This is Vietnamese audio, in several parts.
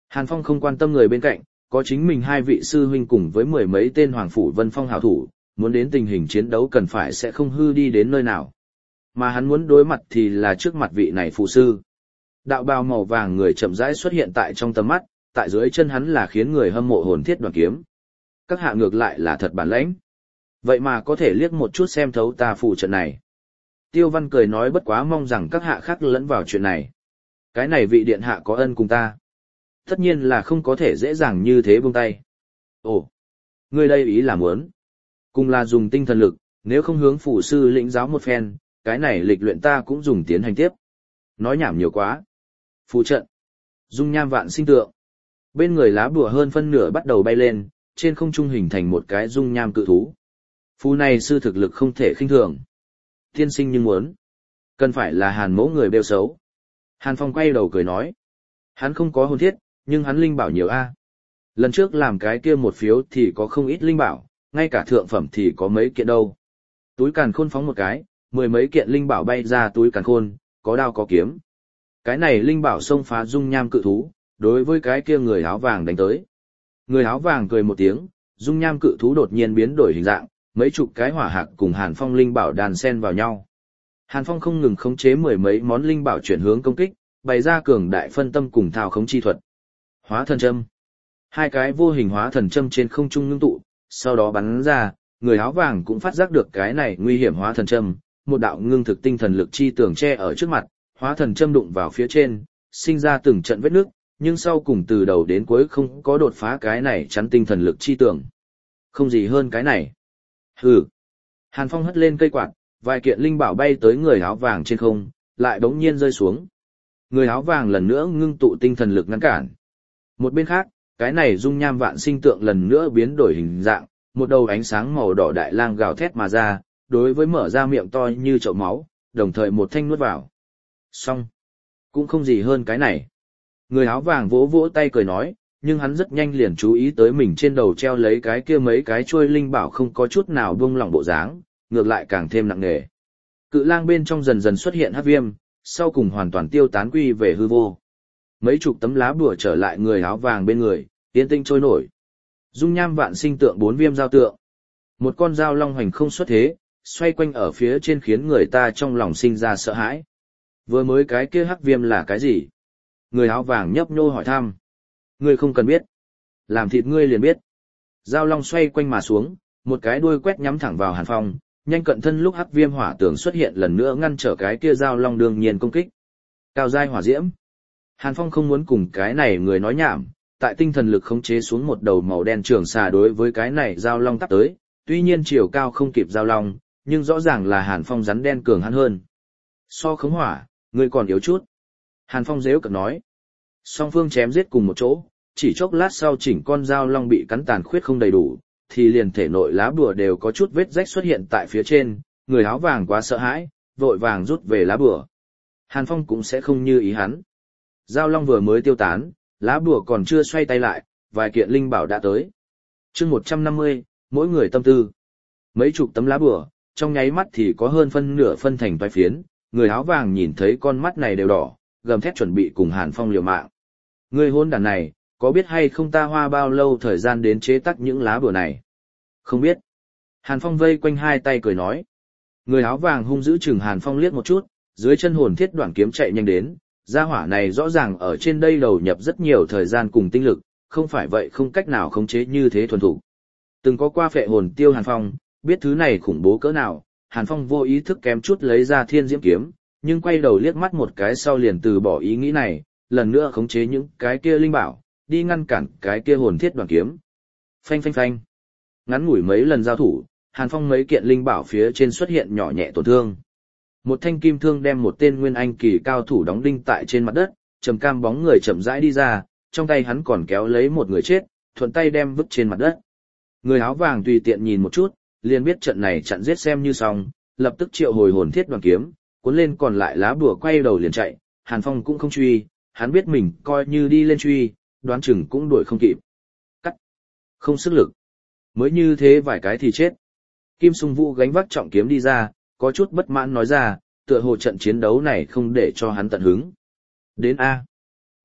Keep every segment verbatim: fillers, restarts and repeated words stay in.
Hàn Phong không quan tâm người bên cạnh, có chính mình hai vị sư huynh cùng với mười mấy tên Hoàng Phủ Vân Phong hảo thủ, muốn đến tình hình chiến đấu cần phải sẽ không hư đi đến nơi nào. Mà hắn muốn đối mặt thì là trước mặt vị này phụ sư. Đạo bào màu vàng người chậm rãi xuất hiện tại trong tầm mắt, tại dưới chân hắn là khiến người hâm mộ hồn thiết đoàn kiếm. Các hạ ngược lại là thật bản lãnh. Vậy mà có thể liếc một chút xem thấu ta phù trận này. Tiêu Văn cười nói bất quá mong rằng các hạ khác lẫn vào chuyện này. Cái này vị điện hạ có ân cùng ta. Tất nhiên là không có thể dễ dàng như thế buông tay. Ồ, ngươi đây ý là muốn. Cùng là dùng tinh thần lực, nếu không hướng phủ sư lĩnh giáo một phen, cái này lịch luyện ta cũng dùng tiến hành tiếp. Nói nhảm nhiều quá. Phù trận. Dung nham vạn sinh tượng. Bên người lá bùa hơn phân nửa bắt đầu bay lên, trên không trung hình thành một cái dung nham cự thú. Phù này sư thực lực không thể khinh thường. Tiên sinh nhưng muốn. Cần phải là Hàn mẫu người bêu xấu. Hàn Phong quay đầu cười nói. Hắn không có hồn thiết, nhưng hắn linh bảo nhiều a. Lần trước làm cái kia một phiếu thì có không ít linh bảo, ngay cả thượng phẩm thì có mấy kiện đâu. Túi càn khôn phóng một cái, mười mấy kiện linh bảo bay ra túi càn khôn, có đao có kiếm. Cái này linh bảo xông phá dung nham cự thú, đối với cái kia người áo vàng đánh tới. Người áo vàng cười một tiếng, dung nham cự thú đột nhiên biến đổi hình dạng, mấy chục cái hỏa hạc cùng Hàn Phong linh bảo đàn xen vào nhau. Hàn Phong không ngừng khống chế mười mấy món linh bảo chuyển hướng công kích, bày ra cường đại phân tâm cùng thao khống chi thuật. Hóa thần châm. Hai cái vô hình hóa thần châm trên không trung ngưng tụ, sau đó bắn ra, người áo vàng cũng phát giác được cái này nguy hiểm hóa thần châm, một đạo ngưng thực tinh thần lực chi tường che ở trước mặt, hóa thần châm đụng vào phía trên, sinh ra từng trận vết nước, nhưng sau cùng từ đầu đến cuối không có đột phá cái này chắn tinh thần lực chi tường. Không gì hơn cái này. Hừ. Hàn Phong hất lên cây quạt, vài kiện linh bảo bay tới người áo vàng trên không, lại đống nhiên rơi xuống. Người áo vàng lần nữa ngưng tụ tinh thần lực ngăn cản. Một bên khác, cái này dung nham vạn sinh tượng lần nữa biến đổi hình dạng, một đầu ánh sáng màu đỏ đại lang gào thét mà ra, đối với mở ra miệng to như chậu máu, đồng thời một thanh nuốt vào. Xong. Cũng không gì hơn cái này. Người áo vàng vỗ vỗ tay cười nói, nhưng hắn rất nhanh liền chú ý tới mình trên đầu treo lấy cái kia mấy cái chuôi linh bảo không có chút nào buông lỏng bộ dáng, ngược lại càng thêm nặng nề. Cự lang bên trong dần dần xuất hiện hắc viêm, sau cùng hoàn toàn tiêu tán quy về hư vô. Mấy chục tấm lá bùa trở lại người áo vàng bên người, yên tinh trôi nổi. Dung nham vạn sinh tượng bốn viêm giao tượng. Một con dao long hành không xuất thế, xoay quanh ở phía trên khiến người ta trong lòng sinh ra sợ hãi. Vừa mới cái kia hắc viêm là cái gì? Người áo vàng nhấp nhô hỏi thăm. Ngươi không cần biết. Làm thịt ngươi liền biết. Dao long xoay quanh mà xuống, một cái đuôi quét nhắm thẳng vào Hàn Phong, nhanh cận thân lúc hắc viêm hỏa tường xuất hiện lần nữa ngăn trở cái kia dao long đương nhiên công kích. Cao giai hỏa diễm. Hàn Phong không muốn cùng cái này người nói nhảm, tại tinh thần lực khống chế xuống một đầu màu đen trường xà đối với cái này dao long tắp tới, tuy nhiên chiều cao không kịp dao long, nhưng rõ ràng là Hàn Phong rắn đen cường hắn hơn. So khống hỏa, ngươi còn yếu chút. Hàn Phong dễu cợt nói. Song phương chém giết cùng một chỗ, chỉ chốc lát sau chỉnh con dao long bị cắn tàn khuyết không đầy đủ, thì liền thể nội lá bùa đều có chút vết rách xuất hiện tại phía trên, người áo vàng quá sợ hãi, vội vàng rút về lá bùa. Hàn Phong cũng sẽ không như ý hắn. Dao long vừa mới tiêu tán, lá bùa còn chưa xoay tay lại, vài kiện linh bảo đã tới. Chương một trăm năm mươi, mỗi người tâm tư. Mấy chục tấm lá bùa, trong nháy mắt thì có hơn phân nửa phân thành toái phiến, người áo vàng nhìn thấy con mắt này đều đỏ, gầm thét chuẩn bị cùng Hàn Phong liều mạng. Ngươi hôn đàn này, có biết hay không ta hoa bao lâu thời gian đến chế tác những lá bùa này? Không biết. Hàn Phong vây quanh hai tay cười nói. Người áo vàng hung dữ chừng Hàn Phong liếc một chút, dưới chân hồn thiết đoạn kiếm chạy nhanh đến, gia hỏa này rõ ràng ở trên đây đầu nhập rất nhiều thời gian cùng tinh lực, không phải vậy không cách nào khống chế như thế thuần thủ. Từng có qua phệ hồn tiêu Hàn Phong, biết thứ này khủng bố cỡ nào, Hàn Phong vô ý thức kém chút lấy ra thiên diễm kiếm, nhưng quay đầu liếc mắt một cái sau liền từ bỏ ý nghĩ này, lần nữa khống chế những cái kia linh bảo, đi ngăn cản cái kia hồn thiết đoàn kiếm. Phanh phanh phanh. Ngắn ngủi mấy lần giao thủ, Hàn Phong mấy kiện linh bảo phía trên xuất hiện nhỏ nhẹ tổn thương. Một thanh kim thương đem một tên nguyên anh kỳ cao thủ đóng đinh tại trên mặt đất, trầm cam bóng người chậm rãi đi ra, trong tay hắn còn kéo lấy một người chết, thuận tay đem vứt trên mặt đất. Người áo vàng tùy tiện nhìn một chút, liền biết trận này chặn giết xem như xong, lập tức triệu hồi hồn thiết đoàn kiếm, cuốn lên còn lại lá bùa quay đầu liền chạy. Hàn Phong cũng không truy, hắn biết mình coi như đi lên truy, đoán chừng cũng đuổi không kịp. Cắt. Không sức lực. Mới như thế vài cái thì chết. Kim Sung Vũ gánh vác trọng kiếm đi ra, có chút bất mãn nói ra, tựa hồ trận chiến đấu này không để cho hắn tận hứng. Đến A.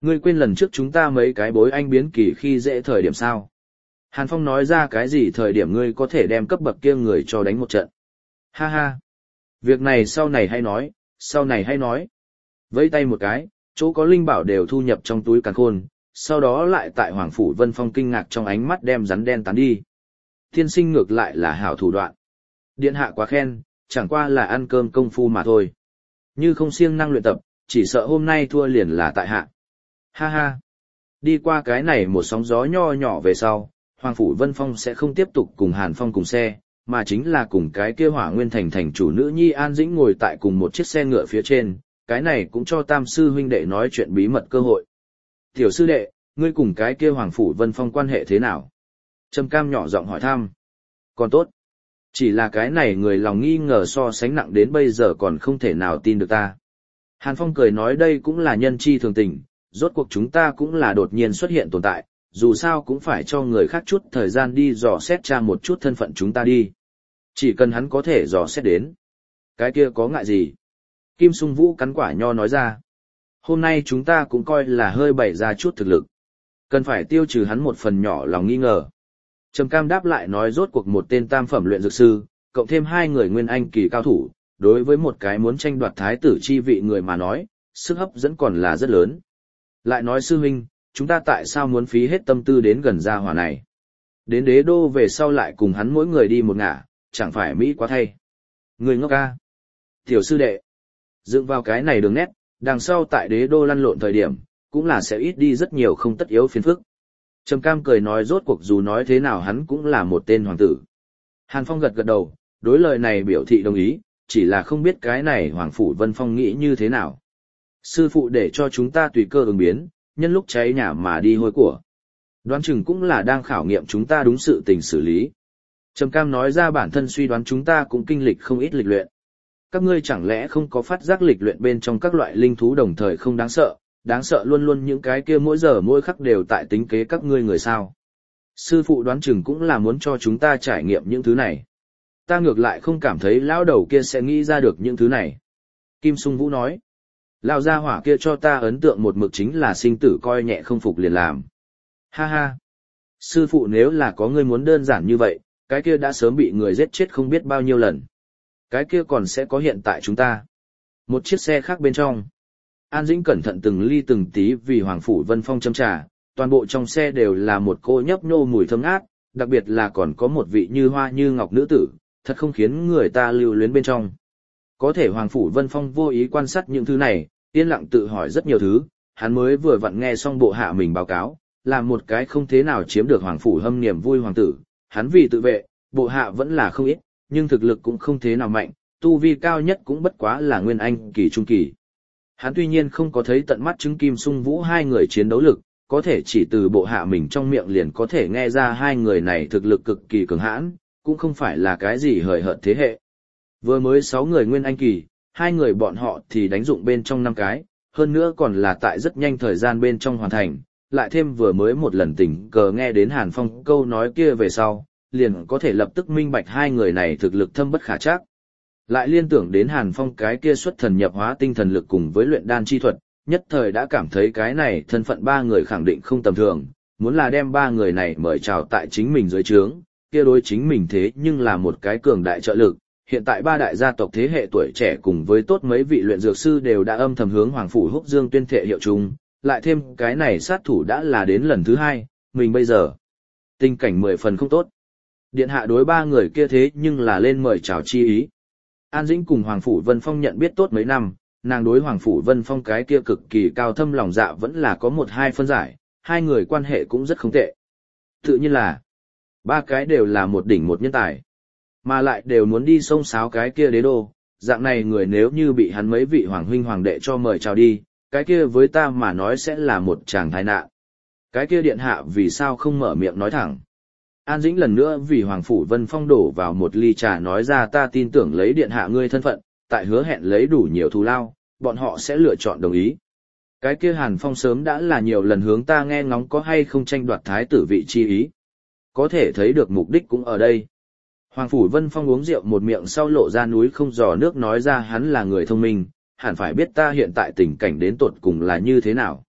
Ngươi quên lần trước chúng ta mấy cái bối anh biến kỳ khi dễ thời điểm sao? Hàn Phong nói ra cái gì thời điểm ngươi có thể đem cấp bậc kia người cho đánh một trận. Ha ha. Việc này sau này hay nói, sau này hay nói. Vẫy tay một cái, chỗ có linh bảo đều thu nhập trong túi càn khôn, sau đó lại tại Hoàng Phủ Vân Phong kinh ngạc trong ánh mắt đem rắn đen tán đi. Tiên sinh ngược lại là hảo thủ đoạn. Điện hạ quá khen, chẳng qua là ăn cơm công phu mà thôi. Như không siêng năng luyện tập, chỉ sợ hôm nay thua liền là tại hạ. Ha ha. Đi qua cái này một sóng gió nho nhỏ về sau, Hoàng Phủ Vân Phong sẽ không tiếp tục cùng Hàn Phong cùng xe, mà chính là cùng cái kia Hỏa Nguyên Thành thành chủ nữ nhi An Dĩnh ngồi tại cùng một chiếc xe ngựa phía trên, cái này cũng cho Tam sư huynh đệ nói chuyện bí mật cơ hội. Tiểu sư đệ, ngươi cùng cái kia Hoàng Phủ Vân Phong quan hệ thế nào? Trầm Cam nhỏ giọng hỏi thăm. Còn tốt. Chỉ là cái này người lòng nghi ngờ so sánh nặng đến bây giờ còn không thể nào tin được ta. Hàn Phong cười nói đây cũng là nhân chi thường tình, rốt cuộc chúng ta cũng là đột nhiên xuất hiện tồn tại, dù sao cũng phải cho người khác chút thời gian đi dò xét tra một chút thân phận chúng ta đi. Chỉ cần hắn có thể dò xét đến. Cái kia có ngại gì? Kim Sung Vũ cắn quả nho nói ra. Hôm nay chúng ta cũng coi là hơi bày ra chút thực lực. Cần phải tiêu trừ hắn một phần nhỏ lòng nghi ngờ. Trầm Cam đáp lại nói rốt cuộc một tên tam phẩm luyện dược sư, cộng thêm hai người nguyên anh kỳ cao thủ, đối với một cái muốn tranh đoạt thái tử chi vị người mà nói, sức hấp dẫn còn là rất lớn. Lại nói sư huynh, chúng ta tại sao muốn phí hết tâm tư đến gần gia hỏa này? Đến đế đô về sau lại cùng hắn mỗi người đi một ngả, chẳng phải Mỹ quá thay. Người ngốc ca. Tiểu sư đệ. Dựng vào cái này đường nét, đằng sau tại đế đô lăn lộn thời điểm, cũng là sẽ ít đi rất nhiều không tất yếu phiền phức. Trầm Cam cười nói rốt cuộc dù nói thế nào hắn cũng là một tên hoàng tử. Hàn Phong gật gật đầu, đối lời này biểu thị đồng ý, chỉ là không biết cái này Hoàng Phủ Vân Phong nghĩ như thế nào. Sư phụ để cho chúng ta tùy cơ ứng biến, nhân lúc cháy nhà mà đi hôi của. Đoán chừng cũng là đang khảo nghiệm chúng ta đúng sự tình xử lý. Trầm Cam nói ra bản thân suy đoán chúng ta cũng kinh lịch không ít lịch luyện. Các ngươi chẳng lẽ không có phát giác lịch luyện bên trong các loại linh thú đồng thời không đáng sợ, đáng sợ luôn luôn những cái kia mỗi giờ mỗi khắc đều tại tính kế các ngươi người sao. Sư phụ đoán chừng cũng là muốn cho chúng ta trải nghiệm những thứ này. Ta ngược lại không cảm thấy lão đầu kia sẽ nghĩ ra được những thứ này. Kim Sung Vũ nói. Lão gia hỏa kia cho ta ấn tượng một mực chính là sinh tử coi nhẹ không phục liền làm. Ha ha. Sư phụ nếu là có ngươi muốn đơn giản như vậy, cái kia đã sớm bị người giết chết không biết bao nhiêu lần. Cái kia còn sẽ có hiện tại chúng ta. Một chiếc xe khác bên trong. An Dĩnh cẩn thận từng ly từng tí vì Hoàng Phủ Vân Phong châm trà, toàn bộ trong xe đều là một cô nhấp nhô mùi thơm ngát, đặc biệt là còn có một vị như hoa như ngọc nữ tử, thật không khiến người ta lưu luyến bên trong. Có thể Hoàng Phủ Vân Phong vô ý quan sát những thứ này, yên lặng tự hỏi rất nhiều thứ, hắn mới vừa vặn nghe xong bộ hạ mình báo cáo, làm một cái không thế nào chiếm được Hoàng Phủ hâm niềm vui hoàng tử, hắn vì tự vệ, bộ hạ vẫn là không ít, nhưng thực lực cũng không thế nào mạnh, tu vi cao nhất cũng bất quá là nguyên anh kỳ trung kỳ. Hắn tuy nhiên không có thấy tận mắt chứng Kim Sung Vũ hai người chiến đấu lực, có thể chỉ từ bộ hạ mình trong miệng liền có thể nghe ra hai người này thực lực cực kỳ cường hãn, cũng không phải là cái gì hời hợt thế hệ. Vừa mới sáu người nguyên anh kỳ, hai người bọn họ thì đánh dụng bên trong năm cái, hơn nữa còn là tại rất nhanh thời gian bên trong hoàn thành, lại thêm vừa mới một lần tình cờ nghe đến Hàn Phong câu nói kia về sau, liền có thể lập tức minh bạch hai người này thực lực thâm bất khả trắc. Lại liên tưởng đến Hàn Phong cái kia xuất thần nhập hóa tinh thần lực cùng với luyện đan chi thuật, nhất thời đã cảm thấy cái này thân phận ba người khẳng định không tầm thường, muốn là đem ba người này mời chào tại chính mình dưới trướng, kia đối chính mình thế nhưng là một cái cường đại trợ lực. Hiện tại ba đại gia tộc thế hệ tuổi trẻ cùng với tốt mấy vị luyện dược sư đều đã âm thầm hướng Hoàng Phủ Húc Dương tuyên thệ hiệu chung, lại thêm cái này sát thủ đã là đến lần thứ hai, mình bây giờ tình cảnh mười phần không tốt. Điện hạ đối ba người kia thế nhưng là lên mời chào chi ý. An Dĩnh cùng Hoàng Phủ Vân Phong nhận biết tốt mấy năm, nàng đối Hoàng Phủ Vân Phong cái kia cực kỳ cao thâm lòng dạ vẫn là có một hai phân giải, hai người quan hệ cũng rất không tệ. Tự nhiên là, ba cái đều là một đỉnh một nhân tài, mà lại đều muốn đi xông xáo cái kia đế đô, dạng này người nếu như bị hắn mấy vị hoàng huynh hoàng đệ cho mời chào đi, cái kia với ta mà nói sẽ là một tràng tai nạn. Cái kia điện hạ vì sao không mở miệng nói thẳng. An Dĩnh lần nữa vì Hoàng Phủ Vân Phong đổ vào một ly trà nói ra ta tin tưởng lấy điện hạ ngươi thân phận, tại hứa hẹn lấy đủ nhiều thù lao, bọn họ sẽ lựa chọn đồng ý. Cái kia Hàn Phong sớm đã là nhiều lần hướng ta nghe ngóng có hay không tranh đoạt thái tử vị chi ý. Có thể thấy được mục đích cũng ở đây. Hoàng Phủ Vân Phong uống rượu một miệng sau lộ ra núi không giò nước nói ra hắn là người thông minh, hẳn phải biết ta hiện tại tình cảnh đến tột cùng là như thế nào.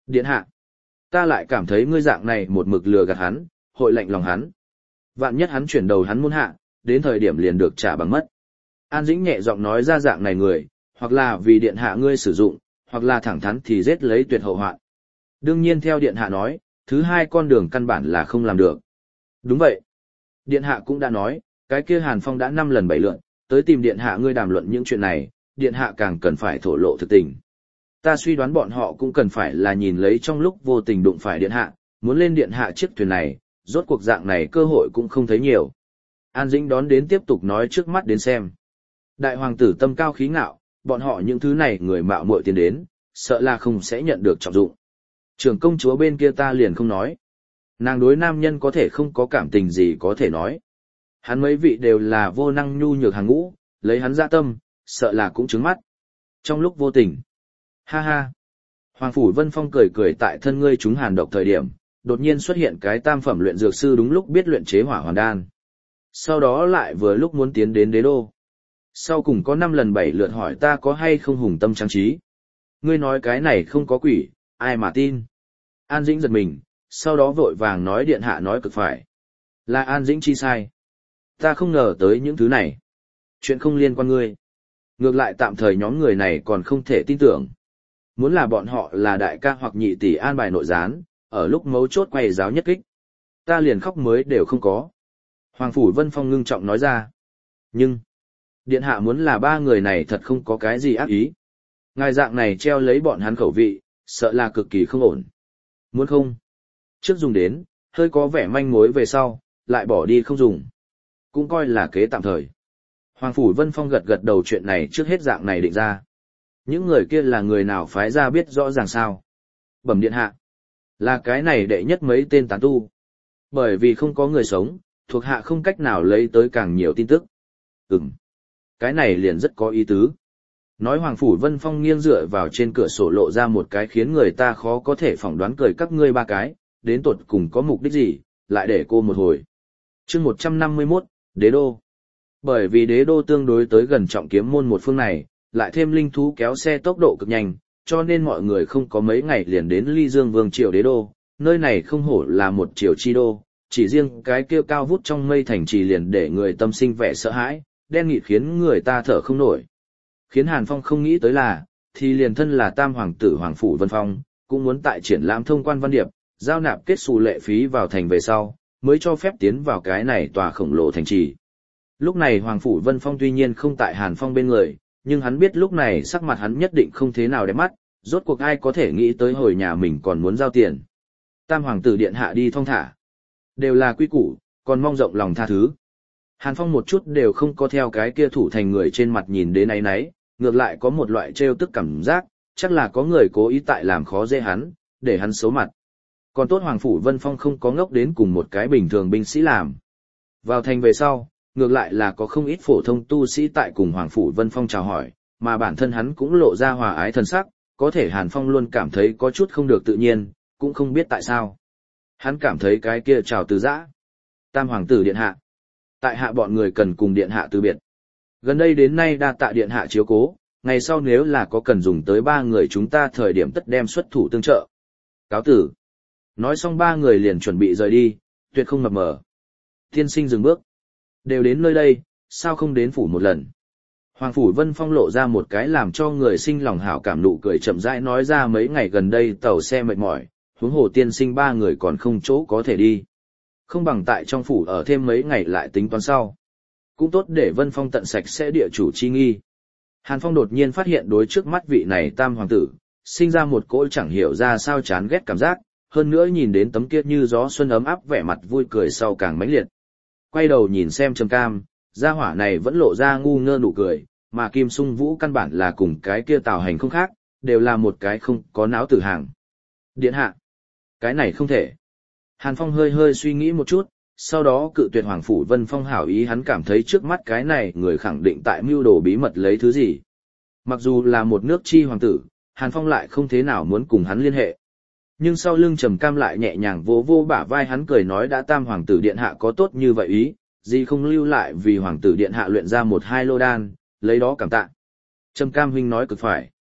Điện hạ, ta lại cảm thấy ngươi dạng này một mực lừa gạt hắn, hội lạnh lòng hắn. Vạn nhất hắn chuyển đầu hắn muốn hạ, đến thời điểm liền được trả bằng mất. An Dĩnh nhẹ giọng nói ra dạng này người, hoặc là vì điện hạ ngươi sử dụng, hoặc là thẳng thắn thì giết lấy tuyệt hậu hoạn. Đương nhiên theo điện hạ nói, thứ hai con đường căn bản là không làm được. Đúng vậy. Điện hạ cũng đã nói, cái kia Hàn Phong đã năm lần bảy lượn, tới tìm điện hạ ngươi đàm luận những chuyện này, điện hạ càng cần phải thổ lộ thực tình. Ta suy đoán bọn họ cũng cần phải là nhìn lấy trong lúc vô tình đụng phải điện hạ, muốn lên điện hạ chiếc thuyền này, rốt cuộc dạng này cơ hội cũng không thấy nhiều. An Dĩnh đón đến tiếp tục nói trước mắt đến xem. Đại hoàng tử tâm cao khí ngạo, bọn họ những thứ này người mạo muội tiến đến, sợ là không sẽ nhận được trọng dụng. Trưởng công chúa bên kia ta liền không nói. Nàng đối nam nhân có thể không có cảm tình gì có thể nói. Hắn mấy vị đều là vô năng nhu nhược hàng ngũ, lấy hắn dạ tâm, sợ là cũng trứng mắt. Trong lúc vô tình. Ha ha. Hoàng phủ Vân Phong cười cười tại thân ngươi chúng hàn độc thời điểm, đột nhiên xuất hiện cái tam phẩm luyện dược sư đúng lúc biết luyện chế hỏa hoàn đan. Sau đó lại vừa lúc muốn tiến đến đế đô. Sau cùng có năm lần bảy lượt hỏi ta có hay không hùng tâm trang trí. Ngươi nói cái này không có quỷ, ai mà tin. An Dĩnh giật mình, sau đó vội vàng nói điện hạ nói cực phải. Là An Dĩnh chi sai. Ta không ngờ tới những thứ này. Chuyện không liên quan ngươi. Ngược lại tạm thời nhóm người này còn không thể tin tưởng. Muốn là bọn họ là đại ca hoặc nhị tỷ an bài nội gián, ở lúc mấu chốt quay giáo nhất kích. Ta liền khóc mới đều không có. Hoàng phủ Vân Phong ngưng trọng nói ra. Nhưng, điện hạ muốn là ba người này thật không có cái gì ác ý. Ngài dạng này treo lấy bọn hắn khẩu vị, sợ là cực kỳ không ổn. Muốn không? Trước dùng đến, hơi có vẻ manh mối về sau, lại bỏ đi không dùng. Cũng coi là kế tạm thời. Hoàng phủ Vân Phong gật gật đầu chuyện này trước hết dạng này định ra. Những người kia là người nào phái ra biết rõ ràng sao. Bẩm điện hạ. Là cái này đệ nhất mấy tên tán tu. Bởi vì không có người sống, thuộc hạ không cách nào lấy tới càng nhiều tin tức. Ừm. Cái này liền rất có ý tứ. Nói Hoàng phủ Vân Phong nghiêng dựa vào trên cửa sổ lộ ra một cái khiến người ta khó có thể phỏng đoán cười các ngươi ba cái, đến tột cùng có mục đích gì, lại để cô một hồi. Chương một trăm năm mươi mốt, Đế Đô. Bởi vì Đế Đô tương đối tới gần trọng kiếm môn một phương này, lại thêm linh thú kéo xe tốc độ cực nhanh, cho nên mọi người không có mấy ngày liền đến Ly Dương Vương triều Đế Đô, nơi này không hổ là một triều chi đô, chỉ riêng cái kia cao vút trong mây thành trì liền để người tâm sinh vẻ sợ hãi, đen nghịt khiến người ta thở không nổi. Khiến Hàn Phong không nghĩ tới là, thì liền thân là tam hoàng tử Hoàng phủ Vân Phong, cũng muốn tại triển lãm thông quan văn điệp, giao nạp kết xù lệ phí vào thành về sau, mới cho phép tiến vào cái này tòa khổng lồ thành trì. Lúc này Hoàng phủ Vân Phong tuy nhiên không tại Hàn Phong bên người, nhưng hắn biết lúc này sắc mặt hắn nhất định không thế nào đẹp mắt, rốt cuộc ai có thể nghĩ tới hồi nhà mình còn muốn giao tiền. Tam hoàng tử điện hạ đi thong thả. Đều là quy củ, còn mong rộng lòng tha thứ. Hàn Phong một chút đều không có theo cái kia thủ thành người trên mặt nhìn đến ấy nấy, ngược lại có một loại trêu tức cảm giác, chắc là có người cố ý tại làm khó dễ hắn, để hắn xấu mặt. Còn tốt Hoàng phủ Vân Phong không có ngốc đến cùng một cái bình thường binh sĩ làm. Vào thành về sau, ngược lại là có không ít phổ thông tu sĩ tại cùng Hoàng phủ Vân Phong chào hỏi, mà bản thân hắn cũng lộ ra hòa ái thần sắc, có thể Hàn Phong luôn cảm thấy có chút không được tự nhiên, cũng không biết tại sao. Hắn cảm thấy cái kia chào từ giã. Tam hoàng tử điện hạ. Tại hạ bọn người cần cùng điện hạ từ biệt. Gần đây đến nay đa tạ điện hạ chiếu cố, ngày sau nếu là có cần dùng tới ba người chúng ta thời điểm tất đem xuất thủ tương trợ. Cáo tử. Nói xong ba người liền chuẩn bị rời đi, tuyệt không mập mờ. Tiên sinh dừng bước. Đều đến nơi đây, sao không đến phủ một lần. Hoàng phủ Vân Phong lộ ra một cái làm cho người sinh lòng hảo cảm nụ cười chậm rãi nói ra mấy ngày gần đây tàu xe mệt mỏi, huống hồ tiên sinh ba người còn không chỗ có thể đi. Không bằng tại trong phủ ở thêm mấy ngày lại tính toán sau. Cũng tốt để Vân Phong tận sạch sẽ địa chủ chi nghi. Hàn Phong đột nhiên phát hiện đối trước mắt vị này tam hoàng tử, sinh ra một cỗ chẳng hiểu ra sao chán ghét cảm giác, hơn nữa nhìn đến tấm kia như gió xuân ấm áp vẻ mặt vui cười sau càng mãnh liệt. Quay đầu nhìn xem Trầm Cam, gia hỏa này vẫn lộ ra ngu ngơ nụ cười, mà Kim Sung Vũ căn bản là cùng cái kia Tào Hành không khác, đều là một cái không có não tử hàng. Điện hạ, cái này không thể. Hàn Phong hơi hơi suy nghĩ một chút, sau đó cự tuyệt Hoàng phủ Vân Phong hảo ý, hắn cảm thấy trước mắt cái này người khẳng định tại mưu đồ bí mật lấy thứ gì. Mặc dù là một nước chi hoàng tử, Hàn Phong lại không thế nào muốn cùng hắn liên hệ. Nhưng sau lưng Trầm Cam lại nhẹ nhàng vỗ vô bả vai hắn cười nói đã tam hoàng tử điện hạ có tốt như vậy ý, gì không lưu lại vì hoàng tử điện hạ luyện ra một hai lô đan, lấy đó cảm tạ. Trầm Cam huynh nói cực phải.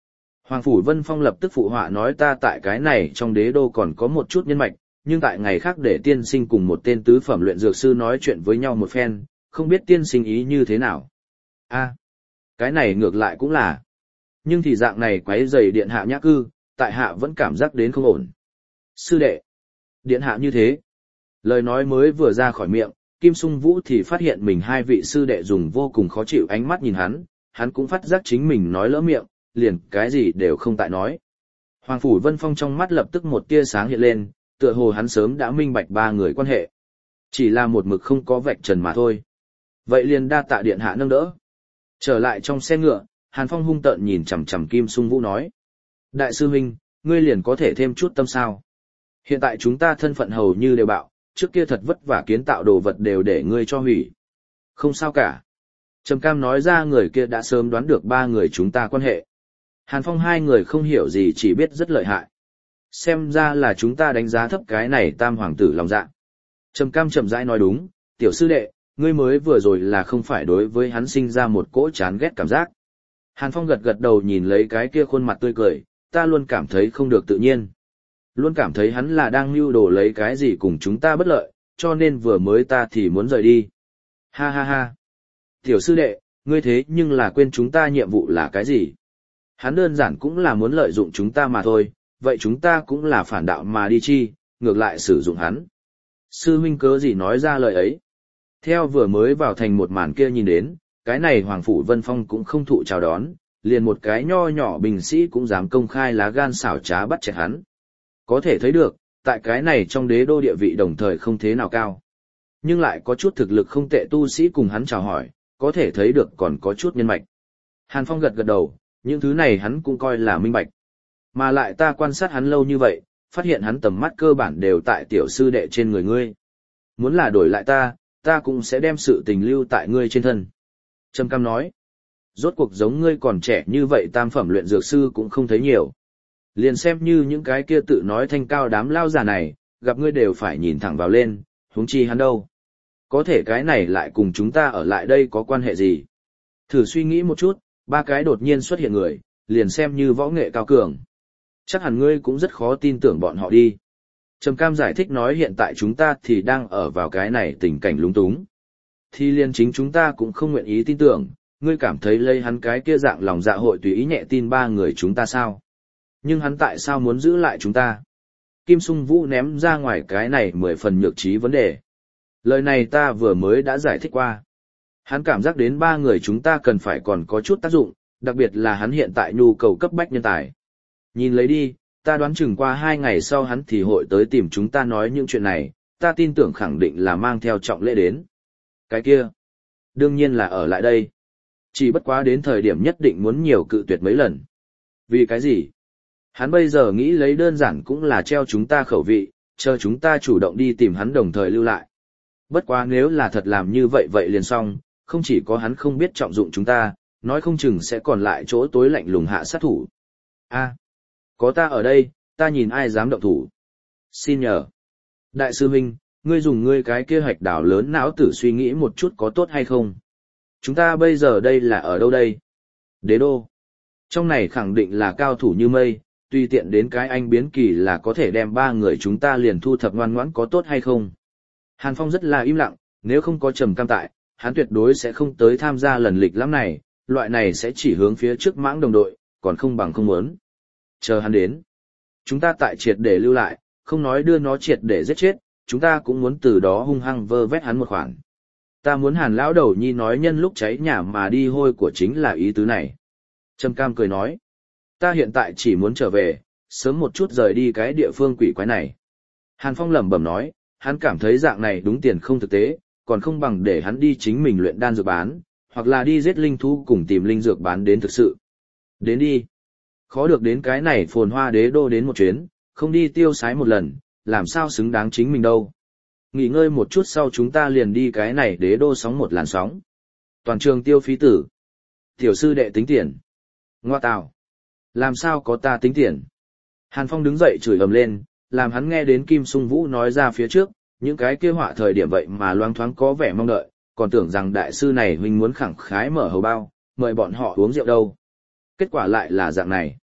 Hoàng Phủ Vân Phong lập tức phụ họa nói ta tại cái này trong đế đô còn có một chút nhân mạch, nhưng tại ngày khác để tiên sinh cùng một tên tứ phẩm luyện dược sư nói chuyện với nhau một phen, không biết tiên sinh ý như thế nào. A, cái này ngược lại cũng là. Nhưng thì dạng này quấy rầy điện hạ nhã cư, tại hạ vẫn cảm giác đến không ổn. Sư đệ, điện hạ như thế. Lời nói mới vừa ra khỏi miệng, Kim Sung Vũ thì phát hiện mình hai vị sư đệ dùng vô cùng khó chịu ánh mắt nhìn hắn, hắn cũng phát giác chính mình nói lỡ miệng, liền cái gì đều không tại nói. Hoàng Phủ Vân Phong trong mắt lập tức một tia sáng hiện lên, tựa hồ hắn sớm đã minh bạch ba người quan hệ. Chỉ là một mực không có vạch trần mà thôi. Vậy liền đa tạ điện hạ nâng đỡ. Trở lại trong xe ngựa, Hàn Phong hung tợn nhìn chằm chằm Kim Sung Vũ nói. Đại sư huynh, ngươi liền có thể thêm chút tâm sao. Hiện tại chúng ta thân phận hầu như đều bạo, trước kia thật vất vả kiến tạo đồ vật đều để ngươi cho hủy. Không sao cả. Trầm Cam nói ra người kia đã sớm đoán được ba người chúng ta quan hệ. Hàn Phong hai người không hiểu gì chỉ biết rất lợi hại. Xem ra là chúng ta đánh giá thấp cái này tam hoàng tử lòng dạ. Trầm Cam chậm rãi nói đúng, tiểu sư đệ, ngươi mới vừa rồi là không phải đối với hắn sinh ra một cỗ chán ghét cảm giác. Hàn Phong gật gật đầu nhìn lấy cái kia khuôn mặt tươi cười, ta luôn cảm thấy không được tự nhiên. Luôn cảm thấy hắn là đang mưu đồ lấy cái gì cùng chúng ta bất lợi, cho nên vừa mới ta thì muốn rời đi. Ha ha ha. Tiểu sư đệ, ngươi thế nhưng là quên chúng ta nhiệm vụ là cái gì? Hắn đơn giản cũng là muốn lợi dụng chúng ta mà thôi, vậy chúng ta cũng là phản đạo mà đi chi, ngược lại sử dụng hắn. Sư huynh cớ gì nói ra lời ấy? Theo vừa mới vào thành một màn kia nhìn đến, cái này Hoàng Phủ Vân Phong cũng không thụ chào đón, liền một cái nho nhỏ bình sĩ cũng dám công khai lá gan xảo trá bắt chẹt hắn. Có thể thấy được, tại cái này trong đế đô địa vị đồng thời không thế nào cao. Nhưng lại có chút thực lực không tệ tu sĩ cùng hắn chào hỏi, có thể thấy được còn có chút nhân mạch. Hàn Phong gật gật đầu, những thứ này hắn cũng coi là minh bạch. Mà lại ta quan sát hắn lâu như vậy, phát hiện hắn tầm mắt cơ bản đều tại tiểu sư đệ trên người ngươi. Muốn là đổi lại ta, ta cũng sẽ đem sự tình lưu tại ngươi trên thân. Trầm Cam nói, rốt cuộc giống ngươi còn trẻ như vậy tam phẩm luyện dược sư cũng không thấy nhiều. Liền xem như những cái kia tự nói thanh cao đám lao già này, gặp ngươi đều phải nhìn thẳng vào lên, huống chi hắn đâu. Có thể cái này lại cùng chúng ta ở lại đây có quan hệ gì? Thử suy nghĩ một chút, ba cái đột nhiên xuất hiện người, liền xem như võ nghệ cao cường. Chắc hẳn ngươi cũng rất khó tin tưởng bọn họ đi. Trầm Cam giải thích nói hiện tại chúng ta thì đang ở vào cái này tình cảnh lúng túng. Thì liền chính chúng ta cũng không nguyện ý tin tưởng, ngươi cảm thấy lấy hắn cái kia dạng lòng dạ hội tùy ý nhẹ tin ba người chúng ta sao? Nhưng hắn tại sao muốn giữ lại chúng ta? Kim Sung Vũ ném ra ngoài cái này mười phần nhược trí vấn đề. Lời này ta vừa mới đã giải thích qua. Hắn cảm giác đến ba người chúng ta cần phải còn có chút tác dụng, đặc biệt là hắn hiện tại nhu cầu cấp bách nhân tài. Nhìn lấy đi, ta đoán chừng qua hai ngày sau hắn thì hội tới tìm chúng ta nói những chuyện này, ta tin tưởng khẳng định là mang theo trọng lễ đến. Cái kia, đương nhiên là ở lại đây. Chỉ bất quá đến thời điểm nhất định muốn nhiều cự tuyệt mấy lần. Vì cái gì? Hắn bây giờ nghĩ lấy đơn giản cũng là treo chúng ta khẩu vị, chờ chúng ta chủ động đi tìm hắn đồng thời lưu lại. Bất quá nếu là thật làm như vậy vậy liền xong, không chỉ có hắn không biết trọng dụng chúng ta, nói không chừng sẽ còn lại chỗ tối lạnh lùng hạ sát thủ. A, có ta ở đây, ta nhìn ai dám động thủ. Xin nhờ. Đại sư huynh, ngươi dùng ngươi cái kia hạch đảo lớn não tử suy nghĩ một chút có tốt hay không? Chúng ta bây giờ đây là ở đâu đây? Đế đô. Trong này khẳng định là cao thủ như mây, tùy tiện đến cái anh biến kỳ là có thể đem ba người chúng ta liền thu thập ngoan ngoãn có tốt hay không? Hàn Phong rất là im lặng, nếu không có Trầm Cam tại, hắn tuyệt đối sẽ không tới tham gia lần lịch lãm này, loại này sẽ chỉ hướng phía trước mãng đồng đội, còn không bằng không muốn. Chờ hắn đến. Chúng ta tại triệt để lưu lại, không nói đưa nó triệt để giết chết, chúng ta cũng muốn từ đó hung hăng vơ vét hắn một khoản. Ta muốn Hàn lão đầu nhi nói nhân lúc cháy nhà mà đi hôi của chính là ý tứ này. Trầm Cam cười nói. Ta hiện tại chỉ muốn trở về, sớm một chút rời đi cái địa phương quỷ quái này. Hàn Phong lẩm bẩm nói, hắn cảm thấy dạng này đúng tiền không thực tế, còn không bằng để hắn đi chính mình luyện đan dược bán, hoặc là đi giết linh thú cùng tìm linh dược bán đến thực sự. Đến đi. Khó được đến cái này phồn hoa đế đô đến một chuyến, không đi tiêu sái một lần, làm sao xứng đáng chính mình đâu. Nghỉ ngơi một chút sau chúng ta liền đi cái này đế đô sóng một làn sóng. Toàn trường tiêu phí tử. Tiểu sư đệ tính tiền. Ngoa tào. Làm sao có ta tính tiền? Hàn Phong đứng dậy chửi ầm lên, làm hắn nghe đến Kim Sung Vũ nói ra phía trước, những cái kia họa thời điểm vậy mà loang thoáng có vẻ mong đợi, còn tưởng rằng đại sư này huynh muốn khẳng khái mở hầu bao, mời bọn họ uống rượu đâu. Kết quả lại là dạng này.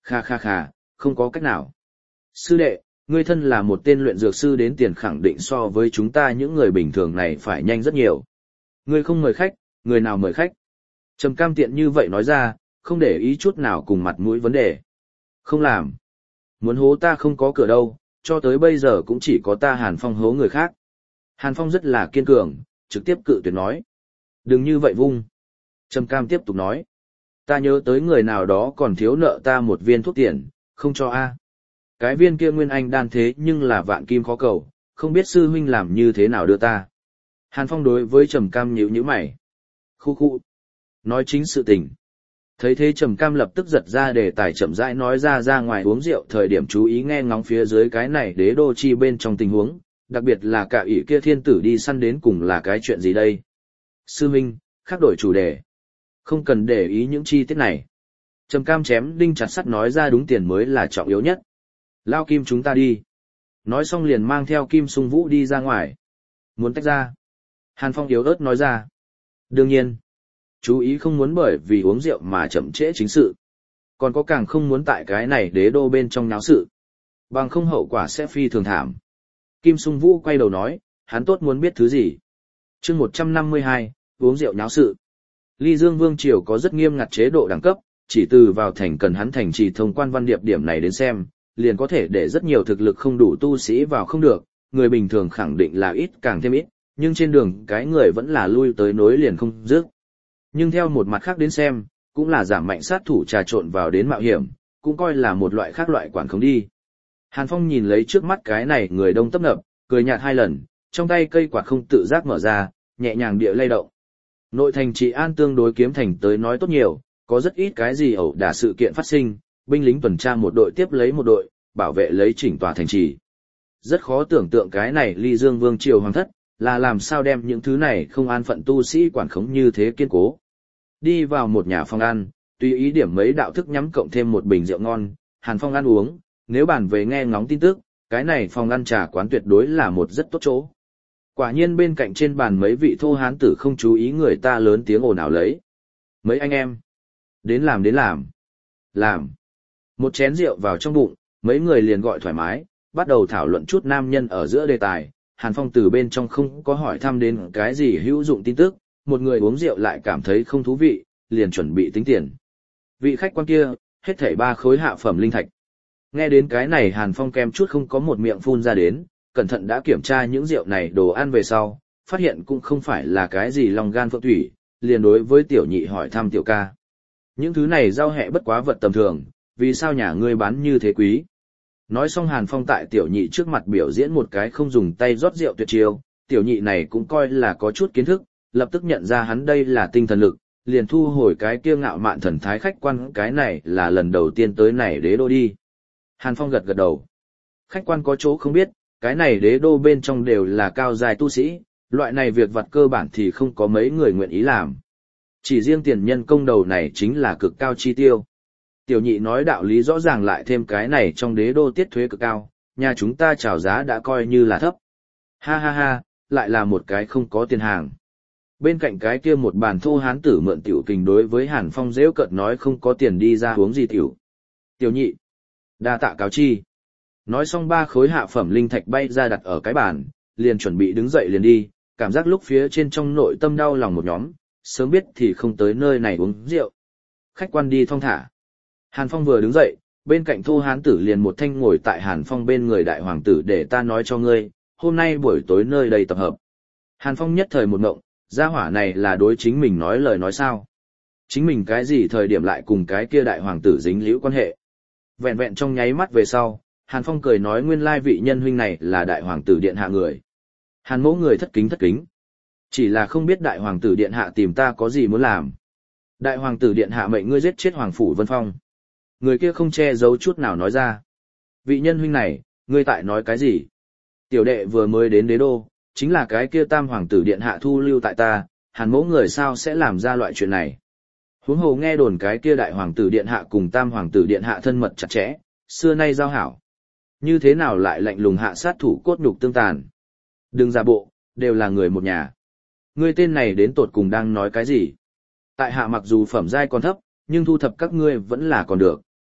Kha kha kha, không có cách nào. Sư đệ, ngươi thân là một tên luyện dược sư đến tiền khẳng định so với chúng ta những người bình thường này phải nhanh rất nhiều. Ngươi không mời khách, người nào mời khách? Trầm Cam tiện như vậy nói ra, không để ý chút nào cùng mặt mũi vấn đề. Không làm. Muốn hố ta không có cửa đâu, cho tới bây giờ cũng chỉ có ta Hàn Phong hố người khác. Hàn Phong rất là kiên cường, trực tiếp cự tuyệt nói. Đừng như vậy vung. Trầm Cam tiếp tục nói. Ta nhớ tới người nào đó còn thiếu nợ ta một viên thuốc tiền, không cho a. Cái viên kia nguyên anh đan thế nhưng là vạn kim khó cầu, không biết sư huynh làm như thế nào đưa ta. Hàn Phong đối với Trầm Cam nhíu nhíu mày. Khu khu. Nói chính sự tình. Thấy thế Trầm Cam lập tức giật ra để tài chậm rãi nói ra ra ngoài uống rượu thời điểm chú ý nghe ngóng phía dưới cái này đế đô chi bên trong tình huống, đặc biệt là cả ỷ kia thiên tử đi săn đến cùng là cái chuyện gì đây. Sư huynh, khác đổi chủ đề. Không cần để ý những chi tiết này. Trầm Cam chém đinh chặt sắt nói ra đúng tiền mới là trọng yếu nhất. Lao Kim chúng ta đi. Nói xong liền mang theo Kim Sung Vũ đi ra ngoài. Muốn tách ra. Hàn Phong yếu ớt nói ra. Đương nhiên. Chú ý không muốn bởi vì uống rượu mà chậm trễ chính sự. Còn có càng không muốn tại cái này đế đô bên trong náo sự. Bằng không hậu quả sẽ phi thường thảm. Kim Sung Vũ quay đầu nói, hắn tốt muốn biết thứ gì. chương một trăm năm mươi hai, uống rượu náo sự. Ly Dương Vương Triều có rất nghiêm ngặt chế độ đẳng cấp, chỉ từ vào thành cần hắn thành trì thông quan văn điệp điểm này đến xem, liền có thể để rất nhiều thực lực không đủ tu sĩ vào không được, người bình thường khẳng định là ít càng thêm ít, nhưng trên đường cái người vẫn là lui tới nối liền không dứt. Nhưng theo một mặt khác đến xem, cũng là giảm mạnh sát thủ trà trộn vào đến mạo hiểm, cũng coi là một loại khác loại quản khống đi. Hàn Phong nhìn lấy trước mắt cái này người đông tấp nập, cười nhạt hai lần, trong tay cây quạt không tự giác mở ra, nhẹ nhàng địa lay động. Nội thành trị an tương đối kiếm thành tới nói tốt nhiều, có rất ít cái gì ẩu đả sự kiện phát sinh, binh lính tuần tra một đội tiếp lấy một đội, bảo vệ lấy chỉnh tòa thành trì. Rất khó tưởng tượng cái này Ly Dương Vương Triều hoàng thất, là làm sao đem những thứ này không an phận tu sĩ quản khống như thế kiên cố. Đi vào một nhà phòng ăn, tùy ý điểm mấy đạo thức nhắm cộng thêm một bình rượu ngon, Hàn Phong ăn uống, nếu bàn về nghe ngóng tin tức, cái này phòng ăn trà quán tuyệt đối là một rất tốt chỗ. Quả nhiên bên cạnh trên bàn mấy vị thô hán tử không chú ý người ta lớn tiếng ồn ào lấy. Mấy anh em, đến làm đến làm. Làm. Một chén rượu vào trong bụng, mấy người liền gọi thoải mái, bắt đầu thảo luận chút nam nhân ở giữa đề tài. Hàn Phong từ bên trong không có hỏi thăm đến cái gì hữu dụng tin tức, một người uống rượu lại cảm thấy không thú vị, liền chuẩn bị tính tiền. Vị khách quan kia, hết thảy ba khối hạ phẩm linh thạch. Nghe đến cái này Hàn Phong kem chút không có một miệng phun ra đến, cẩn thận đã kiểm tra những rượu này đồ ăn về sau, phát hiện cũng không phải là cái gì lòng gan phượng thủy, liền đối với tiểu nhị hỏi thăm tiểu ca. Những thứ này giao hẹ bất quá vật tầm thường, vì sao nhà ngươi bán như thế quý? Nói xong Hàn Phong tại tiểu nhị trước mặt biểu diễn một cái không dùng tay rót rượu tuyệt chiêu, tiểu nhị này cũng coi là có chút kiến thức, lập tức nhận ra hắn đây là tinh thần lực, liền thu hồi cái kia ngạo mạn thần thái khách quan, cái này là lần đầu tiên tới này đế đô đi. Hàn Phong gật gật đầu. Khách quan có chỗ không biết, cái này đế đô bên trong đều là cao dài tu sĩ, loại này việc vặt cơ bản thì không có mấy người nguyện ý làm. Chỉ riêng tiền nhân công đầu này chính là cực cao chi tiêu. Tiểu nhị nói đạo lý rõ ràng lại thêm cái này trong đế đô tiết thuế cực cao, nhà chúng ta chào giá đã coi như là thấp. Ha ha ha, lại là một cái không có tiền hàng. Bên cạnh cái kia một bàn thô hán tử mượn tiểu kình đối với Hàn Phong dễu cợt nói không có tiền đi ra uống gì tiểu. Tiểu nhị, đa tạ cáo chi. Nói xong ba khối hạ phẩm linh thạch bay ra đặt ở cái bàn, liền chuẩn bị đứng dậy liền đi, cảm giác lúc phía trên trong nội tâm đau lòng một nhóm, sớm biết thì không tới nơi này uống rượu. Khách quan đi thong thả. Hàn Phong vừa đứng dậy, bên cạnh thô hán tử liền một thanh ngồi tại Hàn Phong bên người đại hoàng tử để ta nói cho ngươi, hôm nay buổi tối nơi đây tập hợp. Hàn Phong nhất thời một ngộng, gia hỏa này là đối chính mình nói lời nói sao. Chính mình cái gì thời điểm lại cùng cái kia đại hoàng tử dính liễu quan hệ. Vẹn vẹn trong nháy mắt về sau, Hàn Phong cười nói nguyên lai vị nhân huynh này là đại hoàng tử điện hạ người. Hàn mẫu người thất kính thất kính. Chỉ là không biết đại hoàng tử điện hạ tìm ta có gì muốn làm. Đại hoàng tử điện hạ mệnh ngươi giết chết hoàng phủ Vân Phong. Người kia không che giấu chút nào nói ra. Vị nhân huynh này, ngươi tại nói cái gì? Tiểu đệ vừa mới đến đế đô, chính là cái kia tam hoàng tử điện hạ thu lưu tại ta, Hàn mẫu người sao sẽ làm ra loại chuyện này? Huống hồ nghe đồn cái kia đại hoàng tử điện hạ cùng tam hoàng tử điện hạ thân mật chặt chẽ, xưa nay giao hảo. Như thế nào lại lạnh lùng hạ sát thủ cốt nhục tương tàn? Đừng giả bộ, đều là người một nhà. Ngươi tên này đến tột cùng đang nói cái gì? Tại hạ mặc dù phẩm giai còn thấp, nhưng thu thập các ngươi vẫn là còn được.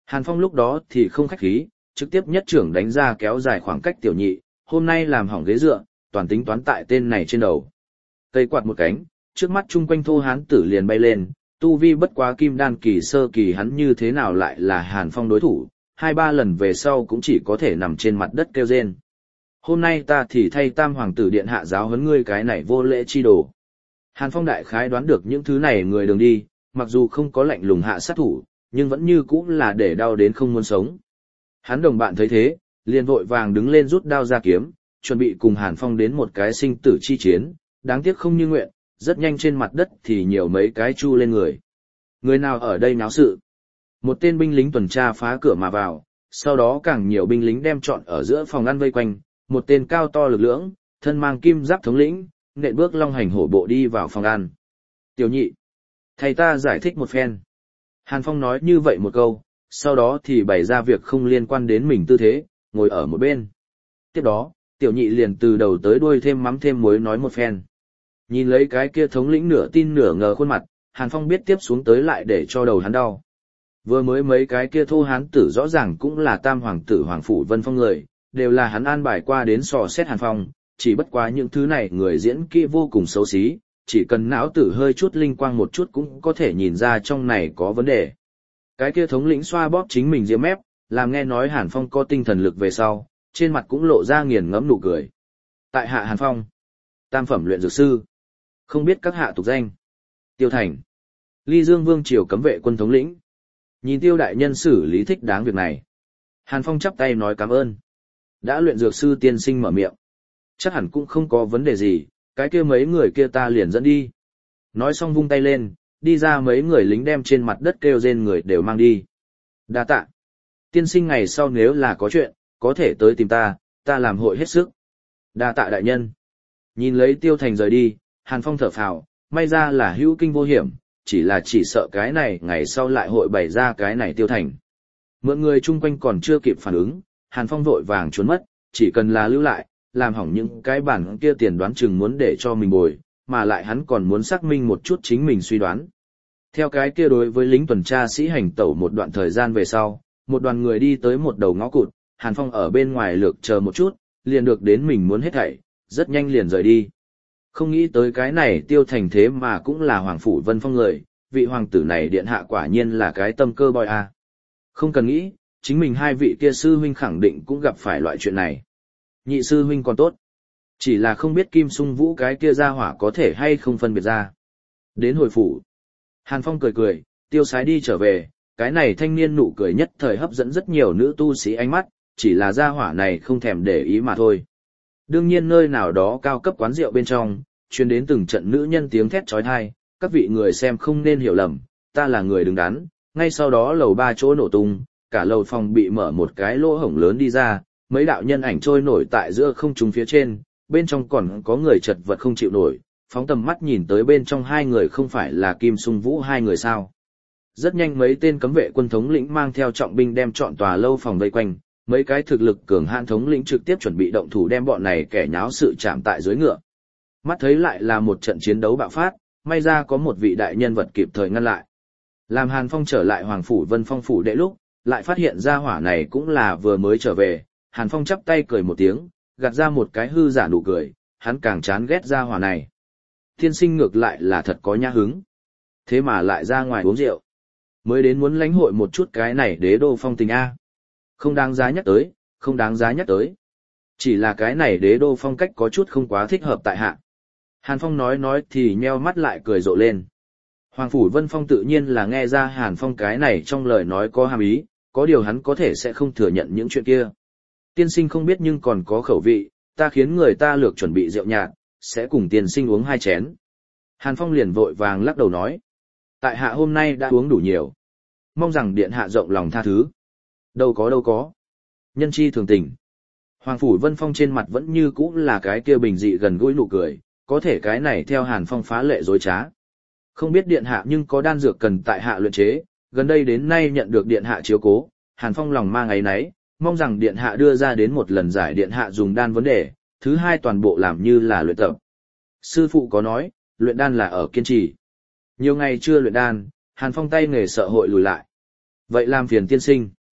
Hàn Phong lúc đó thì không khách khí, trực tiếp nhất trưởng đánh ra kéo dài khoảng cách tiểu nhị, hôm nay làm hỏng ghế dựa, toàn tính toán tại tên này trên đầu. Cây quạt một cánh, trước mắt chung quanh thô hán tử liền bay lên, tu vi bất quá kim đan kỳ sơ kỳ hắn như thế nào lại là Hàn Phong đối thủ, hai ba lần về sau cũng chỉ có thể nằm trên mặt đất kêu rên. Hôm nay ta thì thay tam hoàng tử điện hạ giáo huấn ngươi cái này vô lễ chi đồ. Hàn Phong đại khái đoán được những thứ này người đường đi, mặc dù không có lệnh lùng hạ sát thủ, nhưng vẫn như cũng là để đau đến không muốn sống. Hắn đồng bạn thấy thế, liền vội vàng đứng lên rút đao ra kiếm, chuẩn bị cùng Hàn Phong đến một cái sinh tử chi chiến, đáng tiếc không như nguyện, rất nhanh trên mặt đất thì nhiều mấy cái chu lên người. Người nào ở đây náo sự? Một tên binh lính tuần tra phá cửa mà vào, sau đó càng nhiều binh lính đem trọn ở giữa phòng ăn vây quanh, một tên cao to lực lưỡng, thân mang kim giáp thống lĩnh, nện bước long hành hổ bộ đi vào phòng ăn. Tiểu nhị, thầy ta giải thích một phen. Hàn Phong nói như vậy một câu, sau đó thì bày ra việc không liên quan đến mình tư thế, ngồi ở một bên. Tiếp đó, tiểu nhị liền từ đầu tới đuôi thêm mắm thêm muối nói một phen. Nhìn lấy cái kia thống lĩnh nửa tin nửa ngờ khuôn mặt, Hàn Phong biết tiếp xuống tới lại để cho đầu hắn đau. Vừa mới mấy cái kia thô hán tử rõ ràng cũng là tam hoàng tử Hoàng Phủ Vân Phong người, đều là hắn an bài qua đến sò xét Hàn Phong, chỉ bất quá những thứ này người diễn kỹ vô cùng xấu xí, chỉ cần não tử hơi chút linh quang một chút cũng có thể nhìn ra trong này có vấn đề. Cái kia thống lĩnh xoa bóp chính mình diễm mép, làm nghe nói Hàn Phong có tinh thần lực về sau, trên mặt cũng lộ ra nghiền ngẫm nụ cười. Tại hạ Hàn Phong, tam phẩm luyện dược sư, không biết các hạ tục danh. Tiêu Thành, Ly Dương Vương triều cấm vệ quân thống lĩnh. Nhìn Tiêu đại nhân xử lý thích đáng việc này, Hàn Phong chắp tay nói cảm ơn. Đã luyện dược sư tiên sinh mở miệng, chắc hẳn cũng không có vấn đề gì, cái kia mấy người kia ta liền dẫn đi. Nói xong vung tay lên, đi ra mấy người lính đem trên mặt đất kêu rên người đều mang đi. Đa tạ. Tiên sinh ngày sau nếu là có chuyện, có thể tới tìm ta, ta làm hội hết sức. Đa tạ đại nhân. Nhìn lấy Tiêu Thành rời đi, Hàn Phong thở phào, may ra là hữu kinh vô hiểm, chỉ là chỉ sợ cái này ngày sau lại hội bày ra cái này Tiêu Thành. Mượn người chung quanh còn chưa kịp phản ứng, Hàn Phong vội vàng trốn mất, chỉ cần là lưu lại, làm hỏng những cái bản kia tiền đoán chừng muốn để cho mình bồi, mà lại hắn còn muốn xác minh một chút chính mình suy đoán. Theo cái kia đối với lính tuần tra sĩ hành tẩu một đoạn thời gian về sau, một đoàn người đi tới một đầu ngõ cụt, Hàn Phong ở bên ngoài lược chờ một chút, liền được đến mình muốn hết thảy, rất nhanh liền rời đi. Không nghĩ tới cái này Tiêu Thành thế mà cũng là Hoàng Phủ Vân Phong người, vị hoàng tử này điện hạ quả nhiên là cái tâm cơ boy a. Không cần nghĩ, chính mình hai vị kia sư huynh khẳng định cũng gặp phải loại chuyện này. Nhị sư huynh còn tốt, chỉ là không biết Kim Sung Vũ cái kia ra hỏa có thể hay không phân biệt ra. Đến hồi phủ, Hàn Phong cười cười, tiêu sái đi trở về, cái này thanh niên nụ cười nhất thời hấp dẫn rất nhiều nữ tu sĩ ánh mắt, chỉ là ra hỏa này không thèm để ý mà thôi. Đương nhiên nơi nào đó cao cấp quán rượu bên trong, truyền đến từng trận nữ nhân tiếng thét chói tai, các vị người xem không nên hiểu lầm, ta là người đứng đắn. Ngay sau đó lầu ba chỗ nổ tung, cả lầu phòng bị mở một cái lỗ hổng lớn đi ra, mấy đạo nhân ảnh trôi nổi tại giữa không trung phía trên, bên trong còn có người chật vật không chịu nổi, phóng tầm mắt nhìn tới bên trong hai người không phải là Kim Sung Vũ hai người sao. Rất nhanh mấy tên cấm vệ quân thống lĩnh mang theo trọng binh đem trọn tòa lâu phòng vây quanh, mấy cái thực lực cường hãn thống lĩnh trực tiếp chuẩn bị động thủ đem bọn này kẻ nháo sự chạm tại dưới ngựa. Mắt thấy lại là một trận chiến đấu bạo phát, may ra có một vị đại nhân vật kịp thời ngăn lại. Làm Hàn Phong trở lại Hoàng Phủ Vân Phong phủ đệ lúc, lại phát hiện ra hỏa này cũng là vừa mới trở về, Hàn Phong chắp tay cười một tiếng, gạt ra một cái hư giả nụ cười, hắn càng chán ghét ra hỏa này. Thiên sinh ngược lại là thật có nhã hứng. Thế mà lại ra ngoài uống rượu. Mới đến muốn lãnh hội một chút cái này đế đô phong tình A. Không đáng giá nhắc tới, không đáng giá nhắc tới. Chỉ là cái này đế đô phong cách có chút không quá thích hợp tại hạ. Hàn Phong nói nói thì nheo mắt lại cười rộ lên. Hoàng Phủ Vân Phong tự nhiên là nghe ra Hàn Phong cái này trong lời nói có hàm ý, có điều hắn có thể sẽ không thừa nhận những chuyện kia. Tiên sinh không biết nhưng còn có khẩu vị, ta khiến người ta lược chuẩn bị rượu nhạt, sẽ cùng tiên sinh uống hai chén. Hàn Phong liền vội vàng lắc đầu nói. Tại hạ hôm nay đã uống đủ nhiều. Mong rằng điện hạ rộng lòng tha thứ. Đâu có đâu có. Nhân chi thường tình. Hoàng Phủ Vân Phong trên mặt vẫn như cũ là cái kia bình dị gần gũi nụ cười, có thể cái này theo Hàn Phong phá lệ dối trá. Không biết điện hạ nhưng có đan dược cần tại hạ luyện chế, gần đây đến nay nhận được điện hạ chiếu cố, Hàn Phong lòng mang áy náy, mong rằng điện hạ đưa ra đến một lần giải điện hạ dùng đan vấn đề, thứ hai toàn bộ làm như là luyện tập. Sư phụ có nói, luyện đan là ở kiên trì. Nhiều ngày chưa luyện đan, Hàn Phong tay nghề sợ hội lùi lại. Vậy làm phiền tiên sinh.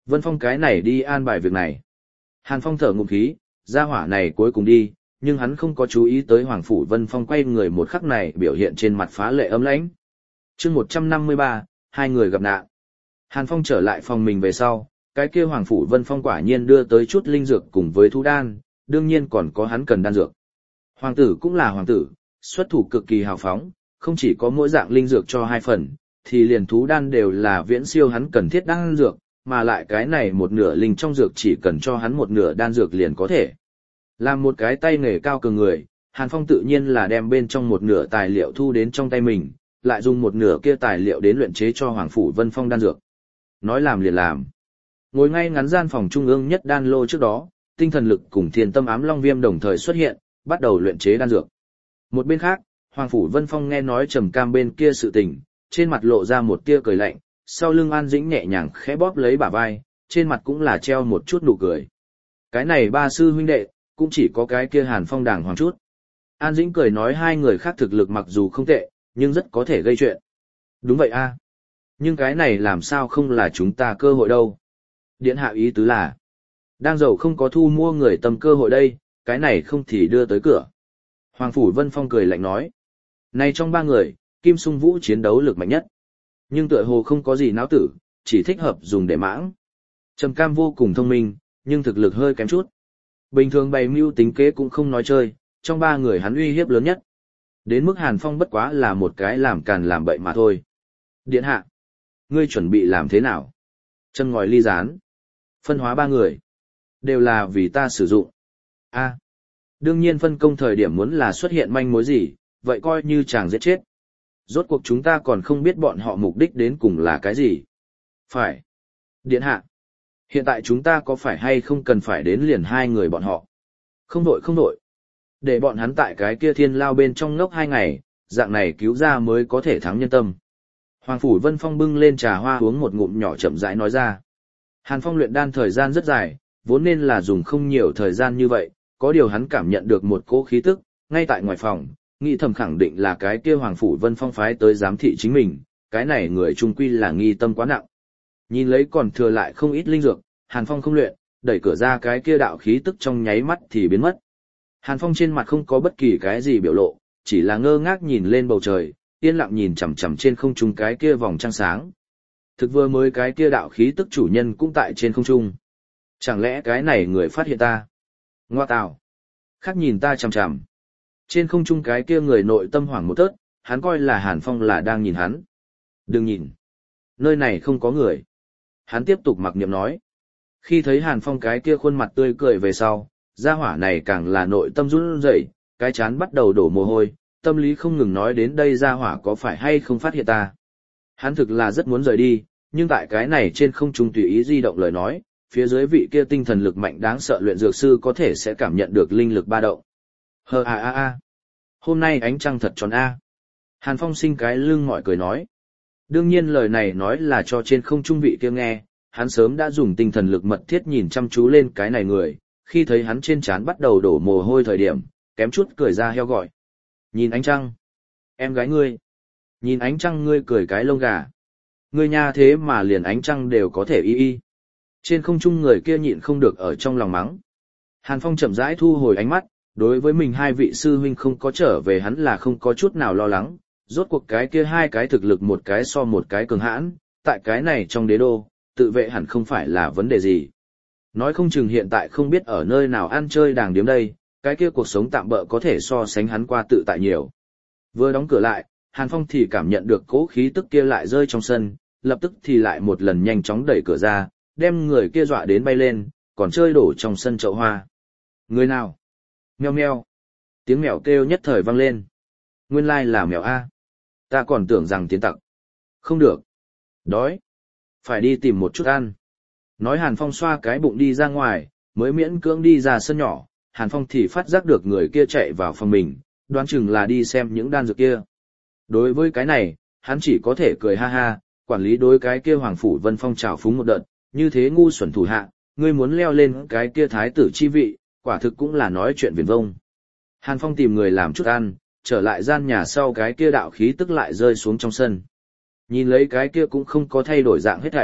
Vân Phong cái này đi an bài việc này. Hàn Phong thở ngụm khí, gia hỏa này cuối cùng đi, nhưng hắn không có chú ý tới Hoàng Phủ Vân Phong quay người một khắc này biểu hiện trên mặt phá lệ ấm lãnh. chương một trăm năm mươi ba, hai người gặp nạn. Hàn Phong trở lại phòng mình về sau, cái kia Hoàng Phủ Vân Phong quả nhiên đưa tới chút linh dược cùng với thú đan, đương nhiên còn có hắn cần đan dược. Hoàng tử cũng là hoàng tử, xuất thủ cực kỳ hào phóng, không chỉ có mỗi dạng linh dược cho hai phần, thì liền thú đan đều là viễn siêu hắn cần thiết đan dược, mà lại cái này một nửa linh trong dược chỉ cần cho hắn một nửa đan dược liền có thể. Làm một cái tay nghề cao cường người, Hàn Phong tự nhiên là đem bên trong một nửa tài liệu thu đến trong tay mình, lại dùng một nửa kia tài liệu đến luyện chế cho Hoàng Phủ Vân Phong đan dược. Nói làm liền làm. Ngồi ngay ngắn gian phòng trung ương nhất đan lô trước đó, tinh thần lực cùng thiên tâm ám long viêm đồng thời xuất hiện, bắt đầu luyện chế đan dược. Một bên khác, Hoàng Phủ Vân Phong nghe nói Trầm Cam bên kia sự tình, trên mặt lộ ra một tia cười lạnh, sau lưng An Dĩnh nhẹ nhàng khẽ bóp lấy bả vai, trên mặt cũng là treo một chút nụ cười. Cái này ba sư huynh đệ, cũng chỉ có cái kia Hàn Phong đàng hoàng chút. An Dĩnh cười nói hai người khác thực lực mặc dù không tệ, nhưng rất có thể gây chuyện. Đúng vậy a. Nhưng cái này làm sao không là chúng ta cơ hội đâu. Điện hạ ý tứ là, đang giàu không có thu mua người tầm cơ hội đây, cái này không thì đưa tới cửa. Hoàng Phủ Vân Phong cười lạnh nói. Này trong ba người, Kim Sung Vũ chiến đấu lực mạnh nhất. Nhưng tựa hồ không có gì não tử, chỉ thích hợp dùng để mãng. Trầm Cam vô cùng thông minh, nhưng thực lực hơi kém chút. Bình thường bày mưu tính kế cũng không nói chơi, trong ba người hắn uy hiếp lớn nhất. Đến mức Hàn Phong bất quá là một cái làm càn làm bậy mà thôi. Điện hạ, ngươi chuẩn bị làm thế nào? Chân ngòi ly rán. Phân hóa ba người. Đều là vì ta sử dụng. A. Đương nhiên phân công thời điểm muốn là xuất hiện manh mối gì, vậy coi như chàng giết chết. Rốt cuộc chúng ta còn không biết bọn họ mục đích đến cùng là cái gì. Phải. Điện hạ. Hiện tại chúng ta có phải hay không cần phải đến liền hai người bọn họ? Không đội không đội. Để bọn hắn tại cái kia thiên lao bên trong ngốc hai ngày, dạng này cứu ra mới có thể thắng nhân tâm. Hoàng Phủ Vân Phong bưng lên trà hoa uống một ngụm nhỏ chậm rãi nói ra. Hàn Phong luyện đan thời gian rất dài, vốn nên là dùng không nhiều thời gian như vậy, có điều hắn cảm nhận được một cỗ khí tức, ngay tại ngoài phòng, nghĩ thầm khẳng định là cái kia Hoàng Phủ Vân Phong phái tới giám thị chính mình, cái này người trung quy là nghi tâm quá nặng. Nhìn lấy còn thừa lại không ít linh dược, Hàn Phong không luyện, đẩy cửa ra cái kia đạo khí tức trong nháy mắt thì biến mất. Hàn Phong trên mặt không có bất kỳ cái gì biểu lộ, chỉ là ngơ ngác nhìn lên bầu trời, yên lặng nhìn chằm chằm trên không trung cái kia vòng trăng sáng. Thực vừa mới cái kia đạo khí tức chủ nhân cũng tại trên không trung. Chẳng lẽ cái này người phát hiện ta? Ngoa tào. Khác nhìn ta chằm chằm. Trên không trung cái kia người nội tâm hoảng một tớt, hắn coi là Hàn Phong là đang nhìn hắn. Đừng nhìn. Nơi này không có người. Hắn tiếp tục mặc niệm nói. Khi thấy Hàn Phong cái kia khuôn mặt tươi cười về sau, gia hỏa này càng là nội tâm run rẩy, cái chán bắt đầu đổ mồ hôi, tâm lý không ngừng nói đến đây gia hỏa có phải hay không phát hiện ta. Hắn thực là rất muốn rời đi, nhưng tại cái này trên không trung tùy ý di động lời nói, phía dưới vị kia tinh thần lực mạnh đáng sợ luyện dược sư có thể sẽ cảm nhận được linh lực ba động. Hờ a a a. Hôm nay ánh trăng thật tròn a. Hàn Phong sinh cái lưng mỏi cười nói. Đương nhiên lời này nói là cho trên không trung vị kia nghe, hắn sớm đã dùng tinh thần lực mật thiết nhìn chăm chú lên cái này người, khi thấy hắn trên trán bắt đầu đổ mồ hôi thời điểm, kém chút cười ra heo gọi. Nhìn ánh trăng. Em gái ngươi. Nhìn ánh trăng ngươi cười cái lông gà. Ngươi nha thế mà liền ánh trăng đều có thể y y. Trên không trung người kia nhịn không được ở trong lòng mắng. Hàn Phong chậm rãi thu hồi ánh mắt, đối với mình hai vị sư huynh không có trở về hắn là không có chút nào lo lắng, rốt cuộc cái kia hai cái thực lực một cái so một cái cường hãn, tại cái này trong đế đô, tự vệ hẳn không phải là vấn đề gì. Nói không chừng hiện tại không biết ở nơi nào ăn chơi đàng điếm đây, cái kia cuộc sống tạm bợ có thể so sánh hắn qua tự tại nhiều. Vừa đóng cửa lại, Hàn Phong thì cảm nhận được cỗ khí tức kia lại rơi trong sân, lập tức thì lại một lần nhanh chóng đẩy cửa ra, đem người kia dọa đến bay lên, còn chơi đổ trong sân chậu hoa. Người nào? Meo meo. Tiếng mèo kêu nhất thời vang lên. Nguyên lai là mèo A. Ta còn tưởng rằng tiến tặc. Không được. Đói. Phải đi tìm một chút ăn. Nói Hàn Phong xoa cái bụng đi ra ngoài, mới miễn cưỡng đi ra sân nhỏ, Hàn Phong thì phát giác được người kia chạy vào phòng mình, đoán chừng là đi xem những đan dược kia. Đối với cái này, hắn chỉ có thể cười ha ha, quản lý đối cái kia Hoàng Phủ Vân Phong trào phúng một đợt, như thế ngu xuẩn thủ hạ, ngươi muốn leo lên cái kia thái tử chi vị, quả thực cũng là nói chuyện viển vông. Hàn Phong tìm người làm chút ăn, trở lại gian nhà sau cái kia đạo khí tức lại rơi xuống trong sân. Nhìn lấy cái kia cũng không có thay đổi dạng hết thảy,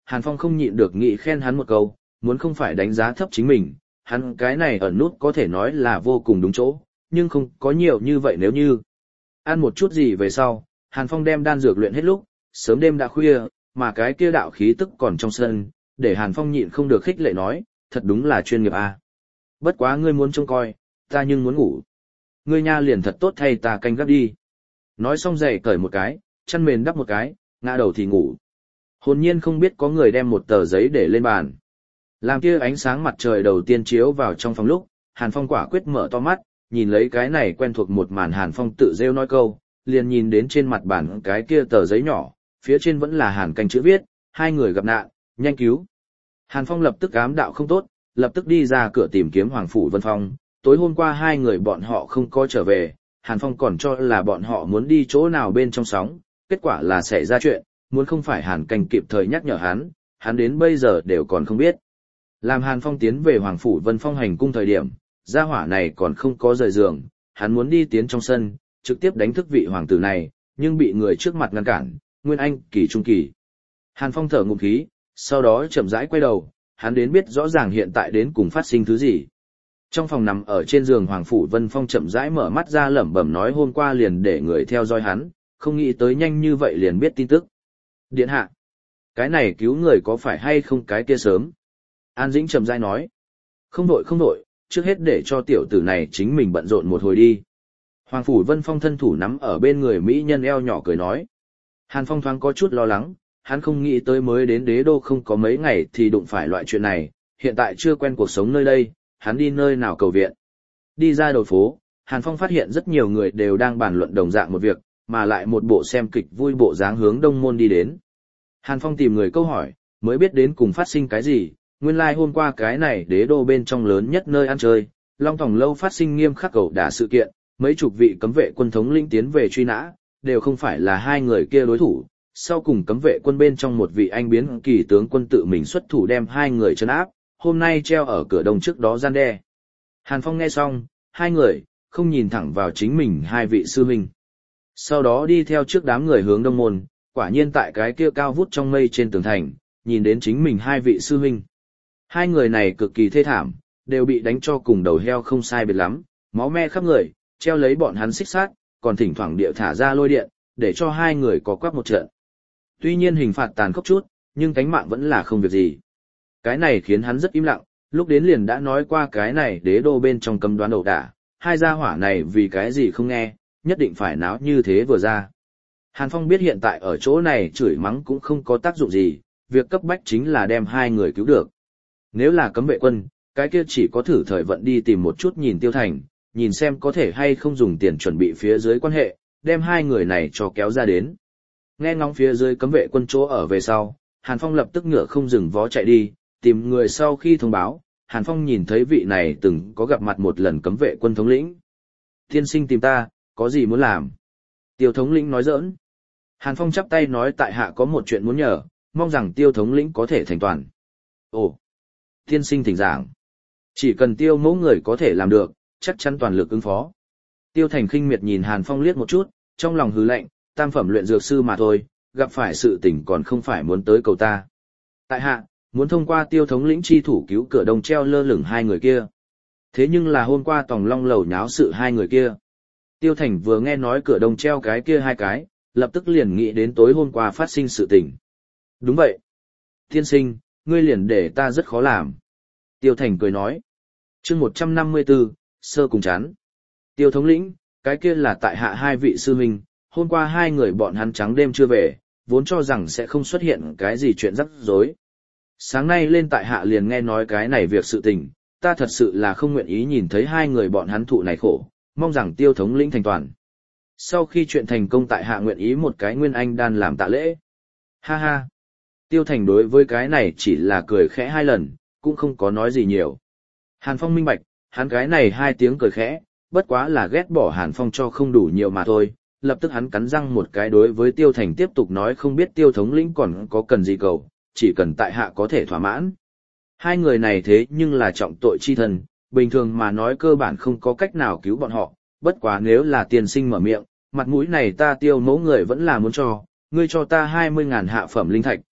Hàn Phong không nhịn được nghĩ khen hắn một câu, muốn không phải đánh giá thấp chính mình, hắn cái này ẩn nút có thể nói là vô cùng đúng chỗ, nhưng không có nhiều như vậy nếu như. Ăn một chút gì về sau, Hàn Phong đem đan dược luyện hết lúc, sớm đêm đã khuya, mà cái kia đạo khí tức còn trong sân, để Hàn Phong nhịn không được khích lệ nói, thật đúng là chuyên nghiệp a. Bất quá ngươi muốn trông coi, ta nhưng muốn ngủ. Ngươi nha liền thật tốt thay ta canh gác đi. Nói xong giày cởi một cái, chăn mền đắp một cái, ngã đầu thì ngủ. Hồn nhiên không biết có người đem một tờ giấy để lên bàn. Làm kia ánh sáng mặt trời đầu tiên chiếu vào trong phòng lúc, Hàn Phong quả quyết mở to mắt, nhìn lấy cái này quen thuộc một màn. Hàn Phong tự rêu nói câu, liền nhìn đến trên mặt bàn cái kia tờ giấy nhỏ, phía trên vẫn là Hàn Canh chữ viết, hai người gặp nạn, nhanh cứu. Hàn Phong lập tức ám đạo không tốt, lập tức đi ra cửa tìm kiếm Hoàng Phủ Vân Phong. Tối hôm qua hai người bọn họ không có trở về, Hàn Phong còn cho là bọn họ muốn đi chỗ nào bên trong sóng, kết quả là xảy ra chuyện, muốn không phải Hàn Canh kịp thời nhắc nhở hắn, hắn đến bây giờ đều còn không biết. Làm Hàn Phong tiến về Hoàng Phủ Vân Phong hành cung thời điểm, gia hỏa này còn không có rời giường, hắn muốn đi tiến trong sân, trực tiếp đánh thức vị hoàng tử này, nhưng bị người trước mặt ngăn cản, Nguyên Anh kỳ trung kỳ. Hàn Phong thở ngụm khí, sau đó chậm rãi quay đầu, hắn đến biết rõ ràng hiện tại đến cùng phát sinh thứ gì. Trong phòng nằm ở trên giường Hoàng Phủ Vân Phong chậm rãi mở mắt ra lẩm bẩm nói hôm qua liền để người theo dõi hắn, không nghĩ tới nhanh như vậy liền biết tin tức. Điện hạ, cái này cứu người có phải hay không cái kia sớm? An Dĩnh chậm rãi nói, không đội không đội, trước hết để cho tiểu tử này chính mình bận rộn một hồi đi. Hoàng Phủ Vân Phong thân thủ nắm ở bên người mỹ nhân eo nhỏ cười nói. Hàn Phong thoáng có chút lo lắng, hắn không nghĩ tới mới đến đế đô không có mấy ngày thì đụng phải loại chuyện này, hiện tại chưa quen cuộc sống nơi đây, hắn đi nơi nào cầu viện. Đi ra đầu phố, Hàn Phong phát hiện rất nhiều người đều đang bàn luận đồng dạng một việc, mà lại một bộ xem kịch vui bộ dáng hướng đông môn đi đến. Hàn Phong tìm người câu hỏi, mới biết đến cùng phát sinh cái gì, nguyên lai like hôm qua cái này đế đô bên trong lớn nhất nơi ăn chơi, Long Thòng lâu phát sinh nghiêm khắc ẩu đả sự kiện, mấy chục vị cấm vệ quân thống lĩnh tiến về truy nã, đều không phải là hai người kia đối thủ. Sau cùng cấm vệ quân bên trong một vị anh biến kỳ tướng quân tự mình xuất thủ đem hai người trấn áp, hôm nay treo ở cửa đông trước đó gian đe. Hàn Phong nghe xong, hai người, không nhìn thẳng vào chính mình hai vị sư huynh. Sau đó đi theo trước đám người hướng đông môn, quả nhiên tại cái kia cao vút trong mây trên tường thành, nhìn đến chính mình hai vị sư huynh. Hai người này cực kỳ thê thảm, đều bị đánh cho cùng đầu heo không sai biệt lắm, máu me khắp người, treo lấy bọn hắn xích sát, còn thỉnh thoảng địa thả ra lôi điện, để cho hai người có quắc một trận. Tuy nhiên hình phạt tàn khốc chút, nhưng cánh mạng vẫn là không việc gì. Cái này khiến hắn rất im lặng, lúc đến liền đã nói qua cái này đế đô bên trong cấm đoán ẩu đả, hai gia hỏa này vì cái gì không nghe, nhất định phải náo như thế vừa ra. Hàn Phong biết hiện tại ở chỗ này chửi mắng cũng không có tác dụng gì, việc cấp bách chính là đem hai người cứu được. Nếu là cấm vệ quân, cái kia chỉ có thử thời vận đi tìm một chút nhìn Tiêu Thành, nhìn xem có thể hay không dùng tiền chuẩn bị phía dưới quan hệ, đem hai người này cho kéo ra đến. Nghe ngóng phía dưới cấm vệ quân chỗ ở về sau, Hàn Phong lập tức ngựa không dừng vó chạy đi, tìm người sau khi thông báo, Hàn Phong nhìn thấy vị này từng có gặp mặt một lần cấm vệ quân thống lĩnh. Tiên sinh tìm ta, có gì muốn làm? Tiêu thống lĩnh nói giỡn. Hàn Phong chắp tay nói tại hạ có một chuyện muốn nhờ, mong rằng Tiêu thống lĩnh có thể thành toàn. Ồ, tiên sinh thỉnh giảng. Chỉ cần Tiêu mẫu người có thể làm được, chắc chắn toàn lực ứng phó. Tiêu Thành khinh miệt nhìn Hàn Phong liếc một chút, trong lòng hừ lạnh, tam phẩm luyện dược sư mà thôi, gặp phải sự tình còn không phải muốn tới cầu ta. Tại hạ, muốn thông qua Tiêu thống lĩnh chi thủ cứu cửa đông treo lơ lửng hai người kia. Thế nhưng là hôm qua Tòng Long lầu nháo sự hai người kia. Tiêu Thành vừa nghe nói cửa đông treo cái kia hai cái, lập tức liền nghĩ đến tối hôm qua phát sinh sự tình. Đúng vậy. Tiên sinh, ngươi liền để ta rất khó làm. Tiêu Thành cười nói. Chương một trăm năm mươi tư, sơ cùng chán. Tiêu thống lĩnh, cái kia là tại hạ hai vị sư huynh, hôm qua hai người bọn hắn trắng đêm chưa về, vốn cho rằng sẽ không xuất hiện cái gì chuyện rắc rối. Sáng nay lên tại hạ liền nghe nói cái này việc sự tình, ta thật sự là không nguyện ý nhìn thấy hai người bọn hắn thụ này khổ, mong rằng Tiêu thống lĩnh thành toàn. Sau khi chuyện thành công tại hạ nguyện ý một cái nguyên anh đan làm tạ lễ. Ha ha. Tiêu Thành đối với cái này chỉ là cười khẽ hai lần, cũng không có nói gì nhiều. Hàn Phong minh bạch, hắn cái này hai tiếng cười khẽ, bất quá là ghét bỏ Hàn Phong cho không đủ nhiều mà thôi. Lập tức hắn cắn răng một cái đối với Tiêu Thành tiếp tục nói không biết Tiêu thống lĩnh còn có cần gì cầu, chỉ cần tại hạ có thể thỏa mãn. Hai người này thế nhưng là trọng tội chi thần, bình thường mà nói cơ bản không có cách nào cứu bọn họ, bất quá nếu là tiền sinh mở miệng, mặt mũi này ta Tiêu mẫu người vẫn là muốn cho, ngươi cho ta hai mươi ngàn hạ phẩm linh thạch,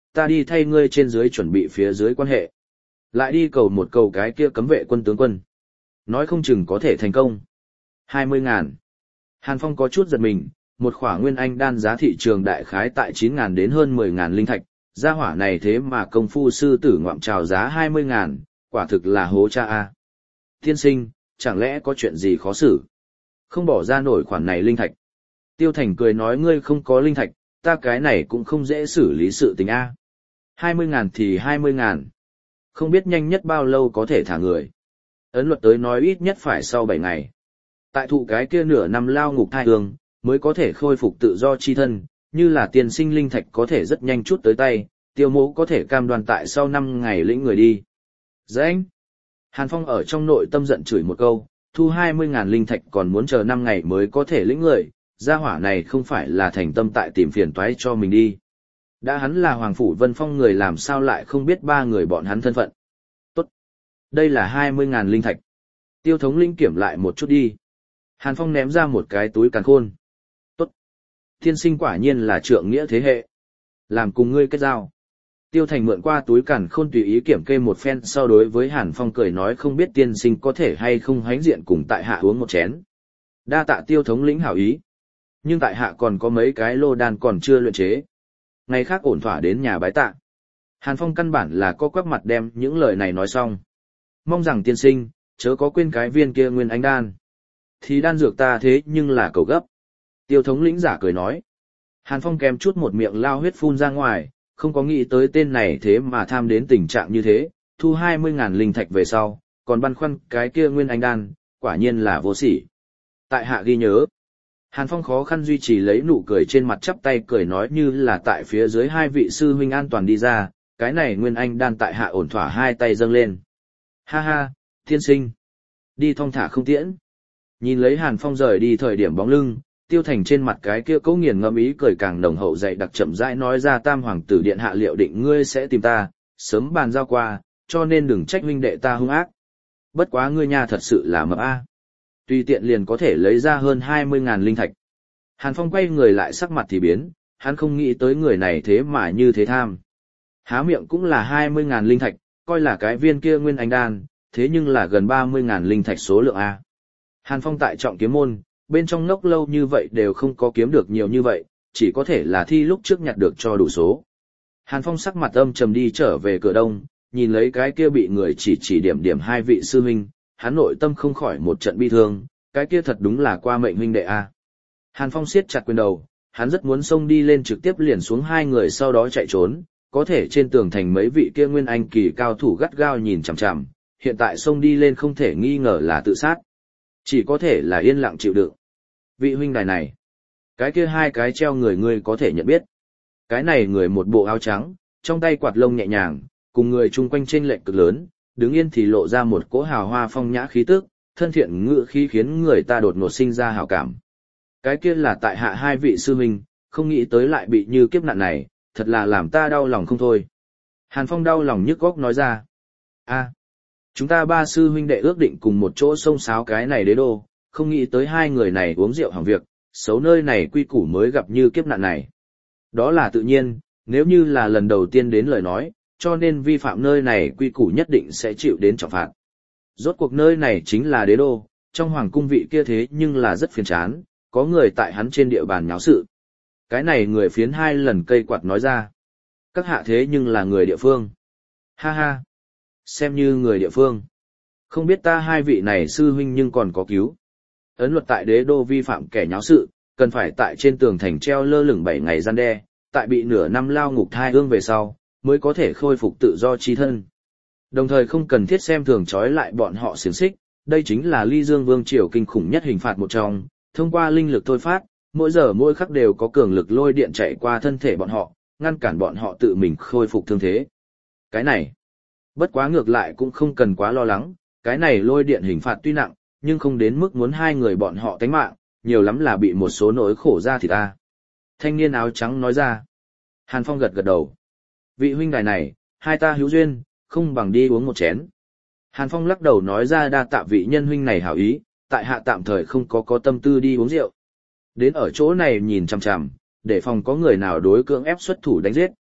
ta đi thay ngươi trên dưới chuẩn bị phía dưới quan hệ. Lại đi cầu một cầu cái kia cấm vệ quân tướng quân. Nói không chừng có thể thành công. Hai mươi ngàn. Hàn Phong có chút giật mình, một khỏa nguyên anh đan giá thị trường đại khái tại chín ngàn đến hơn mười ngàn linh thạch, gia hỏa này thế mà công phu sư tử ngoạm trào giá hai mươi ngàn, quả thực là hố cha a. Tiên sinh, chẳng lẽ có chuyện gì khó xử? Không bỏ ra nổi khoản này linh thạch. Tiêu Thành cười nói ngươi không có linh thạch, ta cái này cũng không dễ xử lý sự tình a. Hai mươi ngàn thì hai mươi ngàn. Không biết nhanh nhất bao lâu có thể thả người. Ấn luật tới nói ít nhất phải sau bảy ngày. Tại thụ cái kia nửa năm lao ngục thai hương, mới có thể khôi phục tự do chi thân, như là tiền sinh linh thạch có thể rất nhanh chút tới tay, tiêu mộ có thể cam đoan tại sau năm ngày lĩnh người đi. Dạ anh. Hàn Phong ở trong nội tâm giận chửi một câu, thu hai mươi ngàn linh thạch còn muốn chờ năm ngày mới có thể lĩnh người, gia hỏa này không phải là thành tâm tại tìm phiền toái cho mình đi. Đã hắn là Hoàng Phủ Vân Phong người làm sao lại không biết ba người bọn hắn thân phận. Tốt. Đây là hai mươi ngàn linh thạch. Tiêu thống linh kiểm lại một chút đi. Hàn Phong ném ra một cái túi càn khôn. Tốt. Thiên sinh quả nhiên là trượng nghĩa thế hệ. Làm cùng ngươi kết giao. Tiêu Thành mượn qua túi càn khôn tùy ý kiểm kê một phen sau đối với Hàn Phong cười nói không biết tiên sinh có thể hay không hánh diện cùng tại hạ uống một chén. Đa tạ tiêu thống lĩnh hảo ý. Nhưng tại hạ còn có mấy cái lô đan còn chưa luyện chế. Ngày khác ổn thỏa đến nhà bái tạ. Hàn Phong căn bản là có quắc mặt đem những lời này nói xong. Mong rằng tiên sinh, chớ có quên cái viên kia nguyên ánh đan. Thì đan dược ta thế nhưng là cầu gấp. Tiêu thống lĩnh giả cười nói. Hàn Phong kèm chút một miệng lao huyết phun ra ngoài, không có nghĩ tới tên này thế mà tham đến tình trạng như thế, thu hai mươi ngàn linh thạch về sau, còn băn khoăn cái kia nguyên ánh đan, quả nhiên là vô sỉ. Tại hạ ghi nhớ. Hàn Phong khó khăn duy trì lấy nụ cười trên mặt chắp tay cười nói như là tại phía dưới hai vị sư huynh an toàn đi ra, cái này nguyên anh đan tại hạ ổn thỏa hai tay dâng lên. Ha ha, thiên sinh. Đi thong thả không tiễn. Nhìn lấy Hàn Phong rời đi thời điểm bóng lưng, Tiêu Thành trên mặt cái kia cấu nghiền ngâm ý cười càng nồng hậu dậy đặc chậm rãi nói ra tam hoàng tử điện hạ liệu định ngươi sẽ tìm ta, sớm bàn giao qua, cho nên đừng trách huynh đệ ta hung ác. Bất quá ngươi nhà thật sự là mập a. Tùy tiện liền có thể lấy ra hơn hai mươi ngàn linh thạch. Hàn Phong quay người lại sắc mặt thì biến, hắn không nghĩ tới người này thế mà như thế tham. Há miệng cũng là hai mươi ngàn linh thạch, coi là cái viên kia nguyên anh đan, thế nhưng là gần ba mươi ngàn linh thạch số lượng A. Hàn Phong tại trọng kiếm môn, bên trong ngốc lâu như vậy đều không có kiếm được nhiều như vậy, chỉ có thể là thi lúc trước nhặt được cho đủ số. Hàn Phong sắc mặt âm trầm đi trở về cửa đông, nhìn lấy cái kia bị người chỉ chỉ điểm điểm hai vị sư huynh, hắn nội tâm không khỏi một trận bi thương, cái kia thật đúng là qua mệnh huynh đệ A. Hàn Phong siết chặt quyền đầu, hắn rất muốn xông đi lên trực tiếp liền xuống hai người sau đó chạy trốn, có thể trên tường thành mấy vị kia nguyên anh kỳ cao thủ gắt gao nhìn chằm chằm, hiện tại xông đi lên không thể nghi ngờ là tự sát. Chỉ có thể là yên lặng chịu đựng. Vị huynh đài này, cái kia hai cái treo người ngươi có thể nhận biết. Cái này người một bộ áo trắng, trong tay quạt lông nhẹ nhàng, cùng người chung quanh trên lệnh cực lớn, đứng yên thì lộ ra một cỗ hào hoa phong nhã khí tức, thân thiện ngữ khí khiến người ta đột ngột sinh ra hảo cảm. Cái kia là tại hạ hai vị sư huynh, không nghĩ tới lại bị như kiếp nạn này, thật là làm ta đau lòng không thôi. Hàn Phong đau lòng nhức góc nói ra. A, chúng ta ba sư huynh đệ ước định cùng một chỗ xông xáo cái này đế đô, không nghĩ tới hai người này uống rượu hỏng việc, xấu nơi này quy củ mới gặp như kiếp nạn này. Đó là tự nhiên, nếu như là lần đầu tiên đến lời nói, cho nên vi phạm nơi này quy củ nhất định sẽ chịu đến trọng phạt. Rốt cuộc nơi này chính là đế đô, trong hoàng cung vị kia thế nhưng là rất phiền chán, có người tại hắn trên địa bàn nháo sự. Cái này người phiến hai lần cây quạt nói ra. Các hạ thế nhưng là người địa phương. Ha ha. Xem như người địa phương. Không biết ta hai vị này sư huynh nhưng còn có cứu. Ấn luật tại đế đô vi phạm kẻ nháo sự, cần phải tại trên tường thành treo lơ lửng bảy ngày gian đe, tại bị nửa năm lao ngục thai ương về sau, mới có thể khôi phục tự do chi thân. Đồng thời không cần thiết xem thường trói lại bọn họ xiềng xích, đây chính là Ly Dương Vương triều kinh khủng nhất hình phạt một trong, thông qua linh lực thôi phát, mỗi giờ mỗi khắc đều có cường lực lôi điện chạy qua thân thể bọn họ, ngăn cản bọn họ tự mình khôi phục thương thế. Cái này, bất quá ngược lại cũng không cần quá lo lắng, cái này lôi điện hình phạt tuy nặng, nhưng không đến mức muốn hai người bọn họ tánh mạng, nhiều lắm là bị một số nỗi khổ ra thì ta. Thanh niên áo trắng nói ra. Hàn Phong gật gật đầu. Vị huynh đài này, hai ta hữu duyên, không bằng đi uống một chén. Hàn Phong lắc đầu nói ra đa tạ vị nhân huynh này hảo ý, tại hạ tạm thời không có có tâm tư đi uống rượu. Đến ở chỗ này nhìn chằm chằm, để phòng có người nào đối cưỡng ép xuất thủ đánh giết.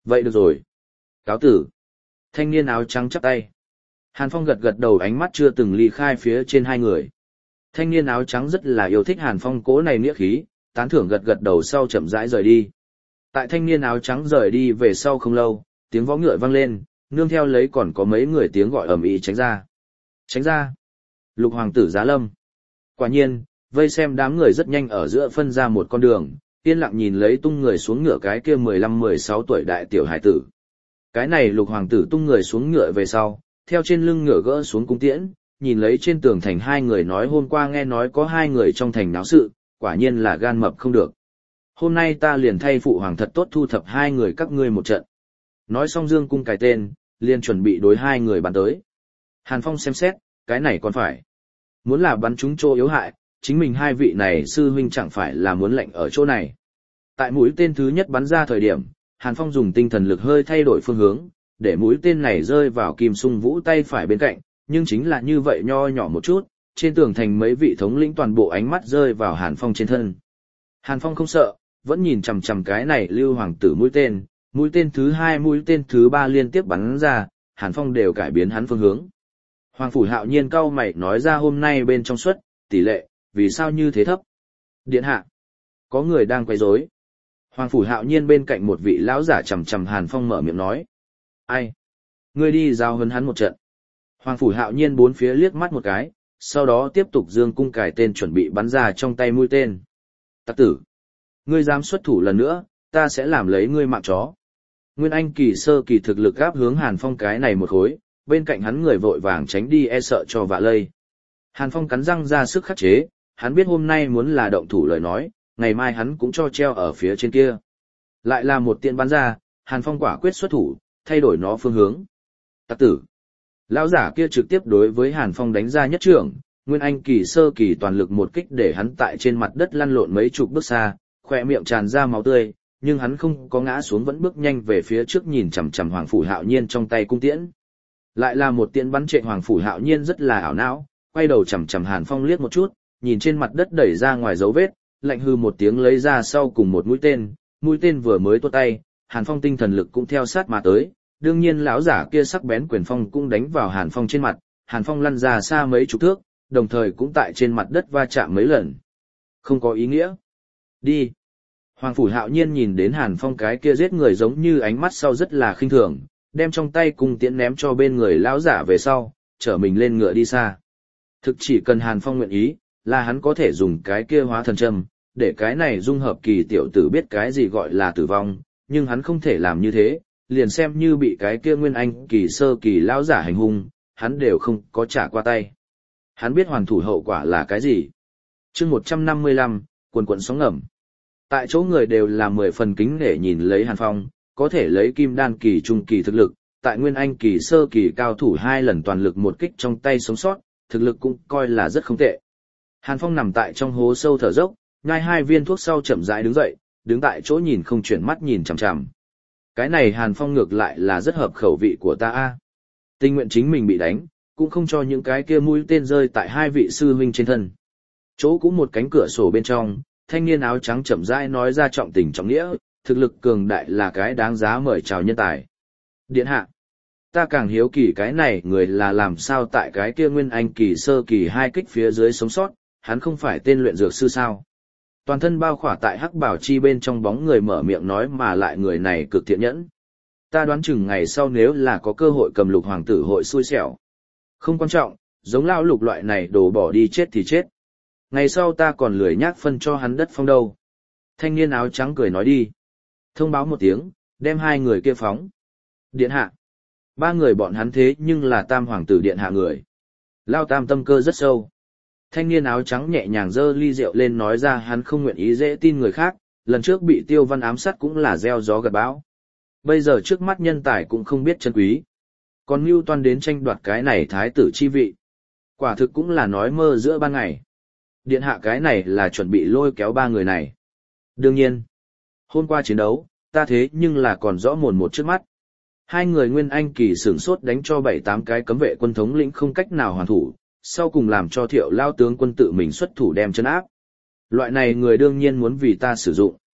Vậy được rồi. Cáo tử. Thanh niên áo trắng chắp tay. Hàn Phong gật gật đầu, ánh mắt chưa từng ly khai phía trên hai người. Thanh niên áo trắng rất là yêu thích Hàn Phong cố này nghĩa khí, tán thưởng gật gật đầu sau chậm rãi rời đi. Tại thanh niên áo trắng rời đi về sau không lâu, tiếng vó ngựa vang lên, nương theo lấy còn có mấy người tiếng gọi ầm ĩ tránh ra. Tránh ra. Lục hoàng tử giá lâm. Quả nhiên, vây xem đám người rất nhanh ở giữa phân ra một con đường, yên lặng nhìn lấy tung người xuống ngựa cái kia mười lăm mười sáu tuổi đại tiểu hải tử. Cái này lục hoàng tử tung người xuống ngựa về sau, theo trên lưng ngựa gỡ xuống cung tiễn, nhìn lấy trên tường thành hai người nói hôm qua nghe nói có hai người trong thành náo sự, quả nhiên là gan mập không được. Hôm nay ta liền thay phụ hoàng thật tốt thu thập hai người các ngươi một trận. Nói xong dương cung cài tên, liền chuẩn bị đối hai người bắn tới. Hàn Phong xem xét, cái này còn phải. Muốn là bắn trúng chỗ yếu hại, chính mình hai vị này sư huynh chẳng phải là muốn lệnh ở chỗ này. Tại mũi tên thứ nhất bắn ra thời điểm, Hàn Phong dùng tinh thần lực hơi thay đổi phương hướng, để mũi tên này rơi vào Kim Sung Vũ tay phải bên cạnh, nhưng chính là như vậy nho nhỏ một chút, trên tường thành mấy vị thống lĩnh toàn bộ ánh mắt rơi vào Hàn Phong trên thân. Hàn Phong không sợ, vẫn nhìn chằm chằm cái này lưu hoàng tử mũi tên, mũi tên thứ hai mũi tên thứ ba liên tiếp bắn ra, Hàn Phong đều cải biến hắn phương hướng. Hoàng phủ Hạo Nhiên cau mày nói ra hôm nay bên trong suất, tỷ lệ, vì sao như thế thấp? Điện hạ, có người đang quấy rối. Hoàng phủ Hạo Nhiên bên cạnh một vị lão giả chằm chằm Hàn Phong mở miệng nói. Ai? Ngươi đi giao huấn hắn một trận. Hoàng phủ Hạo Nhiên bốn phía liếc mắt một cái, sau đó tiếp tục dương cung cài tên chuẩn bị bắn ra trong tay mũi tên. Tặc tử, ngươi dám xuất thủ lần nữa, ta sẽ làm lấy ngươi mạng chó. Nguyên Anh kỳ sơ kỳ thực lực gáp hướng Hàn Phong cái này một khối, bên cạnh hắn người vội vàng tránh đi e sợ cho vạ lây. Hàn Phong cắn răng ra sức khắc chế, hắn biết hôm nay muốn là động thủ lời nói, ngày mai hắn cũng cho treo ở phía trên kia. Lại là một tiện bắn ra, Hàn Phong quả quyết xuất thủ, thay đổi nó phương hướng. Tặc tử. Lão giả kia trực tiếp đối với Hàn Phong đánh ra nhất trưởng, Nguyên Anh kỳ sơ kỳ toàn lực một kích để hắn tại trên mặt đất lăn lộn mấy chục bước xa, khỏe miệng tràn ra máu tươi, nhưng hắn không có ngã xuống vẫn bước nhanh về phía trước nhìn chằm chằm Hoàng phủ Hạo Nhiên trong tay cung tiễn. Lại là một tiễn bắn trệ, Hoàng phủ Hạo Nhiên rất là ảo não, quay đầu chằm chằm Hàn Phong liếc một chút, nhìn trên mặt đất đẩy ra ngoài dấu vết, lạnh hư một tiếng lấy ra sau cùng một mũi tên, mũi tên vừa mới tuốt tay, Hàn Phong tinh thần lực cũng theo sát mà tới, đương nhiên lão giả kia sắc bén quyền phong cũng đánh vào Hàn Phong trên mặt, Hàn Phong lăn ra xa mấy chục thước, đồng thời cũng tại trên mặt đất va chạm mấy lần. Không có ý nghĩa. Đi. Hoàng phủ Hạo Nhiên nhìn đến Hàn Phong cái kia giết người giống như ánh mắt sau rất là khinh thường, đem trong tay cung tiễn ném cho bên người lão giả về sau, chở mình lên ngựa đi xa. Thực chỉ cần Hàn Phong nguyện ý, là hắn có thể dùng cái kia hóa thần châm, để cái này dung hợp kỳ tiểu tử biết cái gì gọi là tử vong, nhưng hắn không thể làm như thế, liền xem như bị cái kia Nguyên Anh kỳ sơ kỳ lão giả hành hung, hắn đều không có trả qua tay. Hắn biết hoàn thủ hậu quả là cái gì. Chương một trăm năm mươi lăm, quần quần sóng ngầm. Tại chỗ người đều là mười phần kính để nhìn lấy Hàn Phong, có thể lấy kim đan kỳ trung kỳ thực lực, tại Nguyên Anh kỳ sơ kỳ cao thủ hai lần toàn lực một kích trong tay sống sót, thực lực cũng coi là rất không tệ. Hàn Phong nằm tại trong hố sâu thở dốc, nhai hai viên thuốc sau chậm rãi đứng dậy, đứng tại chỗ nhìn không chuyển mắt nhìn chằm chằm. Cái này Hàn Phong ngược lại là rất hợp khẩu vị của ta a. Tình nguyện chính mình bị đánh, cũng không cho những cái kia mũi tên rơi tại hai vị sư huynh trên thân. Chỗ cũng một cánh cửa sổ bên trong, thanh niên áo trắng chậm rãi nói ra trọng tình trọng nghĩa, thực lực cường đại là cái đáng giá mời chào nhân tài. Điện hạ, ta càng hiếu kỳ cái này người là làm sao tại cái kia Nguyên Anh kỳ sơ kỳ hai kích phía dưới sống sót, hắn không phải tên luyện dược sư sao? Toàn thân bao khỏa tại hắc bảo chi bên trong bóng người mở miệng nói mà lại người này cực thiện nhẫn. Ta đoán chừng ngày sau nếu là có cơ hội cầm Lục hoàng tử hội xui xẻo. Không quan trọng, giống lão Lục loại này đổ bỏ đi chết thì chết. Ngày sau ta còn lười nhác phân cho hắn đất phong đâu. Thanh niên áo trắng cười nói đi. Thông báo một tiếng, đem hai người kia phóng. Điện hạ. Ba người bọn hắn thế nhưng là tam hoàng tử điện hạ người. Lao tam tâm cơ rất sâu. Thanh niên áo trắng nhẹ nhàng giơ ly rượu lên nói ra hắn không nguyện ý dễ tin người khác, lần trước bị Tiêu Văn ám sát cũng là gieo gió gặt bão. Bây giờ trước mắt nhân tài cũng không biết chân quý. Còn mưu toan đến tranh đoạt cái này thái tử chi vị. Quả thực cũng là nói mơ giữa ban ngày. Điện hạ cái này là chuẩn bị lôi kéo ba người này. Đương nhiên, hôm qua chiến đấu, ta thế nhưng là còn rõ mồn một trước mắt. Hai người Nguyên Anh kỳ sửng sốt đánh cho bảy tám cái cấm vệ quân thống lĩnh không cách nào hoàn thủ, sau cùng làm cho Thiệu lao tướng quân tự mình xuất thủ đem chân áp. Loại này người đương nhiên muốn vì ta sử dụng.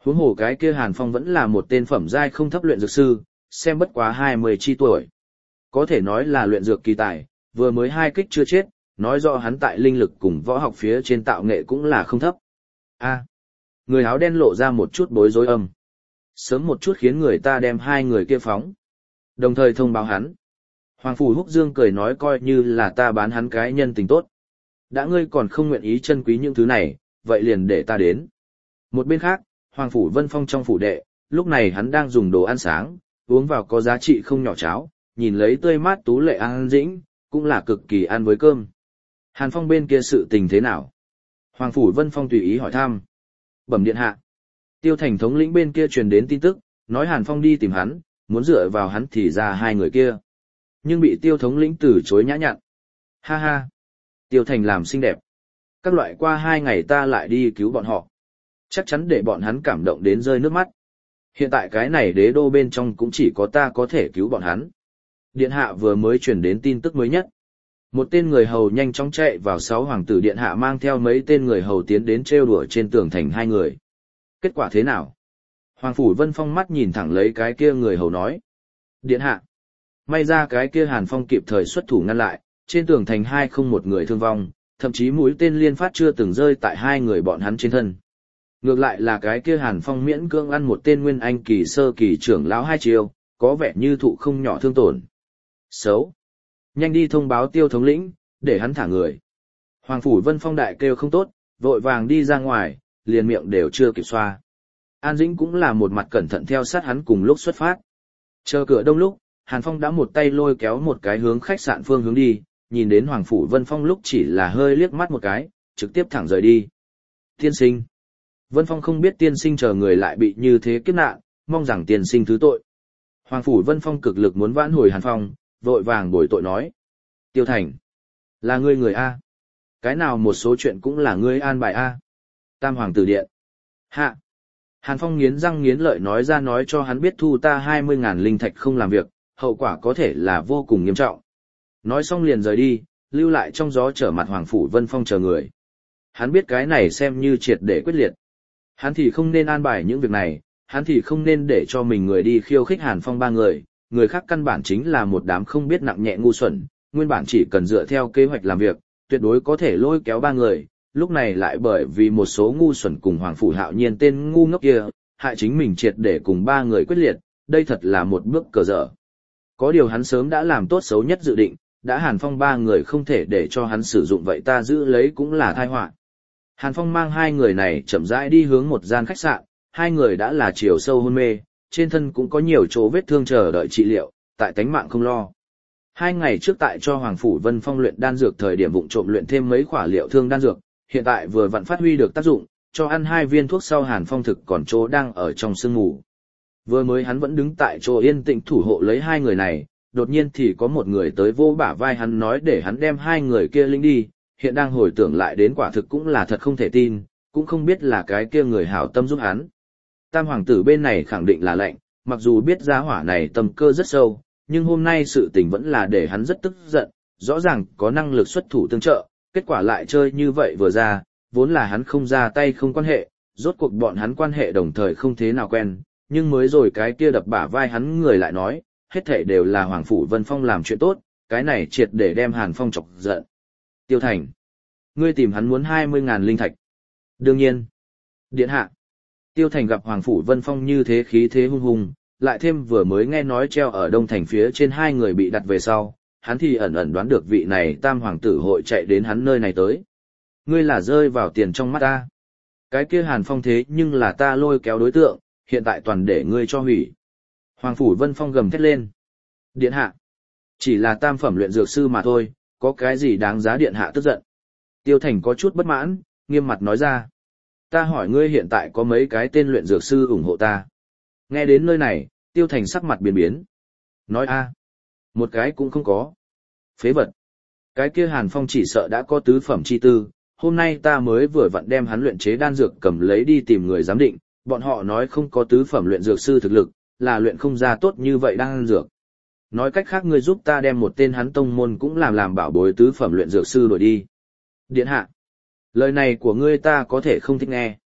Huống hồ cái kia Hàn Phong vẫn là một tên phẩm giai không thấp luyện dược sư, xem bất quá hai mươi chi tuổi. Có thể nói là luyện dược kỳ tài, vừa mới hai kích chưa chết, nói rõ hắn tại linh lực cùng võ học phía trên tạo nghệ cũng là không thấp. A, người áo đen lộ ra một chút bối rối âm. Sớm một chút khiến người ta đem hai người kia phóng. Đồng thời thông báo hắn. Hoàng Phủ Húc Dương cười nói coi như là ta bán hắn cái nhân tình tốt. Đã ngươi còn không nguyện ý trân quý những thứ này, vậy liền để ta đến. Một bên khác, Hoàng Phủ Vân Phong trong phủ đệ, lúc này hắn đang dùng đồ ăn sáng, uống vào có giá trị không nhỏ cháo, nhìn lấy tươi mát tú lệ An Dĩnh, cũng là cực kỳ ăn với cơm. Hàn Phong bên kia sự tình thế nào? Hoàng Phủ Vân Phong tùy ý hỏi thăm. Bẩm điện hạ. Tiêu Thành thống lĩnh bên kia truyền đến tin tức, nói Hàn Phong đi tìm hắn, muốn dựa vào hắn thì ra hai người kia. Nhưng bị Tiêu thống lĩnh từ chối nhã nhặn. Ha ha. Tiêu Thành làm xinh đẹp. Các loại qua hai ngày ta lại đi cứu bọn họ. Chắc chắn để bọn hắn cảm động đến rơi nước mắt. Hiện tại cái này đế đô bên trong cũng chỉ có ta có thể cứu bọn hắn. Điện hạ vừa mới truyền đến tin tức mới nhất. Một tên người hầu nhanh chóng chạy vào sáu hoàng tử điện hạ mang theo mấy tên người hầu tiến đến trêu đùa trên tường thành hai người. Kết quả thế nào? Hoàng Phủ Vân Phong mắt nhìn thẳng lấy cái kia người hầu nói. Điện hạ. May ra cái kia Hàn Phong kịp thời xuất thủ ngăn lại, trên tường thành hai không một người thương vong, thậm chí mũi tên liên phát chưa từng rơi tại hai người bọn hắn trên thân. Ngược lại là cái kia Hàn Phong miễn cưỡng ăn một tên nguyên anh kỳ sơ kỳ trưởng lão hai chiêu, có vẻ như thụ không nhỏ thương tổn. Xấu. Nhanh đi thông báo Tiêu thống lĩnh, để hắn thả người. Hoàng Phủ Vân Phong đại kêu không tốt, vội vàng đi ra ngoài, liền miệng đều chưa kịp xoa. An Dĩnh cũng là một mặt cẩn thận theo sát hắn cùng lúc xuất phát. Chờ cửa đông lúc, Hàn Phong đã một tay lôi kéo một cái hướng khách sạn phương hướng đi, nhìn đến Hoàng Phủ Vân Phong lúc chỉ là hơi liếc mắt một cái, trực tiếp thẳng rời đi. Tiên sinh. Vân Phong không biết tiên sinh chờ người lại bị như thế kiếp nạn, mong rằng tiên sinh thứ tội. Hoàng Phủ Vân Phong cực lực muốn vãn hồi Hàn Phong, vội vàng bồi tội nói. Tiêu Thành. Là ngươi người A. Cái nào một số chuyện cũng là ngươi an bài A. Tam Hoàng tử điện. Hạ. Hàn Phong nghiến răng nghiến lợi nói ra nói cho hắn biết thu ta hai mươi ngàn linh thạch không làm việc, hậu quả có thể là vô cùng nghiêm trọng. Nói xong liền rời đi, lưu lại trong gió trở mặt Hoàng Phủ Vân Phong chờ người. Hắn biết cái này xem như triệt để quyết liệt. Hắn thì không nên an bài những việc này, hắn thì không nên để cho mình người đi khiêu khích Hàn Phong ba người, người khác căn bản chính là một đám không biết nặng nhẹ ngu xuẩn, nguyên bản chỉ cần dựa theo kế hoạch làm việc, tuyệt đối có thể lôi kéo ba người, lúc này lại bởi vì một số ngu xuẩn cùng Hoàng Phủ Hạo Nhiên tên ngu ngốc kia, hại chính mình triệt để cùng ba người quyết liệt, đây thật là một bước cờ dở. Có điều hắn sớm đã làm tốt xấu nhất dự định, đã Hàn Phong ba người không thể để cho hắn sử dụng vậy ta giữ lấy cũng là tai họa. Hàn Phong mang hai người này chậm rãi đi hướng một gian khách sạn, hai người đã là chiều sâu hôn mê, trên thân cũng có nhiều chỗ vết thương chờ đợi trị liệu, tại tánh mạng không lo. Hai ngày trước tại cho Hoàng Phủ Vân Phong luyện đan dược thời điểm vụng trộm luyện thêm mấy khỏa liệu thương đan dược, hiện tại vừa vặn phát huy được tác dụng, cho ăn hai viên thuốc sau Hàn Phong thực còn chỗ đang ở trong sương ngủ. Vừa mới hắn vẫn đứng tại chỗ yên tĩnh thủ hộ lấy hai người này, đột nhiên thì có một người tới vô bả vai hắn nói để hắn đem hai người kia linh đi, hiện đang hồi tưởng lại đến quả thực cũng là thật không thể tin, cũng không biết là cái kia người hảo tâm giúp hắn. Tam hoàng tử bên này khẳng định là lệnh, mặc dù biết giá hỏa này tâm cơ rất sâu, nhưng hôm nay sự tình vẫn là để hắn rất tức giận, rõ ràng có năng lực xuất thủ tương trợ, kết quả lại chơi như vậy vừa ra, vốn là hắn không ra tay không quan hệ, rốt cuộc bọn hắn quan hệ đồng thời không thế nào quen, nhưng mới rồi cái kia đập bả vai hắn người lại nói, hết thảy đều là Hoàng Phủ Vân Phong làm chuyện tốt, cái này triệt để đem Hàn Phong chọc giận. Tiêu Thành, ngươi tìm hắn muốn hai mươi ngàn linh thạch. Đương nhiên. Điện hạ. Tiêu Thành gặp Hoàng Phủ Vân Phong như thế khí thế hung hùng, lại thêm vừa mới nghe nói treo ở Đông Thành phía trên hai người bị đặt về sau, hắn thì ẩn ẩn đoán được vị này tam hoàng tử hội chạy đến hắn nơi này tới. Ngươi là rơi vào tiền trong mắt ta. Cái kia Hàn Phong thế nhưng là ta lôi kéo đối tượng, hiện tại toàn để ngươi cho hủy. Hoàng Phủ Vân Phong gầm thét lên. Điện hạ. Chỉ là tam phẩm luyện dược sư mà thôi, có cái gì đáng giá điện hạ tức giận. Tiêu Thành có chút bất mãn, nghiêm mặt nói ra. Ta hỏi ngươi hiện tại có mấy cái tên luyện dược sư ủng hộ ta. Nghe đến nơi này, Tiêu Thành sắc mặt biến biến. Nói a, một cái cũng không có. Phế vật. Cái kia Hàn Phong chỉ sợ đã có tứ phẩm chi tư, hôm nay ta mới vừa vặn đem hắn luyện chế đan dược cầm lấy đi tìm người giám định, bọn họ nói không có tứ phẩm luyện dược sư thực lực, là luyện không ra tốt như vậy đan dược. Nói cách khác ngươi giúp ta đem một tên hắn tông môn cũng làm làm bảo bối tứ phẩm luyện dược sư đổi đi. Điện hạ. Lời này của ngươi ta có thể không thích nghe.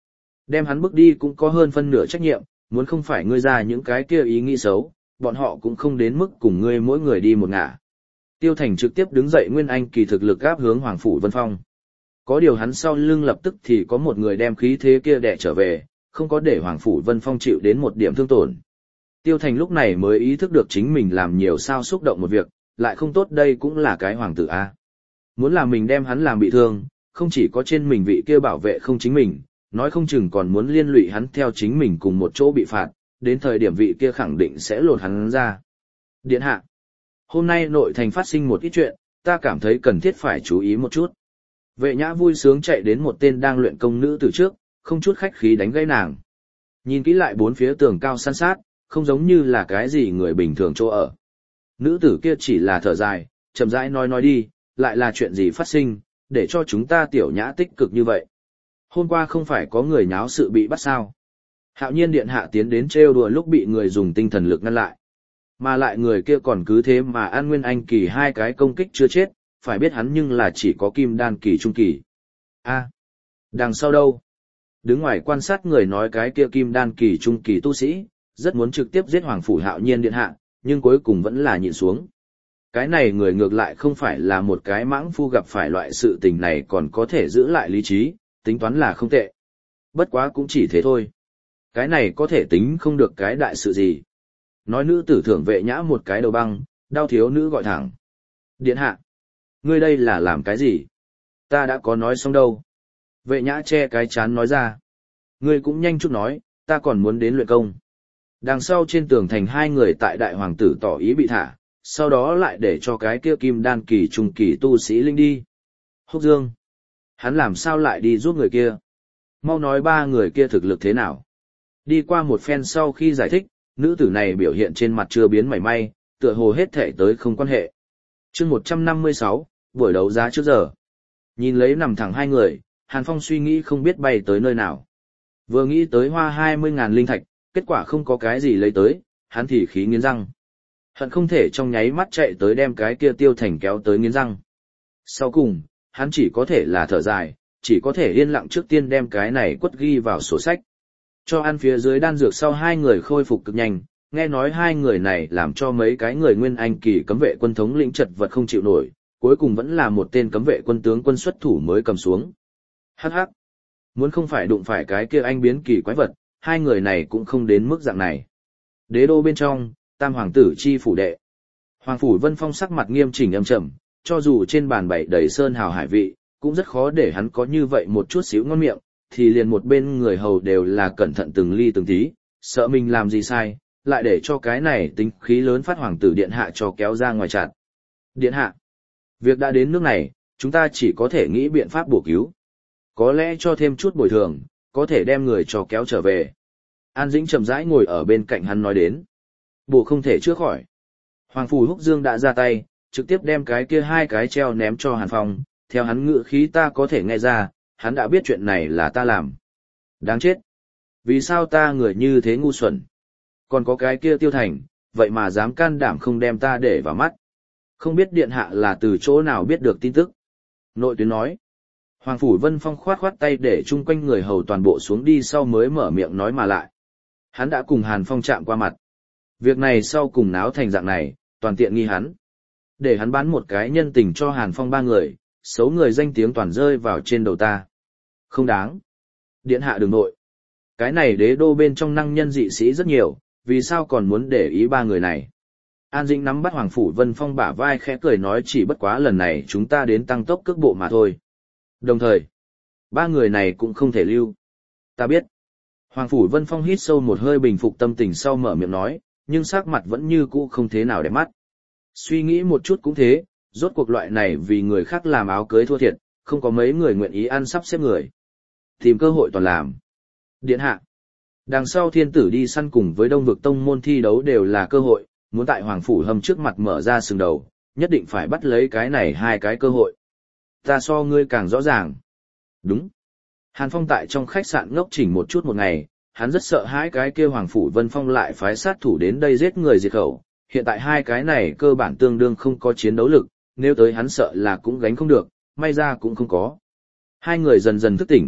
Đem hắn bước đi cũng có hơn phân nửa trách nhiệm, muốn không phải ngươi ra những cái kia ý nghĩ xấu, bọn họ cũng không đến mức cùng ngươi mỗi người đi một ngả. Tiêu Thành trực tiếp đứng dậy Nguyên Anh kỳ thực lực gáp hướng Hoàng Phủ Vân Phong. Có điều hắn sau lưng lập tức thì có một người đem khí thế kia đè trở về, không có để Hoàng Phủ Vân Phong chịu đến một điểm thương tổn. Tiêu Thành lúc này mới ý thức được chính mình làm nhiều sao xúc động một việc, lại không tốt đây cũng là cái hoàng tử A. Muốn là mình đem hắn làm bị thương, không chỉ có trên mình vị kia bảo vệ không chính mình, nói không chừng còn muốn liên lụy hắn theo chính mình cùng một chỗ bị phạt, đến thời điểm vị kia khẳng định sẽ lột hắn ra. Điện hạ, hôm nay nội thành phát sinh một ít chuyện, ta cảm thấy cần thiết phải chú ý một chút. Vệ Nhã vui sướng chạy đến một tên đang luyện công nữ từ trước, không chút khách khí đánh gãy nàng. Nhìn kỹ lại bốn phía tường cao san sát, không giống như là cái gì người bình thường chỗ ở. Nữ tử kia chỉ là thở dài, chậm rãi nói nói đi, lại là chuyện gì phát sinh, để cho chúng ta Tiểu Nhã tích cực như vậy. Hôm qua không phải có người nháo sự bị bắt sao. Hạo Nhiên điện hạ tiến đến trêu đùa lúc bị người dùng tinh thần lực ngăn lại. Mà lại người kia còn cứ thế mà ăn Nguyên Anh kỳ hai cái công kích chưa chết, phải biết hắn nhưng là chỉ có Kim Đan kỳ trung kỳ. A, đằng sau đâu? Đứng ngoài quan sát người nói cái kia Kim Đan kỳ trung kỳ tu sĩ, rất muốn trực tiếp giết Hoàng Phủ Hạo Nhiên điện hạ, nhưng cuối cùng vẫn là nhịn xuống. Cái này người ngược lại không phải là một cái mãng phu gặp phải loại sự tình này còn có thể giữ lại lý trí, tính toán là không tệ. Bất quá cũng chỉ thế thôi. Cái này có thể tính không được cái đại sự gì. Nói nữ tử thưởng Vệ Nhã một cái đầu băng, đau thiếu nữ gọi thẳng. Điện hạ, ngươi đây là làm cái gì? Ta đã có nói xong đâu. Vệ Nhã che cái chán nói ra. Ngươi cũng nhanh chút nói, ta còn muốn đến luyện công. Đằng sau trên tường thành hai người tại đại hoàng tử tỏ ý bị thả, sau đó lại để cho cái kia Kim Đan kỳ trung kỳ tu sĩ linh đi. Húc Dương, hắn làm sao lại đi giúp người kia? Mau nói ba người kia thực lực thế nào? Đi qua một phen sau khi giải thích, nữ tử này biểu hiện trên mặt chưa biến mảy may, tựa hồ hết thể tới không quan hệ. Chương một trăm năm mươi sáu, buổi đấu giá trước giờ. Nhìn lấy nằm thẳng hai người, Hàn Phong suy nghĩ không biết bay tới nơi nào. Vừa nghĩ tới hoa hai mươi ngàn linh thạch, kết quả không có cái gì lấy tới, hắn thì khí nghiến răng. Hận không thể trong nháy mắt chạy tới đem cái kia Tiêu Thành kéo tới nghiến răng. Sau cùng, hắn chỉ có thể là thở dài, chỉ có thể yên lặng trước tiên đem cái này quất ghi vào sổ sách. Cho ăn phía dưới đan dược sau hai người khôi phục cực nhanh, nghe nói hai người này làm cho mấy cái người Nguyên Anh kỳ cấm vệ quân thống lĩnh chật vật không chịu nổi, cuối cùng vẫn là một tên cấm vệ quân tướng quân xuất thủ mới cầm xuống. Hắc hắc, muốn không phải đụng phải cái kia anh biến kỳ quái vật, hai người này cũng không đến mức dạng này. Đế đô bên trong, Tam hoàng tử chi phủ đệ. Hoàng phủ Vân Phong sắc mặt nghiêm chỉnh âm trầm, cho dù trên bàn bày đầy sơn hào hải vị, cũng rất khó để hắn có như vậy một chút xíu ngon miệng, thì liền một bên người hầu đều là cẩn thận từng ly từng tí, sợ mình làm gì sai, lại để cho cái này tính khí lớn phát hoàng tử điện hạ cho kéo ra ngoài chặt. Điện hạ, việc đã đến nước này, chúng ta chỉ có thể nghĩ biện pháp bổ cứu. Có lẽ cho thêm chút bồi thường, có thể đem người cho kéo trở về. An Dĩnh chậm rãi ngồi ở bên cạnh hắn nói đến. Bổ không thể chữa khỏi. Hoàng phủ Húc Dương đã ra tay, trực tiếp đem cái kia hai cái treo ném cho Hàn Phong, theo hắn ngự khí ta có thể nghe ra, hắn đã biết chuyện này là ta làm. Đáng chết. Vì sao ta người như thế ngu xuẩn? Còn có cái kia Tiêu Thành, vậy mà dám can đảm không đem ta để vào mắt. Không biết điện hạ là từ chỗ nào biết được tin tức. Nội tuyến nói. Hoàng phủ Vân Phong khoát khoát tay để chung quanh người hầu toàn bộ xuống đi sau mới mở miệng nói mà lại. Hắn đã cùng Hàn Phong chạm qua mặt. Việc này sau cùng náo thành dạng này, toàn tiện nghi hắn. Để hắn bán một cái nhân tình cho Hàn Phong ba người, xấu người danh tiếng toàn rơi vào trên đầu ta. Không đáng. Điện hạ đừng nội. Cái này đế đô bên trong năng nhân dị sĩ rất nhiều, vì sao còn muốn để ý ba người này. An Dĩnh nắm bắt Hoàng phủ Vân Phong bả vai khẽ cười nói chỉ bất quá lần này chúng ta đến tăng tốc cước bộ mà thôi. Đồng thời, ba người này cũng không thể lưu. Ta biết. Hoàng phủ Vân Phong hít sâu một hơi bình phục tâm tình sau mở miệng nói, nhưng sắc mặt vẫn như cũ không thế nào đẹp mắt. Suy nghĩ một chút cũng thế, rốt cuộc loại này vì người khác làm áo cưới thua thiệt, không có mấy người nguyện ý ăn sắp xếp người. Tìm cơ hội toàn làm. Điện hạ. Đằng sau thiên tử đi săn cùng với đông vực tông môn thi đấu đều là cơ hội, muốn tại Hoàng phủ Hầm trước mặt mở ra sừng đầu, nhất định phải bắt lấy cái này hai cái cơ hội. Ta so ngươi càng rõ ràng. Đúng. Hàn Phong tại trong khách sạn ngốc chỉnh một chút một ngày, hắn rất sợ hãi cái kia Hoàng phủ Vân Phong lại phái sát thủ đến đây giết người diệt khẩu. Hiện tại hai cái này cơ bản tương đương không có chiến đấu lực, nếu tới hắn sợ là cũng gánh không được, may ra cũng không có. Hai người dần dần thức tỉnh,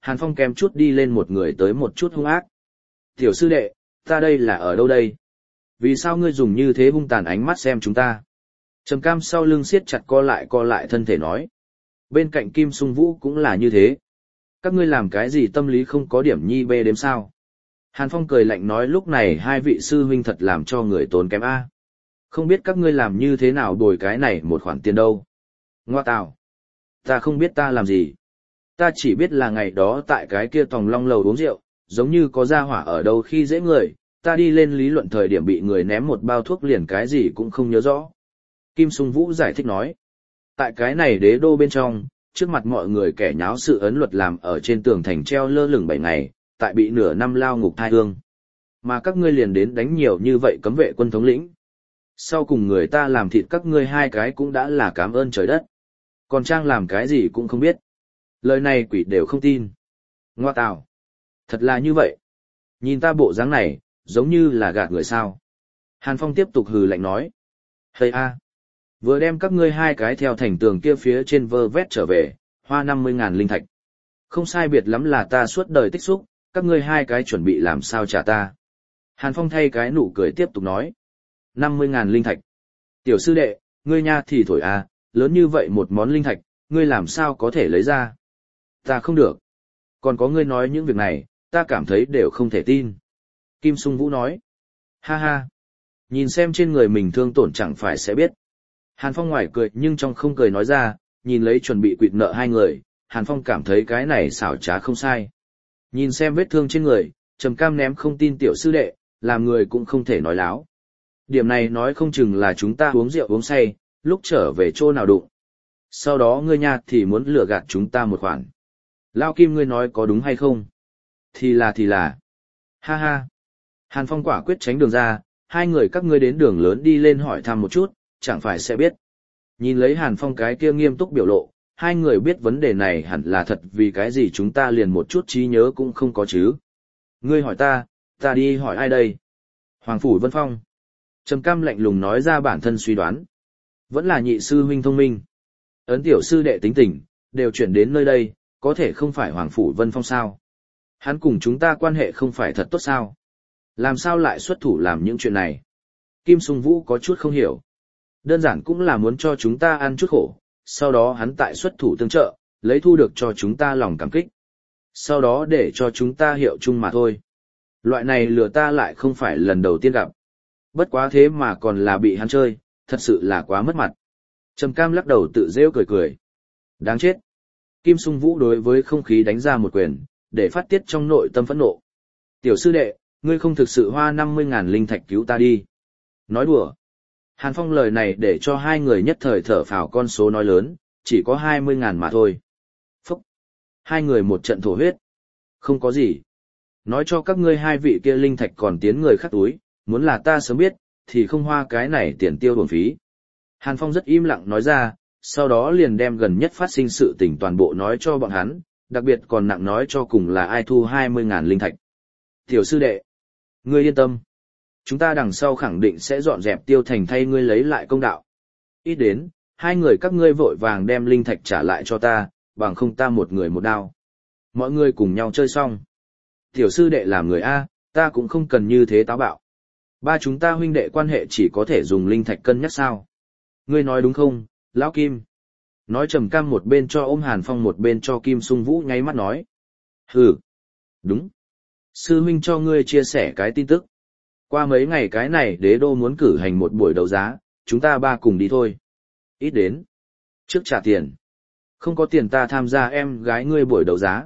Hàn Phong kém chút đi lên một người tới một chút hung ác. Tiểu sư đệ, ta đây là ở đâu đây? Vì sao ngươi dùng như thế hung tàn ánh mắt xem chúng ta? Trầm Cam sau lưng siết chặt co lại co lại thân thể nói. Bên cạnh Kim Sung Vũ cũng là như thế. Các ngươi làm cái gì tâm lý không có điểm nhi bê đếm sao? Hàn Phong cười lạnh nói lúc này hai vị sư huynh thật làm cho người tốn kém A. Không biết các ngươi làm như thế nào đổi cái này một khoản tiền đâu. Ngoa tào. Ta không biết ta làm gì. Ta chỉ biết là ngày đó tại cái kia tòng long lầu uống rượu, giống như có gia hỏa ở đâu khi dễ người, ta đi lên lý luận thời điểm bị người ném một bao thuốc liền cái gì cũng không nhớ rõ. Kim Sung Vũ giải thích nói. Tại cái này đế đô bên trong, trước mặt mọi người kẻ nháo sự ấn luật làm ở trên tường thành treo lơ lửng bảy ngày, tại bị nửa năm lao ngục thai hương. Mà các ngươi liền đến đánh nhiều như vậy cấm vệ quân thống lĩnh. Sau cùng người ta làm thịt các ngươi hai cái cũng đã là cảm ơn trời đất. Còn Trang làm cái gì cũng không biết. Lời này quỷ đều không tin. Ngoa tào. Thật là như vậy. Nhìn ta bộ dáng này, giống như là gạt người sao. Hàn Phong tiếp tục hừ lạnh nói. Hây a. Vừa đem các ngươi hai cái theo thành tường kia phía trên vơ vét trở về, hoa năm mươi ngàn linh thạch. Không sai biệt lắm là ta suốt đời tích xúc, các ngươi hai cái chuẩn bị làm sao trả ta. Hàn Phong thay cái nụ cười tiếp tục nói. năm mươi ngàn linh thạch. Tiểu sư đệ, ngươi nha thì thổi a, lớn như vậy một món linh thạch, ngươi làm sao có thể lấy ra. Ta không được. Còn có ngươi nói những việc này, ta cảm thấy đều không thể tin. Kim Sung Vũ nói. Ha ha. Nhìn xem trên người mình thương tổn chẳng phải sẽ biết. Hàn Phong ngoài cười nhưng trong không cười nói ra, nhìn lấy chuẩn bị quỵt nợ hai người, Hàn Phong cảm thấy cái này xảo trá không sai. Nhìn xem vết thương trên người, Trầm Cam ném không tin tiểu sư đệ, làm người cũng không thể nói láo. Điểm này nói không chừng là chúng ta uống rượu uống say, lúc trở về chỗ nào đụng. Sau đó ngươi nha thì muốn lừa gạt chúng ta một khoản. Lao Kim ngươi nói có đúng hay không? Thì là thì là. Ha ha. Hàn Phong quả quyết tránh đường ra, hai người các ngươi đến đường lớn đi lên hỏi thăm một chút, chẳng phải sẽ biết. Nhìn lấy Hàn Phong cái kia nghiêm túc biểu lộ, hai người biết vấn đề này hẳn là thật vì cái gì chúng ta liền một chút trí nhớ cũng không có chứ. Ngươi hỏi ta, ta đi hỏi ai đây? Hoàng Phủ Vân Phong. Trầm Cam lạnh lùng nói ra bản thân suy đoán. Vẫn là nhị sư huynh thông minh. Ấn tiểu sư đệ tính tình, đều chuyển đến nơi đây, có thể không phải Hoàng Phủ Vân Phong sao? Hắn cùng chúng ta quan hệ không phải thật tốt sao? Làm sao lại xuất thủ làm những chuyện này? Kim Sung Vũ có chút không hiểu. Đơn giản cũng là muốn cho chúng ta ăn chút khổ, sau đó hắn tại xuất thủ tương trợ, lấy thu được cho chúng ta lòng cảm kích. Sau đó để cho chúng ta hiệu chung mà thôi. Loại này lừa ta lại không phải lần đầu tiên gặp. Bất quá thế mà còn là bị hắn chơi, thật sự là quá mất mặt. Trầm Cam lắc đầu tự rêu cười cười. Đáng chết. Kim Sung Vũ đối với không khí đánh ra một quyền, để phát tiết trong nội tâm phẫn nộ. Tiểu sư đệ, ngươi không thực sự hoa năm mươi ngàn linh thạch cứu ta đi. Nói đùa. Hàn Phong lời này để cho hai người nhất thời thở phào con số nói lớn, chỉ có hai mươi ngàn mà thôi. Phúc. Hai người một trận thổ huyết. Không có gì. Nói cho các ngươi hai vị kia linh thạch còn tiến người khác túi, muốn là ta sớm biết, thì không hoa cái này tiền tiêu bổng phí. Hàn Phong rất im lặng nói ra, sau đó liền đem gần nhất phát sinh sự tình toàn bộ nói cho bọn hắn, đặc biệt còn nặng nói cho cùng là ai thu hai mươi ngàn linh thạch. Tiểu sư đệ, ngươi yên tâm. Chúng ta đằng sau khẳng định sẽ dọn dẹp Tiêu Thành thay ngươi lấy lại công đạo. Ít đến, hai người các ngươi vội vàng đem linh thạch trả lại cho ta, bằng không ta một người một đao. Mọi người cùng nhau chơi xong. Tiểu sư đệ làm người A, ta cũng không cần như thế táo bạo. Ba chúng ta huynh đệ quan hệ chỉ có thể dùng linh thạch cân nhắc sao. Ngươi nói đúng không, Lão Kim? Nói Trầm Cam một bên cho ôm Hàn Phong một bên cho Kim Sung Vũ nháy mắt nói. Hừ. Đúng. Sư huynh cho ngươi chia sẻ cái tin tức. Qua mấy ngày cái này đế đô muốn cử hành một buổi đấu giá, chúng ta ba cùng đi thôi. Ít đến. Trước trả tiền. Không có tiền ta tham gia em gái ngươi buổi đấu giá.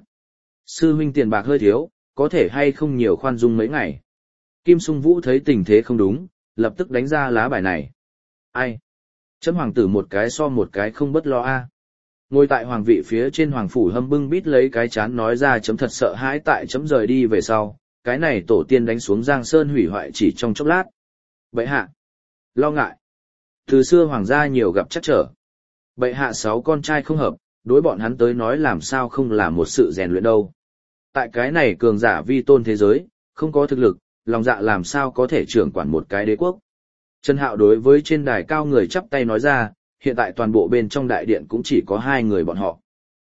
Sư huynh tiền bạc hơi thiếu, có thể hay không nhiều khoan dung mấy ngày. Kim Sung Vũ thấy tình thế không đúng, lập tức đánh ra lá bài này. Ai? Chấm hoàng tử một cái so một cái không bất lo a. Ngồi tại hoàng vị phía trên hoàng phủ hâm bưng bít lấy cái chán nói ra chấm thật sợ hãi tại chấm rời đi về sau, cái này tổ tiên đánh xuống Giang Sơn hủy hoại chỉ trong chốc lát. Bệ hạ. Lo ngại. Từ xưa hoàng gia nhiều gặp chắc trở. Bệ hạ sáu con trai không hợp, đối bọn hắn tới nói làm sao không là một sự rèn luyện đâu. Tại cái này cường giả vi tôn thế giới, không có thực lực, lòng dạ làm sao có thể trưởng quản một cái đế quốc. Trần Hạo đối với trên đài cao người chắp tay nói ra, hiện tại toàn bộ bên trong đại điện cũng chỉ có hai người bọn họ.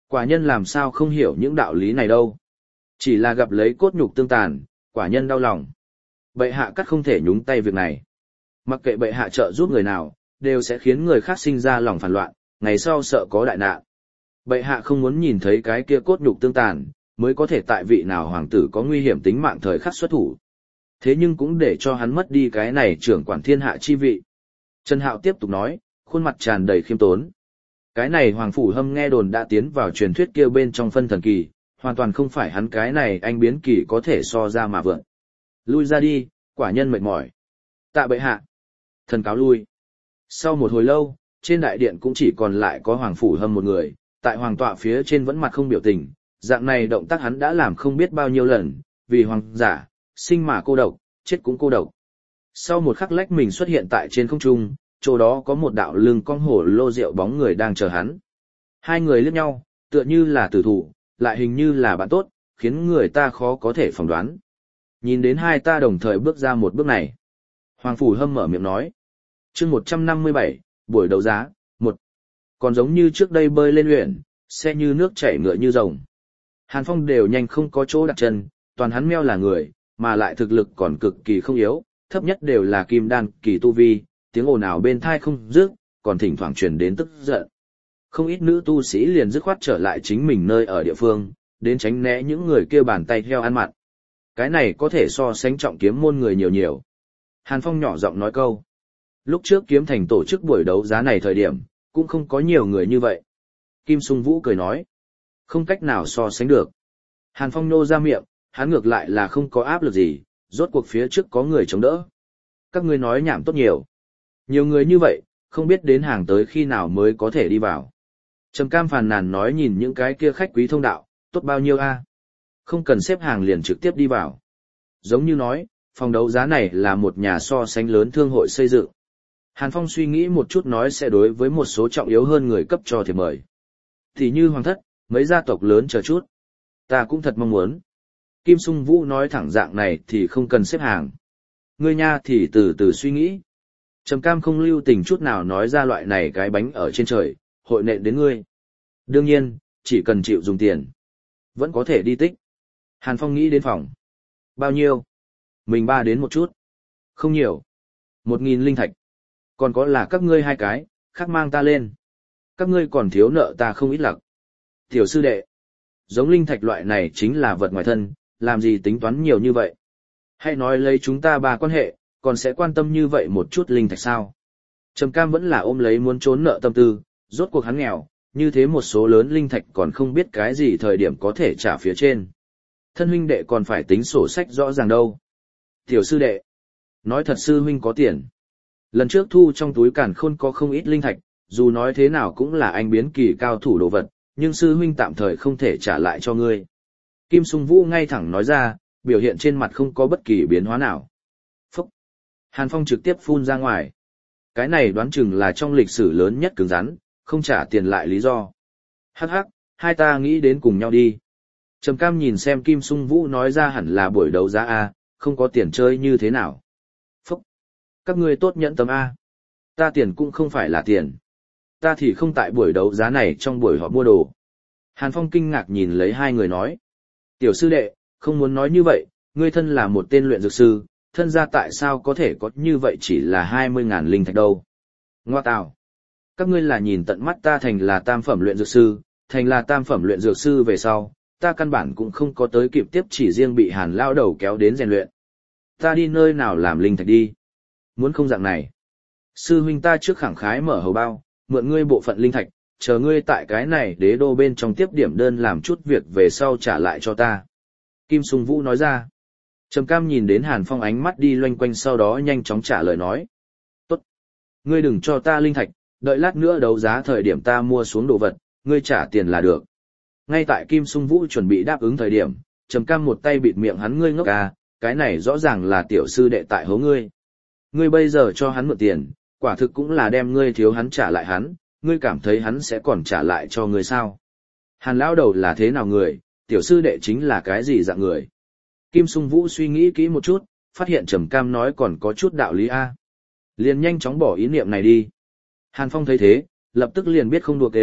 Quả nhân làm sao không hiểu những đạo lý này đâu. Chỉ là gặp lấy cốt nhục tương tàn, quả nhân đau lòng. Bệ hạ cắt không thể nhúng tay việc này. Mặc kệ bệ hạ trợ giúp người nào, đều sẽ khiến người khác sinh ra lòng phản loạn, ngày sau sợ có đại nạn. Bệ hạ không muốn nhìn thấy cái kia cốt nhục tương tàn, mới có thể tại vị nào hoàng tử có nguy hiểm tính mạng thời khắc xuất thủ. Thế nhưng cũng để cho hắn mất đi cái này trưởng quản thiên hạ chi vị. Trần Hạo tiếp tục nói, khuôn mặt tràn đầy khiêm tốn. Cái này Hoàng Phủ Hâm nghe đồn đã tiến vào truyền thuyết kia bên trong phân thần kỳ, hoàn toàn không phải hắn cái này anh biến kỳ có thể so ra mà vượn. Lui ra đi, quả nhân mệt mỏi. Tạ bệ hạ. Thần cáo lui. Sau một hồi lâu, trên đại điện cũng chỉ còn lại có Hoàng Phủ Hâm một người, tại hoàng tọa phía trên vẫn mặt không biểu tình, dạng này động tác hắn đã làm không biết bao nhiêu lần, vì hoàng giả, sinh mà cô độc, chết cũng cô độc. Sau một khắc lách mình xuất hiện tại trên không trung, chỗ đó có một đạo lưng cong hổ lô rượu bóng người đang chờ hắn. Hai người liếc nhau, tựa như là tử thủ, lại hình như là bạn tốt, khiến người ta khó có thể phỏng đoán. Nhìn đến hai ta đồng thời bước ra một bước này. Hoàng Phủ Hâm mở miệng nói. chương một trăm năm mươi bảy, buổi đấu giá, một. Còn giống như trước đây bơi lên luyện, xe như nước chảy ngựa như rồng. Hàn Phong đều nhanh không có chỗ đặt chân, toàn hắn meo là người, mà lại thực lực còn cực kỳ không yếu, thấp nhất đều là kim đan kỳ tu vi, tiếng ồn ào bên thai không dứt, còn thỉnh thoảng truyền đến tức giận. Không ít nữ tu sĩ liền dứt khoát trở lại chính mình nơi ở địa phương, đến tránh né những người kia bàn tay heo ăn mặn. Cái này có thể so sánh trọng kiếm môn người nhiều nhiều. Hàn Phong nhỏ giọng nói câu. Lúc trước kiếm thành tổ chức buổi đấu giá này thời điểm, cũng không có nhiều người như vậy. Kim Sung Vũ cười nói. Không cách nào so sánh được. Hàn Phong nô ra miệng, hắn ngược lại là không có áp lực gì, rốt cuộc phía trước có người chống đỡ. Các ngươi nói nhảm tốt nhiều. Nhiều người như vậy, không biết đến hàng tới khi nào mới có thể đi vào. Trầm Cam phàn nàn nói nhìn những cái kia khách quý thông đạo, tốt bao nhiêu a? Không cần xếp hàng liền trực tiếp đi vào. Giống như nói, phòng đấu giá này là một nhà so sánh lớn thương hội xây dựng. Hàn Phong suy nghĩ một chút nói sẽ đối với một số trọng yếu hơn người cấp cho thiệp mời. Thì như hoàng thất, mấy gia tộc lớn chờ chút. Ta cũng thật mong muốn. Kim Sung Vũ nói thẳng dạng này thì không cần xếp hàng. Ngươi nha thì từ từ suy nghĩ. Trầm Cam không lưu tình chút nào nói ra loại này cái bánh ở trên trời, hội nện đến ngươi. Đương nhiên, chỉ cần chịu dùng tiền. Vẫn có thể đi tích. Hàn Phong nghĩ đến phòng. Bao nhiêu? Mình ba đến một chút. Không nhiều. Một nghìn linh thạch. Còn có là các ngươi hai cái, khác mang ta lên. Các ngươi còn thiếu nợ ta không ít lặc. Tiểu sư đệ. Giống linh thạch loại này chính là vật ngoài thân, làm gì tính toán nhiều như vậy. Hãy nói lấy chúng ta ba quan hệ, còn sẽ quan tâm như vậy một chút linh thạch sao. Trầm Cam vẫn là ôm lấy muốn trốn nợ tâm tư, rốt cuộc hắn nghèo, như thế một số lớn linh thạch còn không biết cái gì thời điểm có thể trả phía trên. Thân huynh đệ còn phải tính sổ sách rõ ràng đâu. Tiểu sư đệ. Nói thật sư huynh có tiền. Lần trước thu trong túi càn khôn có không ít linh thạch, dù nói thế nào cũng là anh biến kỳ cao thủ đồ vật, nhưng sư huynh tạm thời không thể trả lại cho ngươi. Kim Sung Vũ ngay thẳng nói ra, biểu hiện trên mặt không có bất kỳ biến hóa nào. Phúc! Hàn Phong trực tiếp phun ra ngoài. Cái này đoán chừng là trong lịch sử lớn nhất cứng rắn, không trả tiền lại lý do. Hắc hắc, hai ta nghĩ đến cùng nhau đi. Trầm Cam nhìn xem Kim Sung Vũ nói ra hẳn là buổi đấu giá A, không có tiền chơi như thế nào. Phúc! Các ngươi tốt nhẫn tâm A. Ta tiền cũng không phải là tiền. Ta thì không tại buổi đấu giá này trong buổi họp mua đồ. Hàn Phong kinh ngạc nhìn lấy hai người nói. Tiểu sư đệ, không muốn nói như vậy, ngươi thân là một tên luyện dược sư, thân gia tại sao có thể có như vậy chỉ là hai mươi ngàn linh thạch đâu. Ngoa tạo. Các ngươi là nhìn tận mắt ta thành là tam phẩm luyện dược sư, thành là tam phẩm luyện dược sư về sau, ta căn bản cũng không có tới kịp tiếp chỉ riêng bị Hàn lao đầu kéo đến rèn luyện. Ta đi nơi nào làm linh thạch đi. Muốn không dạng này. Sư huynh ta trước khẳng khái mở hầu bao, mượn ngươi bộ phận linh thạch, chờ ngươi tại cái này đế đô bên trong tiếp điểm đơn làm chút việc về sau trả lại cho ta. Kim Sung Vũ nói ra. Trầm Cam nhìn đến Hàn Phong ánh mắt đi loanh quanh sau đó nhanh chóng trả lời nói. Tốt. Ngươi đừng cho ta linh thạch, đợi lát nữa đấu giá thời điểm ta mua xuống đồ vật, ngươi trả tiền là được. Ngay tại Kim Sung Vũ chuẩn bị đáp ứng thời điểm, Trầm Cam một tay bịt miệng hắn ngươi ngốc à, cái này rõ ràng là tiểu sư đệ tại hố ngươi. Ngươi bây giờ cho hắn mượn tiền, quả thực cũng là đem ngươi thiếu hắn trả lại hắn, ngươi cảm thấy hắn sẽ còn trả lại cho ngươi sao? Hàn lão đầu là thế nào người, tiểu sư đệ chính là cái gì dạng người? Kim Sung Vũ suy nghĩ kỹ một chút, phát hiện Trầm Cam nói còn có chút đạo lý a. Liền nhanh chóng bỏ ý niệm này đi. Hàn Phong thấy thế, lập tức liền biết không đùa kêu,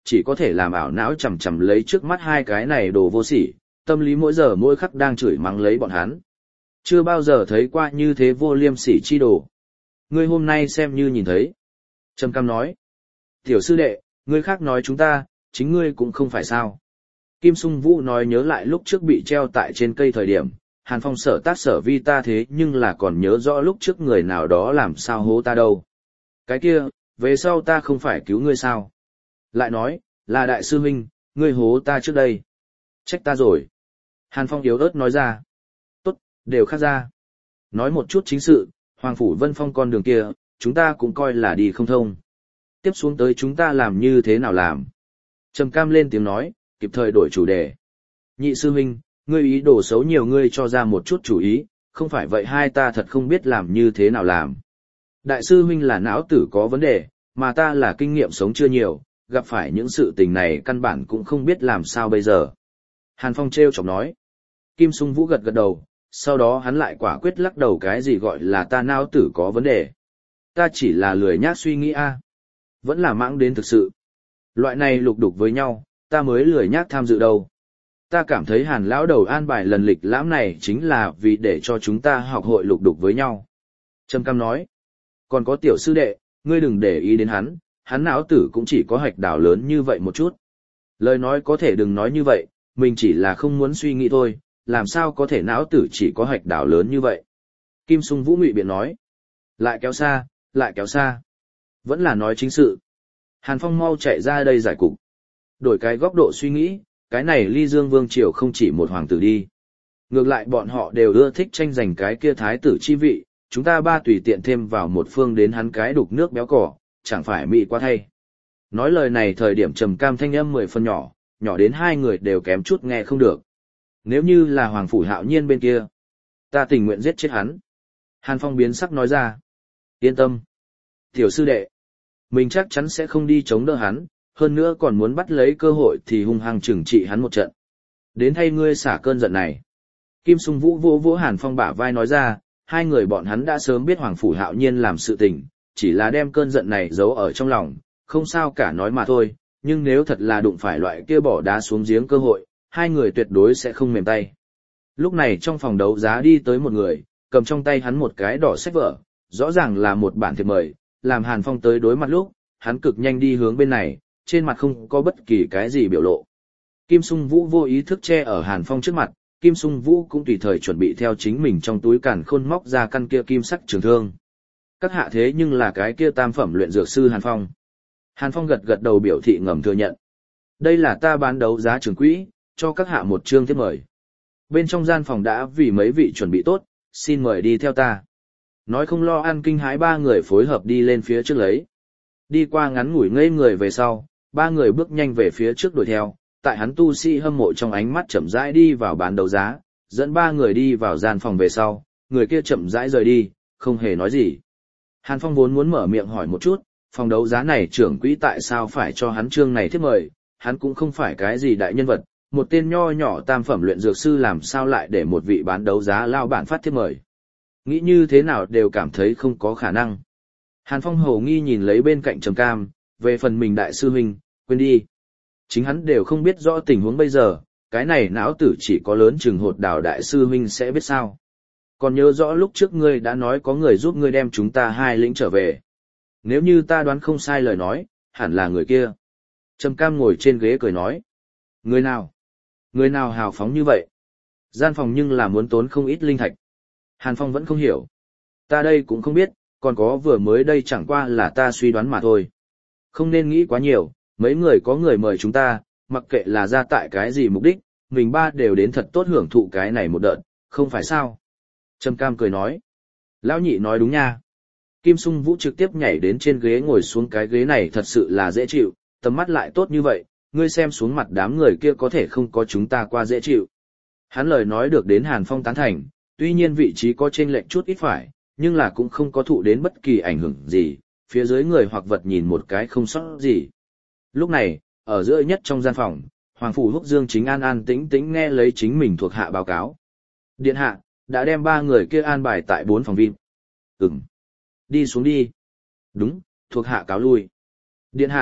chỉ có thể làm ảo não chầm chầm lấy trước mắt hai cái này đồ vô sỉ, tâm lý mỗi giờ mỗi khắc đang chửi mắng lấy bọn hắn. Chưa bao giờ thấy qua như thế vô liêm sỉ chi đồ. Ngươi hôm nay xem như nhìn thấy. Trầm Cam nói. Tiểu sư đệ, ngươi khác nói chúng ta, chính ngươi cũng không phải sao. Kim Sung Vũ nói nhớ lại lúc trước bị treo tại trên cây thời điểm, Hàn Phong sở tác sở vi ta thế nhưng là còn nhớ rõ lúc trước người nào đó làm sao hố ta đâu. Cái kia, về sau ta không phải cứu ngươi sao. Lại nói, là đại sư huynh, ngươi hố ta trước đây. Trách ta rồi. Hàn Phong yếu ớt nói ra. Tốt, đều khác ra. Nói một chút chính sự, Hoàng Phủ Vân Phong con đường kia, chúng ta cũng coi là đi không thông. Tiếp xuống tới chúng ta làm như thế nào làm. Trầm Cam lên tiếng nói, kịp thời đổi chủ đề. Nhị sư huynh, ngươi ý đồ xấu nhiều ngươi cho ra một chút chủ ý, không phải vậy hai ta thật không biết làm như thế nào làm. Đại sư huynh là não tử có vấn đề, mà ta là kinh nghiệm sống chưa nhiều, gặp phải những sự tình này căn bản cũng không biết làm sao bây giờ. Hàn Phong treo chọc nói. Kim Sung Vũ gật gật đầu, sau đó hắn lại quả quyết lắc đầu cái gì gọi là ta não tử có vấn đề. Ta chỉ là lười nhác suy nghĩ a, vẫn là mãng đến thực sự. Loại này lục đục với nhau, ta mới lười nhác tham dự đâu. Ta cảm thấy Hàn lão đầu an bài lần lịch lãm này chính là vì để cho chúng ta học hội lục đục với nhau. Trầm Cam nói. Còn có tiểu sư đệ, ngươi đừng để ý đến hắn, hắn não tử cũng chỉ có hạch đảo lớn như vậy một chút. Lời nói có thể đừng nói như vậy, mình chỉ là không muốn suy nghĩ thôi, làm sao có thể não tử chỉ có hạch đảo lớn như vậy. Kim Sung Vũ ngụy biện nói. Lại kéo xa, lại kéo xa. Vẫn là nói chính sự. Hàn Phong mau chạy ra đây giải cục. Đổi cái góc độ suy nghĩ, cái này Ly Dương Vương Triều không chỉ một hoàng tử đi. Ngược lại bọn họ đều ưa thích tranh giành cái kia thái tử chi vị, chúng ta ba tùy tiện thêm vào một phương đến hắn cái đục nước béo cỏ, chẳng phải mị quá thay. Nói lời này thời điểm Trầm Cam thanh âm mười phân nhỏ, nhỏ đến hai người đều kém chút nghe không được. Nếu như là Hoàng Phủ Hạo Nhiên bên kia, ta tình nguyện giết chết hắn. Hàn Phong biến sắc nói ra. Yên tâm. Tiểu sư đệ, mình chắc chắn sẽ không đi chống đỡ hắn, hơn nữa còn muốn bắt lấy cơ hội thì hung hăng trừng trị hắn một trận. Đến thay ngươi xả cơn giận này. Kim Sung Vũ vỗ vỗ Hàn Phong bả vai nói ra, hai người bọn hắn đã sớm biết Hoàng Phủ Hạo Nhiên làm sự tình, chỉ là đem cơn giận này giấu ở trong lòng, không sao cả nói mà thôi, nhưng nếu thật là đụng phải loại kia bỏ đá xuống giếng cơ hội, hai người tuyệt đối sẽ không mềm tay. Lúc này trong phòng đấu giá đi tới một người, cầm trong tay hắn một cái đỏ sách vở, rõ ràng là một bản thiệp mời, làm Hàn Phong tới đối mặt lúc, hắn cực nhanh đi hướng bên này, trên mặt không có bất kỳ cái gì biểu lộ. Kim Sung Vũ vô ý thức che ở Hàn Phong trước mặt, Kim Sung Vũ cũng tùy thời chuẩn bị theo chính mình trong túi càn khôn móc ra căn kia kim sắc trường thương. Các hạ thế nhưng là cái kia tam phẩm luyện dược sư Hàn Phong. Hàn Phong gật gật đầu biểu thị ngầm thừa nhận. Đây là ta bán đấu giá trường quỹ, cho các hạ một chương thiếp mời. Bên trong gian phòng đã vì mấy vị chuẩn bị tốt, xin mời đi theo ta. Nói không lo ăn kinh hãi ba người phối hợp đi lên phía trước lấy. Đi qua ngắn ngủi ngây người về sau, ba người bước nhanh về phía trước đuổi theo, tại hắn tu sĩ hâm mộ trong ánh mắt chậm rãi đi vào bán đấu giá, dẫn ba người đi vào gian phòng về sau, người kia chậm rãi rời đi, không hề nói gì. Hàn Phong vốn muốn mở miệng hỏi một chút, phòng đấu giá này trưởng quỹ tại sao phải cho hắn chương này thiếp mời, hắn cũng không phải cái gì đại nhân vật, một tên nho nhỏ tam phẩm luyện dược sư làm sao lại để một vị bán đấu giá lao bản phát thiếp mời. Nghĩ như thế nào đều cảm thấy không có khả năng. Hàn Phong hầu nghi nhìn lấy bên cạnh Trầm Cam, về phần mình đại sư huynh, quên đi. Chính hắn đều không biết rõ tình huống bây giờ, cái này não tử chỉ có lớn chừng hột đào đại sư huynh sẽ biết sao. Còn nhớ rõ lúc trước ngươi đã nói có người giúp ngươi đem chúng ta hai lĩnh trở về. Nếu như ta đoán không sai lời nói, hẳn là người kia. Trầm Cam ngồi trên ghế cười nói. Người nào? Người nào hào phóng như vậy? Gian phòng nhưng là muốn tốn không ít linh thạch. Hàn Phong vẫn không hiểu. Ta đây cũng không biết, còn có vừa mới đây chẳng qua là ta suy đoán mà thôi. Không nên nghĩ quá nhiều, mấy người có người mời chúng ta, mặc kệ là ra tại cái gì mục đích, mình ba đều đến thật tốt hưởng thụ cái này một đợt, không phải sao? Trầm Cam cười nói. Lão nhị nói đúng nha. Kim Sung Vũ trực tiếp nhảy đến trên ghế ngồi xuống, cái ghế này thật sự là dễ chịu, tầm mắt lại tốt như vậy, ngươi xem xuống mặt đám người kia có thể không có chúng ta qua dễ chịu. Hắn lời nói được đến Hàn Phong tán thành, tuy nhiên vị trí có chênh lệch chút ít phải, nhưng là cũng không có thụ đến bất kỳ ảnh hưởng gì, phía dưới người hoặc vật nhìn một cái không sót gì. Lúc này, ở giữa nhất trong gian phòng, Hoàng Phủ Húc Dương chính an an tĩnh tĩnh nghe lấy chính mình thuộc hạ báo cáo. Điện hạ, đã đem ba người kia an bài tại bốn phòng vi. Ừm. Đi xuống đi. Đúng, thuộc hạ cáo lui. Điện hạ,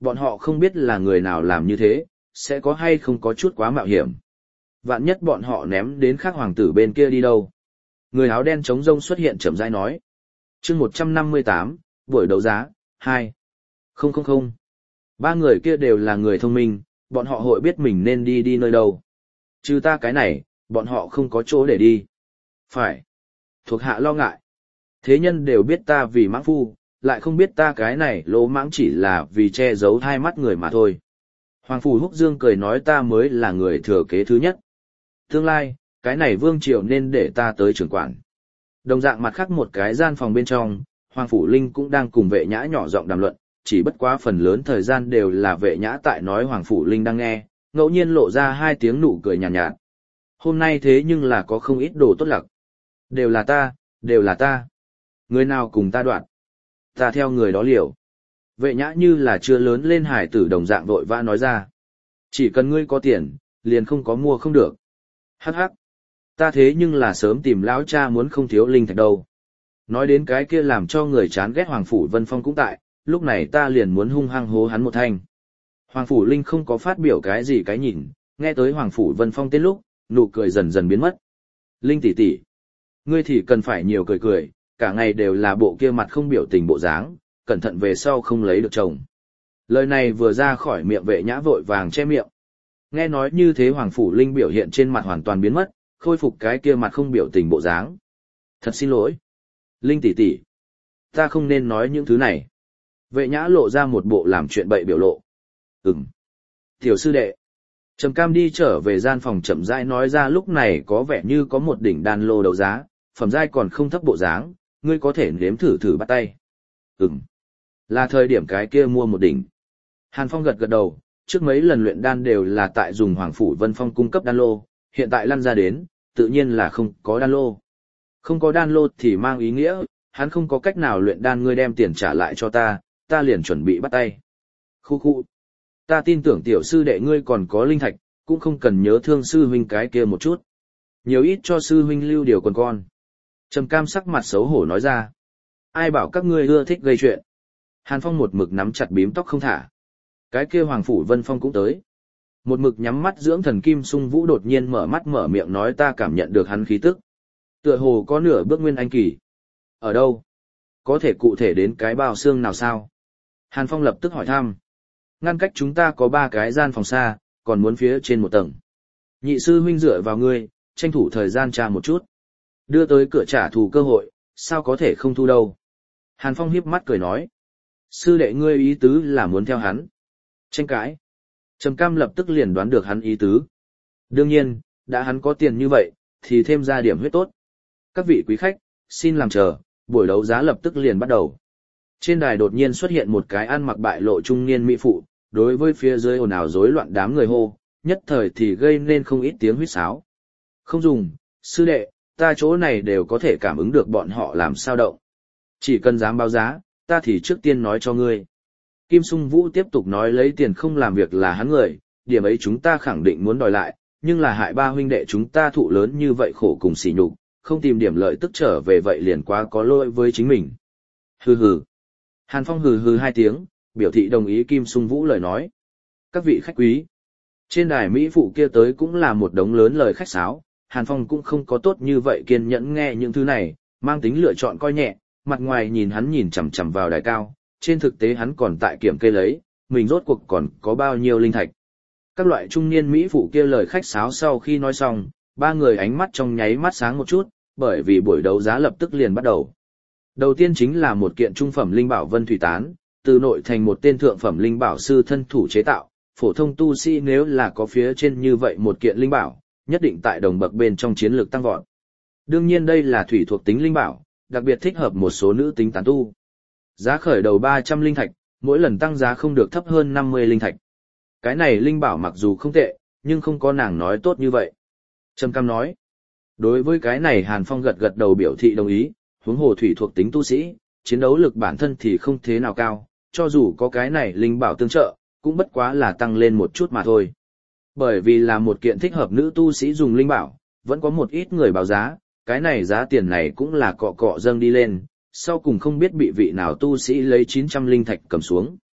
bọn họ không biết là người nào làm như thế, sẽ có hay không có chút quá mạo hiểm. Vạn nhất bọn họ ném đến khác hoàng tử bên kia đi đâu. Người áo đen trống rông xuất hiện chậm rãi nói. chương một trăm năm mươi tám, buổi đấu giá, hai. Không không không. Ba người kia đều là người thông minh, bọn họ hội biết mình nên đi đi nơi đâu. Trừ ta cái này, bọn họ không có chỗ để đi. Phải. Thuộc hạ lo ngại. Thế nhân đều biết ta vì mãng phu, lại không biết ta cái này lỗ mãng chỉ là vì che giấu hai mắt người mà thôi. Hoàng Phủ Húc Dương cười nói ta mới là người thừa kế thứ nhất. Tương lai, cái này vương triều nên để ta tới trưởng quản. Đồng dạng mặt khác một cái gian phòng bên trong, Hoàng Phủ Linh cũng đang cùng vệ nhã nhỏ giọng đàm luận, chỉ bất quá phần lớn thời gian đều là vệ nhã tại nói Hoàng Phủ Linh đang nghe, ngẫu nhiên lộ ra hai tiếng nụ cười nhàn nhạt, nhạt. Hôm nay thế nhưng là có không ít đồ tốt lặc. Đều là ta, đều là ta. Người nào cùng ta đoạn. Ta theo người đó liều. Vệ nhã như là chưa lớn lên hải tử đồng dạng vội vã nói ra. Chỉ cần ngươi có tiền, liền không có mua không được. Hắc hắc. Ta thế nhưng là sớm tìm lão cha muốn không thiếu linh thạch đâu. Nói đến cái kia làm cho người chán ghét Hoàng Phủ Vân Phong cũng tại, lúc này ta liền muốn hung hăng hố hắn một thanh. Hoàng Phủ Linh không có phát biểu cái gì cái nhìn, nghe tới Hoàng Phủ Vân Phong tên lúc, nụ cười dần dần biến mất. Linh tỷ tỷ, ngươi thì cần phải nhiều cười cười, cả ngày đều là bộ kia mặt không biểu tình bộ dáng, cẩn thận về sau không lấy được chồng. Lời này vừa ra khỏi miệng vệ nhã vội vàng che miệng. Nghe nói như thế Hoàng Phủ Linh biểu hiện trên mặt hoàn toàn biến mất, khôi phục cái kia mặt không biểu tình bộ dáng. Thật xin lỗi. Linh tỷ tỷ, ta không nên nói những thứ này. Vệ nhã lộ ra một bộ làm chuyện bậy biểu lộ. Ừm. Tiểu sư đệ. Trầm Cam đi trở về gian phòng chậm rãi nói ra lúc này có vẻ như có một đỉnh đan lô đấu giá, phẩm giai còn không thấp bộ dáng, ngươi có thể nếm thử thử bắt tay. Ừm. Là thời điểm cái kia mua một đỉnh. Hàn Phong gật gật đầu, trước mấy lần luyện đan đều là tại dùng Hoàng Phủ Vân Phong cung cấp đan lô, hiện tại lăn ra đến, tự nhiên là không có đan lô. Không có đan lô thì mang ý nghĩa, hắn không có cách nào luyện đan ngươi đem tiền trả lại cho ta, ta liền chuẩn bị bắt tay. Khu khu. Ta tin tưởng tiểu sư đệ ngươi còn có linh thạch, cũng không cần nhớ thương sư huynh cái kia một chút. Nhiều ít cho sư huynh lưu điều còn con. Trầm Cam sắc mặt xấu hổ nói ra. Ai bảo các ngươi ưa thích gây chuyện. Hàn Phong một mực nắm chặt bím tóc không thả. Cái kia Hoàng Phủ Vân Phong cũng tới. Một mực nhắm mắt dưỡng thần Kim Sung Vũ đột nhiên mở mắt mở miệng nói ta cảm nhận được hắn khí tức. Tựa hồ có nửa bước nguyên anh kỳ. Ở đâu? Có thể cụ thể đến cái bao xương nào sao? Hàn Phong lập tức hỏi thăm. Ngăn cách chúng ta có ba cái gian phòng xa, còn muốn phía trên một tầng. Nhị sư huynh dựa vào ngươi, tranh thủ thời gian tra một chút. Đưa tới cửa trả thù cơ hội, sao có thể không thu đâu. Hàn Phong hiếp mắt cười nói. Sư đệ ngươi ý tứ là muốn theo hắn. Tranh cãi. Trầm Cam lập tức liền đoán được hắn ý tứ. Đương nhiên, đã hắn có tiền như vậy, thì thêm ra điểm huyết tốt. Các vị quý khách, xin làm chờ, buổi đấu giá lập tức liền bắt đầu. Trên đài đột nhiên xuất hiện một cái ăn mặc bại lộ trung niên mỹ phụ, đối với phía dưới ồn ào rối loạn đám người hô, nhất thời thì gây nên không ít tiếng huýt sáo. Không dùng, sư đệ, ta chỗ này đều có thể cảm ứng được bọn họ làm sao động. Chỉ cần dám báo giá, ta thì trước tiên nói cho ngươi. Kim Sung Vũ tiếp tục nói lấy tiền không làm việc là hắn người, điểm ấy chúng ta khẳng định muốn đòi lại, nhưng là hại ba huynh đệ chúng ta thụ lớn như vậy khổ cùng sỉ nhục, không tìm điểm lợi tức trở về vậy liền quá có lỗi với chính mình. Hừ hừ. Hàn Phong hừ hừ hai tiếng, biểu thị đồng ý Kim Sung Vũ lời nói. Các vị khách quý. Trên đài Mỹ phụ kia tới cũng là một đống lớn lời khách sáo, Hàn Phong cũng không có tốt như vậy kiên nhẫn nghe những thứ này, mang tính lựa chọn coi nhẹ, mặt ngoài nhìn hắn nhìn chằm chằm vào đài cao, trên thực tế hắn còn tại kiểm kê lấy, mình rốt cuộc còn có bao nhiêu linh thạch. Các loại trung niên Mỹ phụ kia lời khách sáo sau khi nói xong, ba người ánh mắt trong nháy mắt sáng một chút, bởi vì buổi đấu giá lập tức liền bắt đầu. Đầu tiên chính là một kiện trung phẩm linh bảo Vân Thủy Tán, từ nội thành một tên thượng phẩm linh bảo sư thân thủ chế tạo, phổ thông tu sĩ nếu là có phía trên như vậy một kiện linh bảo, nhất định tại đồng bậc bên trong chiến lược tăng vọt. Đương nhiên đây là thủy thuộc tính linh bảo, đặc biệt thích hợp một số nữ tính tán tu. Giá khởi đầu ba trăm linh thạch, mỗi lần tăng giá không được thấp hơn năm mươi linh thạch. Cái này linh bảo mặc dù không tệ, nhưng không có nàng nói tốt như vậy. Trầm Cam nói. Đối với cái này Hàn Phong gật gật đầu biểu thị đồng ý, huống hồ thủy thuộc tính tu sĩ, chiến đấu lực bản thân thì không thế nào cao, cho dù có cái này linh bảo tương trợ, cũng bất quá là tăng lên một chút mà thôi. Bởi vì là một kiện thích hợp nữ tu sĩ dùng linh bảo, vẫn có một ít người báo giá, cái này giá tiền này cũng là cọ cọ dâng đi lên, sau cùng không biết bị vị nào tu sĩ lấy chín trăm linh thạch cầm xuống.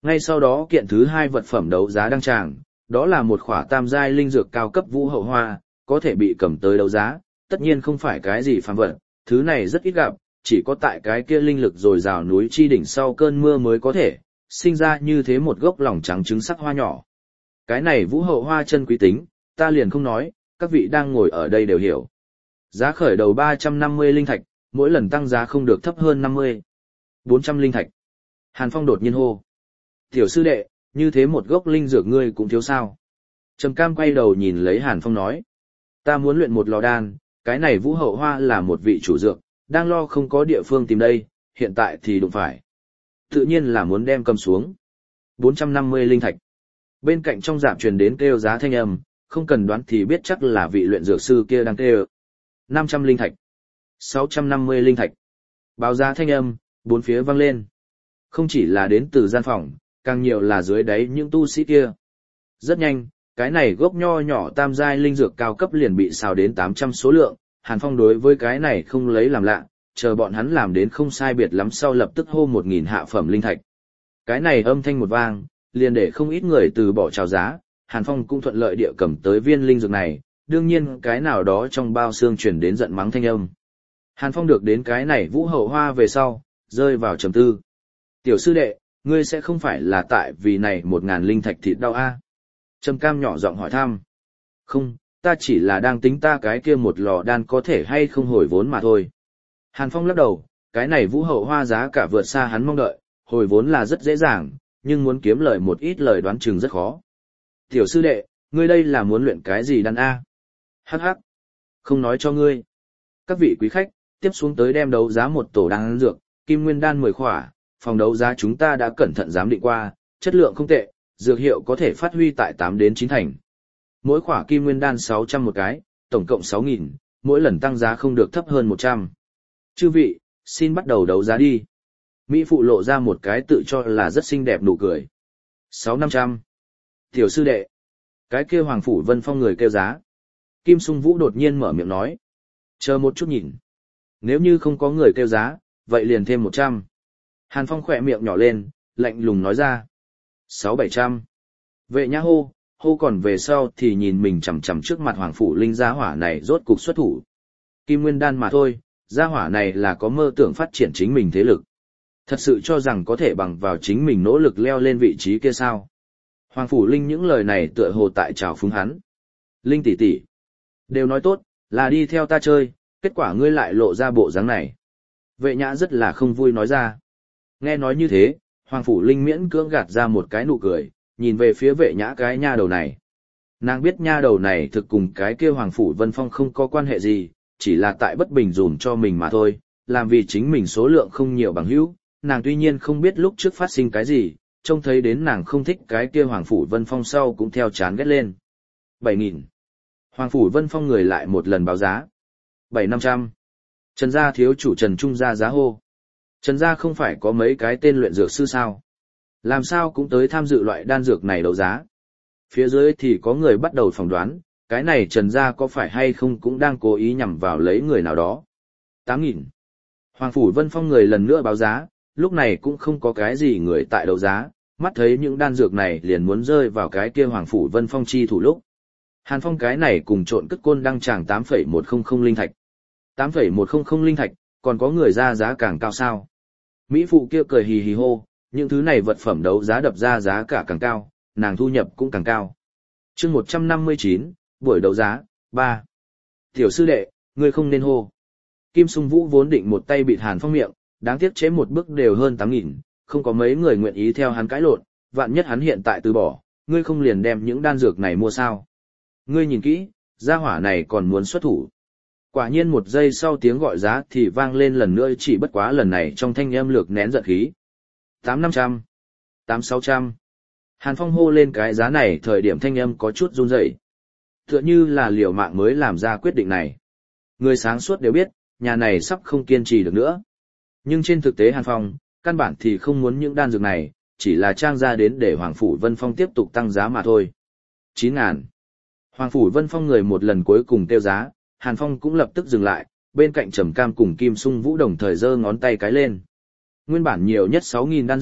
Ngay sau đó kiện thứ hai vật phẩm đấu giá đăng tràng, đó là một khỏa tam giai linh dược cao cấp vũ hậu hoa, có thể bị cầm tới đấu giá, tất nhiên không phải cái gì phàm vật, thứ này rất ít gặp, chỉ có tại cái kia linh lực dồi dào núi chi đỉnh sau cơn mưa mới có thể sinh ra như thế một gốc lòng trắng trứng sắc hoa nhỏ. Cái này vũ hậu hoa chân quý tính, ta liền không nói, các vị đang ngồi ở đây đều hiểu. Giá khởi đầu ba trăm năm mươi linh thạch, mỗi lần tăng giá không được thấp hơn năm mươi. bốn trăm linh thạch. Hàn Phong đột nhiên hô. Tiểu sư đệ, như thế một gốc linh dược ngươi cũng thiếu sao. Trầm Cam quay đầu nhìn lấy Hàn Phong nói. Ta muốn luyện một lò đan, cái này vũ hậu hoa là một vị chủ dược, đang lo không có địa phương tìm đây, hiện tại thì đụng phải. Tự nhiên là muốn đem cầm xuống. bốn trăm năm mươi linh thạch. Bên cạnh trong rạp truyền đến kêu giá thanh âm, không cần đoán thì biết chắc là vị luyện dược sư kia đang kêu. năm trăm linh thạch. sáu trăm năm mươi linh thạch. Báo giá thanh âm, bốn phía vang lên. Không chỉ là đến từ gian phòng, càng nhiều là dưới đáy những tu sĩ kia. Rất nhanh, cái này gốc nho nhỏ tam giai linh dược cao cấp liền bị xào đến tám trăm số lượng, Hàn Phong đối với cái này không lấy làm lạ, chờ bọn hắn làm đến không sai biệt lắm sau lập tức hô một nghìn hạ phẩm linh thạch. Cái này âm thanh một vang, liền để không ít người từ bỏ chào giá, Hàn Phong cũng thuận lợi địa cầm tới viên linh dược này, đương nhiên cái nào đó trong bao xương chuyển đến giận mắng thanh âm. Hàn Phong được đến cái này vũ hậu hoa về sau, rơi vào trầm tư. Tiểu sư đệ, ngươi sẽ không phải là tại vì này một ngàn linh thạch thịt đau a? Trầm Cam nhỏ giọng hỏi thăm. Không, ta chỉ là đang tính ta cái kia một lò đan có thể hay không hồi vốn mà thôi. Hàn Phong lắc đầu, cái này vũ hậu hoa giá cả vượt xa hắn mong đợi, hồi vốn là rất dễ dàng, nhưng muốn kiếm lời một ít lời đoán chừng rất khó. Tiểu sư đệ, ngươi đây là muốn luyện cái gì đan a? Hắc hắc, không nói cho ngươi. Các vị quý khách, tiếp xuống tới đem đấu giá một tổ đan dược, kim nguyên đan mười khỏa, phòng đấu giá chúng ta đã cẩn thận giám định qua, chất lượng không tệ, dược hiệu có thể phát huy tại tám đến chín thành. Mỗi khỏa kim nguyên đan sáu trăm một cái, tổng cộng sáu nghìn, mỗi lần tăng giá không được thấp hơn một trăm. Chư vị, xin bắt đầu đấu giá đi. Mỹ phụ lộ ra một cái tự cho là rất xinh đẹp nụ cười. Sáu năm trăm. Tiểu sư đệ. Cái kia Hoàng Phủ Vân Phong người kêu giá. Kim Sung Vũ đột nhiên mở miệng nói. Chờ một chút nhìn. Nếu như không có người kêu giá, vậy liền thêm một trăm. Hàn Phong khỏe miệng nhỏ lên, lạnh lùng nói ra. Sáu bảy trăm. Vệ nhã hô, hô còn về sau thì nhìn mình chằm chằm trước mặt Hoàng Phủ Linh gia hỏa này rốt cục xuất thủ. Kim Nguyên Đan mà thôi, gia hỏa này là có mơ tưởng phát triển chính mình thế lực. Thật sự cho rằng có thể bằng vào chính mình nỗ lực leo lên vị trí kia sao? Hoàng Phủ Linh những lời này tựa hồ tại trào phúng hắn. Linh tỷ tỷ, đều nói tốt, là đi theo ta chơi, kết quả ngươi lại lộ ra bộ dáng này. Vệ nhã rất là không vui nói ra. Nghe nói như thế, Hoàng Phủ Linh miễn cưỡng gạt ra một cái nụ cười, nhìn về phía vệ nhã cái nha đầu này. Nàng biết nha đầu này thực cùng cái kia Hoàng Phủ Vân Phong không có quan hệ gì, chỉ là tại bất bình dùm cho mình mà thôi, làm vì chính mình số lượng không nhiều bằng hữu. Nàng tuy nhiên không biết lúc trước phát sinh cái gì, trông thấy đến nàng không thích cái kia Hoàng Phủ Vân Phong sau cũng theo chán ghét lên. bảy nghìn. Hoàng Phủ Vân Phong người lại một lần báo giá. bảy năm trăm. Trần gia thiếu chủ Trần Trung gia giá hô. Trần gia không phải có mấy cái tên luyện dược sư sao? Làm sao cũng tới tham dự loại đan dược này đấu giá? Phía dưới thì có người bắt đầu phỏng đoán, cái này Trần gia có phải hay không cũng đang cố ý nhằm vào lấy người nào đó. tám nghìn. Hoàng Phủ Vân Phong người lần nữa báo giá, lúc này cũng không có cái gì người tại đấu giá, mắt thấy những đan dược này liền muốn rơi vào cái kia Hoàng Phủ Vân Phong chi thủ lúc. Hàn Phong cái này cùng trộn cất côn đăng tràng tám phẩy một không không linh thạch. tám phẩy một không không linh thạch, còn có người ra giá càng cao sao? Mỹ phụ kia cười hì hì hô, những thứ này vật phẩm đấu giá đập ra giá cả càng cao, nàng thu nhập cũng càng cao. Chương một trăm năm mươi chín, buổi đấu giá, ba. Tiểu sư đệ, ngươi không nên hô. Kim Sung Vũ vốn định một tay bịt Hàn Phong miệng, đáng tiếc chế một bước đều hơn tám nghìn, không có mấy người nguyện ý theo hắn cãi lộn, vạn nhất hắn hiện tại từ bỏ, ngươi không liền đem những đan dược này mua sao? Ngươi nhìn kỹ, gia hỏa này còn muốn xuất thủ. Quả nhiên một giây sau tiếng gọi giá thì vang lên lần nữa, chỉ bất quá lần này trong thanh âm lược nén giận khí. tám năm trăm, tám sáu trăm. Hàn Phong hô lên cái giá này thời điểm thanh âm có chút run rẩy. Tựa như là liều mạng mới làm ra quyết định này. Người sáng suốt đều biết, nhà này sắp không kiên trì được nữa. Nhưng trên thực tế Hàn Phong, căn bản thì không muốn những đan dược này, chỉ là trang ra đến để Hoàng Phủ Vân Phong tiếp tục tăng giá mà thôi. chín ngàn. Hoàng Phủ Vân Phong người một lần cuối cùng tiêu giá, Hàn Phong cũng lập tức dừng lại, bên cạnh Trầm Cam cùng Kim Sung Vũ đồng thời giơ ngón tay cái lên. Nguyên bản nhiều nhất sáu nghìn đan dược,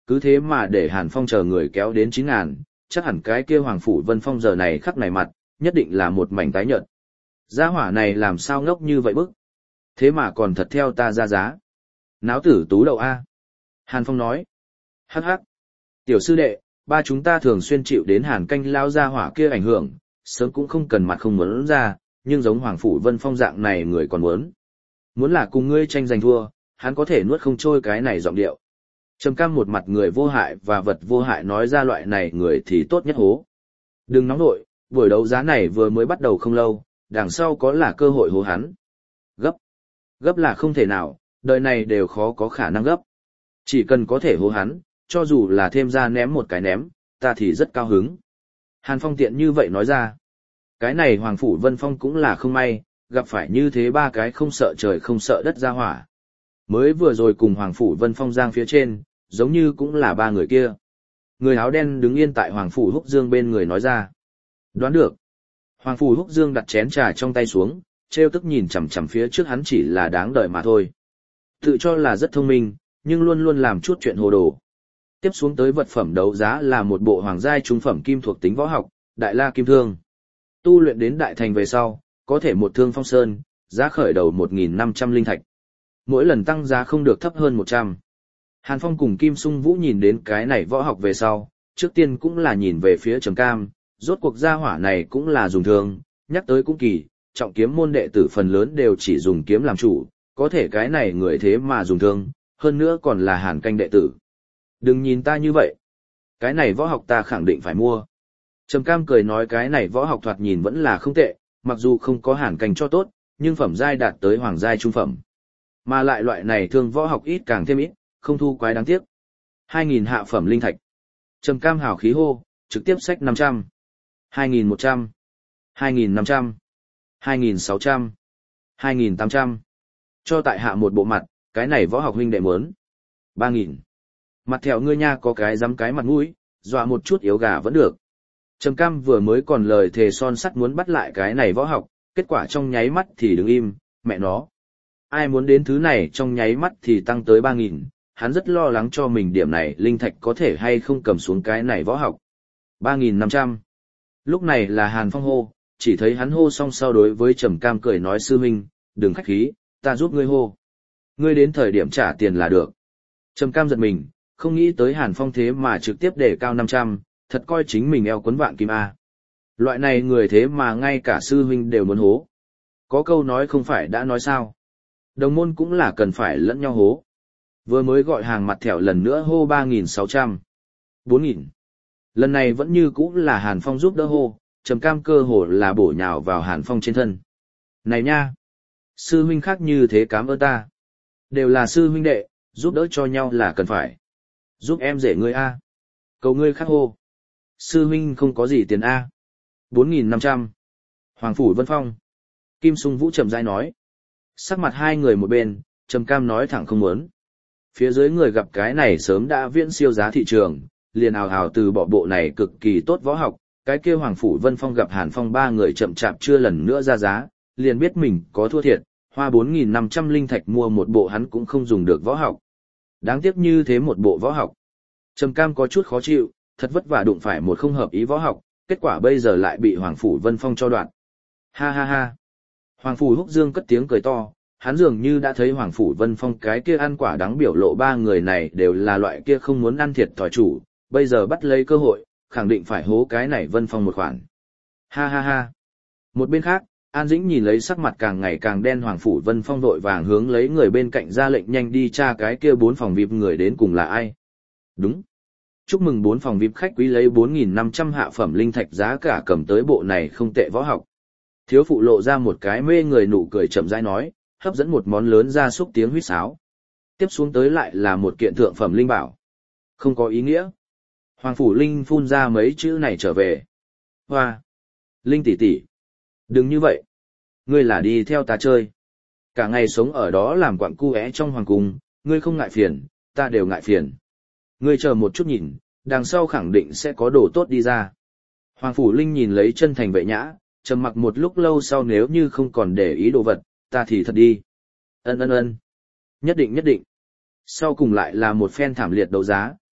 cứ thế mà để Hàn Phong chờ người kéo đến chín ngàn, chắc hẳn cái kia Hoàng Phủ Vân Phong giờ này khắc này mặt, nhất định là một mảnh tái nhợt. Gia hỏa này làm sao ngốc như vậy bức? Thế mà còn thật theo ta ra giá. Náo tử tú đầu A. Hàn Phong nói. Hắc hắc. Tiểu sư đệ, ba chúng ta thường xuyên chịu đến Hàn canh lao gia hỏa kia ảnh hưởng, sớm cũng không cần mặt không muốn ra, nhưng giống Hoàng Phủ Vân Phong dạng này người còn muốn. Muốn là cùng ngươi tranh giành thua, hắn có thể nuốt không trôi cái này giọng điệu. Trầm Cam một mặt người vô hại và vật vô hại nói ra loại này người thì tốt nhất hố. Đừng nóng nội, buổi đấu giá này vừa mới bắt đầu không lâu, đằng sau có là cơ hội hố hắn. Gấp. Gấp là không thể nào, đời này đều khó có khả năng gấp. Chỉ cần có thể hố hắn, cho dù là thêm ra ném một cái ném, ta thì rất cao hứng. Hàn Phong tiện như vậy nói ra. Cái này Hoàng Phủ Vân Phong cũng là không may, gặp phải như thế ba cái không sợ trời không sợ đất ra hỏa. Mới vừa rồi cùng Hoàng Phủ Vân Phong giang phía trên, giống như cũng là ba người kia. Người áo đen đứng yên tại Hoàng Phủ Húc Dương bên người nói ra. Đoán được. Hoàng Phủ Húc Dương đặt chén trà trong tay xuống, trêu tức nhìn chằm chằm phía trước hắn chỉ là đáng đợi mà thôi. Tự cho là rất thông minh, nhưng luôn luôn làm chút chuyện hồ đồ. Tiếp xuống tới vật phẩm đấu giá là một bộ hoàng giai trung phẩm kim thuộc tính võ học, Đại La Kim Thương. Tu luyện đến đại thành về sau, có thể một thương phong sơn, giá khởi đầu một nghìn năm trăm linh thạch. Mỗi lần tăng giá không được thấp hơn một trăm. Hàn Phong cùng Kim Sung Vũ nhìn đến cái này võ học về sau, trước tiên cũng là nhìn về phía Trầm Cam, rốt cuộc gia hỏa này cũng là dùng thương, nhắc tới cũng kỳ, trọng kiếm môn đệ tử phần lớn đều chỉ dùng kiếm làm chủ, có thể cái này người thế mà dùng thương, hơn nữa còn là Hàn canh đệ tử. Đừng nhìn ta như vậy. Cái này võ học ta khẳng định phải mua. Trầm Cam cười nói cái này võ học thoạt nhìn vẫn là không tệ, mặc dù không có Hàn canh cho tốt, nhưng phẩm giai đạt tới hoàng giai trung phẩm. Mà lại loại này thương võ học ít càng thêm ít, không thu quái đáng tiếc. hai nghìn hạ phẩm linh thạch. Trầm Cam hào khí hô, trực tiếp xách năm trăm. hai nghìn một trăm. hai nghìn năm trăm. hai nghìn sáu trăm. hai nghìn tám trăm. Cho tại hạ một bộ mặt, cái này võ học huynh đệ muốn. ba nghìn. Mặt thẹo ngươi nha có cái dám cái mặt mũi, dọa một chút yếu gà vẫn được. Trầm Cam vừa mới còn lời thề son sắt muốn bắt lại cái này võ học, kết quả trong nháy mắt thì đứng im, mẹ nó. Ai muốn đến thứ này trong nháy mắt thì tăng tới ba nghìn, hắn rất lo lắng cho mình điểm này linh thạch có thể hay không cầm xuống cái này võ học. ba nghìn năm trăm. Lúc này là Hàn Phong hô, chỉ thấy hắn hô xong sau đối với Trầm Cam cười nói sư huynh, đừng khách khí, ta giúp ngươi hô. Ngươi đến thời điểm trả tiền là được. Trầm Cam giật mình, không nghĩ tới Hàn Phong thế mà trực tiếp để cao năm trăm, thật coi chính mình eo quấn vạn kim A. Loại này người thế mà ngay cả sư huynh đều muốn hố. Có câu nói không phải đã nói sao. Đồng môn cũng là cần phải lẫn nhau hố. Vừa mới gọi hàng mặt thẻo lần nữa hô ba nghìn sáu trăm. bốn nghìn. Lần này vẫn như cũ là Hàn Phong giúp đỡ hô, Trầm Cam cơ hồ là bổ nhào vào Hàn Phong trên thân. Này nha! Sư huynh khác như thế cám ơn ta. Đều là sư huynh đệ, giúp đỡ cho nhau là cần phải. Giúp em rể ngươi A. Cầu ngươi khác hô. Sư huynh không có gì tiền A. bốn nghìn năm trăm. Hoàng Phủ Vân Phong. Kim Sung Vũ chậm rãi nói. Sắc mặt hai người một bên, Trầm Cam nói thẳng không muốn. Phía dưới người gặp cái này sớm đã viễn siêu giá thị trường, liền ào ào từ bỏ bộ này cực kỳ tốt võ học, cái kia Hoàng Phủ Vân Phong gặp Hàn Phong ba người chậm chạp chưa lần nữa ra giá, liền biết mình có thua thiệt, hoa bốn nghìn năm trăm linh thạch mua một bộ hắn cũng không dùng được võ học. Đáng tiếc như thế một bộ võ học. Trầm Cam có chút khó chịu, thật vất vả đụng phải một không hợp ý võ học, kết quả bây giờ lại bị Hoàng Phủ Vân Phong cho đoạn. Ha ha ha. Hoàng Phủ Húc Dương cất tiếng cười to, hắn dường như đã thấy Hoàng Phủ Vân Phong cái kia ăn quả đắng biểu lộ ba người này đều là loại kia không muốn ăn thiệt thòi chủ, bây giờ bắt lấy cơ hội, khẳng định phải hố cái này Vân Phong một khoản. Ha ha ha. Một bên khác, An Dĩnh nhìn lấy sắc mặt càng ngày càng đen Hoàng Phủ Vân Phong vội vàng hướng lấy người bên cạnh ra lệnh nhanh đi tra cái kia bốn phòng vi ai pi người đến cùng là ai. Đúng. Chúc mừng bốn phòng vi ai pi khách quý lấy bốn nghìn năm trăm hạ phẩm linh thạch giá cả cầm tới bộ này không tệ võ học. Thiếu phụ lộ ra một cái mê người nụ cười chậm rãi nói, hấp dẫn một món lớn ra xúc tiếng huýt sáo. Tiếp xuống tới lại là một kiện thượng phẩm linh bảo. Không có ý nghĩa. Hoàng Phủ Linh phun ra mấy chữ này trở về. Hoa! Linh tỷ tỷ! Đừng như vậy! Ngươi là đi theo ta chơi. Cả ngày sống ở đó làm quặng cu é trong hoàng cung, ngươi không ngại phiền, ta đều ngại phiền. Ngươi chờ một chút nhìn, đằng sau khẳng định sẽ có đồ tốt đi ra. Hoàng Phủ Linh nhìn lấy chân thành vệ nhã, trầm mặc một lúc lâu sau nếu như không còn để ý đồ vật, ta thì thật đi. Ân ân ân. Nhất định nhất định. Sau cùng lại là một phen thảm liệt đấu giá,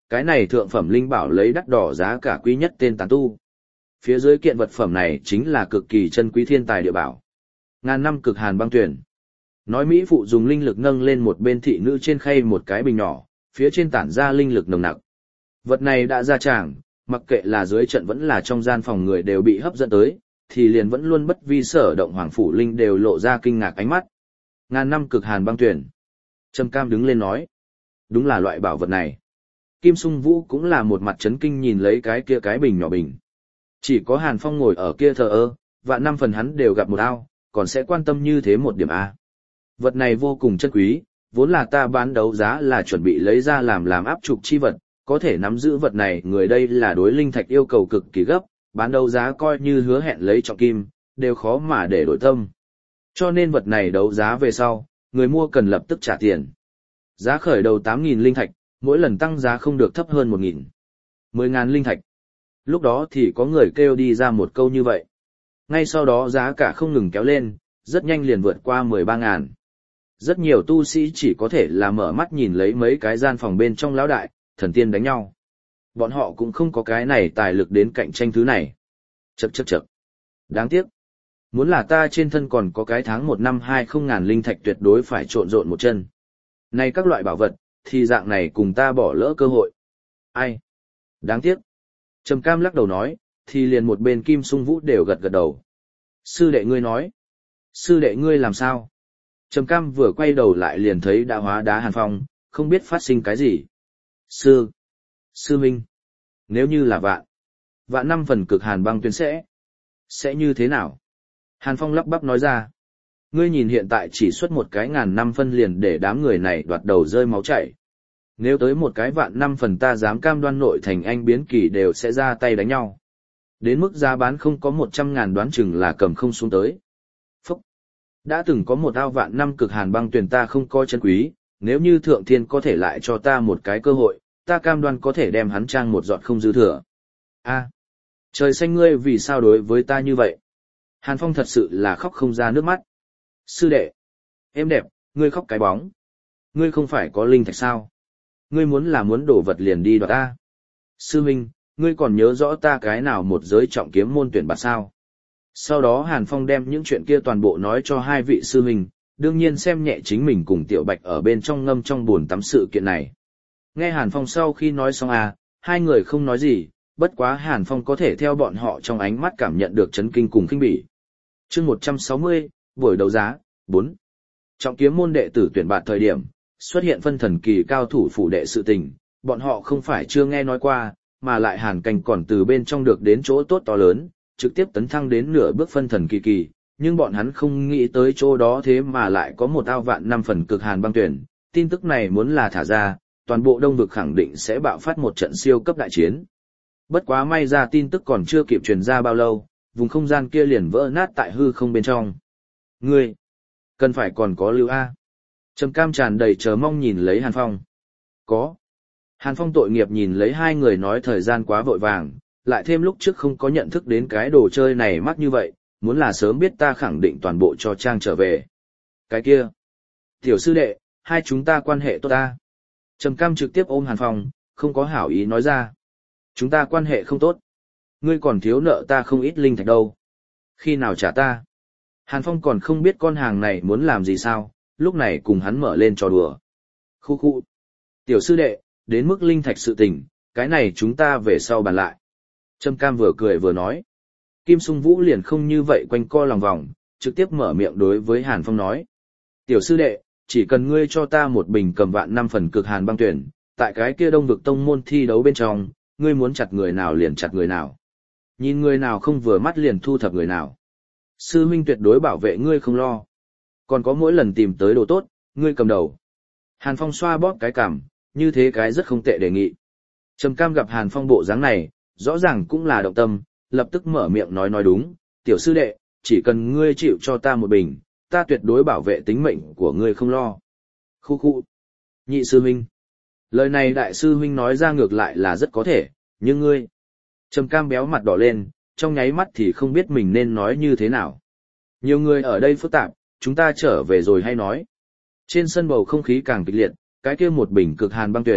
cái này thượng phẩm linh bảo lấy đắt đỏ giá cả quý nhất tên tán tu. Phía dưới kiện vật phẩm này chính là cực kỳ chân quý thiên tài địa bảo. Ngàn năm cực hàn băng tuyển. Nói Mỹ phụ dùng linh lực nâng lên một bên thị nữ trên khay một cái bình nhỏ, phía trên tản ra linh lực nồng nặc. Vật này đã ra tràng, mặc kệ là dưới trận vẫn là trong gian phòng người đều bị hấp dẫn tới, thì liền vẫn luôn bất vi sở động Hoàng Phủ Linh đều lộ ra kinh ngạc ánh mắt. Ngàn năm cực hàn băng tuyển. Trầm Cam đứng lên nói. Đúng là loại bảo vật này. Kim Sung Vũ cũng là một mặt chấn kinh nhìn lấy cái kia cái bình nhỏ bình. Chỉ có Hàn Phong ngồi ở kia thờ ơ, vạn năm phần hắn đều gặp một ao, còn sẽ quan tâm như thế một điểm A. Vật này vô cùng chân quý, vốn là ta bán đấu giá là chuẩn bị lấy ra làm làm áp trục chi vật, có thể nắm giữ vật này người đây là đối linh thạch yêu cầu cực kỳ gấp, bán đấu giá coi như hứa hẹn lấy trọng kim, đều khó mà để đổi tâm. Cho nên vật này đấu giá về sau, người mua cần lập tức trả tiền. Giá khởi đầu tám nghìn linh thạch, mỗi lần tăng giá không được thấp hơn một nghìn. mười nghìn linh thạch. Lúc đó thì có người kêu đi ra một câu như vậy. Ngay sau đó giá cả không ngừng kéo lên, rất nhanh liền vượt qua mười ba nghìn. Rất nhiều tu sĩ chỉ có thể là mở mắt nhìn lấy mấy cái gian phòng bên trong lão đại, thần tiên đánh nhau. Bọn họ cũng không có cái này tài lực đến cạnh tranh thứ này. Chậc chậc chậc. Đáng tiếc. Muốn là ta trên thân còn có cái tháng một năm hai không ngàn linh thạch tuyệt đối phải trộn rộn một chân. Này các loại bảo vật, thì dạng này cùng ta bỏ lỡ cơ hội. Ai? Đáng tiếc. Trầm Cam lắc đầu nói, thì liền một bên Kim Sung Vũ đều gật gật đầu. Sư đệ ngươi nói. Sư đệ ngươi làm sao? Trầm Cam vừa quay đầu lại liền thấy đã hóa đá Hàn Phong, không biết phát sinh cái gì. Sư. Sư Minh. Nếu như là vạn. Vạn năm phần cực hàn băng tuyến sẽ. Sẽ như thế nào? Hàn Phong lắp bắp nói ra. Ngươi nhìn hiện tại chỉ xuất một cái ngàn năm phân liền để đám người này đoạt đầu rơi máu chảy. Nếu tới một cái vạn năm phần ta dám cam đoan nội thành anh biến kỳ đều sẽ ra tay đánh nhau. Đến mức giá bán không có một trăm ngàn đoán chừng là cầm không xuống tới. Phúc! Đã từng có một ao vạn năm cực hàn băng tuyển ta không coi chân quý, nếu như thượng thiên có thể lại cho ta một cái cơ hội, ta cam đoan có thể đem hắn trang một giọt không dư thừa. A, trời xanh ngươi vì sao đối với ta như vậy? Hàn Phong thật sự là khóc không ra nước mắt. Sư đệ, em đẹp, ngươi khóc cái bóng. Ngươi không phải có linh thạch sao? Ngươi muốn là muốn đổ vật liền đi đoạt ta. Sư Minh, ngươi còn nhớ rõ ta cái nào một giới trọng kiếm môn tuyển bạt sao? Sau đó Hàn Phong đem những chuyện kia toàn bộ nói cho hai vị sư huynh, đương nhiên xem nhẹ chính mình cùng Tiểu Bạch ở bên trong ngâm trong buồn tắm sự kiện này. Nghe Hàn Phong sau khi nói xong à, hai người không nói gì, bất quá Hàn Phong có thể theo bọn họ trong ánh mắt cảm nhận được chấn kinh cùng khinh bỉ. Chương một trăm sáu mươi, buổi đấu giá, bốn. Trọng kiếm môn đệ tử tuyển bạt thời điểm, xuất hiện phân thần kỳ cao thủ phủ đệ sự tình, bọn họ không phải chưa nghe nói qua, mà lại Hàn Cảnh còn từ bên trong được đến chỗ tốt to lớn, trực tiếp tấn thăng đến nửa bước phân thần kỳ kỳ, nhưng bọn hắn không nghĩ tới chỗ đó thế mà lại có một ao vạn năm phần cực hàn băng tuyển, tin tức này muốn là thả ra, toàn bộ đông vực khẳng định sẽ bạo phát một trận siêu cấp đại chiến. Bất quá may ra tin tức còn chưa kịp truyền ra bao lâu, vùng không gian kia liền vỡ nát tại hư không bên trong. Ngươi, cần phải còn có lưu A. Trầm Cam tràn đầy chờ mong nhìn lấy Hàn Phong. Có. Hàn Phong tội nghiệp nhìn lấy hai người nói thời gian quá vội vàng, lại thêm lúc trước không có nhận thức đến cái đồ chơi này mắc như vậy, muốn là sớm biết ta khẳng định toàn bộ cho Trang trở về. Cái kia. Tiểu sư đệ, hai chúng ta quan hệ tốt ta. Trầm Cam trực tiếp ôm Hàn Phong, không có hảo ý nói ra. Chúng ta quan hệ không tốt. Ngươi còn thiếu nợ ta không ít linh thạch đâu. Khi nào trả ta? Hàn Phong còn không biết con hàng này muốn làm gì sao, lúc này cùng hắn mở lên trò đùa. Khu khu. Tiểu sư đệ, đến mức linh thạch sự tình, cái này chúng ta về sau bàn lại. Trầm Cam vừa cười vừa nói. Kim Sung Vũ liền không như vậy quanh co lòng vòng, trực tiếp mở miệng đối với Hàn Phong nói. Tiểu sư đệ, chỉ cần ngươi cho ta một bình cầm vạn năm phần cực hàn băng tuyển, tại cái kia đông vực tông môn thi đấu bên trong, ngươi muốn chặt người nào liền chặt người nào. Nhìn người nào không vừa mắt liền thu thập người nào. Sư huynh tuyệt đối bảo vệ ngươi không lo. Còn có mỗi lần tìm tới đồ tốt, ngươi cầm đầu. Hàn Phong xoa bóp cái cằm, như thế cái rất không tệ đề nghị. Trầm Cam gặp Hàn Phong bộ dáng này, rõ ràng cũng là động tâm, lập tức mở miệng nói nói đúng, tiểu sư đệ, chỉ cần ngươi chịu cho ta một bình, ta tuyệt đối bảo vệ tính mệnh của ngươi không lo. Khu khu. Nhị sư huynh. Lời này đại sư huynh nói ra ngược lại là rất có thể, nhưng ngươi. Trầm Cam béo mặt đỏ lên, trong nháy mắt thì không biết mình nên nói như thế nào. Nhiều người ở đây phức tạp, chúng ta trở về rồi hay nói. Trên sân bầu không khí càng kịch liệt, cái kia một bình cực hàn băng tuyển,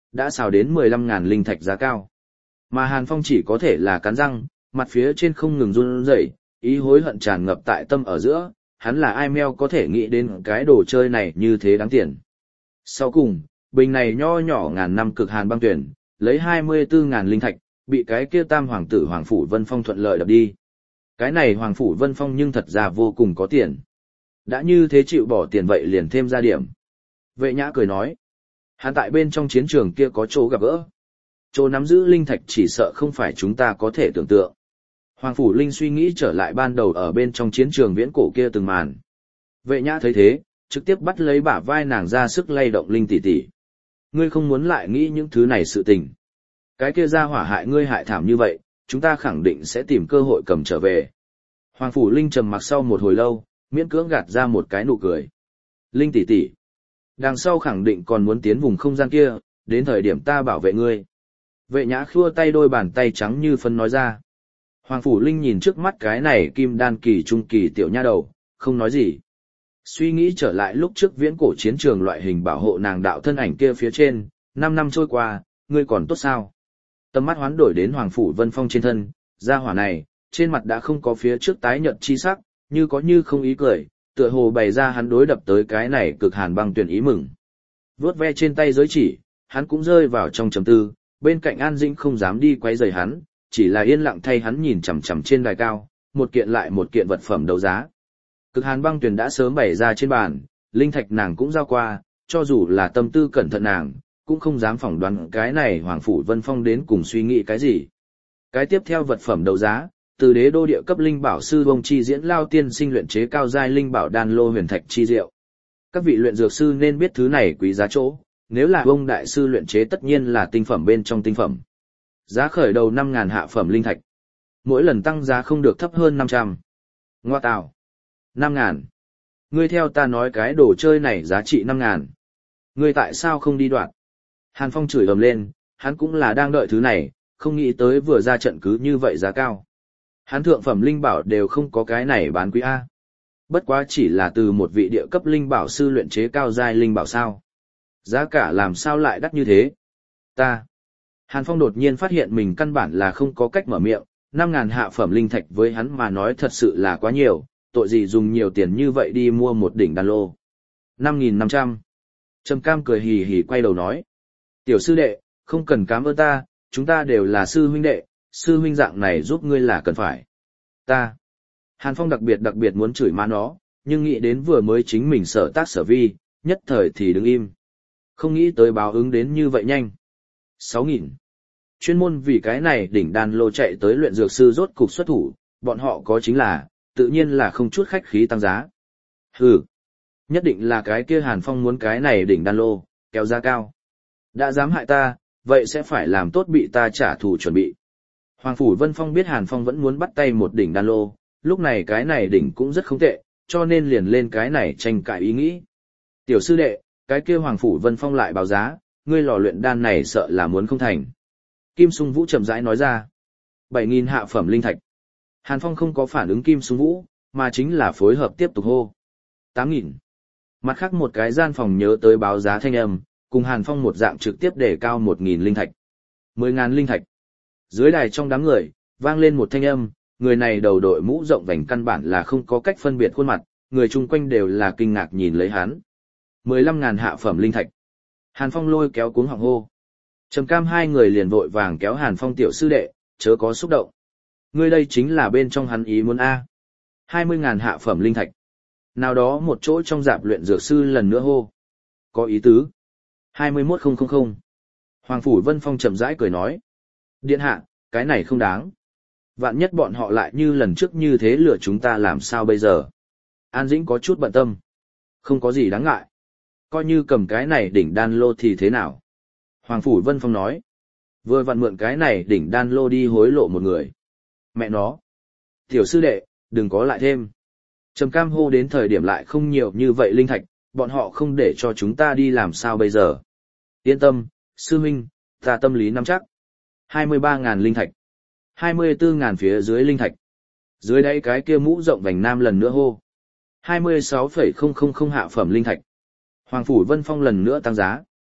đã xào đến mười lăm ngàn linh thạch giá cao. Mà Hàn Phong chỉ có thể là cắn răng, mặt phía trên không ngừng run rẩy, ý hối hận tràn ngập tại tâm ở giữa, hắn là ai meo có thể nghĩ đến cái đồ chơi này như thế đáng tiền. Sau cùng, bình này nho nhỏ ngàn năm cực hàn băng tuyển, lấy hai mươi tư ngàn linh thạch, bị cái kia tam hoàng tử Hoàng Phủ Vân Phong thuận lợi đập đi. Cái này Hoàng Phủ Vân Phong nhưng thật ra vô cùng có tiền. Đã như thế chịu bỏ tiền vậy liền thêm ra điểm. Vệ nhã cười nói, hắn tại bên trong chiến trường kia có chỗ gặp gỡ. Chỗ nắm giữ linh thạch chỉ sợ không phải chúng ta có thể tưởng tượng. Hoàng Phủ Linh suy nghĩ trở lại ban đầu ở bên trong chiến trường viễn cổ kia từng màn. Vệ nhã thấy thế, trực tiếp bắt lấy bả vai nàng ra sức lay động Linh tỷ tỷ. Ngươi không muốn lại nghĩ những thứ này sự tình. Cái kia ra hỏa hại ngươi hại thảm như vậy, chúng ta khẳng định sẽ tìm cơ hội cầm trở về. Hoàng Phủ Linh trầm mặc sau một hồi lâu, miễn cưỡng gạt ra một cái nụ cười. Linh tỷ tỷ, đằng sau khẳng định còn muốn tiến vùng không gian kia, đến thời điểm ta bảo vệ ngươi. Vệ nhã khua tay đôi bàn tay trắng như phân nói ra. Hoàng Phủ Linh nhìn trước mắt cái này kim đan kỳ trung kỳ tiểu nha đầu, không nói gì. Suy nghĩ trở lại lúc trước viễn cổ chiến trường loại hình bảo hộ nàng đạo thân ảnh kia phía trên, năm năm trôi qua, ngươi còn tốt sao? Tầm mắt hoán đổi đến Hoàng Phủ Vân Phong trên thân, gia hỏa này, trên mặt đã không có phía trước tái nhợt chi sắc, như có như không ý cười, tựa hồ bày ra hắn đối đập tới cái này cực hàn băng tuyển ý mừng. Vuốt ve trên tay giới chỉ, hắn cũng rơi vào trong trầm tư, bên cạnh An Dĩnh không dám đi quấy rầy hắn, chỉ là yên lặng thay hắn nhìn chằm chằm trên đài cao, một kiện lại một kiện vật phẩm đấu giá. Cực hàn băng tuyển đã sớm bày ra trên bàn, linh thạch nàng cũng giao qua, cho dù là tâm tư cẩn thận nàng, cũng không dám phỏng đoán cái này Hoàng Phủ Vân Phong đến cùng suy nghĩ cái gì. Cái tiếp theo vật phẩm đấu giá, từ đế đô địa cấp linh bảo sư Bông Chi Diễn Lao tiên sinh luyện chế cao giai linh bảo đan lô huyền thạch chi diệu. Các vị luyện dược sư nên biết thứ này quý giá chỗ, nếu là Bông đại sư luyện chế tất nhiên là tinh phẩm bên trong tinh phẩm. Giá khởi đầu năm ngàn hạ phẩm linh thạch. Mỗi lần tăng giá không được thấp hơn năm trăm. Ngoa tào. năm ngàn. Ngươi theo ta nói cái đồ chơi này giá trị năm ngàn. Ngươi tại sao không đi đoạn? Hàn Phong chửi ầm lên, hắn cũng là đang đợi thứ này, không nghĩ tới vừa ra trận cứ như vậy giá cao. Hắn thượng phẩm linh bảo đều không có cái này bán quý A. Bất quá chỉ là từ một vị địa cấp linh bảo sư luyện chế cao giai linh bảo sao. Giá cả làm sao lại đắt như thế? Ta. Hàn Phong đột nhiên phát hiện mình căn bản là không có cách mở miệng, năm ngàn hạ phẩm linh thạch với hắn mà nói thật sự là quá nhiều, tội gì dùng nhiều tiền như vậy đi mua một đỉnh đan lô. năm nghìn năm trăm. Trầm Cam cười hì hì quay đầu nói. Tiểu sư đệ, không cần cảm ơn ta, chúng ta đều là sư huynh đệ, sư huynh dạng này giúp ngươi là cần phải. Ta. Hàn Phong đặc biệt đặc biệt muốn chửi má nó, nhưng nghĩ đến vừa mới chính mình sở tác sở vi, nhất thời thì đứng im. Không nghĩ tới báo ứng đến như vậy nhanh. sáu nghìn. Chuyên môn vì cái này đỉnh đan lô chạy tới luyện dược sư rốt cục xuất thủ, bọn họ có chính là, tự nhiên là không chút khách khí tăng giá. Hừ. Nhất định là cái kia Hàn Phong muốn cái này đỉnh đan lô, kéo giá cao. Đã dám hại ta, vậy sẽ phải làm tốt bị ta trả thù chuẩn bị. Hoàng Phủ Vân Phong biết Hàn Phong vẫn muốn bắt tay một đỉnh đan lô, lúc này cái này đỉnh cũng rất không tệ, cho nên liền lên cái này tranh cãi ý nghĩ. Tiểu sư đệ, cái kia Hoàng Phủ Vân Phong lại báo giá, ngươi lò luyện đan này sợ là muốn không thành. Kim Sung Vũ chậm rãi nói ra. bảy nghìn hạ phẩm linh thạch. Hàn Phong không có phản ứng Kim Sung Vũ, mà chính là phối hợp tiếp tục hô. tám nghìn. Mặt khác một cái gian phòng nhớ tới báo giá thanh âm, cùng Hàn Phong một dạng trực tiếp đề cao một nghìn linh thạch. mười nghìn linh thạch. Dưới đài trong đám người, vang lên một thanh âm, người này đầu đội mũ rộng vành căn bản là không có cách phân biệt khuôn mặt, người chung quanh đều là kinh ngạc nhìn lấy hắn. mười lăm nghìn hạ phẩm linh thạch. Hàn Phong lôi kéo cuống họng hô. Trầm Cam hai người liền vội vàng kéo Hàn Phong tiểu sư đệ, chớ có xúc động. Ngươi đây chính là bên trong hắn ý muốn A. hai mươi nghìn hạ phẩm linh thạch. Nào đó một chỗ trong dạp luyện dược sư lần nữa hô. Có ý tứ. hai mươi mốt nghìn. Hoàng Phủ Vân Phong chậm rãi cười nói. Điện hạ, cái này không đáng. Vạn nhất bọn họ lại như lần trước như thế lừa chúng ta làm sao bây giờ. An Dĩnh có chút bận tâm. Không có gì đáng ngại. Coi như cầm cái này đỉnh đan lô thì thế nào. Hoàng Phủ Vân Phong nói. Vừa vặn mượn cái này đỉnh đan lô đi hối lộ một người. Mẹ nó. Tiểu sư đệ, đừng có lại thêm. Trầm Cam hô đến thời điểm lại không nhiều như vậy linh thạch, bọn họ không để cho chúng ta đi làm sao bây giờ. Yên tâm, sư huynh, ta tâm lý nắm chắc. hai mươi ba nghìn linh thạch. hai mươi tư nghìn phía dưới linh thạch. Dưới đây cái kia mũ rộng vành nam lần nữa hô. hai mươi sáu phẩy không không không hạ phẩm linh thạch. Hoàng Phủ Vân Phong lần nữa tăng giá.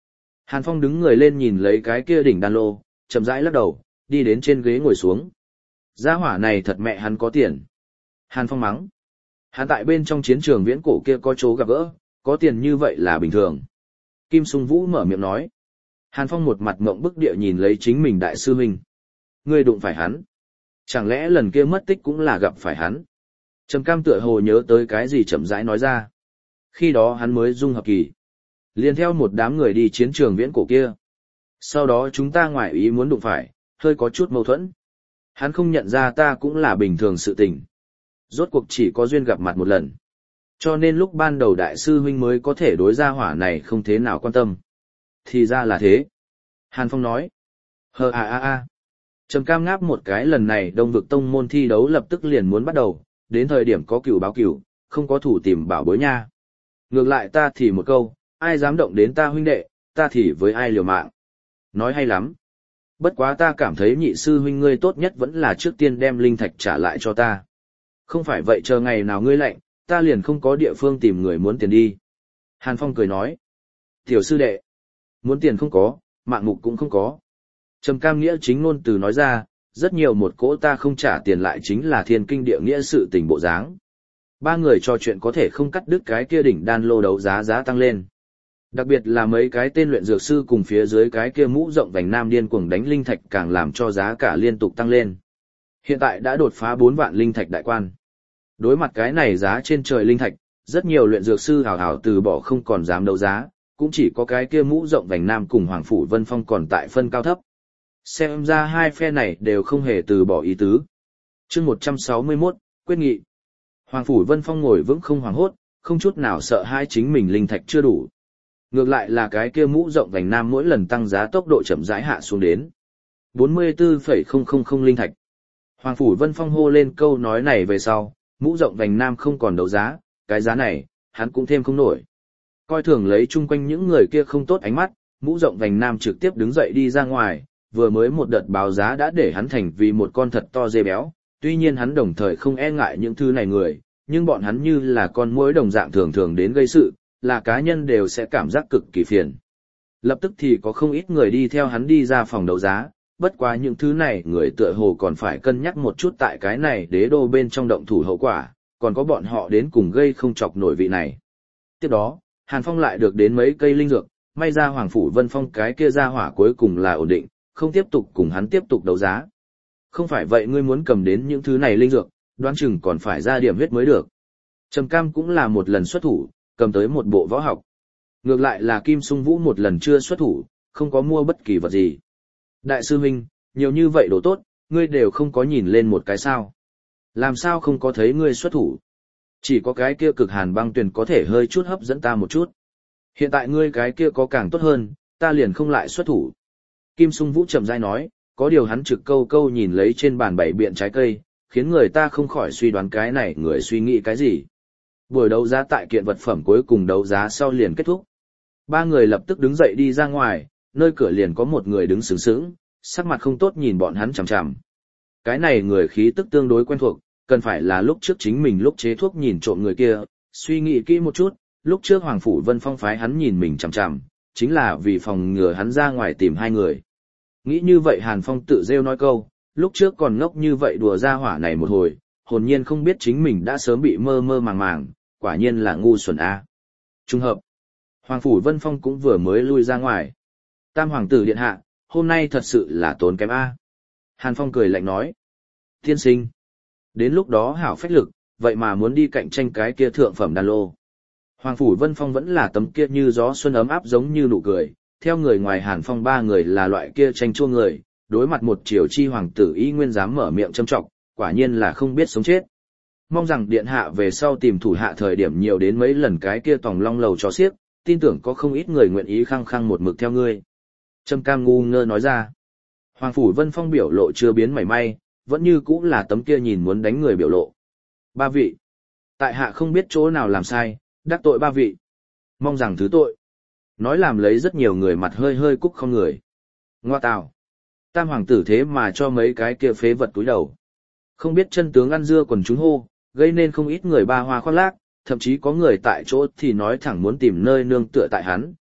Hàn Phong đứng người lên nhìn lấy cái kia đỉnh đan lô, chậm rãi lắc đầu, đi đến trên ghế ngồi xuống. Gia hỏa này thật mẹ hắn có tiền. Hàn Phong mắng. Hắn tại bên trong chiến trường viễn cổ kia có chỗ gặp gỡ, có tiền như vậy là bình thường. Kim Sung Vũ mở miệng nói. Hàn Phong một mặt ngộng bức địa nhìn lấy chính mình đại sư huynh. Ngươi đụng phải hắn. Chẳng lẽ lần kia mất tích cũng là gặp phải hắn? Trầm Cam tựa hồ nhớ tới cái gì chậm rãi nói ra. Khi đó hắn mới dung hợp kỳ. Liền theo một đám người đi chiến trường viễn cổ kia. Sau đó chúng ta ngoại ý muốn đụng phải, hơi có chút mâu thuẫn. Hắn không nhận ra ta cũng là bình thường sự tình. Rốt cuộc chỉ có duyên gặp mặt một lần. Cho nên lúc ban đầu đại sư huynh mới có thể đối gia hỏa này không thế nào quan tâm. Thì ra là thế. Hàn Phong nói. Hờ à à à. Trầm Cam ngáp một cái, lần này Đông vực tông môn thi đấu lập tức liền muốn bắt đầu, đến thời điểm có cửu báo cửu, không có thủ tìm bảo bối nha. Ngược lại ta thì một câu, ai dám động đến ta huynh đệ, ta thì với ai liều mạng. Nói hay lắm. Bất quá ta cảm thấy nhị sư huynh ngươi tốt nhất vẫn là trước tiên đem linh thạch trả lại cho ta. Không phải vậy chờ ngày nào ngươi lạnh, ta liền không có địa phương tìm người muốn tiền đi. Hàn Phong cười nói. Tiểu sư đệ, muốn tiền không có, mạng mục cũng không có. Trầm Cam nghĩa chính ngôn từ nói ra, rất nhiều một cỗ ta không trả tiền lại chính là thiên kinh địa nghĩa sự tình bộ dáng. Ba người trò chuyện có thể không cắt đứt cái kia đỉnh đan lô đấu giá giá tăng lên. Đặc biệt là mấy cái tên luyện dược sư cùng phía dưới cái kia mũ rộng vành nam điên cuồng đánh linh thạch càng làm cho giá cả liên tục tăng lên. Hiện tại đã đột phá bốn vạn linh thạch đại quan. Đối mặt cái này giá trên trời linh thạch, rất nhiều luyện dược sư hào hào từ bỏ không còn dám đấu giá, cũng chỉ có cái kia mũ rộng vành nam cùng Hoàng Phủ Vân Phong còn tại phân cao thấp. Xem ra hai phe này đều không hề từ bỏ ý tứ. Chương một trăm sáu mươi mốt, quyết nghị. Hoàng Phủ Vân Phong ngồi vững không hoảng hốt, không chút nào sợ hai chính mình linh thạch chưa đủ. Ngược lại là cái kia mũ rộng vành nam mỗi lần tăng giá tốc độ chậm rãi hạ xuống đến bốn mươi tư phẩy không không không linh thạch. Hoàng Phủ Vân Phong hô lên câu nói này về sau, mũ rộng vành nam không còn đấu giá, cái giá này, hắn cũng thêm không nổi. Coi thường lấy chung quanh những người kia không tốt ánh mắt, mũ rộng vành nam trực tiếp đứng dậy đi ra ngoài, vừa mới một đợt báo giá đã để hắn thành vì một con thật to dê béo, tuy nhiên hắn đồng thời không e ngại những thứ này người, nhưng bọn hắn như là con muỗi đồng dạng thường thường đến gây sự, là cá nhân đều sẽ cảm giác cực kỳ phiền. Lập tức thì có không ít người đi theo hắn đi ra phòng đấu giá, bất quá những thứ này người tựa hồ còn phải cân nhắc một chút tại cái này đế đô bên trong động thủ hậu quả, còn có bọn họ đến cùng gây không chọc nổi vị này. Tiếp đó, Hàn Phong lại được đến mấy cây linh dược, may ra Hoàng Phủ Vân Phong cái kia ra hỏa cuối cùng là ổn định, không tiếp tục cùng hắn tiếp tục đấu giá. Không phải vậy ngươi muốn cầm đến những thứ này linh dược, đoán chừng còn phải ra điểm huyết mới được. Trầm Cam cũng là một lần xuất thủ, cầm tới một bộ võ học. Ngược lại là Kim Sung Vũ một lần chưa xuất thủ, không có mua bất kỳ vật gì. Đại sư huynh, nhiều như vậy đồ tốt, ngươi đều không có nhìn lên một cái sao. Làm sao không có thấy ngươi xuất thủ? Chỉ có cái kia cực hàn băng tuyền có thể hơi chút hấp dẫn ta một chút. Hiện tại ngươi cái kia có càng tốt hơn, ta liền không lại xuất thủ. Kim Sung Vũ chậm rãi nói, có điều hắn trực câu câu nhìn lấy trên bàn bảy biện trái cây, khiến người ta không khỏi suy đoán cái này người suy nghĩ cái gì. Buổi đấu giá tại kiện vật phẩm cuối cùng đấu giá sau liền kết thúc. Ba người lập tức đứng dậy đi ra ngoài, nơi cửa liền có một người đứng sướng sướng, sắc mặt không tốt nhìn bọn hắn chằm chằm. Cái này người khí tức tương đối quen thuộc, cần phải là lúc trước chính mình lúc chế thuốc nhìn trộm người kia, suy nghĩ kỹ một chút, lúc trước Hoàng Phủ Vân Phong phái hắn nhìn mình chằm chằm, chính là vì phòng ngừa hắn ra ngoài tìm hai người. Nghĩ như vậy Hàn Phong tự rêu nói câu, lúc trước còn ngốc như vậy đùa ra hỏa này một hồi, hồn nhiên không biết chính mình đã sớm bị mơ mơ màng màng, quả nhiên là ngu xuẩn a. Trùng hợp, Hoàng Phủ Vân Phong cũng vừa mới lui ra ngoài. Tam hoàng tử điện hạ, hôm nay thật sự là tốn kém a. Hàn Phong cười lạnh nói. Tiên sinh, đến lúc đó hảo phách lực, vậy mà muốn đi cạnh tranh cái kia thượng phẩm đan lô. Hoàng Phủ Vân Phong vẫn là tấm kia như gió xuân ấm áp giống như nụ cười, theo người ngoài Hàn Phong ba người là loại kia tranh chua người, đối mặt một triều chi hoàng tử y nguyên dám mở miệng châm trọng, quả nhiên là không biết sống chết. Mong rằng điện hạ về sau tìm thủ hạ thời điểm nhiều đến mấy lần cái kia tòng long lầu cho xiếc, tin tưởng có không ít người nguyện ý khăng khăng một mực theo ngươi. Trâm Cam ngu ngơ nói ra. Hoàng Phủ Vân Phong biểu lộ chưa biến mảy may, vẫn như cũ là tấm kia nhìn muốn đánh người biểu lộ. Ba vị, tại hạ không biết chỗ nào làm sai, đắc tội ba vị. Mong rằng thứ tội. Nói làm lấy rất nhiều người mặt hơi hơi cúc không người. Ngoa tào. Tam hoàng tử thế mà cho mấy cái kia phế vật túi đầu. Không biết chân tướng ăn dưa quần chúng hô, gây nên không ít người ba hoa khoác lác, thậm chí có người tại chỗ thì nói thẳng muốn tìm nơi nương tựa tại hắn,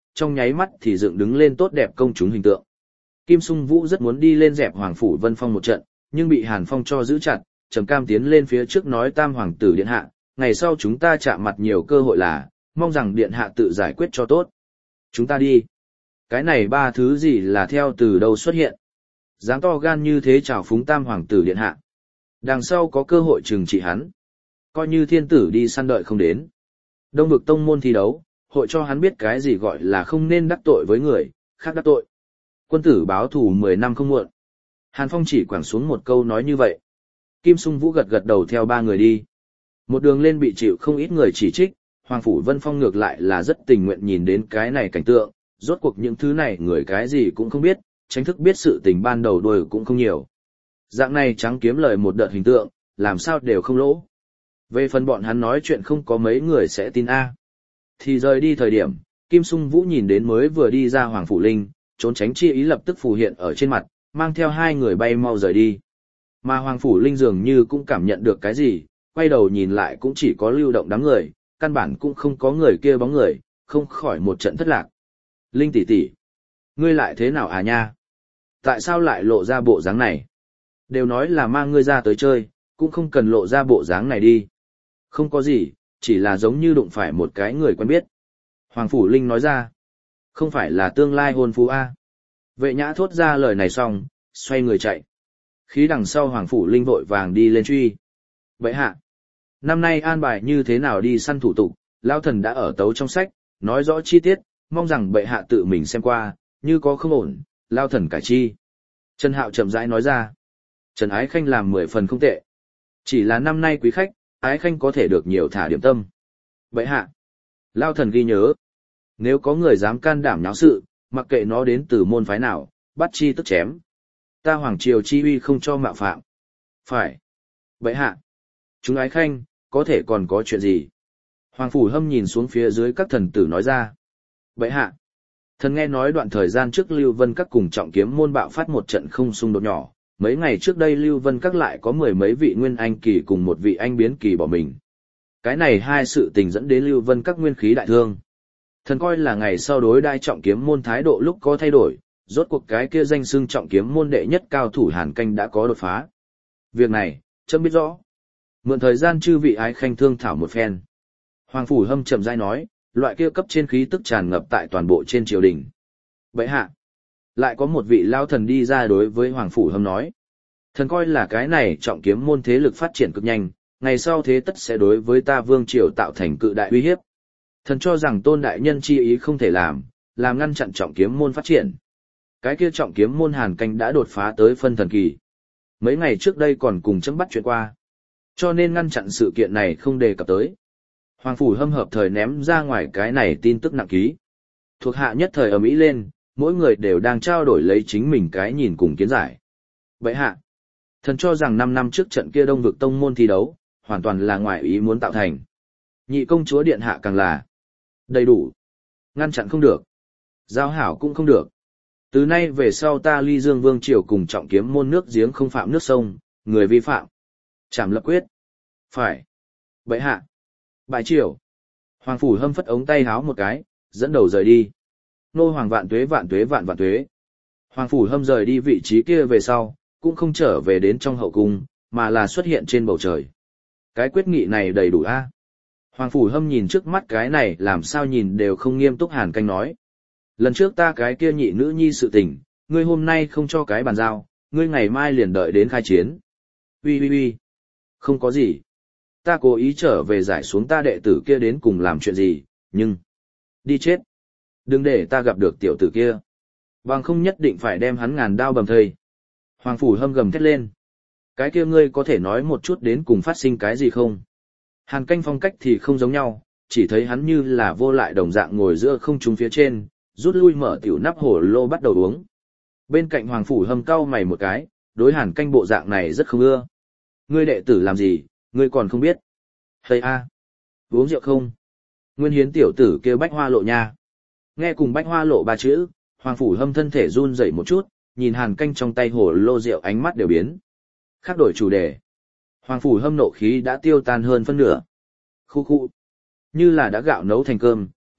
trong nháy mắt thì dựng đứng lên tốt đẹp công chúng hình tượng. Kim Sung Vũ rất muốn đi lên dẹp Hoàng Phủ Vân Phong một trận, nhưng bị Hàn Phong cho giữ chặt, Trầm Cam tiến lên phía trước nói Tam Hoàng tử điện hạ, ngày sau chúng ta chạm mặt nhiều cơ hội là, mong rằng điện hạ tự giải quyết cho tốt. Chúng ta đi. Cái này ba thứ gì là theo từ đâu xuất hiện? Dám to gan như thế chào phúng Tam Hoàng tử điện hạ. Đằng sau có cơ hội trừng trị hắn. Coi như thiên tử đi săn đợi không đến. Đông vực tông môn thi đấu, hội cho hắn biết cái gì gọi là không nên đắc tội với người, khác đắc tội. Quân tử báo thù mười năm không muộn. Hàn Phong chỉ quẳng xuống một câu nói như vậy. Kim Sung Vũ gật gật đầu theo ba người đi. Một đường lên bị chịu không ít người chỉ trích, Hoàng Phủ Vân Phong ngược lại là rất tình nguyện nhìn đến cái này cảnh tượng, rốt cuộc những thứ này người cái gì cũng không biết, tránh thức biết sự tình ban đầu đuôi cũng không nhiều. Dạng này trắng kiếm lời một đợt hình tượng, làm sao đều không lỗ. Về phần bọn hắn nói chuyện không có mấy người sẽ tin A. Thì rời đi thời điểm, Kim Sung Vũ nhìn đến mới vừa đi ra Hoàng Phủ Linh, trốn tránh chi ý lập tức phù hiện ở trên mặt, mang theo hai người bay mau rời đi. Mà Hoàng Phủ Linh dường như cũng cảm nhận được cái gì, quay đầu nhìn lại cũng chỉ có lưu động đám người, căn bản cũng không có người kia bóng người, không khỏi một trận thất lạc. Linh tỷ tỷ, ngươi lại thế nào à nha? Tại sao lại lộ ra bộ dáng này? Đều nói là mang ngươi ra tới chơi, cũng không cần lộ ra bộ dáng này đi. Không có gì, chỉ là giống như đụng phải một cái người quen biết. Hoàng Phủ Linh nói ra, không phải là tương lai hôn phu A. Vệ nhã thốt ra lời này xong, xoay người chạy. Khí đằng sau Hoàng Phủ Linh vội vàng đi lên truy. Vậy hạ, năm nay an bài như thế nào đi săn thủ tục, Lao Thần đã ở tấu trong sách, nói rõ chi tiết, mong rằng bệ hạ tự mình xem qua, như có không ổn, Lao Thần cải chi. Trần Hạo chậm rãi nói ra. Trần Ái Khanh làm mười phần không tệ. Chỉ là năm nay quý khách, Ái Khanh có thể được nhiều thả điểm tâm. Bệ hạ, Lao Thần ghi nhớ. Nếu có người dám can đảm nháo sự, mặc kệ nó đến từ môn phái nào, bắt chi tức chém. Ta Hoàng Triều chi uy không cho mạo phạm. Phải. Bệ hạ, chúng Ái Khanh, có thể còn có chuyện gì? Hoàng Phủ Hâm nhìn xuống phía dưới các thần tử nói ra. Bệ hạ, thần nghe nói đoạn thời gian trước Lưu Vân Các cùng Trọng Kiếm môn bạo phát một trận không xung đột nhỏ. Mấy ngày trước đây Lưu Vân Các lại có mười mấy vị nguyên anh kỳ cùng một vị anh biến kỳ bỏ mình. Cái này hai sự tình dẫn đến Lưu Vân Các nguyên khí đại thương. Thần coi là ngày sau đối đai Trọng Kiếm môn thái độ lúc có thay đổi, rốt cuộc cái kia danh xưng Trọng Kiếm môn đệ nhất cao thủ Hàn Canh đã có đột phá. Việc này, chấm biết rõ. Mượn thời gian chư vị Ái Khanh thương thảo một phen. Hoàng Phủ Hâm chậm rãi nói, loại kia cấp trên khí tức tràn ngập tại toàn bộ trên triều đình. Bệ hạ, lại có một vị lao thần đi ra đối với Hoàng Phủ Hâm nói. Thần coi là cái này Trọng Kiếm môn thế lực phát triển cực nhanh, ngày sau thế tất sẽ đối với ta vương triều tạo thành cự đại uy hiếp. Thần cho rằng tôn đại nhân chi ý không thể làm, làm ngăn chặn Trọng Kiếm môn phát triển. Cái kia Trọng Kiếm môn Hàn Canh đã đột phá tới phân thần kỳ. Mấy ngày trước đây còn cùng chấm bắt chuyện qua. Cho nên ngăn chặn sự kiện này không đề cập tới. Hoàng Phủ Hâm hợp thời ném ra ngoài cái này tin tức nặng ký. Thuộc hạ nhất thời ầm ĩ lên, mỗi người đều đang trao đổi lấy chính mình cái nhìn cùng kiến giải. Bệ hạ, thần cho rằng năm năm trước trận kia Đông vực tông môn thi đấu, hoàn toàn là ngoại ý muốn tạo thành. Nhị công chúa điện hạ càng là đầy đủ. Ngăn chặn không được. Giao hảo cũng không được. Từ nay về sau ta Ly Dương Vương triều cùng Trọng Kiếm môn nước giếng không phạm nước sông, người vi phạm. Trảm lập quyết. Phải. Bệ hạ. Bại triều. Hoàng Phủ Hâm phất ống tay háo một cái, dẫn đầu rời đi. Nô hoàng vạn tuế vạn tuế vạn vạn tuế. Hoàng Phủ Hâm rời đi vị trí kia về sau, cũng không trở về đến trong hậu cung, mà là xuất hiện trên bầu trời. Cái quyết nghị này đầy đủ a. Hoàng Phủ Hâm nhìn trước mắt cái này làm sao nhìn đều không nghiêm túc Hàn Canh nói. Lần trước ta cái kia nhị nữ nhi sự tình, ngươi hôm nay không cho cái bàn giao, ngươi ngày mai liền đợi đến khai chiến. Ui ui ui. Không có gì. Ta cố ý trở về giải xuống ta đệ tử kia đến cùng làm chuyện gì, nhưng... Đi chết. Đừng để ta gặp được tiểu tử kia. Bằng không nhất định phải đem hắn ngàn đao bầm thây. Hoàng Phủ Hâm gầm thét lên. Cái kia ngươi có thể nói một chút đến cùng phát sinh cái gì không? Hàn Canh phong cách thì không giống nhau, chỉ thấy hắn như là vô lại đồng dạng ngồi giữa không trung phía trên, rút lui mở tiểu nắp hổ lô bắt đầu uống. Bên cạnh Hoàng Phủ Hâm cau mày một cái, đối Hàn Canh bộ dạng này rất không ưa. Ngươi đệ tử làm gì, ngươi còn không biết. Hây a, uống rượu không? Nguyên hiến tiểu tử kêu Bách Hoa Lộ nha. Nghe cùng Bách Hoa Lộ ba chữ, Hoàng Phủ Hâm thân thể run rẩy một chút, nhìn Hàn Canh trong tay hổ lô rượu ánh mắt đều biến. Khác đổi chủ đề. Hoàng Phủ Hâm nộ khí đã tiêu tan hơn phân nửa. Khu khu. Như là đã gạo nấu thành cơm,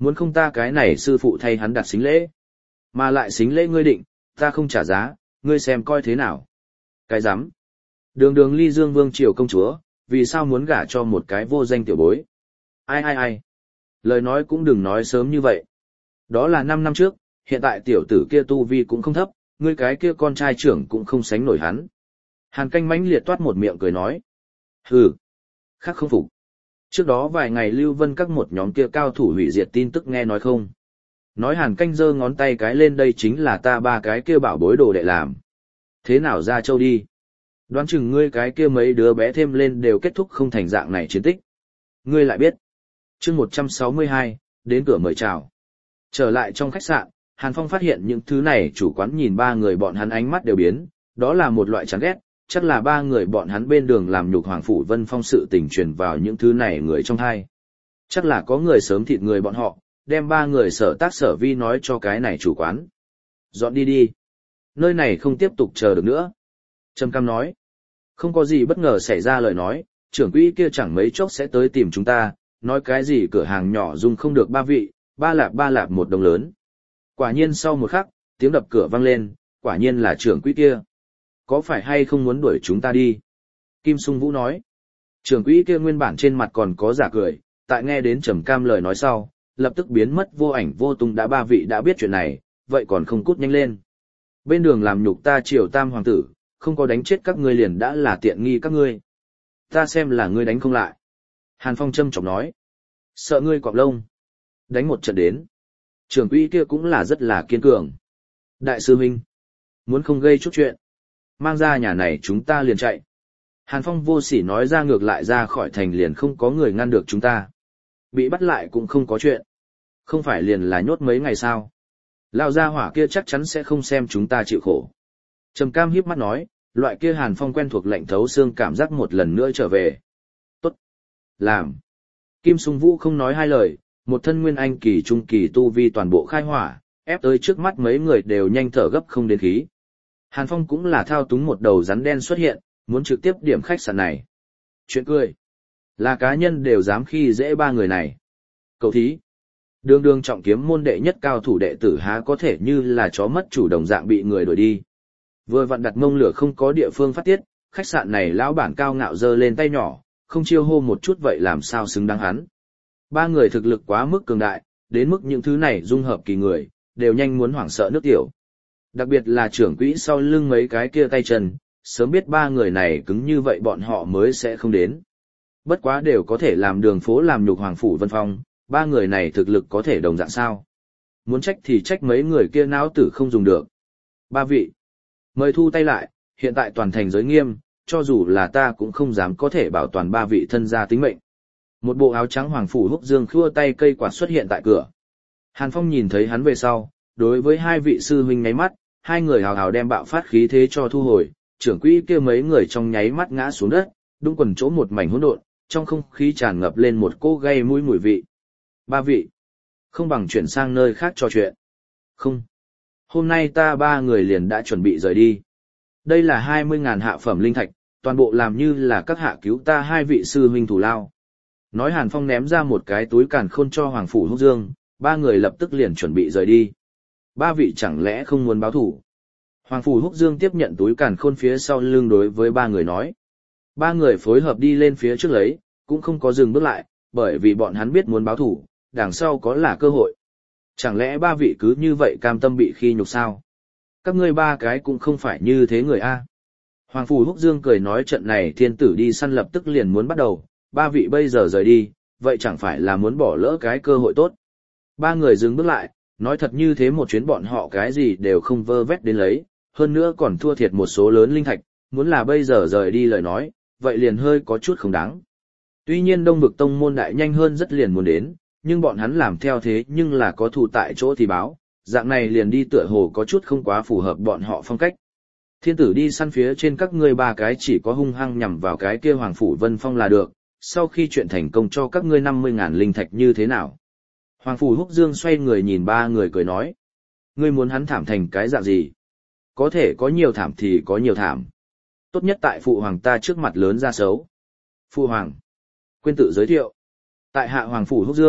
Muốn không ta cái này sư phụ thay hắn đặt xính lễ. Mà lại xính lễ ngươi định, ta không trả giá, ngươi xem coi thế nào. Cái rắm Đường đường ly dương vương triều công chúa, vì sao muốn gả cho một cái vô danh tiểu bối? Ai ai ai? Lời nói cũng đừng nói sớm như vậy. Đó là năm năm trước, hiện tại tiểu tử kia tu vi cũng không thấp, ngươi cái kia con trai trưởng cũng không sánh nổi hắn. Hàn canh mãnh liệt toát một miệng cười nói. Hừ, khác không phục. Trước đó vài ngày Lưu Vân các một nhóm kia cao thủ hủy diệt tin tức nghe nói không? Nói Hàn canh giơ ngón tay cái lên, đây chính là ta ba cái kia bảo bối đồ đệ làm. Thế nào ra châu đi? Đoán chừng ngươi cái kia mấy đứa bé thêm lên đều kết thúc không thành dạng này chiến tích. Ngươi lại biết. Chương một trăm sáu mươi hai, đến cửa mời chào. Trở lại trong khách sạn, Hàn Phong phát hiện những thứ này chủ quán nhìn ba người bọn hắn ánh mắt đều biến, đó là một loại chán ghét, chắc là ba người bọn hắn bên đường làm nhục Hoàng Phủ Vân Phong sự tình truyền vào những thứ này người trong thai. Chắc là có người sớm thịt người bọn họ, đem ba người sở tác sở vi nói cho cái này chủ quán. Dọn đi đi. Nơi này không tiếp tục chờ được nữa. Trầm Cam nói. Không có gì bất ngờ xảy ra lời nói, trưởng quỹ kia chẳng mấy chốc sẽ tới tìm chúng ta, nói cái gì cửa hàng nhỏ dùng không được ba vị, ba lạp ba lạp một đồng lớn. Quả nhiên sau một khắc, tiếng đập cửa vang lên, quả nhiên là trưởng quỹ kia. Có phải hay không muốn đuổi chúng ta đi? Kim Sung Vũ nói. Trưởng quỹ kia nguyên bản trên mặt còn có giả cười, tại nghe đến Trầm Cam lời nói sau, lập tức biến mất vô ảnh vô tung. Đã ba vị đã biết chuyện này, vậy còn không cút nhanh lên. Bên đường làm nhục ta Triều Tam hoàng tử, không có đánh chết các ngươi liền đã là tiện nghi các ngươi. Ta xem là ngươi đánh không lại. Hàn Phong châm chọc nói. Sợ ngươi cọp lông. Đánh một trận đến. Trưởng quỹ kia cũng là rất là kiên cường. Đại sư huynh, muốn không gây chút chuyện, mang ra nhà này chúng ta liền chạy. Hàn Phong vô sỉ nói ra, ngược lại ra khỏi thành liền không có người ngăn được chúng ta. Bị bắt lại cũng không có chuyện. Không phải liền là nhốt mấy ngày sao? Lão gia hỏa kia chắc chắn sẽ không xem chúng ta chịu khổ. Trầm Cam híp mắt nói, loại kia Hàn Phong quen thuộc lạnh thấu xương cảm giác một lần nữa trở về. Tốt. Làm. Kim Sung Vũ không nói hai lời, một thân nguyên anh kỳ trung kỳ tu vi toàn bộ khai hỏa, ép tới trước mắt mấy người đều nhanh thở gấp không đến khí. Hàn Phong cũng là thao túng một đầu rắn đen xuất hiện, muốn trực tiếp điểm khách sạn này. Chuyện cười. Là cá nhân đều dám khi dễ ba người này. Cậu thí. Đường đường trọng kiếm môn đệ nhất cao thủ đệ tử há có thể như là chó mất chủ đồng dạng bị người đuổi đi. Vừa vặn đặt mông lửa không có địa phương phát tiết, khách sạn này lão bản cao ngạo giơ lên tay nhỏ, không chiêu hô một chút vậy làm sao xứng đáng hắn. Ba người thực lực quá mức cường đại, đến mức những thứ này dung hợp kỳ người, đều nhanh muốn hoảng sợ nước tiểu. Đặc biệt là trưởng quỹ sau lưng mấy cái kia tay chân, sớm biết ba người này cứng như vậy bọn họ mới sẽ không đến. Bất quá đều có thể làm đường phố làm nhục Hoàng Phủ Vân Phong, ba người này thực lực có thể đồng dạng sao. Muốn trách thì trách mấy người kia não tử không dùng được. Ba vị, mời thu tay lại, hiện tại toàn thành giới nghiêm, cho dù là ta cũng không dám có thể bảo toàn ba vị thân gia tính mệnh. Một bộ áo trắng Hoàng Phủ Húc Dương khua tay cây quạt xuất hiện tại cửa. Hàn Phong nhìn thấy hắn về sau, đối với hai vị sư huynh nháy mắt, hai người hào hào đem bạo phát khí thế cho thu hồi, trưởng quỹ kia mấy người trong nháy mắt ngã xuống đất, đúng quần chỗ một mảnh hỗn độn, trong không khí tràn ngập lên một cỗ gây mũi mùi vị. Ba vị, không bằng chuyển sang nơi khác trò chuyện. Không. Hôm nay ta ba người liền đã chuẩn bị rời đi. Đây là hai mươi ngàn hạ phẩm linh thạch, toàn bộ làm như là các hạ cứu ta hai vị sư huynh thủ lao. Nói Hàn Phong ném ra một cái túi càn khôn cho Hoàng Phủ Húc Dương, ba người lập tức liền chuẩn bị rời đi. Ba vị chẳng lẽ không muốn báo thủ? Hoàng Phủ Húc Dương tiếp nhận túi càn khôn phía sau lưng đối với ba người nói. Ba người phối hợp đi lên phía trước lấy, cũng không có dừng bước lại, bởi vì bọn hắn biết muốn báo thủ, đằng sau có là cơ hội. Chẳng lẽ ba vị cứ như vậy cam tâm bị khi nhục sao? Các ngươi ba cái cũng không phải như thế người a. Hoàng Phủ Húc Dương cười nói, trận này thiên tử đi săn lập tức liền muốn bắt đầu, ba vị bây giờ rời đi, vậy chẳng phải là muốn bỏ lỡ cái cơ hội tốt. Ba người dừng bước lại, nói thật như thế một chuyến bọn họ cái gì đều không vơ vét đến lấy, hơn nữa còn thua thiệt một số lớn linh thạch, muốn là bây giờ rời đi lời nói, vậy liền hơi có chút không đáng. Tuy nhiên Đông Vực Tông môn đại nhanh hơn rất liền muốn đến, nhưng bọn hắn làm theo thế nhưng là có thù tại chỗ thì báo, dạng này liền đi tựa hồ có chút không quá phù hợp bọn họ phong cách. Thiên tử đi săn phía trên các ngươi ba cái chỉ có hung hăng nhằm vào cái kia Hoàng Phủ Vân Phong là được, sau khi chuyện thành công cho các ngươi năm mươi ngàn linh thạch như thế nào? Hoàng Phủ Húc Dương xoay người nhìn ba người cười nói. Ngươi muốn hắn thảm thành cái dạng gì? Có thể có nhiều thảm thì có nhiều thảm. Tốt nhất tại Phụ Hoàng ta trước mặt lớn ra xấu. Phụ Hoàng. Quên tự giới thiệu. Tại hạ Hoàng Phủ Húc Dương,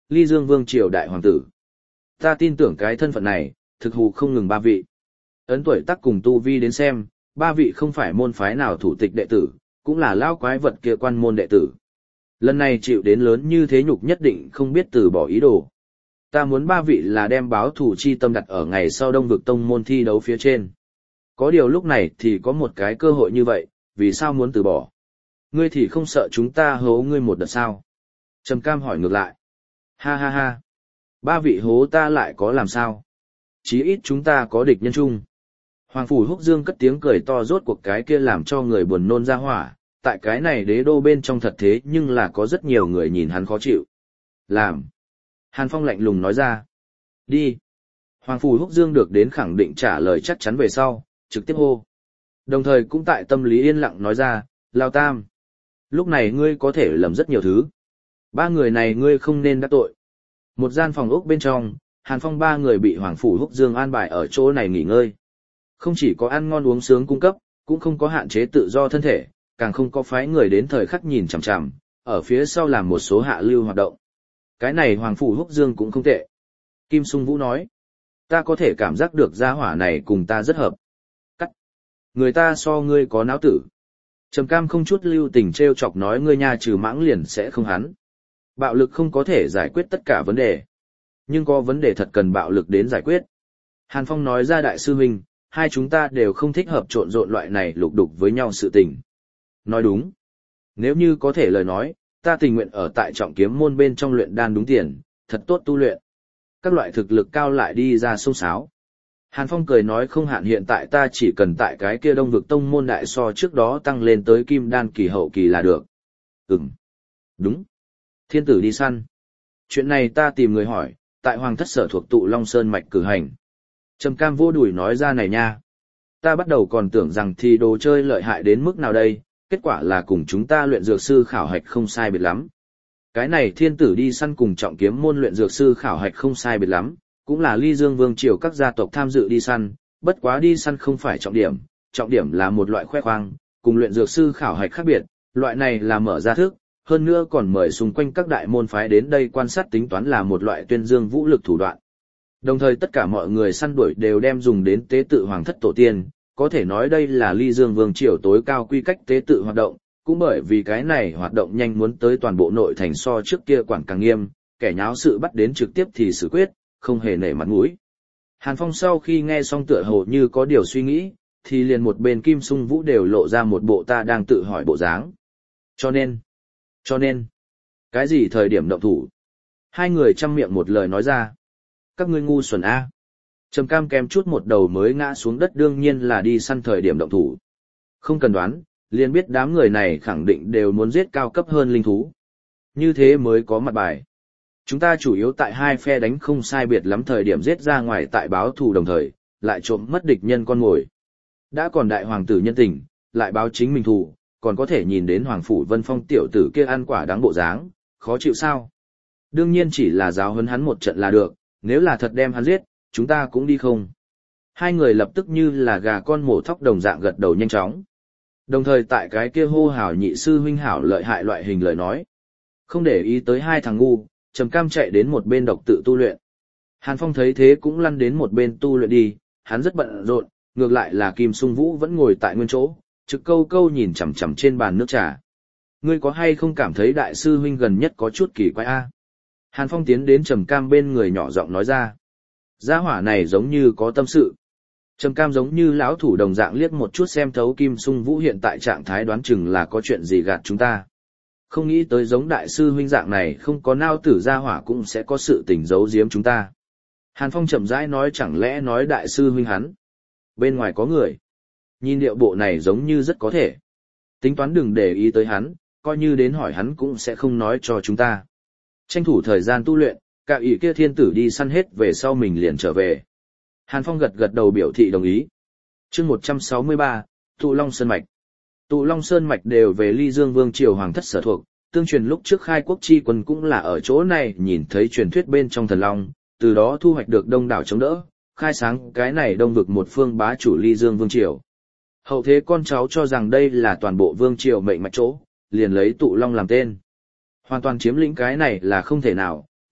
Ly Dương Vương Triều Đại Hoàng tử. Ta tin tưởng cái thân phận này, thực hù không ngừng ba vị. Ấn tuổi tác cùng tu vi đến xem, ba vị không phải môn phái nào thủ tịch đệ tử, cũng là lao quái vật kia quan môn đệ tử. Lần này chịu đến lớn như thế nhục nhất định không biết từ bỏ ý đồ. Ta muốn ba vị là đem báo thủ chi tâm đặt ở ngày sau Đông vực tông môn thi đấu phía trên. Có điều lúc này thì có một cái cơ hội như vậy, vì sao muốn từ bỏ? Ngươi thì không sợ chúng ta hố ngươi một đợt sao? Trầm Cam hỏi ngược lại. Ha ha ha. Ba vị hố ta lại có làm sao? Chí ít chúng ta có địch nhân chung. Hoàng Phủ Húc Dương cất tiếng cười to, rốt cuộc cái kia làm cho người buồn nôn ra hỏa, tại cái này đế đô bên trong thật thế nhưng là có rất nhiều người nhìn hắn khó chịu. Làm. Hàn Phong lạnh lùng nói ra. Đi. Hoàng Phủ Húc Dương được đến khẳng định trả lời chắc chắn về sau, trực tiếp hô. Đồng thời cũng tại tâm lý yên lặng nói ra, Lao Tam. Lúc này ngươi có thể lầm rất nhiều thứ. Ba người này ngươi không nên đắc tội. Một gian phòng ốc bên trong, Hàn Phong ba người bị Hoàng Phủ Húc Dương an bài ở chỗ này nghỉ ngơi. Không chỉ có ăn ngon uống sướng cung cấp, cũng không có hạn chế tự do thân thể, càng không có phái người đến thời khắc nhìn chằm chằm, ở phía sau làm một số hạ lưu hoạt động. Cái này Hoàng Phủ Húc Dương cũng không tệ. Kim Sung Vũ nói, ta có thể cảm giác được gia hỏa này cùng ta rất hợp. Cắt. Người ta so ngươi có não tử. Trầm Cam không chút lưu tình trêu chọc nói ngươi nha trừ mãng liền sẽ không hắn. Bạo lực không có thể giải quyết tất cả vấn đề. Nhưng có vấn đề thật cần bạo lực đến giải quyết. Hàn Phong nói ra đại sư huynh, hai chúng ta đều không thích hợp trộn rộn loại này lục đục với nhau sự tình. Nói đúng. Nếu như có thể lời nói, ta tình nguyện ở tại trọng kiếm môn bên trong luyện đan đúng tiền, thật tốt tu luyện. Các loại thực lực cao lại đi ra sông sáo. Hàn Phong cười nói không hạn hiện tại ta chỉ cần tại cái kia Đông vực tông môn đại so trước đó tăng lên tới kim đan kỳ hậu kỳ là được. Ừm. Đúng. Thiên tử đi săn. Chuyện này ta tìm người hỏi, tại Hoàng thất sở thuộc Tụ Long Sơn mạch cử hành. Trầm Cam vô đuổi nói ra này nha. Ta bắt đầu còn tưởng rằng thì đồ chơi lợi hại đến mức nào đây, kết quả là cùng chúng ta luyện dược sư khảo hạch không sai biệt lắm. Cái này thiên tử đi săn cùng trọng kiếm môn luyện dược sư khảo hạch không sai biệt lắm, cũng là Ly Dương Vương triều các gia tộc tham dự đi săn, bất quá đi săn không phải trọng điểm, trọng điểm là một loại khoe khoang, cùng luyện dược sư khảo hạch khác biệt, loại này là mở ra thức, hơn nữa còn mời xung quanh các đại môn phái đến đây quan sát tính toán là một loại tuyên dương vũ lực thủ đoạn. Đồng thời tất cả mọi người săn đuổi đều đem dùng đến tế tự hoàng thất tổ tiên, có thể nói đây là Ly Dương Vương triều tối cao quy cách tế tự hoạt động, cũng bởi vì cái này hoạt động nhanh muốn tới toàn bộ nội thành so trước kia quản càng nghiêm, kẻ nháo sự bắt đến trực tiếp thì xử quyết, không hề nể mặt mũi. Hàn Phong sau khi nghe xong tựa hồ như có điều suy nghĩ, thì liền một bên Kim Sung Vũ đều lộ ra một bộ ta đang tự hỏi bộ dáng. Cho nên, cho nên, cái gì thời điểm động thủ? Hai người chăm miệng một lời nói ra. Các ngươi ngu xuẩn A. Trầm Cam kém chút một đầu mới ngã xuống đất đương nhiên là đi săn thời điểm động thủ. Không cần đoán, liền biết đám người này khẳng định đều muốn giết cao cấp hơn linh thú. Như thế mới có mặt bài. Chúng ta chủ yếu tại hai phe đánh không sai biệt lắm thời điểm giết ra ngoài tại báo thù đồng thời, lại trộm mất địch nhân con mồi. Đã còn đại hoàng tử nhân tình, lại báo chính mình thù, còn có thể nhìn đến Hoàng Phủ Vân Phong tiểu tử kia ăn quả đáng bộ dáng, khó chịu sao? Đương nhiên chỉ là giáo huấn hắn một trận là được, nếu là thật đem hắn giết, chúng ta cũng đi không. Hai người lập tức như là gà con mổ thóc đồng dạng gật đầu nhanh chóng. Đồng thời tại cái kia hô hào nhị sư huynh hảo lợi hại loại hình lời nói. Không để ý tới hai thằng ngu, Trầm Cam chạy đến một bên độc tự tu luyện. Hàn Phong thấy thế cũng lăn đến một bên tu luyện đi, hắn rất bận rộn, ngược lại là Kim Sung Vũ vẫn ngồi tại nguyên chỗ, trực câu câu nhìn chằm chằm trên bàn nước trà. Ngươi có hay không cảm thấy đại sư huynh gần nhất có chút kỳ quái a? Hàn Phong tiến đến Trầm Cam bên người nhỏ giọng nói ra. Gia hỏa này giống như có tâm sự. Trầm Cam giống như lão thủ đồng dạng liếc một chút xem thấu Kim Sung Vũ hiện tại trạng thái đoán chừng là có chuyện gì gạt chúng ta. Không nghĩ tới giống đại sư huynh dạng này không có nao tử gia hỏa cũng sẽ có sự tình giấu giếm chúng ta. Hàn Phong chậm rãi nói chẳng lẽ nói đại sư huynh hắn. Bên ngoài có người. Nhìn điệu bộ này giống như rất có thể. Tính toán đừng để ý tới hắn, coi như đến hỏi hắn cũng sẽ không nói cho chúng ta. Tranh thủ thời gian tu luyện, cả ý kia thiên tử đi săn hết về sau mình liền trở về. Hàn Phong gật gật đầu biểu thị đồng ý. Chương một trăm sáu mươi ba, Tụ Long Sơn Mạch. Tụ Long Sơn Mạch đều về Ly Dương Vương triều hoàng thất sở thuộc, tương truyền lúc trước khai quốc chi quân cũng là ở chỗ này nhìn thấy truyền thuyết bên trong thần long, từ đó thu hoạch được đông đảo chống đỡ, khai sáng cái này đông vực một phương bá chủ Ly Dương Vương triều. Hậu thế con cháu cho rằng đây là toàn bộ vương triều mệnh mạch chỗ, liền lấy Tụ Long làm tên. Hoàn toàn chiếm lĩnh cái này là không thể nào,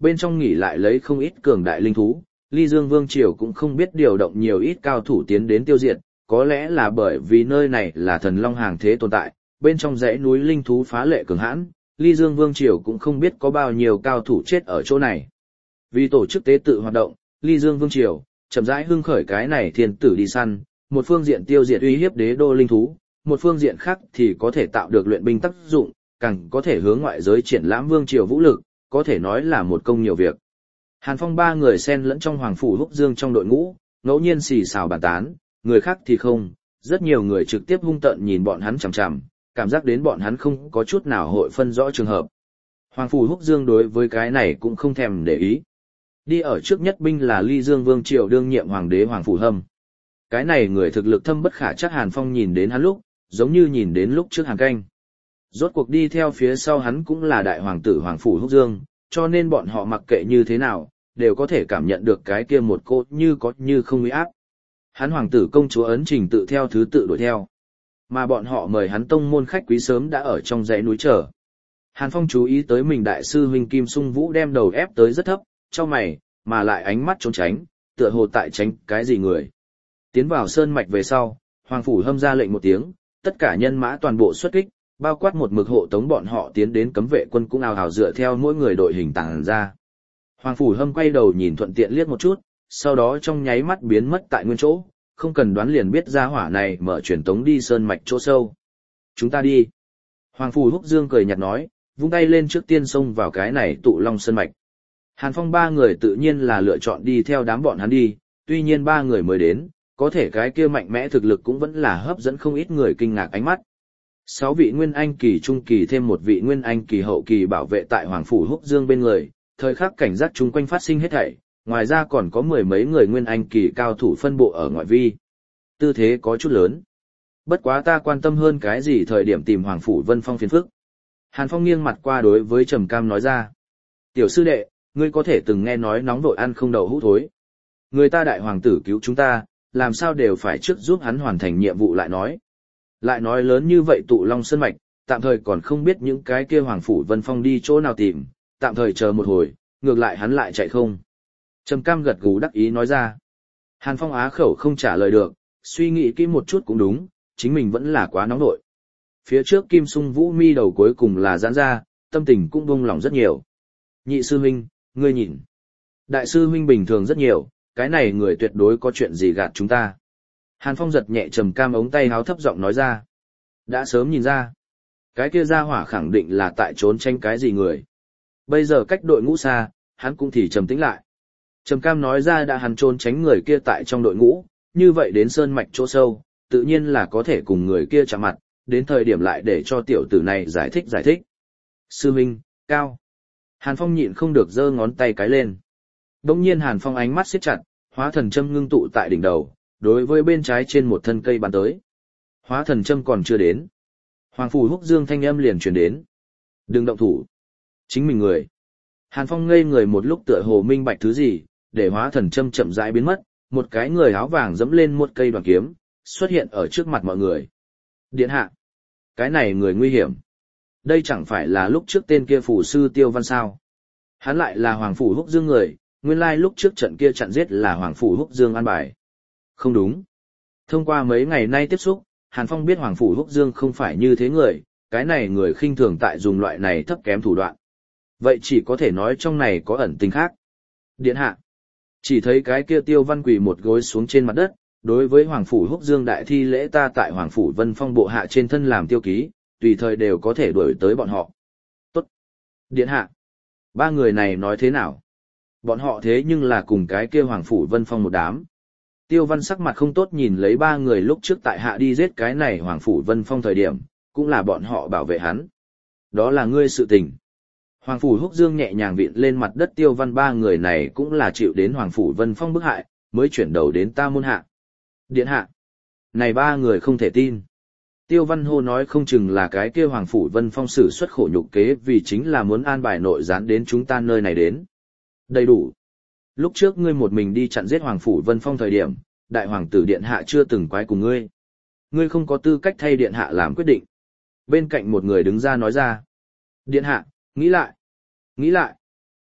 bên trong nghỉ lại lấy không ít cường đại linh thú, Ly Dương Vương Triều cũng không biết điều động nhiều ít cao thủ tiến đến tiêu diệt, có lẽ là bởi vì nơi này là thần long hàng thế tồn tại, bên trong dãy núi linh thú phá lệ cường hãn, Ly Dương Vương Triều cũng không biết có bao nhiêu cao thủ chết ở chỗ này. Vì tổ chức tế tự hoạt động, Ly Dương Vương Triều chậm rãi hưng khởi cái này thiên tử đi săn, một phương diện tiêu diệt uy hiếp đế đô linh thú, một phương diện khác thì có thể tạo được luyện binh tác dụng, càng có thể hướng ngoại giới triển lãm Vương Triều vũ lực, có thể nói là một công nhiều việc. Hàn Phong ba người xen lẫn trong Hoàng Phủ Húc Dương trong đội ngũ, ngẫu nhiên xì xào bàn tán, người khác thì không, rất nhiều người trực tiếp hung tợn nhìn bọn hắn chằm chằm, cảm giác đến bọn hắn không có chút nào hội phân rõ trường hợp. Hoàng Phủ Húc Dương đối với cái này cũng không thèm để ý. Đi ở trước nhất binh là Ly Dương Vương Triều đương nhiệm hoàng đế Hoàng Phủ Hâm. Cái này người thực lực thâm bất khả trắc, Hàn Phong nhìn đến hắn lúc, giống như nhìn đến lúc trước Hàn Canh. Rốt cuộc đi theo phía sau hắn cũng là đại hoàng tử Hoàng Phủ Húc Dương, cho nên bọn họ mặc kệ như thế nào, đều có thể cảm nhận được cái kia một cô như có như không uy áp. Hắn hoàng tử công chúa ấn trình tự theo thứ tự đuổi theo. Mà bọn họ mời hắn tông môn khách quý sớm đã ở trong dãy núi chờ. Hàn Phong chú ý tới mình đại sư huynh Kim Sung Vũ đem đầu ép tới rất thấp, cho mày, mà lại ánh mắt trốn tránh, tựa hồ tại tránh cái gì người. Tiến vào sơn mạch về sau, Hoàng Phủ Hâm ra lệnh một tiếng, tất cả nhân mã toàn bộ xuất kích, bao quát một mực hộ tống bọn họ tiến đến cấm vệ quân cũng ào ào dựa theo mỗi người đội hình tàng ra. Hoàng Phủ Hâm quay đầu nhìn thuận tiện liếc một chút, sau đó trong nháy mắt biến mất tại nguyên chỗ, không cần đoán liền biết ra hỏa này mở truyền tống đi sơn mạch chỗ sâu. Chúng ta đi. Hoàng Phủ Húc Dương cười nhạt nói, vung tay lên trước tiên xông vào cái này tụ long sơn mạch. Hàn Phong ba người tự nhiên là lựa chọn đi theo đám bọn hắn đi, tuy nhiên ba người mới đến, có thể cái kia mạnh mẽ thực lực cũng vẫn là hấp dẫn không ít người kinh ngạc ánh mắt. Sáu vị nguyên anh kỳ trung kỳ thêm một vị nguyên anh kỳ hậu kỳ bảo vệ tại Hoàng Phủ Húc Dương bên người, thời khắc cảnh giác chung quanh phát sinh hết thảy, ngoài ra còn có mười mấy người nguyên anh kỳ cao thủ phân bộ ở ngoại vi. Tư thế có chút lớn. Bất quá ta quan tâm hơn cái gì thời điểm tìm Hoàng Phủ Vân Phong phiền phức. Hàn Phong nghiêng mặt qua đối với Trầm Cam nói ra. Tiểu sư đệ, ngươi có thể từng nghe nói nóng vội ăn không đậu hũ thối. Người ta đại hoàng tử cứu chúng ta, làm sao đều phải trước giúp hắn hoàn thành nhiệm vụ lại nói. Lại nói lớn như vậy tụ long sơn mạch, tạm thời còn không biết những cái kia Hoàng Phủ Vân Phong đi chỗ nào tìm, tạm thời chờ một hồi, ngược lại hắn lại chạy không. Trầm Cam gật gù đắc ý nói ra. Hàn Phong á khẩu không trả lời được, suy nghĩ kỹ một chút cũng đúng, chính mình vẫn là quá nóng nội. Phía trước Kim Sung Vũ mi đầu cuối cùng là giãn ra, tâm tình cũng buông lỏng rất nhiều. Nhị sư huynh, ngươi nhìn. Đại sư huynh bình thường rất nhiều, cái này người tuyệt đối có chuyện gì gạt chúng ta. Hàn Phong giật nhẹ Trầm Cam ống tay háo thấp giọng nói ra. Đã sớm nhìn ra. Cái kia ra hỏa khẳng định là tại trốn tranh cái gì người. Bây giờ cách đội ngũ xa, hắn cũng thì trầm tĩnh lại. Trầm Cam nói ra đã hắn trốn tránh người kia tại trong đội ngũ, như vậy đến sơn mạch chỗ sâu, tự nhiên là có thể cùng người kia chạm mặt, đến thời điểm lại để cho tiểu tử này giải thích giải thích. Sư huynh, cao. Hàn Phong nhịn không được giơ ngón tay cái lên. Đông nhiên Hàn Phong ánh mắt siết chặt, hóa thần châm ngưng tụ tại đỉnh đầu, đối với bên trái trên một thân cây bắn tới. Hóa thần châm còn chưa đến. Hoàng Phủ Húc Dương thanh âm liền truyền đến. Đừng động thủ. Chính mình người. Hàn Phong ngây người một lúc tựa hồ minh bạch thứ gì, để hóa thần châm chậm rãi biến mất, một cái người áo vàng dẫm lên một cây đoàn kiếm, xuất hiện ở trước mặt mọi người. Điện hạ. Cái này người nguy hiểm. Đây chẳng phải là lúc trước tên kia phủ sư Tiêu Văn sao. Hắn lại là Hoàng Phủ Húc Dương người, nguyên lai lúc trước trận kia chặn giết là Hoàng Phủ Húc Dương an bài. Không đúng. Thông qua mấy ngày nay tiếp xúc, Hàn Phong biết Hoàng Phủ Húc Dương không phải như thế người, cái này người khinh thường tại dùng loại này thấp kém thủ đoạn. Vậy chỉ có thể nói trong này có ẩn tình khác. Điện hạ. Chỉ thấy cái kia Tiêu Văn quỳ một gối xuống trên mặt đất, đối với Hoàng Phủ Húc Dương đại thi lễ ta tại Hoàng Phủ Vân Phong bộ hạ trên thân làm tiêu ký, tùy thời đều có thể đuổi tới bọn họ. Tốt. Điện hạ. Ba người này nói thế nào? Bọn họ thế nhưng là cùng cái kia Hoàng Phủ Vân Phong một đám. Tiêu Văn sắc mặt không tốt nhìn lấy ba người lúc trước tại hạ đi giết cái này Hoàng Phủ Vân Phong thời điểm, cũng là bọn họ bảo vệ hắn. Đó là ngươi sự tình. Hoàng Phủ Húc Dương nhẹ nhàng vịn lên mặt đất Tiêu Văn ba người này cũng là chịu đến Hoàng Phủ Vân Phong bức hại, mới chuyển đầu đến ta môn hạ. Điện hạ. Này ba người không thể tin. Tiêu Văn hô nói không chừng là cái kia Hoàng Phủ Vân Phong sử xuất khổ nhục kế vì chính là muốn an bài nội gián đến chúng ta nơi này đến. Đầy đủ. Lúc trước ngươi một mình đi chặn giết Hoàng Phủ Vân Phong thời điểm, Đại Hoàng tử Điện hạ chưa từng quái cùng ngươi. Ngươi không có tư cách thay Điện hạ làm quyết định. Bên cạnh một người đứng ra nói ra. Điện hạ, nghĩ lại. Nghĩ lại.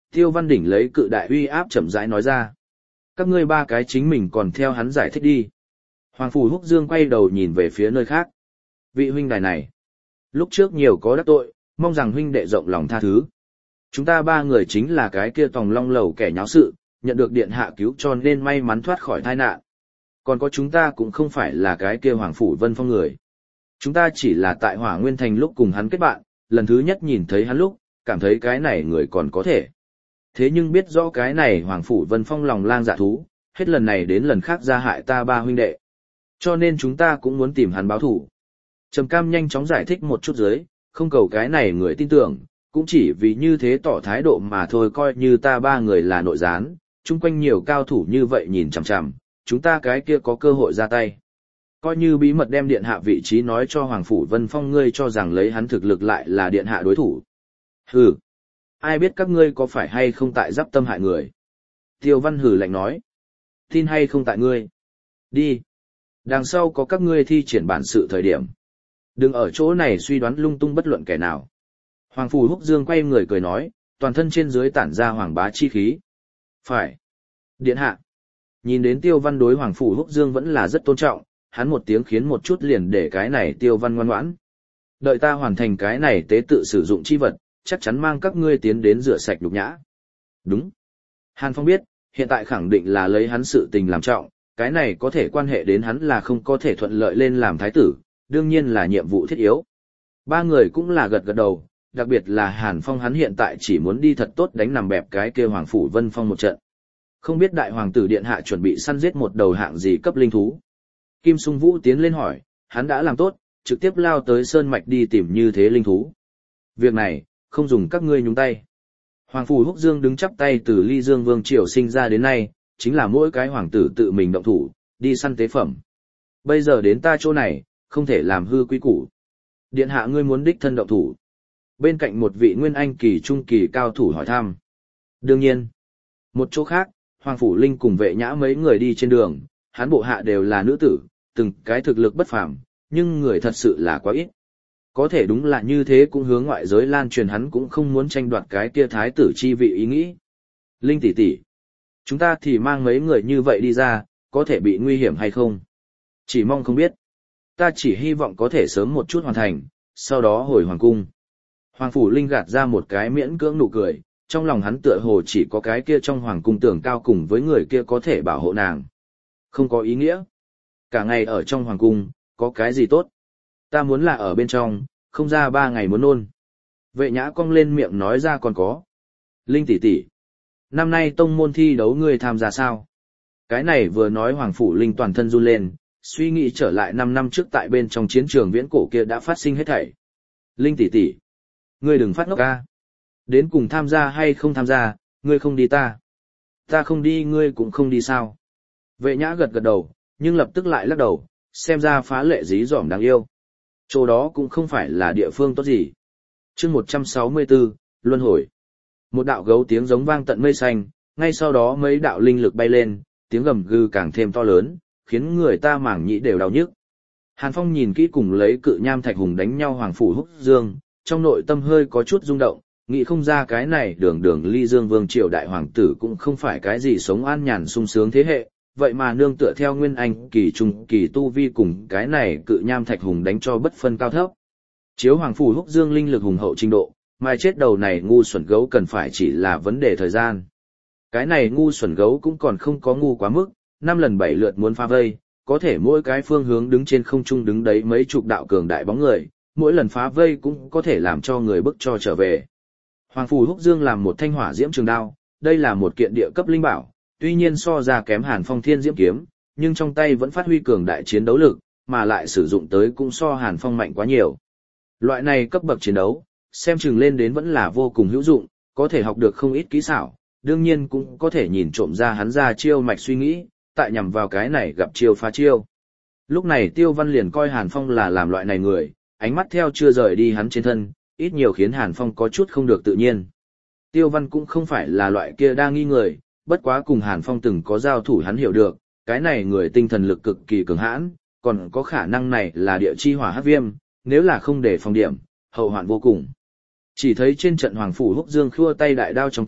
Tiêu Văn Đỉnh lấy cự đại uy áp chậm rãi nói ra. Các ngươi ba cái chính mình còn theo hắn giải thích đi. Hoàng Phủ Húc Dương quay đầu nhìn về phía nơi khác. Vị huynh đài này, lúc trước nhiều có đắc tội, mong rằng huynh đệ rộng lòng tha thứ. Chúng ta ba người chính là cái kia tòng long lầu kẻ nháo sự, nhận được điện hạ cứu cho nên may mắn thoát khỏi tai nạn. Còn có chúng ta cũng không phải là cái kia Hoàng Phủ Vân Phong người. Chúng ta chỉ là tại Hỏa Nguyên Thành lúc cùng hắn kết bạn, lần thứ nhất nhìn thấy hắn lúc, cảm thấy cái này người còn có thể. Thế nhưng biết rõ cái này Hoàng Phủ Vân Phong lòng lang dạ thú, hết lần này đến lần khác ra hại ta ba huynh đệ. Cho nên chúng ta cũng muốn tìm hắn báo thủ. Trầm Cam nhanh chóng giải thích một chút dưới, không cầu cái này người tin tưởng, cũng chỉ vì như thế tỏ thái độ mà thôi, coi như ta ba người là nội gián, chung quanh nhiều cao thủ như vậy nhìn chằm chằm, chúng ta cái kia có cơ hội ra tay. Coi như bí mật đem điện hạ vị trí nói cho Hoàng Phủ Vân Phong, ngươi cho rằng lấy hắn thực lực lại là điện hạ đối thủ. Hừ, ai biết các ngươi có phải hay không tại giáp tâm hại người. Tiêu Văn hừ lạnh nói, tin hay không tại ngươi. Đi, đằng sau có các ngươi thi triển bản sự thời điểm. Đừng ở chỗ này suy đoán lung tung bất luận kẻ nào. Hoàng Phủ Húc Dương quay người cười nói, toàn thân trên dưới tản ra hoàng bá chi khí. Phải. Điện hạ. Nhìn đến Tiêu Văn đối Hoàng Phủ Húc Dương vẫn là rất tôn trọng, hắn một tiếng khiến một chút liền để cái này Tiêu Văn ngoan ngoãn. Đợi ta hoàn thành cái này tế tự sử dụng chi vật, chắc chắn mang các ngươi tiến đến rửa sạch nhục nhã. Đúng. Hàn Phong biết, hiện tại khẳng định là lấy hắn sự tình làm trọng, cái này có thể quan hệ đến hắn là không có thể thuận lợi lên làm thái tử, đương nhiên là nhiệm vụ thiết yếu. Ba người cũng là gật gật đầu, đặc biệt là Hàn Phong, hắn hiện tại chỉ muốn đi thật tốt đánh nằm bẹp cái kia Hoàng Phủ Vân Phong một trận. Không biết đại hoàng tử điện hạ chuẩn bị săn giết một đầu hạng gì cấp linh thú. Kim Sung Vũ tiến lên hỏi, hắn đã làm tốt, trực tiếp lao tới sơn mạch đi tìm như thế linh thú. Việc này, không dùng các ngươi nhúng tay. Hoàng Phủ Húc Dương đứng chắp tay từ Ly Dương Vương triều sinh ra đến nay, chính là mỗi cái hoàng tử tự mình động thủ, đi săn tế phẩm. Bây giờ đến ta chỗ này, không thể làm hư quy củ. Điện hạ ngươi muốn đích thân động thủ. Bên cạnh một vị nguyên anh kỳ trung kỳ cao thủ hỏi thăm. Đương nhiên, một chỗ khác, Hoàng Phủ Linh cùng Vệ Nhã mấy người đi trên đường, hắn bộ hạ đều là nữ tử, từng cái thực lực bất phàm, nhưng người thật sự là quá ít. Có thể đúng là như thế cũng hướng ngoại giới lan truyền hắn cũng không muốn tranh đoạt cái kia thái tử chi vị ý nghĩ. Linh tỷ tỷ, chúng ta thì mang mấy người như vậy đi ra, có thể bị nguy hiểm hay không? Chỉ mong không biết. Ta chỉ hy vọng có thể sớm một chút hoàn thành, sau đó hồi hoàng cung. Hoàng Phủ Linh gạt ra một cái miễn cưỡng nụ cười, trong lòng hắn tựa hồ chỉ có cái kia trong hoàng cung tưởng cao cùng với người kia có thể bảo hộ nàng. Không có ý nghĩa. Cả ngày ở trong hoàng cung, có cái gì tốt? Ta muốn là ở bên trong, không ra ba ngày muốn nôn. Vệ Nhã cong lên miệng nói ra còn có. Linh tỷ tỷ, năm nay tông môn thi đấu ngươi tham gia sao? Cái này vừa nói Hoàng Phủ Linh toàn thân run lên, suy nghĩ trở lại năm năm trước tại bên trong chiến trường viễn cổ kia đã phát sinh hết thảy. Linh tỷ tỷ, ngươi đừng phát ngốc ca. Đến cùng tham gia hay không tham gia, ngươi không đi ta. Ta không đi ngươi cũng không đi sao. Vệ Nhã gật gật đầu, nhưng lập tức lại lắc đầu, xem ra phá lệ dí dỏm đáng yêu. Chỗ đó cũng không phải là địa phương tốt gì. Chương một trăm sáu mươi tư, Luân Hồi. Một đạo gấu tiếng giống vang tận mây xanh, ngay sau đó mấy đạo linh lực bay lên, tiếng gầm gừ càng thêm to lớn, khiến người ta mảng nhĩ đều đau nhức. Hàn Phong nhìn kỹ cùng lấy cự nham thạch hùng đánh nhau Hoàng Phủ Húc Dương, trong nội tâm hơi có chút rung động, nghĩ không ra cái này đường đường Ly Dương Vương triều đại hoàng tử cũng không phải cái gì sống an nhàn sung sướng thế hệ, vậy mà nương tựa theo nguyên anh kỳ trung kỳ tu vi cùng cái này cự nham thạch hùng đánh cho bất phân cao thấp. Chiếu Hoàng Phủ Húc Dương linh lực hùng hậu trình độ, mai chết đầu này ngu xuẩn gấu cần phải chỉ là vấn đề thời gian. Cái này ngu xuẩn gấu cũng còn không có ngu quá mức, năm lần bảy lượt muốn phá vây, có thể mỗi cái phương hướng đứng trên không trung đứng đấy mấy chục đạo cường đại bóng người, mỗi lần phá vây cũng có thể làm cho người bức cho trở về. Hoàng Phủ Húc Dương làm một thanh hỏa diễm trường đao, đây là một kiện địa cấp linh bảo, tuy nhiên so ra kém Hàn Phong Thiên Diễm kiếm, nhưng trong tay vẫn phát huy cường đại chiến đấu lực, mà lại sử dụng tới cũng so Hàn Phong mạnh quá nhiều. Loại này cấp bậc chiến đấu, xem chừng lên đến vẫn là vô cùng hữu dụng, có thể học được không ít kỹ xảo, đương nhiên cũng có thể nhìn trộm ra hắn ra chiêu mạch suy nghĩ, tại nhằm vào cái này gặp chiêu phá chiêu. Lúc này Tiêu Văn liền coi Hàn Phong là làm loại này người, ánh mắt theo chưa rời đi hắn trên thân, ít nhiều khiến Hàn Phong có chút không được tự nhiên. Tiêu Văn cũng không phải là loại kia đa nghi người, bất quá cùng Hàn Phong từng có giao thủ hắn hiểu được, cái này người tinh thần lực cực kỳ cường hãn, còn có khả năng này là địa chi hỏa hắc viêm, nếu là không để phòng điểm, hậu hoạn vô cùng. Chỉ thấy trên trận Hoàng Phủ Húc Dương khua tay đại đao trong tay,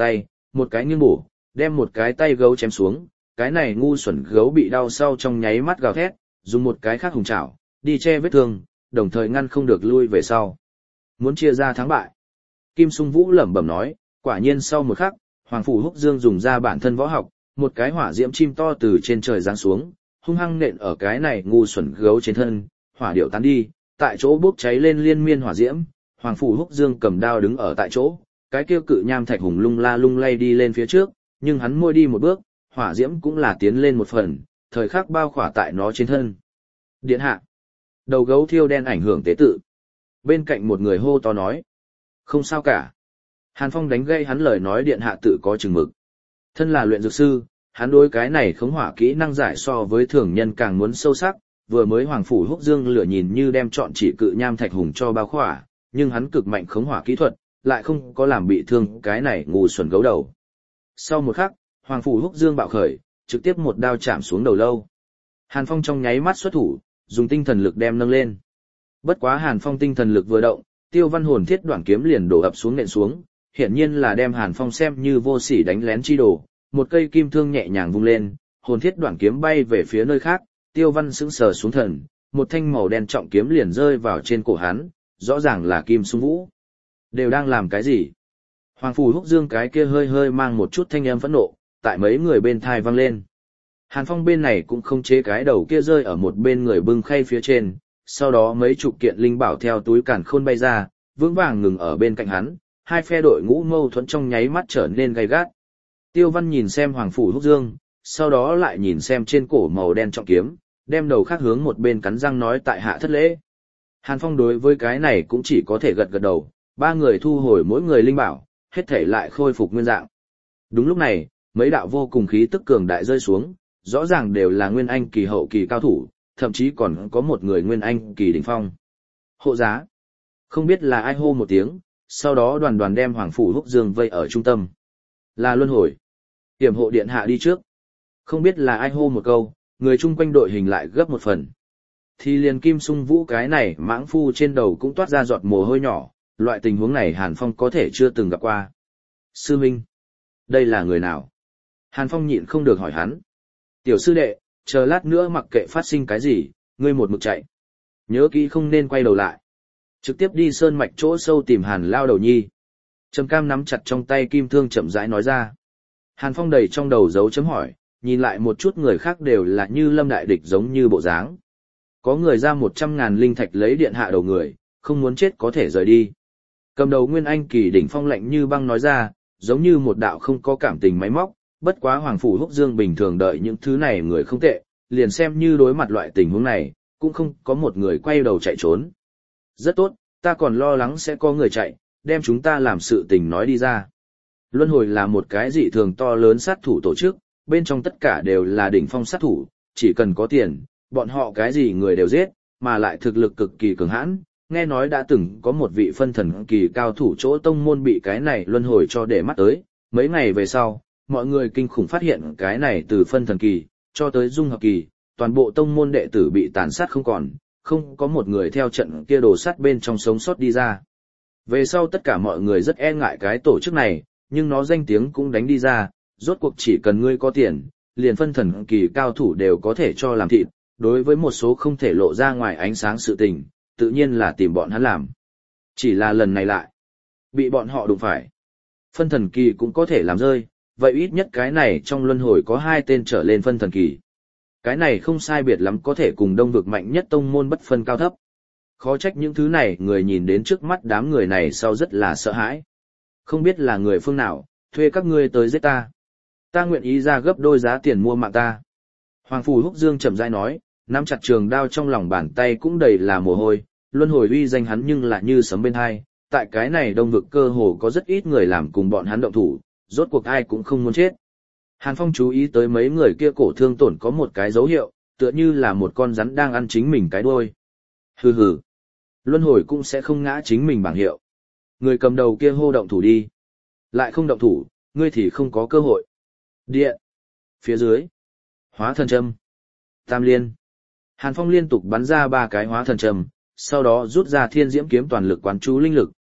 một cái nghiêng bổ, đem một cái tay gấu chém xuống, cái này ngu xuẩn gấu bị đau sau trong nháy mắt gào thét, dùng một cái khác hùng chảo, đi che vết thương, đồng thời ngăn không được lui về sau. Muốn chia ra thắng bại. Kim Sung Vũ lẩm bẩm nói, quả nhiên sau một khắc, Hoàng Phủ Húc Dương dùng ra bản thân võ học, một cái hỏa diễm chim to từ trên trời giáng xuống, hung hăng nện ở cái này ngu xuẩn gấu trên thân, hỏa điệu tán đi, tại chỗ bốc cháy lên liên miên hỏa diễm, Hoàng Phủ Húc Dương cầm đao đứng ở tại chỗ, cái kia cự nham thạch hùng lung la lung lay đi lên phía trước, nhưng hắn môi đi một bước, hỏa diễm cũng là tiến lên một phần, thời khắc bao khỏa tại nó trên thân. Điện hạ. Đầu gấu thiêu đen ảnh hưởng tế tự. Bên cạnh một người hô to nói. Không sao cả. Hàn Phong đánh gây hắn lời nói điện hạ tự có chừng mực. Thân là luyện dược sư, hắn đối cái này khống hỏa kỹ năng giải so với thường nhân càng muốn sâu sắc, vừa mới Hoàng Phủ Húc Dương lửa nhìn như đem trọn chỉ cự nham thạch hùng cho bao khỏa, nhưng hắn cực mạnh khống hỏa kỹ thuật, lại không có làm bị thương cái này ngu xuẩn gấu đầu. Sau một khắc, Hoàng Phủ Húc Dương bạo khởi, trực tiếp một đao chạm xuống đầu lâu. Hàn Phong trong nháy mắt xuất thủ, dùng tinh thần lực đem nâng lên. Bất quá Hàn Phong tinh thần lực vừa động, Tiêu Văn hồn thiết đoạn kiếm liền đổ ập xuống nện xuống, hiển nhiên là đem Hàn Phong xem như vô sỉ đánh lén chi đồ, một cây kim thương nhẹ nhàng vung lên, hồn thiết đoạn kiếm bay về phía nơi khác, Tiêu Văn sững sờ xuống thần, một thanh màu đen trọng kiếm liền rơi vào trên cổ hắn, rõ ràng là Kim Sung Vũ. Đều đang làm cái gì? Hoàng Phủ Húc Dương cái kia hơi hơi mang một chút thanh âm phẫn nộ, tại mấy người bên thai vang lên. Hàn Phong bên này cũng không chế cái đầu kia rơi ở một bên người bưng khay phía trên, sau đó mấy chục kiện linh bảo theo túi càn khôn bay ra, vững vàng ngừng ở bên cạnh hắn, hai phe đội ngũ mâu thuẫn trong nháy mắt trở nên gay gắt. Tiêu Văn nhìn xem Hoàng Phủ Húc Dương, sau đó lại nhìn xem trên cổ màu đen trọng kiếm, đem đầu khác hướng một bên cắn răng nói tại hạ thất lễ. Hàn Phong đối với cái này cũng chỉ có thể gật gật đầu, ba người thu hồi mỗi người linh bảo, hết thể lại khôi phục nguyên dạng. Đúng lúc này, mấy đạo vô cùng khí tức cường đại rơi xuống, rõ ràng đều là nguyên anh kỳ hậu kỳ cao thủ, thậm chí còn có một người nguyên anh kỳ đỉnh phong. Hộ giá. Không biết là ai hô một tiếng, sau đó đoàn đoàn đem Hoàng Phủ Húc Dương vây ở trung tâm. Là luân hồi. Tiểm hộ điện hạ đi trước. Không biết là ai hô một câu, người chung quanh đội hình lại gấp một phần. Thì liền Kim Sung Vũ cái này mãng phu trên đầu cũng toát ra giọt mồ hôi nhỏ, loại tình huống này Hàn Phong có thể chưa từng gặp qua. Sư Minh. Đây là người nào? Hàn Phong nhịn không được hỏi hắn. Tiểu sư đệ, chờ lát nữa mặc kệ phát sinh cái gì, ngươi một mực chạy. Nhớ kỹ không nên quay đầu lại. Trực tiếp đi sơn mạch chỗ sâu tìm Hàn Lao Đầu Nhi. Trầm Cam nắm chặt trong tay kim thương chậm rãi nói ra. Hàn Phong đầy trong đầu dấu chấm hỏi, nhìn lại một chút người khác đều là như lâm đại địch giống như bộ dáng. Có người ra một trăm ngàn linh thạch lấy điện hạ đầu người, không muốn chết có thể rời đi. Cầm đầu Nguyên Anh kỳ đỉnh phong lạnh như băng nói ra, giống như một đạo không có cảm tình máy móc, bất quá Hoàng Phủ Húc Dương bình thường đợi những thứ này người không tệ, liền xem như đối mặt loại tình huống này, cũng không có một người quay đầu chạy trốn. Rất tốt, ta còn lo lắng sẽ có người chạy, đem chúng ta làm sự tình nói đi ra. Luân hồi là một cái dị thường to lớn sát thủ tổ chức, bên trong tất cả đều là đỉnh phong sát thủ, chỉ cần có tiền, bọn họ cái gì người đều giết, mà lại thực lực cực kỳ cường hãn. Nghe nói đã từng có một vị phân thần kỳ cao thủ chỗ tông môn bị cái này luân hồi cho để mắt tới, mấy ngày về sau, mọi người kinh khủng phát hiện cái này từ phân thần kỳ, cho tới dung hợp kỳ, toàn bộ tông môn đệ tử bị tàn sát không còn, không có một người theo trận kia đồ sắt bên trong sống sót đi ra. Về sau tất cả mọi người rất e ngại cái tổ chức này, nhưng nó danh tiếng cũng đánh đi ra, rốt cuộc chỉ cần ngươi có tiền, liền phân thần kỳ cao thủ đều có thể cho làm thịt, đối với một số không thể lộ ra ngoài ánh sáng sự tình, tự nhiên là tìm bọn hắn làm. Chỉ là lần này lại, bị bọn họ đụng phải. Phân thần kỳ cũng có thể làm rơi, vậy ít nhất cái này trong luân hồi có hai tên trở lên phân thần kỳ. Cái này không sai biệt lắm có thể cùng đông vực mạnh nhất tông môn bất phân cao thấp. Khó trách những thứ này người nhìn đến trước mắt đám người này sau rất là sợ hãi. Không biết là người phương nào, thuê các ngươi tới giết ta. Ta nguyện ý ra gấp đôi giá tiền mua mạng ta. Hoàng Phủ Húc Dương chậm rãi nói, nắm chặt trường đao trong lòng bàn tay cũng đầy là mồ hôi, luân hồi uy danh hắn nhưng là như sấm bên hai. Tại cái này đông vực cơ hồ có rất ít người làm cùng bọn hắn động thủ, rốt cuộc ai cũng không muốn chết. Hàn Phong chú ý tới mấy người kia cổ thương tổn có một cái dấu hiệu, tựa như là một con rắn đang ăn chính mình cái đuôi. Hừ hừ. Luân hồi cũng sẽ không ngã chính mình bảng hiệu. Người cầm đầu kia hô động thủ đi. Lại không động thủ, ngươi thì không có cơ hội. Địa. Phía dưới. Hóa thần châm. Tam liên. Hàn Phong liên tục bắn ra ba cái hóa thần châm, sau đó rút ra thiên diễm kiếm toàn lực quán chú linh lực,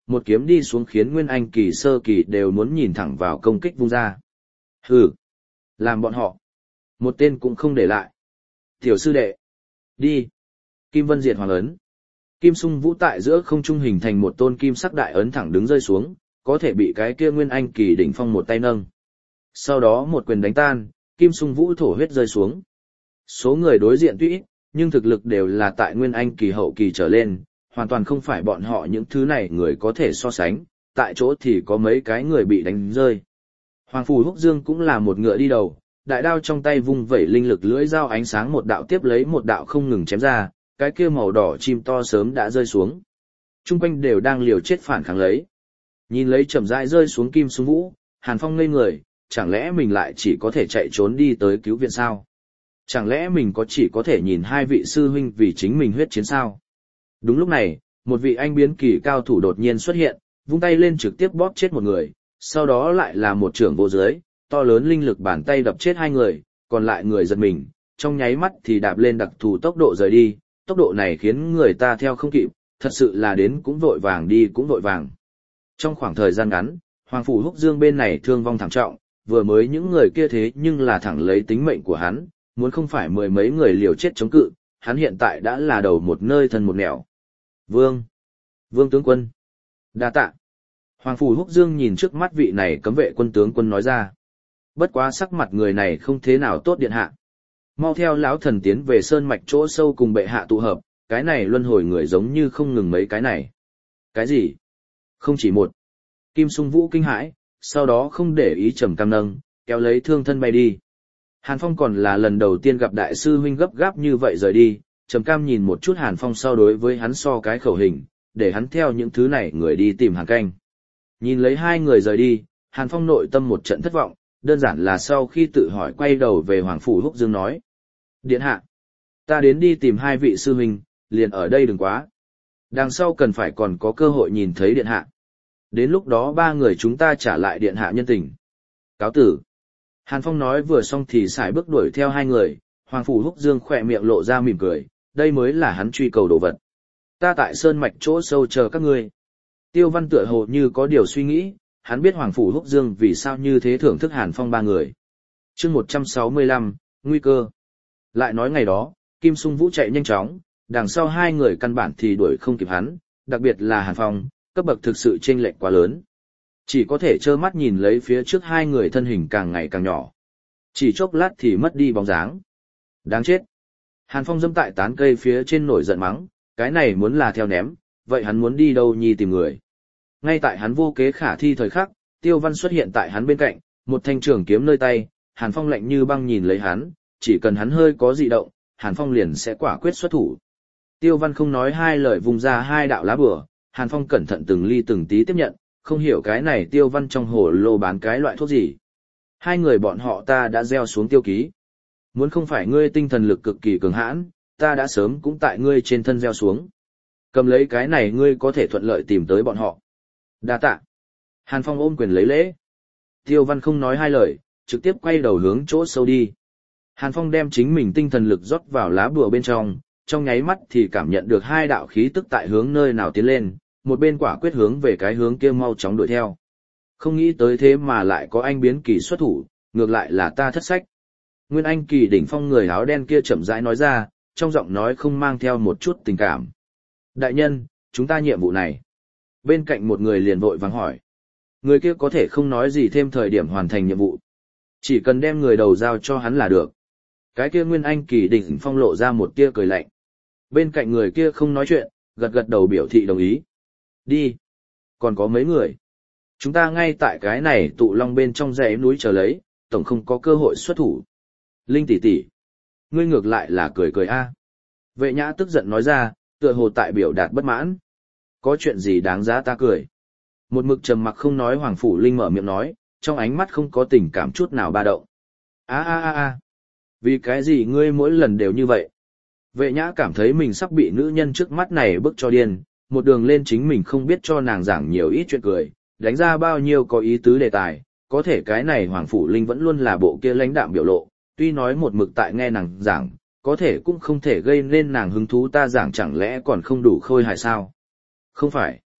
một kiếm đi xuống khiến Nguyên Anh kỳ sơ kỳ đều muốn nhìn thẳng vào công kích vung ra. Hừ, làm bọn họ, một tên cũng không để lại. Tiểu sư đệ, đi. Kim Vân diệt hoàng ấn. Kim Sung Vũ tại giữa không trung hình thành một tôn kim sắc đại ấn thẳng đứng rơi xuống, có thể bị cái kia Nguyên Anh kỳ đỉnh phong một tay nâng. Sau đó một quyền đánh tan, Kim Sung Vũ thổ huyết rơi xuống. Số người đối diện tuy ít, nhưng thực lực đều là tại Nguyên Anh kỳ hậu kỳ trở lên, hoàn toàn không phải bọn họ những thứ này người có thể so sánh, tại chỗ thì có mấy cái người bị đánh rơi. Hoàng Phù Húc Dương cũng là một ngựa đi đầu, đại đao trong tay vung vẩy linh lực lưỡi dao ánh sáng một đạo tiếp lấy một đạo không ngừng chém ra, cái kia màu đỏ chim to sớm đã rơi xuống. Trung quanh đều đang liều chết phản kháng lấy. Nhìn lấy chậm rãi rơi xuống Kim Sung Vũ, Hàn Phong ngây người, chẳng lẽ mình lại chỉ có thể chạy trốn đi tới cứu viện sao? Chẳng lẽ mình có chỉ có thể nhìn hai vị sư huynh vì chính mình huyết chiến sao? Đúng lúc này, một vị anh biến kỳ cao thủ đột nhiên xuất hiện, vung tay lên trực tiếp bóp chết một người, sau đó lại là một trưởng vô dưới, to lớn linh lực bàn tay đập chết hai người, còn lại người giật mình, trong nháy mắt thì đạp lên đặc thù tốc độ rời đi, tốc độ này khiến người ta theo không kịp, thật sự là đến cũng vội vàng đi cũng vội vàng. Trong khoảng thời gian ngắn, Hoàng Phủ Húc Dương bên này thương vong thảm trọng, vừa mới những người kia thế nhưng là thẳng lấy tính mệnh của hắn, muốn không phải mười mấy người liều chết chống cự, hắn hiện tại đã là đầu một nơi thân một nẻo. Vương! Vương tướng quân! Đa tạ! Hoàng Phủ Húc Dương nhìn trước mắt vị này cấm vệ quân tướng quân nói ra. Bất quá sắc mặt người này không thế nào tốt điện hạ. Mau theo lão thần tiến về sơn mạch chỗ sâu cùng bệ hạ tụ hợp, cái này luân hồi người giống như không ngừng mấy cái này. Cái gì? Không chỉ một. Kim Sung Vũ kinh hãi, sau đó không để ý trầm cam nâng, kéo lấy thương thân bay đi. Hàn Phong còn là lần đầu tiên gặp đại sư huynh gấp gáp như vậy rời đi, trầm cam nhìn một chút Hàn Phong sau đối với hắn so cái khẩu hình, để hắn theo những thứ này người đi tìm Hàn Canh. Nhìn lấy hai người rời đi, Hàn Phong nội tâm một trận thất vọng, đơn giản là sau khi tự hỏi quay đầu về Hoàng Phủ Húc Dương nói. Điện hạ, ta đến đi tìm hai vị sư huynh, liền ở đây đừng quá. Đằng sau cần phải còn có cơ hội nhìn thấy điện hạ. Đến lúc đó ba người chúng ta trả lại điện hạ nhân tình. Cáo tử. Hàn Phong nói vừa xong thì sải bước đuổi theo hai người, Hoàng Phủ Húc Dương khỏe miệng lộ ra mỉm cười, đây mới là hắn truy cầu đồ vật. Ta tại sơn mạch chỗ sâu chờ các ngươi. Tiêu Văn tựa hồ như có điều suy nghĩ, hắn biết Hoàng Phủ Húc Dương vì sao như thế thưởng thức Hàn Phong ba người. Chương một trăm sáu mươi lăm, nguy cơ. Lại nói ngày đó, Kim Sung Vũ chạy nhanh chóng, đằng sau hai người căn bản thì đuổi không kịp hắn, đặc biệt là Hàn Phong, cấp bậc thực sự chênh lệch quá lớn. Chỉ có thể trơ mắt nhìn lấy phía trước hai người thân hình càng ngày càng nhỏ. Chỉ chốc lát thì mất đi bóng dáng. Đáng chết. Hàn Phong dẫm tại tán cây phía trên nổi giận mắng, cái này muốn là theo ném, vậy hắn muốn đi đâu nhi tìm người. Ngay tại hắn vô kế khả thi thời khắc, Tiêu Văn xuất hiện tại hắn bên cạnh, một thanh trường kiếm nơi tay, Hàn Phong lạnh như băng nhìn lấy hắn, chỉ cần hắn hơi có dị động, Hàn Phong liền sẽ quả quyết xuất thủ. Tiêu Văn không nói hai lời vùng ra hai đạo lá bùa, Hàn Phong cẩn thận từng ly từng tí tiếp nhận, không hiểu cái này Tiêu Văn trong hồ lô bán cái loại thuốc gì. Hai người bọn họ ta đã gieo xuống tiêu ký. Muốn không phải ngươi tinh thần lực cực kỳ cường hãn, ta đã sớm cũng tại ngươi trên thân gieo xuống. Cầm lấy cái này ngươi có thể thuận lợi tìm tới bọn họ. Đa tạ. Hàn Phong ôm quyền lấy lễ. Tiêu Văn không nói hai lời, trực tiếp quay đầu hướng chỗ sâu đi. Hàn Phong đem chính mình tinh thần lực rót vào lá bùa bên trong, trong nháy mắt thì cảm nhận được hai đạo khí tức tại hướng nơi nào tiến lên, một bên quả quyết hướng về cái hướng kia mau chóng đuổi theo. Không nghĩ tới thế mà lại có anh biến kỳ xuất thủ, ngược lại là ta thất sách. Nguyên Anh kỳ đỉnh phong người áo đen kia chậm rãi nói ra, trong giọng nói không mang theo một chút tình cảm. Đại nhân, chúng ta nhiệm vụ này. Bên cạnh một người liền vội vàng hỏi. Người kia có thể không nói gì thêm thời điểm hoàn thành nhiệm vụ. Chỉ cần đem người đầu giao cho hắn là được. Cái kia Nguyên Anh kỳ đỉnh phong lộ ra một tia cười lạnh. Bên cạnh người kia không nói chuyện, gật gật đầu biểu thị đồng ý. Đi. Còn có mấy người. Chúng ta ngay tại cái này tụ long bên trong dãy núi chờ lấy, tổng không có cơ hội xuất thủ. Linh tỷ tỷ, ngươi ngược lại là cười cười a. Vệ Nhã tức giận nói ra, tựa hồ tại biểu đạt bất mãn. Có chuyện gì đáng giá ta cười? Một mực trầm mặc không nói Hoàng Phủ Linh mở miệng nói, trong ánh mắt không có tình cảm chút nào ba động. A a a a, vì cái gì ngươi mỗi lần đều như vậy? Vệ Nhã cảm thấy mình sắp bị nữ nhân trước mắt này bức cho điên, một đường lên chính mình không biết cho nàng giảng nhiều ít chuyện cười, đánh ra bao nhiêu có ý tứ đề tài, có thể cái này Hoàng Phủ Linh vẫn luôn là bộ kia lãnh đạm biểu lộ, tuy nói một mực tại nghe nàng giảng, có thể cũng không thể gây nên nàng hứng thú ta giảng chẳng lẽ còn không đủ khôi hài sao? Không phải.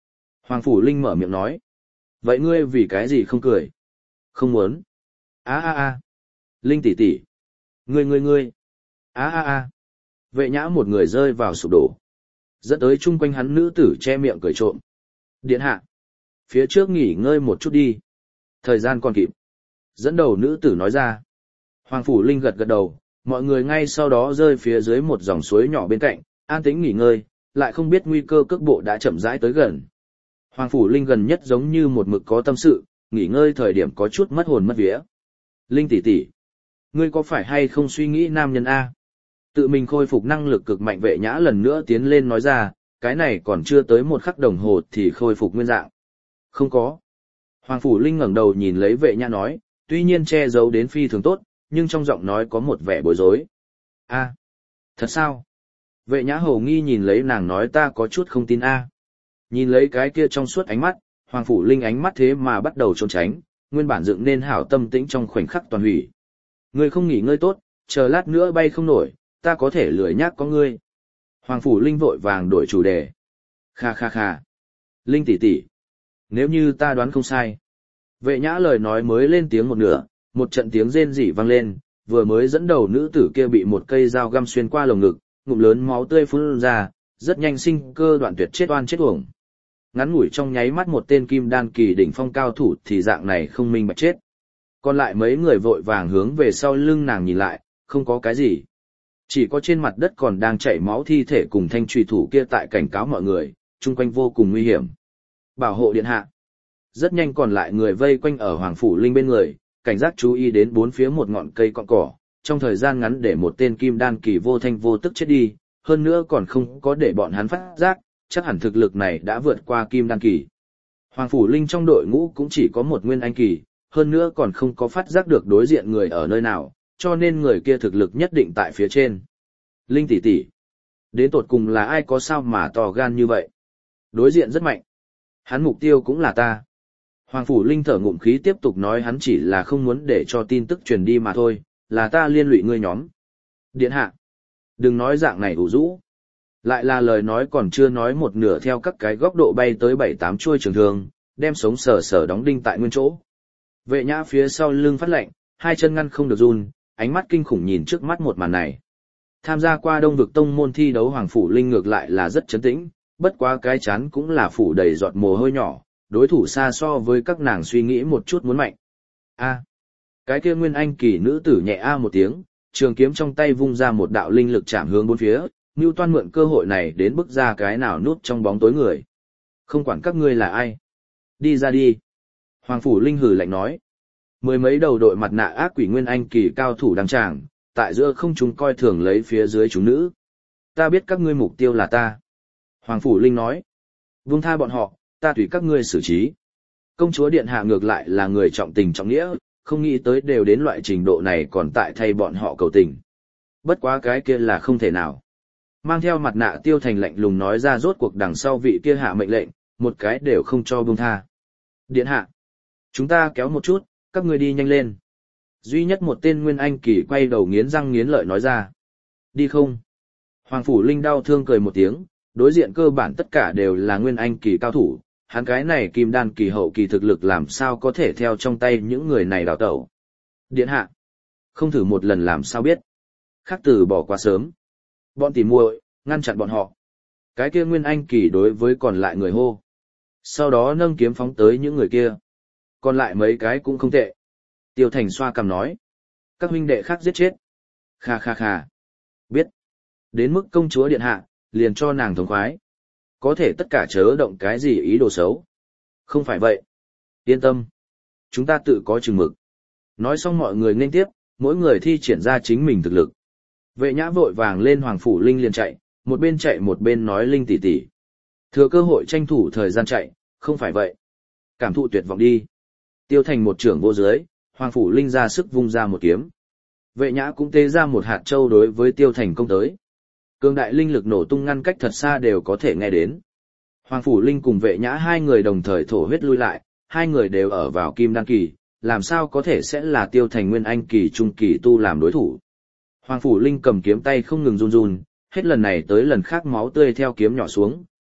Hoàng Phủ Linh mở miệng nói. Vậy ngươi vì cái gì không cười? Không muốn. a a a Linh tỷ tỷ. Ngươi ngươi ngươi. a a a Vệ nhã một người rơi vào sụp đổ. Dẫn tới chung quanh hắn nữ tử che miệng cười trộm. Điện hạ. Phía trước nghỉ ngơi một chút đi. Thời gian còn kịp. Dẫn đầu nữ tử nói ra. Hoàng Phủ Linh gật gật đầu, mọi người ngay sau đó rơi phía dưới một dòng suối nhỏ bên cạnh, an tĩnh nghỉ ngơi, lại không biết nguy cơ cước bộ đã chậm rãi tới gần. Hoàng Phủ Linh gần nhất giống như một mực có tâm sự, nghỉ ngơi thời điểm có chút mất hồn mất vía. Linh tỷ tỷ, ngươi có phải hay không suy nghĩ nam nhân A? Tự mình khôi phục năng lực cực mạnh Vệ nhã lần nữa tiến lên nói ra, cái này còn chưa tới một khắc đồng hồ thì khôi phục nguyên dạng. Không có. Hoàng Phủ Linh ngẩng đầu nhìn lấy Vệ nhã nói, tuy nhiên che giấu đến phi thường tốt, nhưng trong giọng nói có một vẻ bối rối. A, thật sao? Vệ nhã hầu nghi nhìn lấy nàng nói ta có chút không tin A. Nhìn lấy cái kia trong suốt ánh mắt, Hoàng Phủ Linh ánh mắt thế mà bắt đầu trốn tránh, nguyên bản dựng nên hảo tâm tĩnh trong khoảnh khắc toàn hủy. Ngươi không nghỉ ngơi tốt, chờ lát nữa bay không nổi, ta có thể lười nhác có ngươi. Hoàng Phủ Linh vội vàng đổi chủ đề. Kha kha kha. Linh tỷ tỷ, nếu như ta đoán không sai. Vệ nhã lời nói mới lên tiếng một nửa, một trận tiếng rên rỉ vang lên, vừa mới dẫn đầu nữ tử kia bị một cây dao găm xuyên qua lồng ngực, ngụm lớn máu tươi phun ra, rất nhanh sinh cơ đoạn tuyệt chết oan chết uổng. Ngắn ngủi trong nháy mắt một tên kim đan kỳ đỉnh phong cao thủ thì dạng này không minh bạch chết. Còn lại mấy người vội vàng hướng về sau lưng nàng nhìn lại, không có cái gì. Chỉ có trên mặt đất còn đang chảy máu thi thể cùng thanh trùy thủ kia tại cảnh cáo mọi người, chung quanh vô cùng nguy hiểm. Bảo hộ điện hạ. Rất nhanh còn lại người vây quanh ở Hoàng Phủ Linh bên người, cảnh giác chú ý đến bốn phía một ngọn cây cọn cỏ, trong thời gian ngắn để một tên kim đan kỳ vô thanh vô tức chết đi, hơn nữa còn không có để bọn hắn phát giác, chắc hẳn thực lực này đã vượt qua kim đan kỳ. Hoàng Phủ Linh trong đội ngũ cũng chỉ có một nguyên anh kỳ, hơn nữa còn không có phát giác được đối diện người ở nơi nào, cho nên người kia thực lực nhất định tại phía trên. Linh tỷ tỷ, đến tột cùng là ai có sao mà to gan như vậy? Đối diện rất mạnh. Hắn mục tiêu cũng là ta. Hoàng Phủ Linh thở ngụm khí tiếp tục nói hắn chỉ là không muốn để cho tin tức truyền đi mà thôi, là ta liên lụy ngươi nhóm. Điện hạ, đừng nói dạng này ủ rũ. Lại là lời nói còn chưa nói một nửa theo các cái góc độ bay tới bảy tám chuôi trường thương, đem sống sờ sờ đóng đinh tại nguyên chỗ. Vệ nhã phía sau lưng phát lạnh, hai chân ngăn không được run, ánh mắt kinh khủng nhìn trước mắt một màn này. Tham gia qua Đông vực tông môn thi đấu Hoàng Phủ Linh ngược lại là rất trấn tĩnh, bất quá cái chán cũng là phủ đầy giọt mồ hôi nhỏ, đối thủ xa so với các nàng suy nghĩ một chút muốn mạnh. A, cái kia nguyên anh kỳ nữ tử nhẹ a một tiếng, trường kiếm trong tay vung ra một đạo linh lực chạm hướng bốn phía, Nưu Toan mượn cơ hội này đến bức ra cái nào núp trong bóng tối người. Không quản các ngươi là ai, đi ra đi. Hoàng Phủ Linh hừ lạnh nói. Mười mấy đầu đội mặt nạ ác quỷ nguyên anh kỳ cao thủ đăng tràng, tại giữa không chúng coi thường lấy phía dưới chúng nữ. Ta biết các ngươi mục tiêu là ta. Hoàng Phủ Linh nói. Vung tha bọn họ, ta tùy các ngươi xử trí. Công chúa điện hạ ngược lại là người trọng tình trọng nghĩa, không nghĩ tới đều đến loại trình độ này còn tại thay bọn họ cầu tình. Bất quá cái kia là không thể nào. Mang theo mặt nạ Tiêu Thành lạnh lùng nói ra rốt cuộc đằng sau vị kia hạ mệnh lệnh, một cái đều không cho buông tha. Điện hạ, chúng ta kéo một chút, các ngươi đi nhanh lên. Duy nhất một tên nguyên anh kỳ quay đầu nghiến răng nghiến lợi nói ra. Đi không? Hoàng Phủ Linh đau thương cười một tiếng, đối diện cơ bản tất cả đều là nguyên anh kỳ cao thủ, hắn cái này kim đan kỳ hậu kỳ thực lực làm sao có thể theo trong tay những người này đào tẩu. Điện hạ, không thử một lần làm sao biết. Khắc Tử bỏ quá sớm. Bọn tỉ muội, ngăn chặn bọn họ. Cái kia nguyên anh kỳ đối với còn lại người hô. Sau đó nâng kiếm phóng tới những người kia. Còn lại mấy cái cũng không tệ. Tiêu Thành xoa cằm nói. Các huynh đệ khác giết chết. Kha kha kha. Biết. Đến mức công chúa điện hạ, liền cho nàng thống khoái. Có thể tất cả chớ động cái gì ý đồ xấu. Không phải vậy. Yên tâm. Chúng ta tự có chừng mực. Nói xong mọi người nên tiếp, mỗi người thi triển ra chính mình thực lực. Vệ nhã vội vàng lên Hoàng Phủ Linh liền chạy, một bên chạy một bên nói Linh tỷ tỷ. Thừa cơ hội tranh thủ thời gian chạy, không phải vậy. Cảm thụ tuyệt vọng đi. Tiêu Thành một trưởng vô dưới, Hoàng Phủ Linh ra sức vung ra một kiếm. Vệ nhã cũng tê ra một hạt châu đối với Tiêu Thành công tới. Cường đại linh lực nổ tung ngăn cách thật xa đều có thể nghe đến. Hoàng Phủ Linh cùng vệ nhã hai người đồng thời thổ huyết lui lại, hai người đều ở vào kim đan kỳ, làm sao có thể sẽ là Tiêu Thành nguyên anh kỳ trung kỳ tu làm đối thủ. Hoàng Phủ Linh cầm kiếm tay không ngừng run run, hết lần này tới lần khác máu tươi theo kiếm nhỏ xuống,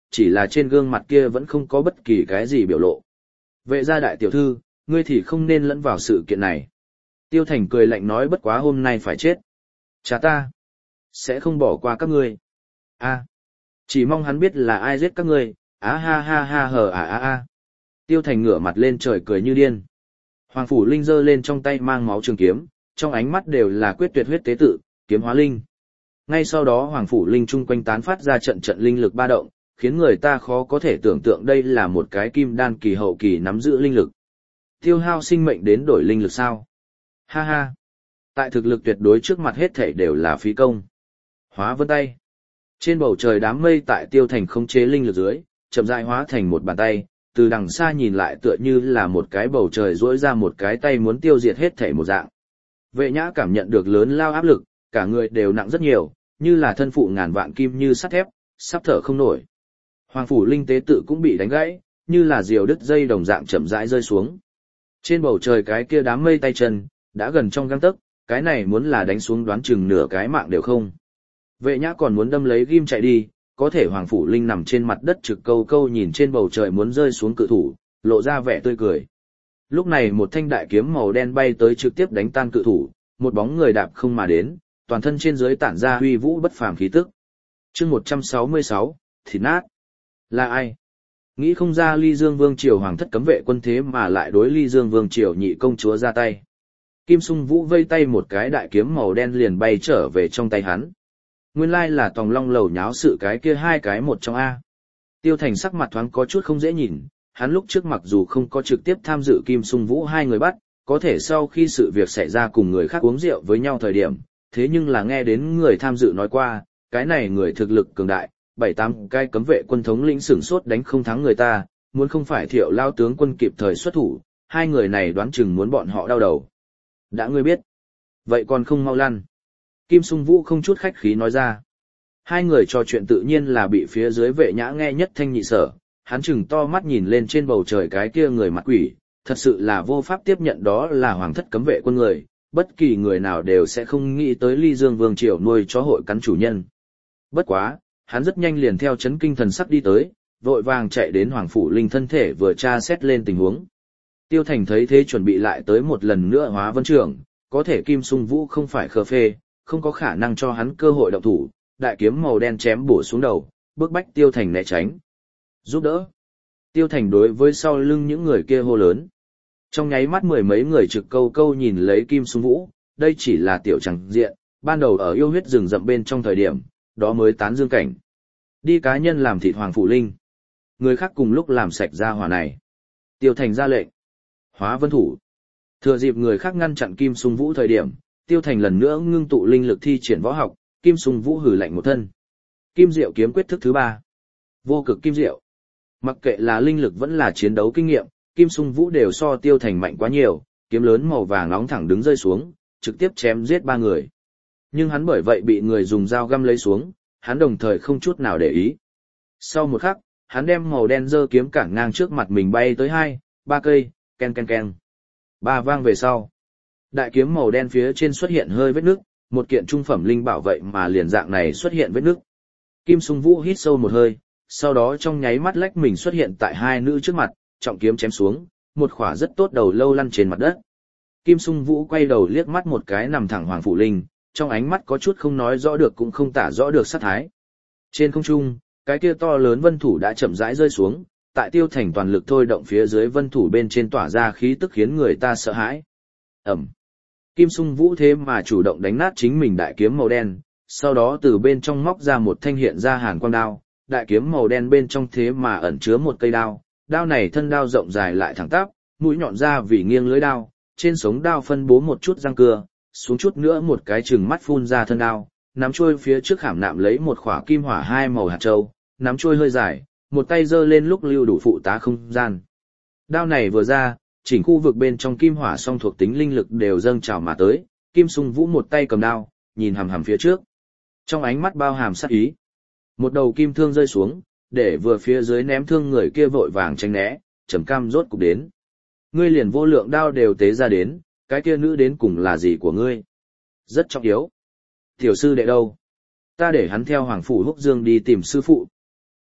chỉ là trên gương mặt kia vẫn không có bất kỳ cái gì biểu lộ. Vệ gia đại tiểu thư, ngươi thì không nên lẫn vào sự kiện này. Tiêu Thành cười lạnh nói bất quá hôm nay phải chết. Cha ta, sẽ không bỏ qua các ngươi. A, chỉ mong hắn biết là ai giết các ngươi, á ha ha ha hờ à a a. Tiêu Thành ngửa mặt lên trời cười như điên. Hoàng Phủ Linh giơ lên trong tay mang máu trường kiếm, trong ánh mắt đều là quyết tuyệt huyết tế tự, kiếm hóa linh. Ngay sau đó Hoàng Phủ Linh chung quanh tán phát ra trận trận linh lực ba động, khiến người ta khó có thể tưởng tượng đây là một cái kim đan kỳ hậu kỳ nắm giữ linh lực. Tiêu hao sinh mệnh đến đổi linh lực sao? Ha ha! Tại thực lực tuyệt đối trước mặt hết thảy đều là phí công. Hóa vân tay. Trên bầu trời đám mây tại Tiêu Thành không chế linh lực dưới, chậm rãi hóa thành một bàn tay, từ đằng xa nhìn lại tựa như là một cái bầu trời duỗi ra một cái tay muốn tiêu diệt hết thảy một dạng. Vệ Nhã cảm nhận được lớn lao áp lực, cả người đều nặng rất nhiều, như là thân phụ ngàn vạn kim như sắt thép, sắp thở không nổi. Hoàng Phủ Linh tế tự cũng bị đánh gãy, như là diều đứt dây đồng dạng chậm rãi rơi xuống. Trên bầu trời cái kia đám mây tay chân, đã gần trong gang tấc, cái này muốn là đánh xuống đoán chừng nửa cái mạng đều không. Vệ Nhã còn muốn đâm lấy ghim chạy đi, có thể Hoàng Phủ Linh nằm trên mặt đất trực câu câu nhìn trên bầu trời muốn rơi xuống cự thủ, lộ ra vẻ tươi cười. Lúc này một thanh đại kiếm màu đen bay tới trực tiếp đánh tan cự thủ, một bóng người đạp không mà đến, toàn thân trên dưới tản ra huy vũ bất phàm khí tức. Chương một trăm sáu mươi sáu, thịt nát. Là ai? Nghĩ không ra Ly Dương Vương triều hoàng thất cấm vệ quân thế mà lại đối Ly Dương Vương triều nhị công chúa ra tay. Kim Sung Vũ vây tay một cái đại kiếm màu đen liền bay trở về trong tay hắn. Nguyên lai là Tòng Long lầu nháo sự cái kia hai cái một trong A. Tiêu Thành sắc mặt thoáng có chút không dễ nhìn, hắn lúc trước mặc dù không có trực tiếp tham dự Kim Sung Vũ hai người bắt, có thể sau khi sự việc xảy ra cùng người khác uống rượu với nhau thời điểm, thế nhưng là nghe đến người tham dự nói qua, cái này người thực lực cường đại, bảy tám cái cấm vệ quân thống lĩnh sửng sốt đánh không thắng người ta, muốn không phải Thiệu lao tướng quân kịp thời xuất thủ, hai người này đoán chừng muốn bọn họ đau đầu. Đã ngươi biết, vậy còn không mau lăn. Kim Sung Vũ không chút khách khí nói ra. Hai người trò chuyện tự nhiên là bị phía dưới Vệ Nhã nghe nhất thanh nhị sở, hắn chừng to mắt nhìn lên trên bầu trời cái kia người mặt quỷ, thật sự là vô pháp tiếp nhận đó là hoàng thất cấm vệ quân người, bất kỳ người nào đều sẽ không nghĩ tới Ly Dương Vương triều nuôi chó hội cắn chủ nhân. Bất quá, hắn rất nhanh liền theo chấn kinh thần sắc đi tới, vội vàng chạy đến Hoàng Phủ Linh thân thể vừa tra xét lên tình huống. Tiêu Thành thấy thế chuẩn bị lại tới một lần nữa hóa vân trưởng, có thể Kim Sung Vũ không phải khờ phê, không có khả năng cho hắn cơ hội động thủ, đại kiếm màu đen chém bổ xuống đầu, bước bách Tiêu Thành né tránh. Giúp đỡ. Tiêu Thành đối với sau lưng những người kia hô lớn. Trong nháy mắt mười mấy người trực câu câu nhìn lấy Kim Sung Vũ, đây chỉ là tiểu chẳng diện, ban đầu ở yêu huyết rừng rậm bên trong thời điểm, đó mới tán dương cảnh. Đi cá nhân làm thịt Hoàng Phủ Linh. Người khác cùng lúc làm sạch ra hỏa này. Tiêu Thành ra lệnh. Hóa vân thủ. Thừa dịp người khác ngăn chặn Kim Sung Vũ thời điểm, Tiêu Thành lần nữa ngưng tụ linh lực thi triển võ học, Kim Sung Vũ hử lạnh một thân. Kim Diệu kiếm quyết thức thứ ba. Vô cực kim diệu. Mặc kệ là linh lực vẫn là chiến đấu kinh nghiệm, Kim Sung Vũ đều so Tiêu Thành mạnh quá nhiều, kiếm lớn màu vàng nóng thẳng đứng rơi xuống, trực tiếp chém giết ba người. Nhưng hắn bởi vậy bị người dùng dao găm lấy xuống, hắn đồng thời không chút nào để ý. Sau một khắc, hắn đem màu đen giơ kiếm cản ngang trước mặt mình bay tới hai, ba cây, ken ken ken. Ba vang về sau. Đại kiếm màu đen phía trên xuất hiện hơi vết nước, một kiện trung phẩm linh bảo vậy mà liền dạng này xuất hiện vết nước. Kim Sung Vũ hít sâu một hơi, sau đó trong nháy mắt lách mình xuất hiện tại hai nữ trước mặt, trọng kiếm chém xuống, một khỏa rất tốt đầu lâu lăn trên mặt đất. Kim Sung Vũ quay đầu liếc mắt một cái nằm thẳng Hoàng Phủ Linh, trong ánh mắt có chút không nói rõ được cũng không tả rõ được sát thái. Trên không trung, cái kia to lớn vân thủ đã chậm rãi rơi xuống, tại Tiêu Thành toàn lực thôi động phía dưới vân thủ bên trên tỏa ra khí tức khiến người ta sợ hãi. Ẩm. Kim Sung Vũ thế mà chủ động đánh nát chính mình đại kiếm màu đen, sau đó từ bên trong móc ra một thanh hiện ra hàn quang đao, đại kiếm màu đen bên trong thế mà ẩn chứa một cây đao, đao này thân đao rộng dài lại thẳng tắp, mũi nhọn ra vì nghiêng lưỡi đao, trên sống đao phân bố một chút răng cưa, xuống chút nữa một cái chừng mắt phun ra thân đao, nắm chuôi phía trước khảm nạm lấy một khỏa kim hỏa hai màu hạt châu, nắm chuôi hơi dài, một tay giơ lên lúc lưu đủ phụ tá không gian. Đao này vừa ra, chỉnh khu vực bên trong kim hỏa song thuộc tính linh lực đều dâng trào mà tới, Kim Sung Vũ một tay cầm đao, nhìn hằm hằm phía trước. Trong ánh mắt bao hàm sát ý. Một đầu kim thương rơi xuống, để vừa phía dưới ném thương người kia vội vàng tránh né, trầm cam rốt cục đến. Ngươi liền vô lượng đao đều tế ra đến, cái kia nữ đến cùng là gì của ngươi? Rất trọng yếu. Tiểu sư đệ đâu? Ta để hắn theo Hoàng Phủ Húc Dương đi tìm sư phụ.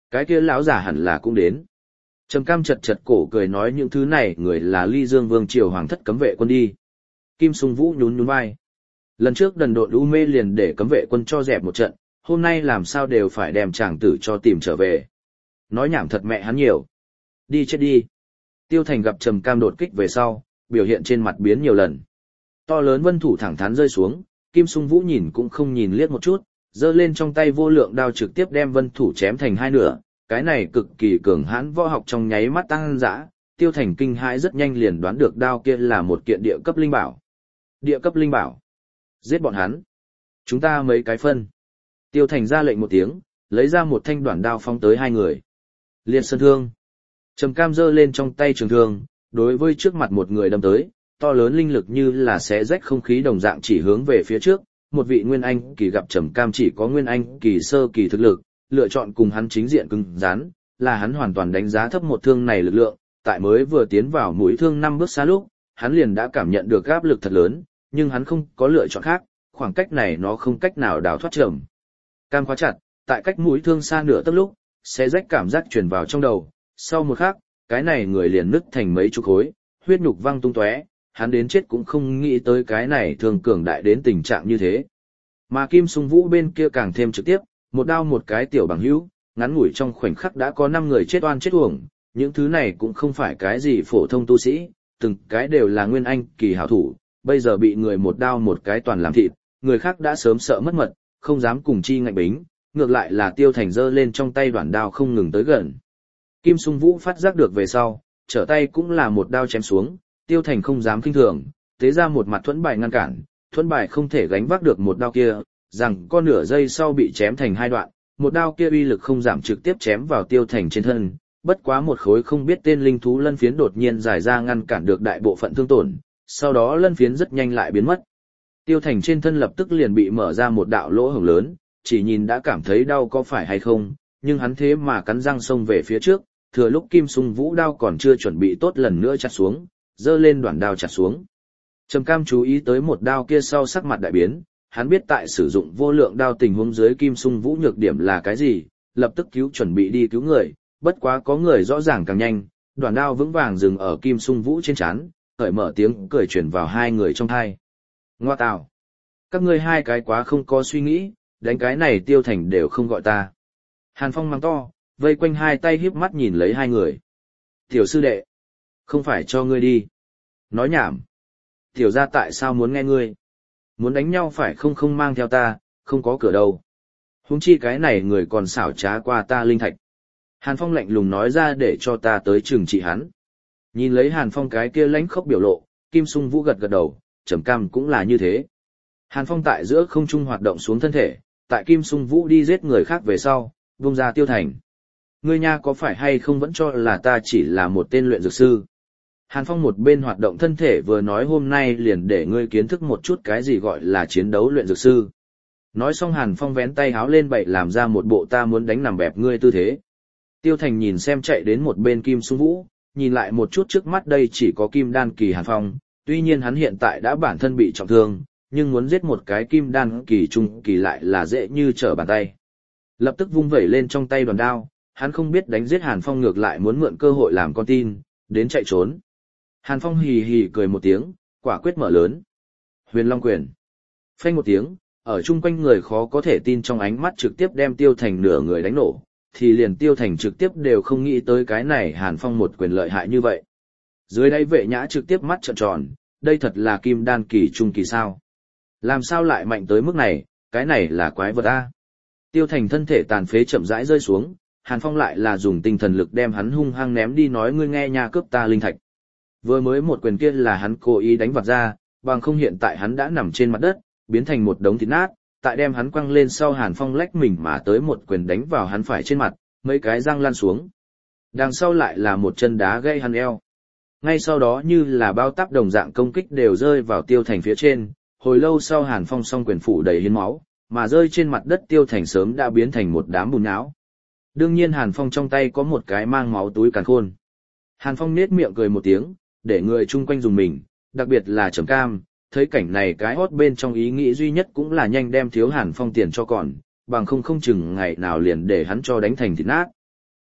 Cái kia lão giả hẳn là cũng đến. Trầm Cam chật chật cổ cười nói những thứ này người là Ly Dương Vương triều hoàng thất cấm vệ quân đi. Kim Sung Vũ nhún nhún vai. Lần trước đần độn u mê liền để cấm vệ quân cho dẹp một trận, hôm nay làm sao đều phải đem chàng tử cho tìm trở về. Nói nhảm thật mẹ hắn nhiều. Đi chết đi. Tiêu Thành gặp Trầm Cam đột kích về sau, biểu hiện trên mặt biến nhiều lần. To lớn vân thủ thẳng thắn rơi xuống, Kim Sung Vũ nhìn cũng không nhìn liếc một chút, giơ lên trong tay vô lượng đao trực tiếp đem vân thủ chém thành hai nửa. Cái này cực kỳ cường hãn võ học trong nháy mắt tăng dã, Tiêu Thành kinh hãi rất nhanh liền đoán được đao kia là một kiện địa cấp linh bảo. Địa cấp linh bảo. Giết bọn hắn. Chúng ta mấy cái phân. Tiêu Thành ra lệnh một tiếng, lấy ra một thanh đoạn đao phóng tới hai người. Liên sơn thương. Trầm Cam giơ lên trong tay trường thương, đối với trước mặt một người đâm tới, to lớn linh lực như là xé rách không khí đồng dạng chỉ hướng về phía trước. Một vị Nguyên Anh kỳ gặp Trầm Cam chỉ có Nguyên Anh kỳ sơ kỳ thực lực, lựa chọn cùng hắn chính diện cứng rắn, là hắn hoàn toàn đánh giá thấp một thương này lực lượng, tại mới vừa tiến vào mũi thương năm bước xa lúc, hắn liền đã cảm nhận được áp lực thật lớn, nhưng hắn không có lựa chọn khác, khoảng cách này nó không cách nào đào thoát Trầm Cam khóa chặt, tại cách mũi thương xa nửa tấc lúc, sẽ rách cảm giác truyền vào trong đầu, sau một khắc, cái này người liền nứt thành mấy chục khối, huyết nhục văng tung tóe, hắn đến chết cũng không nghĩ tới cái này thường cường đại đến tình trạng như thế. Mà Kim Sung Vũ bên kia càng thêm trực tiếp, một đao một cái tiểu bằng hữu, ngắn ngủi trong khoảnh khắc đã có năm người chết oan chết uổng, những thứ này cũng không phải cái gì phổ thông tu sĩ, từng cái đều là Nguyên Anh kỳ hảo thủ, bây giờ bị người một đao một cái toàn làm thịt, người khác đã sớm sợ mất mật, không dám cùng chi ngạnh bính, ngược lại là Tiêu Thành giơ lên trong tay đoạn đao không ngừng tới gần. Kim Sung Vũ phát giác được về sau, trở tay cũng là một đao chém xuống, Tiêu Thành không dám kinh thường, tế ra một mặt thuẫn bài ngăn cản, thuẫn bài không thể gánh vác được một đao kia, rằng con nửa giây sau bị chém thành hai đoạn, một đao kia uy lực không giảm trực tiếp chém vào Tiêu Thành trên thân, bất quá một khối không biết tên linh thú lân phiến đột nhiên dài ra ngăn cản được đại bộ phận thương tổn, sau đó lân phiến rất nhanh lại biến mất. Tiêu Thành trên thân lập tức liền bị mở ra một đạo lỗ hổng lớn, chỉ nhìn đã cảm thấy đau có phải hay không, nhưng hắn thế mà cắn răng xông về phía trước, thừa lúc Kim Sung Vũ đao còn chưa chuẩn bị tốt lần nữa chặt xuống, giơ lên đoạn đao chặt xuống. Trầm Cam chú ý tới một đao kia sau sắc mặt đại biến, hắn biết tại sử dụng vô lượng đao tình huống dưới Kim Sung Vũ nhược điểm là cái gì, lập tức cứu chuẩn bị đi cứu người, bất quá có người rõ ràng càng nhanh, đoạn đao vững vàng dừng ở Kim Sung Vũ trên trán, khởi mở tiếng cười truyền vào hai người trong tai. Ngoa tào, các ngươi hai cái quá không có suy nghĩ, đánh cái này Tiêu Thành đều không gọi ta. Hàn Phong mắng to, vây quanh hai tay híp mắt nhìn lấy hai người. Tiểu sư đệ, không phải cho ngươi đi. Nói nhảm. Tiểu gia tại sao muốn nghe ngươi? Muốn đánh nhau phải không không mang theo ta, không có cửa đâu. Huống chi cái này người còn xảo trá qua ta linh thạch. Hàn Phong lạnh lùng nói ra để cho ta tới trừng trị hắn. Nhìn lấy Hàn Phong cái kia lãnh khốc biểu lộ, Kim Sung Vũ gật gật đầu, Trầm Cam cũng là như thế. Hàn Phong tại giữa không trung hoạt động xuống thân thể, tại Kim Sung Vũ đi giết người khác về sau, vung ra Tiêu Thành. Ngươi nha có phải hay không vẫn cho là ta chỉ là một tên luyện dược sư? Hàn Phong một bên hoạt động thân thể vừa nói hôm nay liền để ngươi kiến thức một chút cái gì gọi là chiến đấu luyện dược sư. Nói xong Hàn Phong vén tay háo lên bậy làm ra một bộ ta muốn đánh nằm bẹp ngươi tư thế. Tiêu Thành nhìn xem chạy đến một bên Kim Sung Vũ, nhìn lại một chút trước mắt đây chỉ có kim đan kỳ Hàn Phong, tuy nhiên hắn hiện tại đã bản thân bị trọng thương, nhưng muốn giết một cái kim đan kỳ trung kỳ lại là dễ như trở bàn tay. Lập tức vung vẩy lên trong tay đoàn đao, hắn không biết đánh giết Hàn Phong ngược lại muốn mượn cơ hội làm con tin, đến chạy trốn. Hàn Phong hì hì cười một tiếng, quả quyết mở lớn. Huyền Long Quyền. Phanh một tiếng, ở chung quanh người khó có thể tin trong ánh mắt trực tiếp đem Tiêu Thành nửa người đánh nổ, thì liền Tiêu Thành trực tiếp đều không nghĩ tới cái này Hàn Phong một quyền lợi hại như vậy. Dưới đây Vệ Nhã trực tiếp mắt trợn tròn, đây thật là kim đan kỳ trung kỳ sao? Làm sao lại mạnh tới mức này, cái này là quái vật a. Tiêu Thành thân thể tàn phế chậm rãi rơi xuống, Hàn Phong lại là dùng tinh thần lực đem hắn hung hăng ném đi nói ngươi nghe nhà cướp ta linh thạch. Vừa mới một quyền kia là hắn cố ý đánh vặt ra, bằng không hiện tại hắn đã nằm trên mặt đất, biến thành một đống thịt nát, tại đem hắn quăng lên sau Hàn Phong lách mình mà tới một quyền đánh vào hắn phải trên mặt, mấy cái răng lăn xuống. Đằng sau lại là một chân đá gây hắn eo. Ngay sau đó như là bao táp đồng dạng công kích đều rơi vào Tiêu Thành phía trên, hồi lâu sau Hàn Phong song quyền phủ đầy hiến máu, mà rơi trên mặt đất Tiêu Thành sớm đã biến thành một đám bùn nhão. Đương nhiên Hàn Phong trong tay có một cái mang máu túi càn khôn. Hàn Phong nết miệng cười một tiếng, để người chung quanh dùng mình, đặc biệt là Trầm Cam, thấy cảnh này cái hót bên trong ý nghĩ duy nhất cũng là nhanh đem thiếu Hàn Phong tiền cho còn, bằng không không chừng ngày nào liền để hắn cho đánh thành thịt nát.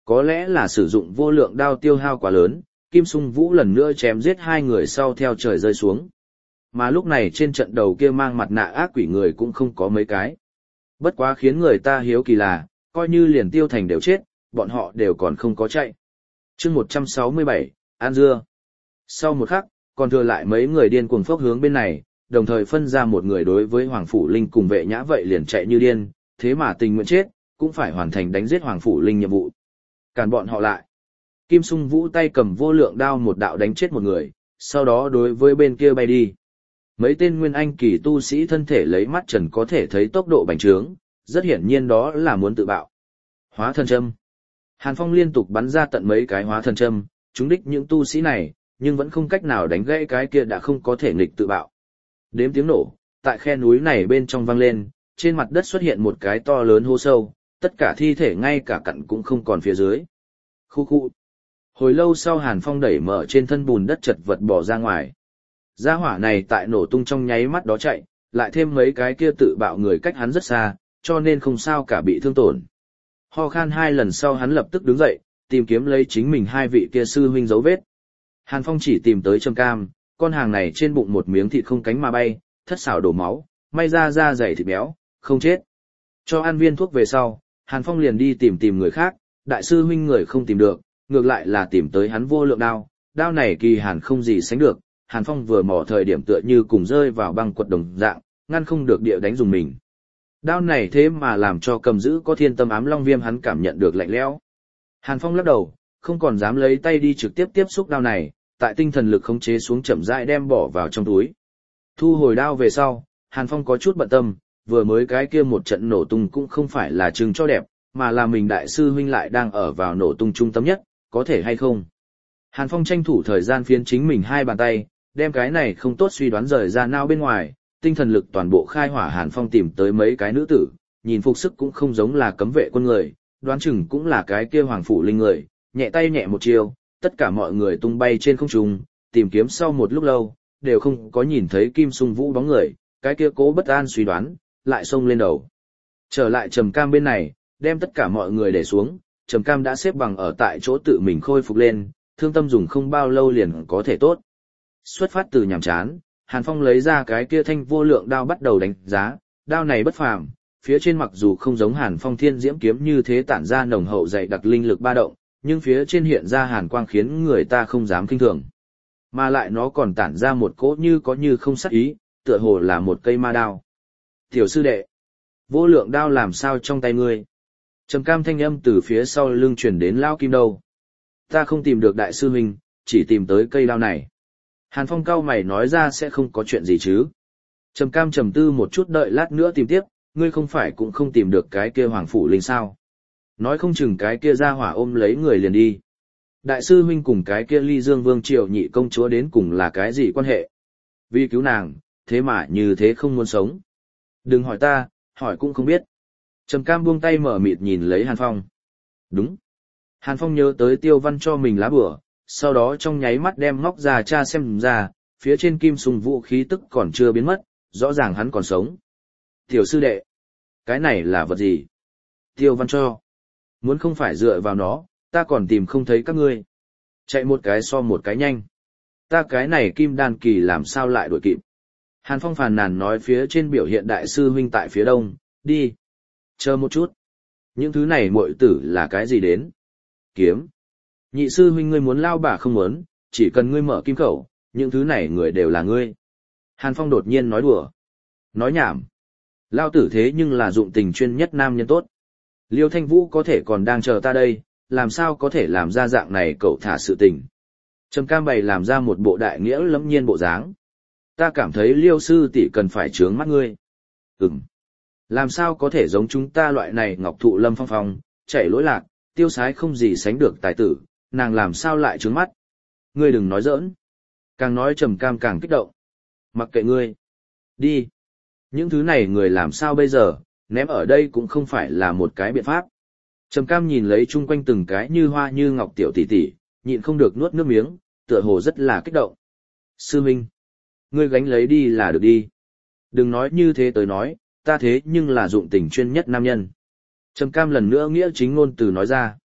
Có lẽ là sử dụng vô lượng đao tiêu hao quá lớn, Kim Sung Vũ lần nữa chém giết hai người sau theo trời rơi xuống. Mà lúc này trên trận đầu kia mang mặt nạ ác quỷ người cũng không có mấy cái. Bất quá khiến người ta hiếu kỳ là, coi như liền Tiêu Thành đều chết, bọn họ đều còn không có chạy. chương một trăm sáu mươi bảy, An Dưa. Sau một khắc, còn thừa lại mấy người điên cuồng phốc hướng bên này, đồng thời phân ra một người đối với Hoàng Phủ Linh cùng vệ nhã vậy liền chạy như điên, thế mà tình nguyện chết, cũng phải hoàn thành đánh giết Hoàng Phủ Linh nhiệm vụ. Cản bọn họ lại. Kim Sung Vũ tay cầm vô lượng đao một đạo đánh chết một người, sau đó đối với bên kia bay đi. Mấy tên nguyên anh kỳ tu sĩ thân thể lấy mắt trần có thể thấy tốc độ bành trướng, rất hiển nhiên đó là muốn tự bạo. Hóa thần châm. Hàn Phong liên tục bắn ra tận mấy cái hóa thần châm, trúng đích những tu sĩ này, nhưng vẫn không cách nào đánh gãy cái kia đã không có thể nghịch tự bạo. Đếm tiếng nổ, tại khe núi này bên trong vang lên, trên mặt đất xuất hiện một cái to lớn hố sâu, tất cả thi thể ngay cả cặn cũng không còn phía dưới. Khu khu. Hồi lâu sau Hàn Phong đẩy mở trên thân bùn đất chật vật bỏ ra ngoài. Gia hỏa này tại nổ tung trong nháy mắt đó chạy, lại thêm mấy cái kia tự bạo người cách hắn rất xa, cho nên không sao cả bị thương tổn. Ho khan hai lần sau hắn lập tức đứng dậy, tìm kiếm lấy chính mình hai vị kia sư huynh dấu vết. Hàn Phong chỉ tìm tới Trầm Cam, con hàng này trên bụng một miếng thịt không cánh mà bay, thất xảo đổ máu, may ra da dày thịt béo, không chết. Cho ăn viên thuốc về sau, Hàn Phong liền đi tìm tìm người khác, đại sư huynh người không tìm được, ngược lại là tìm tới hắn vô lượng đao, đao này kỳ hàn không gì sánh được, Hàn Phong vừa mò thời điểm tựa như cùng rơi vào băng quật đồng dạng, ngăn không được địa đánh dùng mình. Đao này thế mà làm cho cầm giữ có thiên tâm ám long viêm hắn cảm nhận được lạnh lẽo. Hàn Phong lắc đầu, không còn dám lấy tay đi trực tiếp tiếp xúc đao này, tại tinh thần lực khống chế xuống chậm rãi đem bỏ vào trong túi. Thu hồi đao về sau, Hàn Phong có chút bận tâm, vừa mới cái kia một trận nổ tung cũng không phải là trưng cho đẹp, mà là mình đại sư huynh lại đang ở vào nổ tung trung tâm nhất, có thể hay không. Hàn Phong tranh thủ thời gian phiến chính mình hai bàn tay, đem cái này không tốt suy đoán rời ra nao bên ngoài, tinh thần lực toàn bộ khai hỏa. Hàn Phong tìm tới mấy cái nữ tử, nhìn phục sức cũng không giống là cấm vệ quân người, đoán chừng cũng là cái kia Hoàng Phủ Linh người, nhẹ tay nhẹ một chiêu, tất cả mọi người tung bay trên không trung, tìm kiếm sau một lúc lâu, đều không có nhìn thấy Kim Sung Vũ bóng người, cái kia cố bất an suy đoán, lại xông lên đầu. Trở lại Trầm Cam bên này, đem tất cả mọi người để xuống, Trầm Cam đã xếp bằng ở tại chỗ tự mình khôi phục lên, thương tâm dùng không bao lâu liền có thể tốt. Xuất phát từ nhàm chán, Hàn Phong lấy ra cái kia thanh vô lượng đao bắt đầu đánh giá, đao này bất phàm, phía trên mặc dù không giống Hàn Phong thiên diễm kiếm như thế tản ra nồng hậu dày đặc linh lực ba động, nhưng phía trên hiện ra hàn quang khiến người ta không dám kinh thường. Mà lại nó còn tản ra một cỗ như có như không sắc ý, tựa hồ là một cây ma đao. Tiểu sư đệ, vô lượng đao làm sao trong tay ngươi? Trầm Cam thanh âm từ phía sau lưng truyền đến Lao Kim đâu. Ta không tìm được đại sư huynh, chỉ tìm tới cây đao này. Hàn Phong cau mày nói ra sẽ không có chuyện gì chứ. Trầm Cam trầm tư một chút đợi lát nữa tìm tiếp, ngươi không phải cũng không tìm được cái kia Hoàng Phủ Linh sao. Nói không chừng cái kia ra hỏa ôm lấy người liền đi. Đại sư huynh cùng cái kia Ly Dương Vương Triều nhị công chúa đến cùng là cái gì quan hệ? Vì cứu nàng, thế mà như thế không muốn sống. Đừng hỏi ta, hỏi cũng không biết. Trầm Cam buông tay mở mịt nhìn lấy Hàn Phong. Đúng. Hàn Phong nhớ tới Tiêu Văn cho mình lá bùa, sau đó trong nháy mắt đem móc ra tra xem ra, phía trên Kim Sung Vũ khí tức còn chưa biến mất, rõ ràng hắn còn sống. Tiểu sư đệ, cái này là vật gì? Tiêu Văn cho. Muốn không phải dựa vào nó, ta còn tìm không thấy các ngươi. Chạy một cái so một cái nhanh. Ta cái này kim đan kỳ làm sao lại đuổi kịp. Hàn Phong phàn nàn nói phía trên biểu hiện đại sư huynh tại phía đông, đi. Chờ một chút. Những thứ này muội tử là cái gì đến? Kiếm. Nhị sư huynh ngươi muốn lao bà không muốn, chỉ cần ngươi mở kim khẩu, những thứ này người đều là ngươi. Hàn Phong đột nhiên nói đùa. Nói nhảm. Lao tử thế nhưng là dụng tình chuyên nhất nam nhân tốt. Liêu Thanh Vũ có thể còn đang chờ ta đây, làm sao có thể làm ra dạng này cậu thả sự tình. Trầm Cam bày làm ra một bộ đại nghĩa lẫm nhiên bộ dáng. Ta cảm thấy Liêu sư tỷ cần phải trướng mắt ngươi. Ừm. Làm sao có thể giống chúng ta loại này ngọc thụ lâm phong phong, chảy lỗi lạc, tiêu sái không gì sánh được tài tử, nàng làm sao lại trướng mắt. Ngươi đừng nói giỡn. Càng nói Trầm Cam càng kích động. Mặc kệ ngươi. Đi. Những thứ này người làm sao bây giờ, ném ở đây cũng không phải là một cái biện pháp. Trầm Cam nhìn lấy chung quanh từng cái như hoa như ngọc tiểu tỷ tỷ, nhịn không được nuốt nước miếng, tựa hồ rất là kích động. Sư Minh, ngươi gánh lấy đi là được đi. Đừng nói như thế tới nói, ta thế nhưng là dụng tình chuyên nhất nam nhân. Trầm Cam lần nữa nghĩa chính ngôn từ nói ra.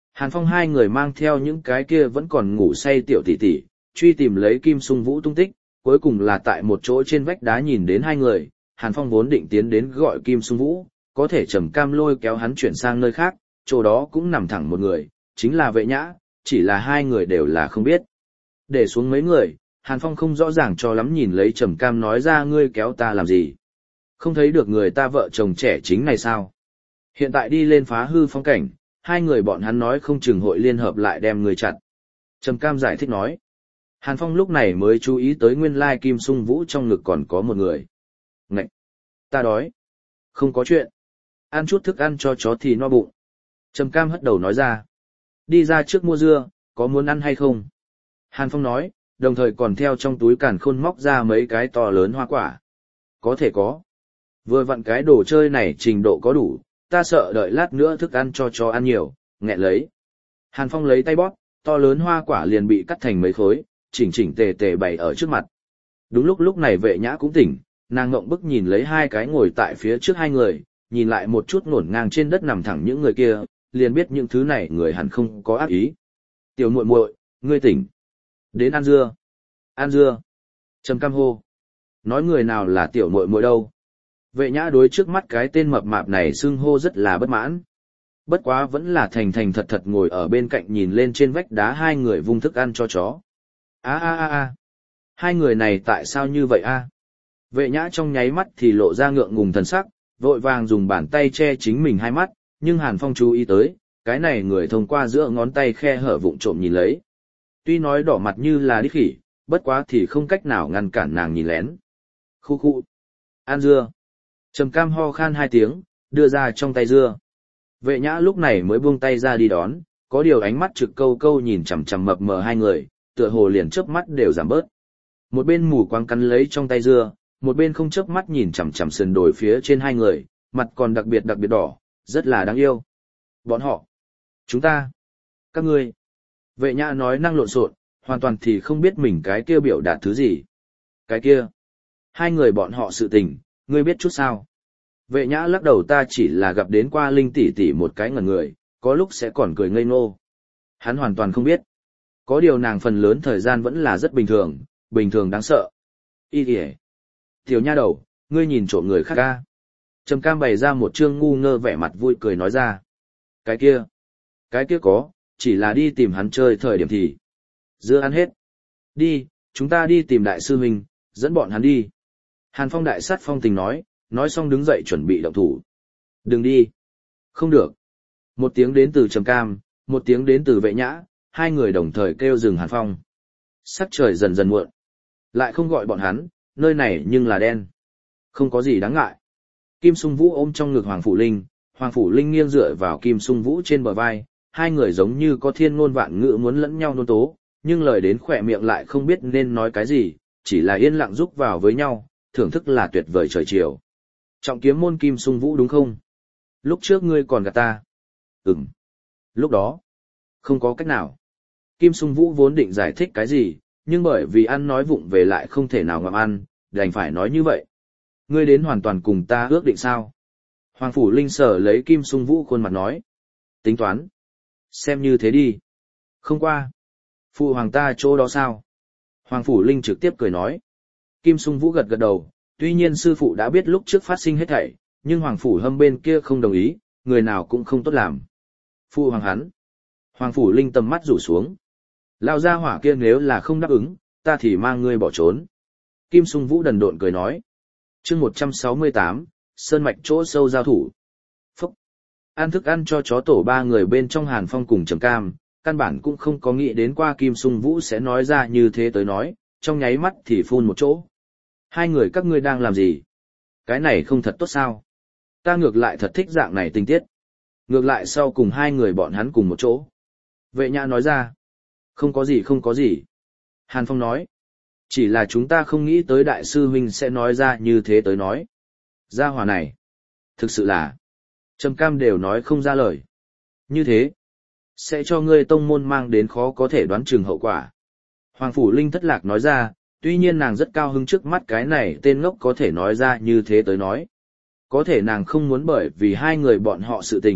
Hàn Phong hai người mang theo những cái kia vẫn còn ngủ say tiểu tỷ tỷ, truy tìm lấy Kim Sung Vũ tung tích, cuối cùng là tại một chỗ trên vách đá nhìn đến hai người, Hàn Phong vốn định tiến đến gọi Kim Sung Vũ, có thể Trầm Cam lôi kéo hắn chuyển sang nơi khác, chỗ đó cũng nằm thẳng một người, chính là Vệ Nhã, chỉ là hai người đều là không biết. Để xuống mấy người, Hàn Phong không rõ ràng cho lắm nhìn lấy Trầm Cam nói ra ngươi kéo ta làm gì. Không thấy được người ta vợ chồng trẻ chính này sao? Hiện tại đi lên phá hư phong cảnh, hai người bọn hắn nói không chừng hội liên hợp lại đem người chặt. Trầm Cam giải thích nói. Hàn Phong lúc này mới chú ý tới nguyên lai Kim Sung Vũ trong ngực còn có một người. Ngậy! Ta đói! Không có chuyện. Ăn chút thức ăn cho chó thì no bụng. Trầm Cam hất đầu nói ra. Đi ra trước mua dưa, có muốn ăn hay không? Hàn Phong nói, đồng thời còn theo trong túi càn khôn móc ra mấy cái to lớn hoa quả. Có thể có. Vừa vặn cái đồ chơi này trình độ có đủ, ta sợ đợi lát nữa thức ăn cho chó ăn nhiều, nghẹn lấy. Hàn Phong lấy tay bóp, to lớn hoa quả liền bị cắt thành mấy khối, chỉnh chỉnh tề tề bày ở trước mặt. Đúng lúc lúc này Vệ Nhã cũng tỉnh, nàng ngộng bức nhìn lấy hai cái ngồi tại phía trước hai người, nhìn lại một chút ngổn ngang trên đất nằm thẳng những người kia, liền biết những thứ này người hẳn không có ác ý. Tiểu muội muội, ngươi tỉnh. Đến ăn dưa. Ăn dưa. Trầm Cam hô. Nói người nào là tiểu muội muội đâu. Vệ Nhã đối trước mắt cái tên mập mạp này xưng hô rất là bất mãn. Bất quá vẫn là thành thành thật thật ngồi ở bên cạnh nhìn lên trên vách đá hai người vung thức ăn cho chó. A a a a. Hai người này tại sao như vậy a? Vệ Nhã trong nháy mắt thì lộ ra ngượng ngùng thần sắc, vội vàng dùng bàn tay che chính mình hai mắt, nhưng Hàn Phong chú ý tới, cái này người thông qua giữa ngón tay khe hở vụng trộm nhìn lấy. Tuy nói đỏ mặt như là đít khỉ, bất quá thì không cách nào ngăn cản nàng nhìn lén. Khu khu. Ăn dưa. Trầm Cam ho khan hai tiếng, đưa ra trong tay dưa. Vệ Nhã lúc này mới buông tay ra đi đón, có điều ánh mắt trực câu câu nhìn chằm chằm mập mờ hai người, tựa hồ liền chớp mắt đều giảm bớt. Một bên mù quáng cắn lấy trong tay dưa, một bên không chớp mắt nhìn chằm chằm sườn đồi phía trên hai người, mặt còn đặc biệt đặc biệt đỏ, rất là đáng yêu. Bọn họ, chúng ta, các ngươi. Vệ Nhã nói năng lộn xộn, hoàn toàn thì không biết mình cái kia biểu đạt thứ gì. Cái kia, hai người bọn họ sự tình, ngươi biết chút sao? Vệ Nhã lắc đầu ta chỉ là gặp đến qua Linh tỷ tỷ một cái ngẩn người, có lúc sẽ còn cười ngây ngô. Hắn hoàn toàn không biết. Có điều nàng phần lớn thời gian vẫn là rất bình thường, bình thường đáng sợ. Ý kìa. Tiểu nha đầu, ngươi nhìn trộm người khác ca. Trầm Cam bày ra một trương ngu ngơ vẻ mặt vui cười nói ra. Cái kia. Cái kia có, chỉ là đi tìm hắn chơi thời điểm thì. Dưa ăn hết. Đi, chúng ta đi tìm đại sư huynh, dẫn bọn hắn đi. Hàn Phong đại sát phong tình nói, nói xong đứng dậy chuẩn bị động thủ. Đừng đi. Không được. Một tiếng đến từ Trầm Cam, một tiếng đến từ Vệ Nhã, hai người đồng thời kêu dừng Hàn Phong. Sắc trời dần dần muộn. Lại không gọi bọn hắn, nơi này nhưng là đen. Không có gì đáng ngại. Kim Sung Vũ ôm trong ngực Hoàng Phủ Linh, Hoàng Phủ Linh nghiêng dựa vào Kim Sung Vũ trên bờ vai, hai người giống như có thiên ngôn vạn ngữ muốn lẫn nhau nôn tố, nhưng lời đến khỏe miệng lại không biết nên nói cái gì, chỉ là yên lặng rúc vào với nhau, thưởng thức là tuyệt vời trời chiều. Trọng kiếm môn Kim Sung Vũ đúng không? Lúc trước ngươi còn gạt ta. Ừm. Lúc đó, không có cách nào. Kim Sung Vũ vốn định giải thích cái gì, nhưng bởi vì ăn nói vụng về lại không thể nào ngậm ăn, đành phải nói như vậy. Ngươi đến hoàn toàn cùng ta ước định sao? Hoàng Phủ Linh sở lấy Kim Sung Vũ khuôn mặt nói. Tính toán. Xem như thế đi. Không qua. Phụ hoàng ta chỗ đó sao? Hoàng Phủ Linh trực tiếp cười nói. Kim Sung Vũ gật gật đầu, tuy nhiên sư phụ đã biết lúc trước phát sinh hết thảy, nhưng Hoàng Phủ Hâm bên kia không đồng ý, người nào cũng không tốt làm. Phụ hoàng hắn. Hoàng Phủ Linh tầm mắt rủ xuống. Lao ra hỏa kia nếu là không đáp ứng, ta thì mang ngươi bỏ trốn. Kim Sung Vũ đần độn cười nói. Chương một trăm sáu mươi tám, Sơn Mạch chỗ sâu giao thủ. Phúc. Ăn thức ăn cho chó tổ ba người bên trong Hàn Phong cùng Trầm Cam, căn bản cũng không có nghĩ đến qua Kim Sung Vũ sẽ nói ra như thế tới nói, trong nháy mắt thì phun một chỗ. Hai người các ngươi đang làm gì? Cái này không thật tốt sao? Ta ngược lại thật thích dạng này tình tiết. Ngược lại sau cùng hai người bọn hắn cùng một chỗ. Vệ Nhã nói ra. Không có gì không có gì. Hàn Phong nói. Chỉ là chúng ta không nghĩ tới đại sư huynh sẽ nói ra như thế tới nói. Gia hỏa này. Thực sự là. Trầm Cam đều nói không ra lời. Như thế. Sẽ cho ngươi tông môn mang đến khó có thể đoán chừng hậu quả. Hoàng Phủ Linh thất lạc nói ra, tuy nhiên nàng rất cao hứng trước mắt cái này tên ngốc có thể nói ra như thế tới nói. Có thể nàng không muốn bởi vì hai người bọn họ sự tình,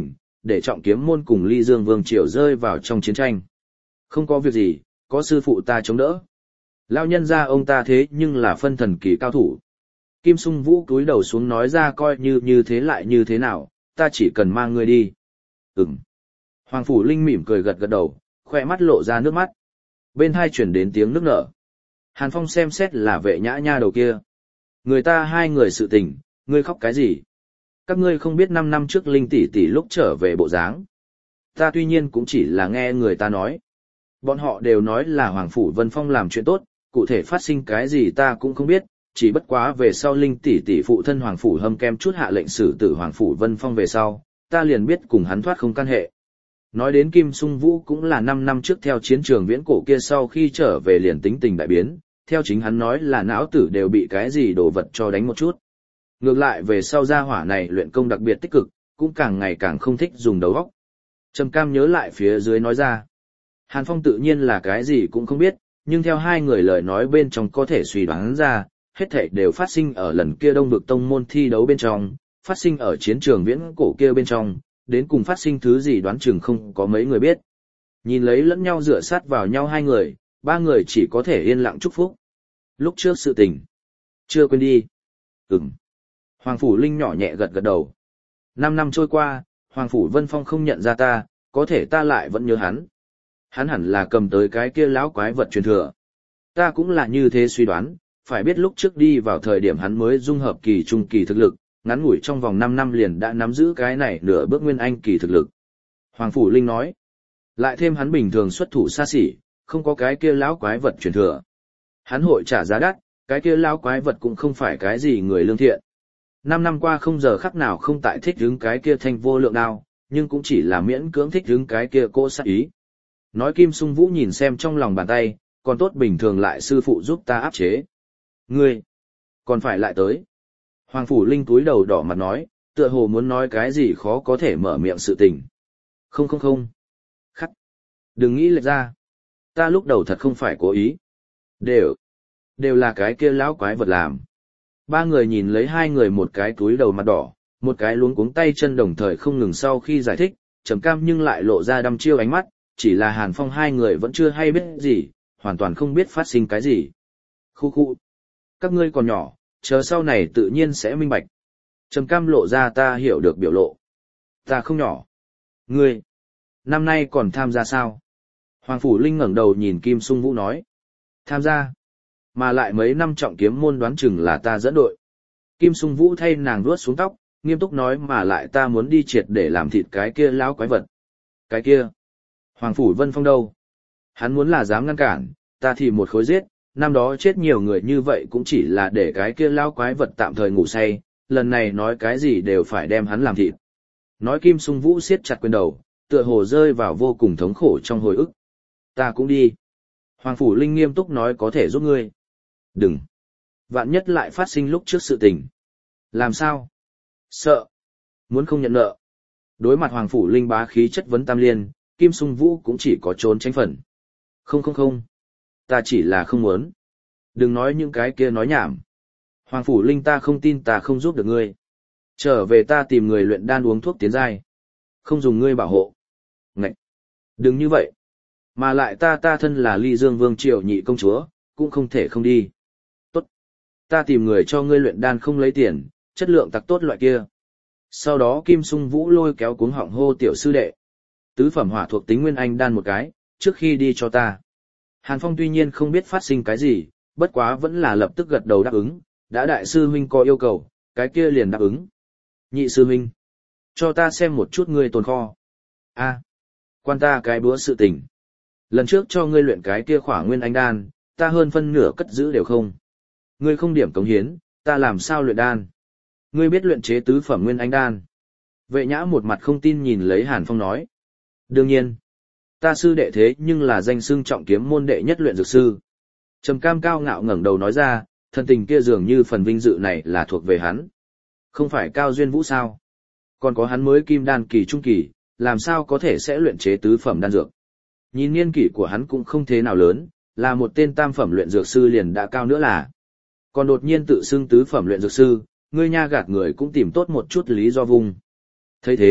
để trọng kiếm môn cùng Ly Dương Vương Triều rơi vào trong chiến tranh. Không có việc gì, có sư phụ ta chống đỡ. Lão nhân gia ông ta thế nhưng là phân thần kỳ cao thủ. Kim Sung Vũ cúi đầu xuống nói ra coi như như thế lại như thế nào, ta chỉ cần mang ngươi đi. Ừm. Hoàng Phủ Linh mỉm cười gật gật đầu, khoe mắt lộ ra nước mắt. Bên hai chuyển đến tiếng nước nở. Hàn Phong xem xét là vệ nhã nha đầu kia. Người ta hai người sự tình, ngươi khóc cái gì? Các ngươi không biết năm năm trước Linh tỷ tỷ lúc trở về bộ dáng. Ta tuy nhiên cũng chỉ là nghe người ta nói. Bọn họ đều nói là Hoàng Phủ Vân Phong làm chuyện tốt, cụ thể phát sinh cái gì ta cũng không biết, chỉ bất quá về sau Linh tỷ tỷ phụ thân Hoàng Phủ Hâm kem chút hạ lệnh xử tử Hoàng Phủ Vân Phong về sau, ta liền biết cùng hắn thoát không can hệ. Nói đến Kim Sung Vũ cũng là năm năm trước theo chiến trường viễn cổ kia sau khi trở về liền tính tình đại biến, theo chính hắn nói là não tử đều bị cái gì đồ vật cho đánh một chút. Ngược lại về sau gia hỏa này luyện công đặc biệt tích cực, cũng càng ngày càng không thích dùng đầu óc. Trầm Cam nhớ lại phía dưới nói ra. Hàn Phong tự nhiên là cái gì cũng không biết, nhưng theo hai người lời nói bên trong có thể suy đoán ra, hết thảy đều phát sinh ở lần kia Đông Vực Tông môn thi đấu bên trong, phát sinh ở chiến trường viễn cổ kia bên trong, đến cùng phát sinh thứ gì đoán chừng không có mấy người biết. Nhìn lấy lẫn nhau dựa sát vào nhau hai người, ba người chỉ có thể yên lặng chúc phúc. Lúc trước sự tình, chưa quên đi. Ừm. Hoàng Phủ Linh nhỏ nhẹ gật gật đầu. Năm năm trôi qua, Hoàng Phủ Vân Phong không nhận ra ta, có thể ta lại vẫn nhớ hắn. Hắn hẳn là cầm tới cái kia lão quái vật truyền thừa. Ta cũng là như thế suy đoán, phải biết lúc trước đi vào thời điểm hắn mới dung hợp kỳ trung kỳ thực lực, ngắn ngủi trong vòng năm năm liền đã nắm giữ cái này nửa bước nguyên anh kỳ thực lực. Hoàng Phủ Linh nói, lại thêm hắn bình thường xuất thủ xa xỉ, không có cái kia lão quái vật truyền thừa. Hắn hội trả giá đắt, cái kia lão quái vật cũng không phải cái gì người lương thiện. Năm năm qua không giờ khắc nào không tại thích hứng cái kia thanh vô lượng đao, nhưng cũng chỉ là miễn cưỡng thích hứng cái kia cô sát ý. Nói Kim Sung Vũ nhìn xem trong lòng bàn tay, còn tốt bình thường lại sư phụ giúp ta áp chế. Ngươi, còn phải lại tới. Hoàng Phủ Linh túi đầu đỏ mặt nói, tựa hồ muốn nói cái gì khó có thể mở miệng sự tình. Không không không. Khắc. Đừng nghĩ lệch ra. Ta lúc đầu thật không phải cố ý. Đều. Đều là cái kia lão quái vật làm. Ba người nhìn lấy hai người một cái túi đầu mặt đỏ, một cái luống cuống tay chân đồng thời không ngừng sau khi giải thích, Trầm Cam nhưng lại lộ ra đăm chiêu ánh mắt, chỉ là Hàn Phong hai người vẫn chưa hay biết gì, hoàn toàn không biết phát sinh cái gì. Khu khu. Các ngươi còn nhỏ, chờ sau này tự nhiên sẽ minh bạch. Trầm Cam lộ ra ta hiểu được biểu lộ. Ta không nhỏ. Ngươi, năm nay còn tham gia sao? Hoàng Phủ Linh ngẩng đầu nhìn Kim Sung Vũ nói. Tham gia. Mà lại mấy năm trọng kiếm môn đoán chừng là ta dẫn đội. Kim Sung Vũ thay nàng vuốt xuống tóc, nghiêm túc nói mà lại ta muốn đi triệt để làm thịt cái kia lão quái vật. Cái kia. Hoàng Phủ Vân Phong đâu? Hắn muốn là dám ngăn cản, ta thì một khối giết, năm đó chết nhiều người như vậy cũng chỉ là để cái kia lão quái vật tạm thời ngủ say, lần này nói cái gì đều phải đem hắn làm thịt. Nói Kim Sung Vũ siết chặt quyền đầu, tựa hồ rơi vào vô cùng thống khổ trong hồi ức. Ta cũng đi. Hoàng Phủ Linh nghiêm túc nói có thể giúp ngươi. Đừng. Vạn nhất lại phát sinh lúc trước sự tình. Làm sao? Sợ. Muốn không nhận nợ. Đối mặt Hoàng Phủ Linh bá khí chất vấn tam liên, Kim Sung Vũ cũng chỉ có trốn tránh phần. Không không không. Ta chỉ là không muốn. Đừng nói những cái kia nói nhảm. Hoàng Phủ Linh ta không tin ta không giúp được ngươi. Trở về ta tìm người luyện đan uống thuốc tiến giai. Không dùng ngươi bảo hộ. Ngậy. Đừng như vậy. Mà lại ta ta thân là Ly Dương Vương Triều nhị công chúa, cũng không thể không đi. Tốt. Ta tìm người cho ngươi luyện đan không lấy tiền, chất lượng tặc tốt loại kia. Sau đó Kim Sung Vũ lôi kéo cuống họng hô tiểu sư đệ. Tứ phẩm hỏa thuộc tính nguyên anh đan một cái, trước khi đi cho ta. Hàn Phong tuy nhiên không biết phát sinh cái gì, bất quá vẫn là lập tức gật đầu đáp ứng, đã đại sư huynh có yêu cầu, cái kia liền đáp ứng. Nhị sư huynh, cho ta xem một chút ngươi tồn kho. A, quan ta cái búa sự tình. Lần trước cho ngươi luyện cái kia khỏa nguyên anh đan, ta hơn phân nửa cất giữ đều không. Ngươi không điểm cống hiến, ta làm sao luyện đan? Ngươi biết luyện chế tứ phẩm nguyên anh đan. Vệ Nhã một mặt không tin nhìn lấy Hàn Phong nói. Đương nhiên, ta sư đệ thế nhưng là danh xưng trọng kiếm môn đệ nhất luyện dược sư. Trầm Cam cao ngạo ngẩng đầu nói ra, thân tình kia dường như phần vinh dự này là thuộc về hắn. Không phải Cao Duyên Vũ sao? Còn có hắn mới kim đan kỳ trung kỳ, làm sao có thể sẽ luyện chế tứ phẩm đan dược? Nhìn niên kỷ của hắn cũng không thế nào lớn, là một tên tam phẩm luyện dược sư liền đã cao nữa là. Còn đột nhiên tự xưng tứ phẩm luyện dược sư, ngươi nha gạt người cũng tìm tốt một chút lý do vùng. Thấy thế,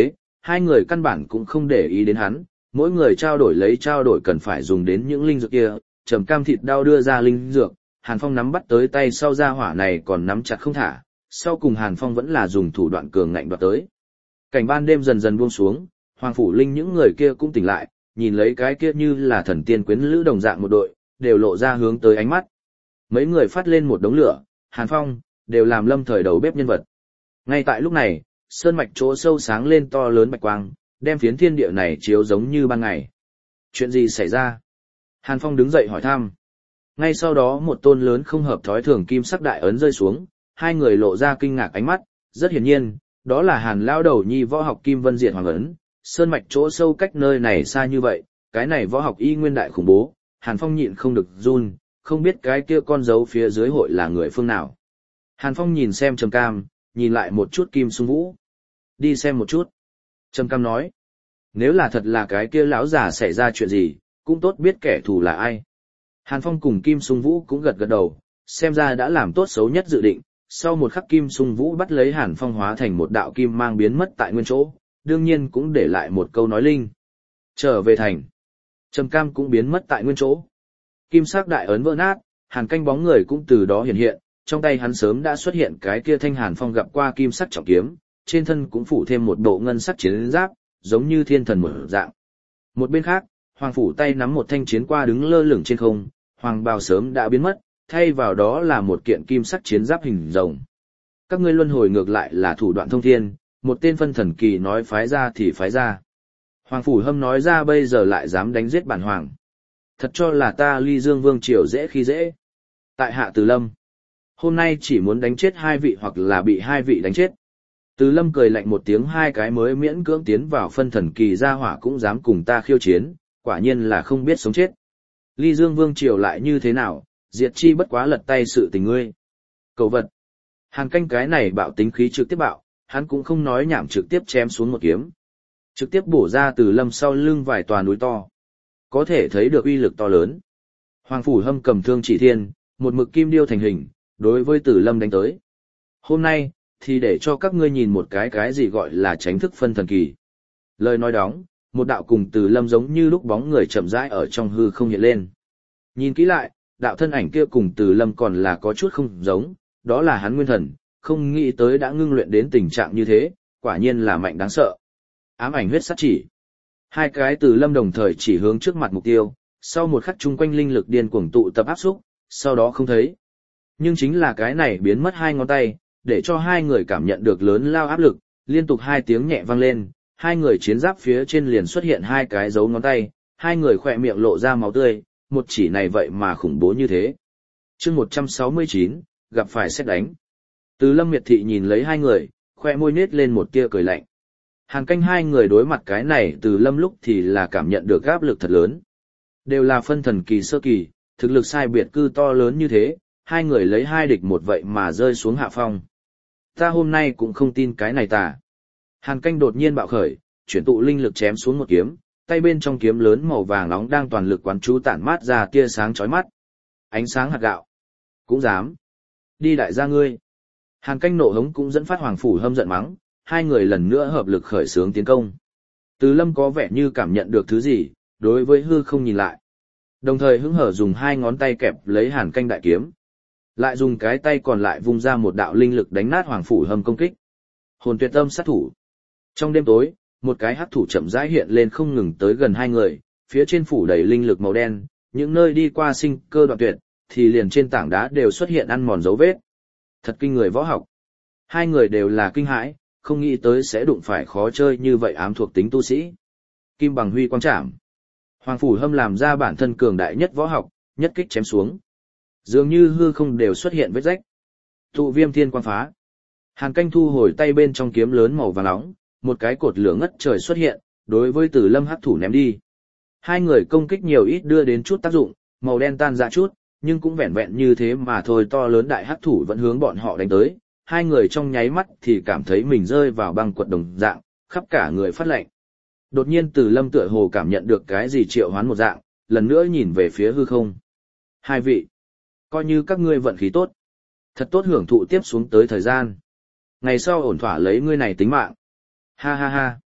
hai người căn bản cũng không để ý đến hắn, mỗi người trao đổi lấy trao đổi cần phải dùng đến những linh dược kia, Trầm Cam thịt đau đưa ra linh dược, Hàn Phong nắm bắt tới tay sau ra hỏa này còn nắm chặt không thả, sau cùng Hàn Phong vẫn là dùng thủ đoạn cường ngạnh đoạt tới. Cảnh ban đêm dần dần buông xuống, Hoàng Phủ Linh những người kia cũng tỉnh lại, nhìn lấy cái kia như là thần tiên quyến lữ đồng dạng một đội, đều lộ ra hướng tới ánh mắt. Mấy người phát lên một đống lửa, Hàn Phong, đều làm lâm thời đầu bếp nhân vật. Ngay tại lúc này, sơn mạch chỗ sâu sáng lên to lớn bạch quang, đem phiến thiên địa này chiếu giống như ban ngày. Chuyện gì xảy ra? Hàn Phong đứng dậy hỏi thăm. Ngay sau đó một tôn lớn không hợp thói thường kim sắc đại ấn rơi xuống, hai người lộ ra kinh ngạc ánh mắt, rất hiển nhiên, đó là Hàn lão đầu nhi võ học Kim Vân Diệt Hoàng ấn, sơn mạch chỗ sâu cách nơi này xa như vậy, cái này võ học y nguyên đại khủng bố, Hàn Phong nhịn không được run, không biết cái kia con dấu phía dưới hội là người phương nào. Hàn Phong nhìn xem Trầm Cam, nhìn lại một chút Kim Sung Vũ. Đi xem một chút. Trầm Cam nói, nếu là thật là cái kia lão già xảy ra chuyện gì, cũng tốt biết kẻ thù là ai. Hàn Phong cùng Kim Sung Vũ cũng gật gật đầu, xem ra đã làm tốt xấu nhất dự định. Sau một khắc Kim Sung Vũ bắt lấy Hàn Phong hóa thành một đạo kim mang biến mất tại nguyên chỗ, đương nhiên cũng để lại một câu nói linh. Trở về thành. Trầm Cam cũng biến mất tại nguyên chỗ. Kim sắc đại ấn vỡ nát, Hàn Canh bóng người cũng từ đó hiện hiện, trong tay hắn sớm đã xuất hiện cái kia thanh Hàn Phong gặp qua kim sắc trọng kiếm, trên thân cũng phủ thêm một bộ ngân sắc chiến giáp, giống như thiên thần một dạng. Một bên khác, Hoàng phủ tay nắm một thanh chiến qua đứng lơ lửng trên không, hoàng bào sớm đã biến mất, thay vào đó là một kiện kim sắc chiến giáp hình rồng. Các ngươi luân hồi ngược lại là thủ đoạn thông thiên, một tên phân thần kỳ nói phái ra thì phái ra. Hoàng phủ hâm nói ra bây giờ lại dám đánh giết bản hoàng. Thật cho là ta Ly Dương Vương triều dễ khi dễ. Tại hạ Từ Lâm, hôm nay chỉ muốn đánh chết hai vị hoặc là bị hai vị đánh chết. Từ Lâm cười lạnh một tiếng, hai cái mới miễn cưỡng tiến vào phân thần kỳ gia hỏa cũng dám cùng ta khiêu chiến, quả nhiên là không biết sống chết. Ly Dương Vương triều lại như thế nào, diệt chi bất quá lật tay sự tình ngươi. Cầu vật. Hàn Canh cái này bạo tính khí trực tiếp bạo, hắn cũng không nói nhảm trực tiếp chém xuống một kiếm. Trực tiếp bổ ra Từ Lâm sau lưng vài tòa núi to. Có thể thấy được uy lực to lớn. Hoàng phủ hâm cầm thương chỉ thiên, một mực kim điêu thành hình, đối với Từ Lâm đánh tới. Hôm nay, thì để cho các ngươi nhìn một cái cái gì gọi là tránh thức phân thần kỳ. Lời nói đóng, một đạo cùng Từ Lâm giống như lúc bóng người chậm rãi ở trong hư không hiện lên. Nhìn kỹ lại, đạo thân ảnh kia cùng Từ Lâm còn là có chút không giống, đó là hắn nguyên thần, không nghĩ tới đã ngưng luyện đến tình trạng như thế, quả nhiên là mạnh đáng sợ. Ám ảnh huyết sát chỉ. Hai cái Từ Lâm đồng thời chỉ hướng trước mặt mục tiêu, sau một khắc chung quanh linh lực điên cuồng tụ tập áp xúc, sau đó không thấy. Nhưng chính là cái này biến mất hai ngón tay, để cho hai người cảm nhận được lớn lao áp lực, liên tục hai tiếng nhẹ vang lên, hai người chiến giáp phía trên liền xuất hiện hai cái dấu ngón tay, hai người khỏe miệng lộ ra máu tươi, một chỉ này vậy mà khủng bố như thế. Chương một trăm sáu mươi chín, gặp phải xét đánh. Từ Lâm miệt thị nhìn lấy hai người, khoe môi nết lên một tia cười lạnh. Hàn Canh hai người đối mặt cái này Từ Lâm lúc thì là cảm nhận được áp lực thật lớn. Đều là phân thần kỳ sơ kỳ, thực lực sai biệt cư to lớn như thế, hai người lấy hai địch một vậy mà rơi xuống hạ phong. Ta hôm nay cũng không tin cái này tà. Hàn Canh đột nhiên bạo khởi, chuyển tụ linh lực chém xuống một kiếm, tay bên trong kiếm lớn màu vàng nóng đang toàn lực quán chú tản mát ra tia sáng chói mắt. Ánh sáng hạt gạo. Cũng dám. Đi đại gia ngươi. Hàn Canh nộ hống cũng dẫn phát Hoàng phủ hâm giận mắng, hai người lần nữa hợp lực khởi xướng tiến công. Từ Lâm có vẻ như cảm nhận được thứ gì, đối với hư không nhìn lại. Đồng thời hứng hở dùng hai ngón tay kẹp lấy Hàn Canh đại kiếm. Lại dùng cái tay còn lại vung ra một đạo linh lực đánh nát Hoàng phủ hâm công kích. Hồn tuyệt âm sát thủ. Trong đêm tối, một cái hắc thủ chậm rãi hiện lên không ngừng tới gần hai người, phía trên phủ đầy linh lực màu đen, những nơi đi qua sinh cơ đoạn tuyệt, thì liền trên tảng đá đều xuất hiện ăn mòn dấu vết. Thật kinh người võ học. Hai người đều là kinh hãi, không nghĩ tới sẽ đụng phải khó chơi như vậy ám thuộc tính tu sĩ. Kim bằng huy quang trảm. Hoàng phủ hâm làm ra bản thân cường đại nhất võ học, nhất kích chém xuống. Dường như hư không đều xuất hiện vết rách. Tụ viêm thiên quang phá. Hàn Canh thu hồi tay bên trong kiếm lớn màu vàng nóng, một cái cột lửa ngất trời xuất hiện, đối với Từ Lâm hắc thủ ném đi. Hai người công kích nhiều ít đưa đến chút tác dụng, màu đen tan ra chút, nhưng cũng vẹn vẹn như thế mà thôi, to lớn đại hắc thủ vẫn hướng bọn họ đánh tới. Hai người trong nháy mắt thì cảm thấy mình rơi vào băng quật đồng dạng, khắp cả người phát lạnh. Đột nhiên Từ Lâm tựa hồ cảm nhận được cái gì triệu hoán một dạng, lần nữa nhìn về phía hư không. Hai vị, coi như các ngươi vận khí tốt, thật tốt hưởng thụ tiếp xuống tới thời gian. Ngày sau ổn thỏa lấy ngươi này tính mạng. Ha ha ha.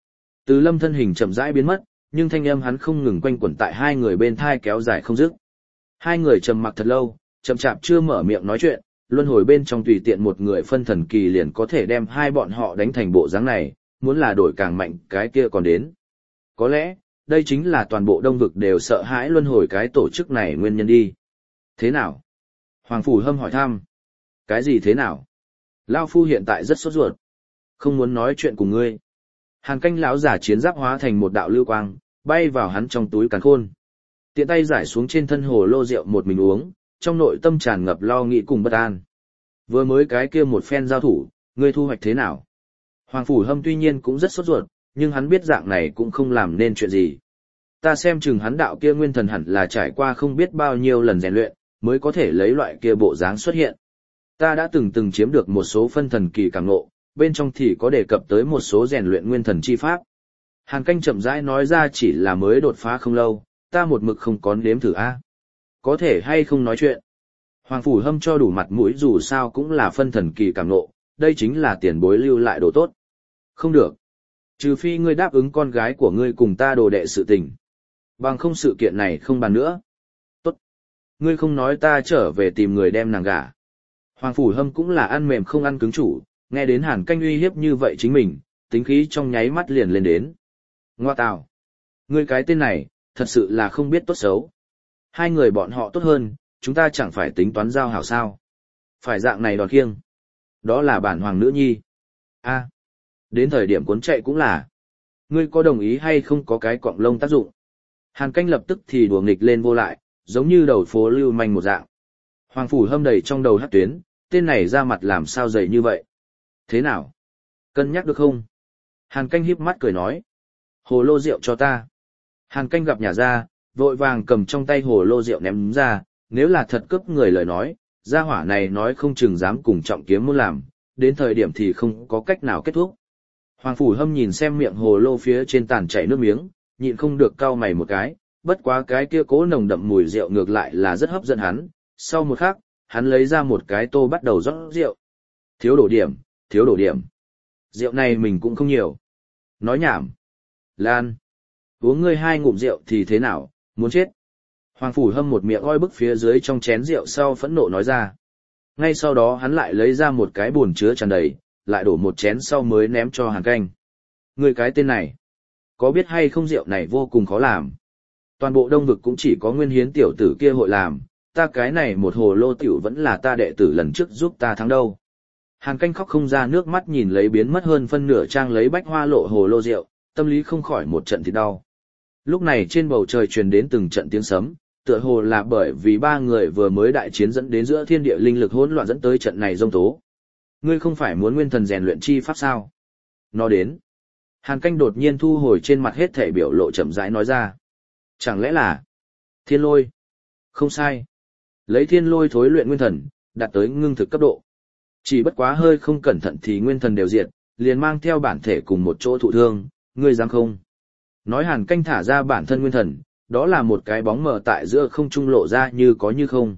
Từ Lâm thân hình chậm rãi biến mất, nhưng thanh âm hắn không ngừng quanh quẩn tại hai người bên thai kéo dài không dứt. Hai người trầm mặc thật lâu, chậm chạp chưa mở miệng nói chuyện, luân hồi bên trong tùy tiện một người phân thần kỳ liền có thể đem hai bọn họ đánh thành bộ dáng này, muốn là đổi càng mạnh cái kia còn đến. Có lẽ, đây chính là toàn bộ đông vực đều sợ hãi luân hồi cái tổ chức này nguyên nhân đi. Thế nào? Hoàng Phủ Hâm hỏi thăm. Cái gì thế nào? Lao Phu hiện tại rất sốt ruột. Không muốn nói chuyện cùng ngươi. Hàn canh lão giả chiến giáp hóa thành một đạo lưu quang, bay vào hắn trong túi càn khôn. Tiện tay giải xuống trên thân hồ lô rượu một mình uống, trong nội tâm tràn ngập lo nghĩ cùng bất an. Vừa mới cái kia một phen giao thủ, ngươi thu hoạch thế nào? Hoàng Phủ Hâm tuy nhiên cũng rất sốt ruột, nhưng hắn biết dạng này cũng không làm nên chuyện gì. Ta xem chừng hắn đạo kia nguyên thần hẳn là trải qua không biết bao nhiêu lần rèn luyện, mới có thể lấy loại kia bộ dáng xuất hiện. Ta đã từng từng chiếm được một số phân thần kỳ cảm ngộ, bên trong thì có đề cập tới một số rèn luyện nguyên thần chi pháp. Hàn canh chậm rãi nói ra chỉ là mới đột phá không lâu, ta một mực không có nếm thử a. Có thể hay không nói chuyện. Hoàng Phủ Hâm cho đủ mặt mũi dù sao cũng là phân thần kỳ cảm ngộ, đây chính là tiền bối lưu lại đồ tốt. Không được. Trừ phi ngươi đáp ứng con gái của ngươi cùng ta đồ đệ sự tình. Bằng không sự kiện này không bàn nữa. Tốt. Ngươi không nói ta trở về tìm người đem nàng gả. Hoàng Phủ Hâm cũng là ăn mềm không ăn cứng chủ, nghe đến Hàn canh uy hiếp như vậy chính mình, tính khí trong nháy mắt liền lên đến. Ngoa tào. Ngươi cái tên này, thật sự là không biết tốt xấu. Hai người bọn họ tốt hơn, chúng ta chẳng phải tính toán giao hảo sao. Phải dạng này đòn khiêng. Đó là bản hoàng nữ nhi. A. Đến thời điểm cuốn chạy cũng là. Ngươi có đồng ý hay không có cái quọng lông tác dụng? Hàn canh lập tức thì đùa nghịch lên vô lại, giống như đầu phố lưu manh một dạng. Hoàng Phủ Hâm đầy trong đầu hát tuyến, tên này ra mặt làm sao dày như vậy? Thế nào? Cân nhắc được không? Hàn canh híp mắt cười nói. Hồ lô rượu cho ta. Hàn canh gặp nhà ra, vội vàng cầm trong tay hồ lô rượu ném ra, nếu là thật cướp người lời nói, gia hỏa này nói không chừng dám cùng trọng kiếm muốn làm, đến thời điểm thì không có cách nào kết thúc. Hoàng Phủ Hâm nhìn xem miệng hồ lô phía trên tàn chảy nước miếng, nhịn không được cau mày một cái, bất quá cái kia cố nồng đậm mùi rượu ngược lại là rất hấp dẫn hắn. Sau một khắc, hắn lấy ra một cái tô bắt đầu rót rượu. Thiếu đổ điểm, thiếu đổ điểm. Rượu này mình cũng không nhiều. Nói nhảm. Lan. Uống ngươi hai ngụm rượu thì thế nào, muốn chết. Hoàng Phủ Hâm một miệng oi bức phía dưới trong chén rượu sau phẫn nộ nói ra. Ngay sau đó hắn lại lấy ra một cái bồn chứa tràn đầy, lại đổ một chén sau mới ném cho Hàn canh. Ngươi cái tên này, có biết hay không rượu này vô cùng khó làm. Toàn bộ đông vực cũng chỉ có Nguyên Hiến tiểu tử kia hội làm, ta cái này một hồ lô tiểu vẫn là ta đệ tử lần trước giúp ta thắng đâu. Hàn canh khóc không ra nước mắt nhìn lấy biến mất hơn phân nửa trang lấy bách hoa lộ hồ lô rượu, tâm lý không khỏi một trận thì đau. Lúc này trên bầu trời truyền đến từng trận tiếng sấm, tựa hồ là bởi vì ba người vừa mới đại chiến dẫn đến giữa thiên địa linh lực hỗn loạn dẫn tới trận này giông tố. Ngươi không phải muốn nguyên thần rèn luyện chi pháp sao? Nó đến. Hàn canh đột nhiên thu hồi trên mặt hết thể biểu lộ chậm rãi nói ra. Chẳng lẽ là thiên lôi? Không sai. Lấy thiên lôi thối luyện nguyên thần, đạt tới ngưng thực cấp độ. Chỉ bất quá hơi không cẩn thận thì nguyên thần đều diệt, liền mang theo bản thể cùng một chỗ thụ thương, ngươi dám không? Nói Hàn canh thả ra bản thân nguyên thần, đó là một cái bóng mờ tại giữa không trung lộ ra như có như không.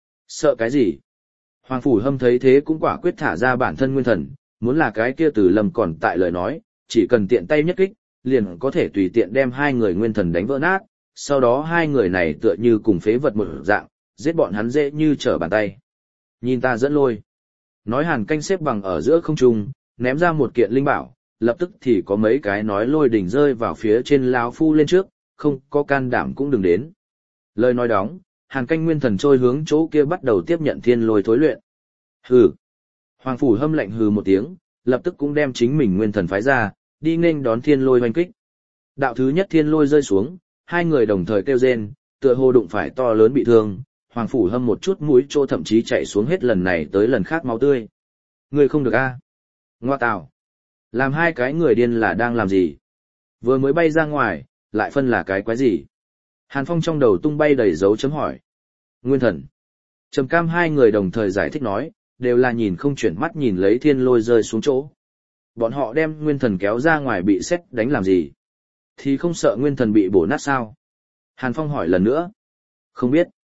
Sợ cái gì? Hoàng Phủ Hâm thấy thế cũng quả quyết thả ra bản thân nguyên thần, muốn là cái kia Từ Lâm còn tại lời nói, chỉ cần tiện tay nhất kích, liền có thể tùy tiện đem hai người nguyên thần đánh vỡ nát, sau đó hai người này tựa như cùng phế vật một dạng, giết bọn hắn dễ như trở bàn tay. Nhìn ta dẫn lôi. Nói Hàn canh xếp bằng ở giữa không trung, ném ra một kiện linh bảo, lập tức thì có mấy cái nói lôi đỉnh rơi vào phía trên lão phu lên trước, không có can đảm cũng đừng đến. Lời nói đóng, Hàn canh nguyên thần trôi hướng chỗ kia bắt đầu tiếp nhận thiên lôi thối luyện. Hừ. Hoàng Phủ Hâm lạnh hừ một tiếng, lập tức cũng đem chính mình nguyên thần phái ra, đi nghênh đón thiên lôi hoành kích. Đạo thứ nhất thiên lôi rơi xuống, hai người đồng thời kêu rên, tựa hồ đụng phải to lớn bị thương, Hoàng Phủ Hâm một chút mũi trô thậm chí chạy xuống hết lần này tới lần khác máu tươi. Người không được a? À? Ngoa tào. Làm hai cái người điên là đang làm gì? Vừa mới bay ra ngoài, lại phân là cái quái gì? Hàn Phong trong đầu tung bay đầy dấu chấm hỏi. Nguyên thần. Trầm Cam hai người đồng thời giải thích nói, đều là nhìn không chuyển mắt nhìn lấy thiên lôi rơi xuống chỗ. Bọn họ đem nguyên thần kéo ra ngoài bị sét đánh làm gì? Thì không sợ nguyên thần bị bổ nát sao? Hàn Phong hỏi lần nữa. Không biết.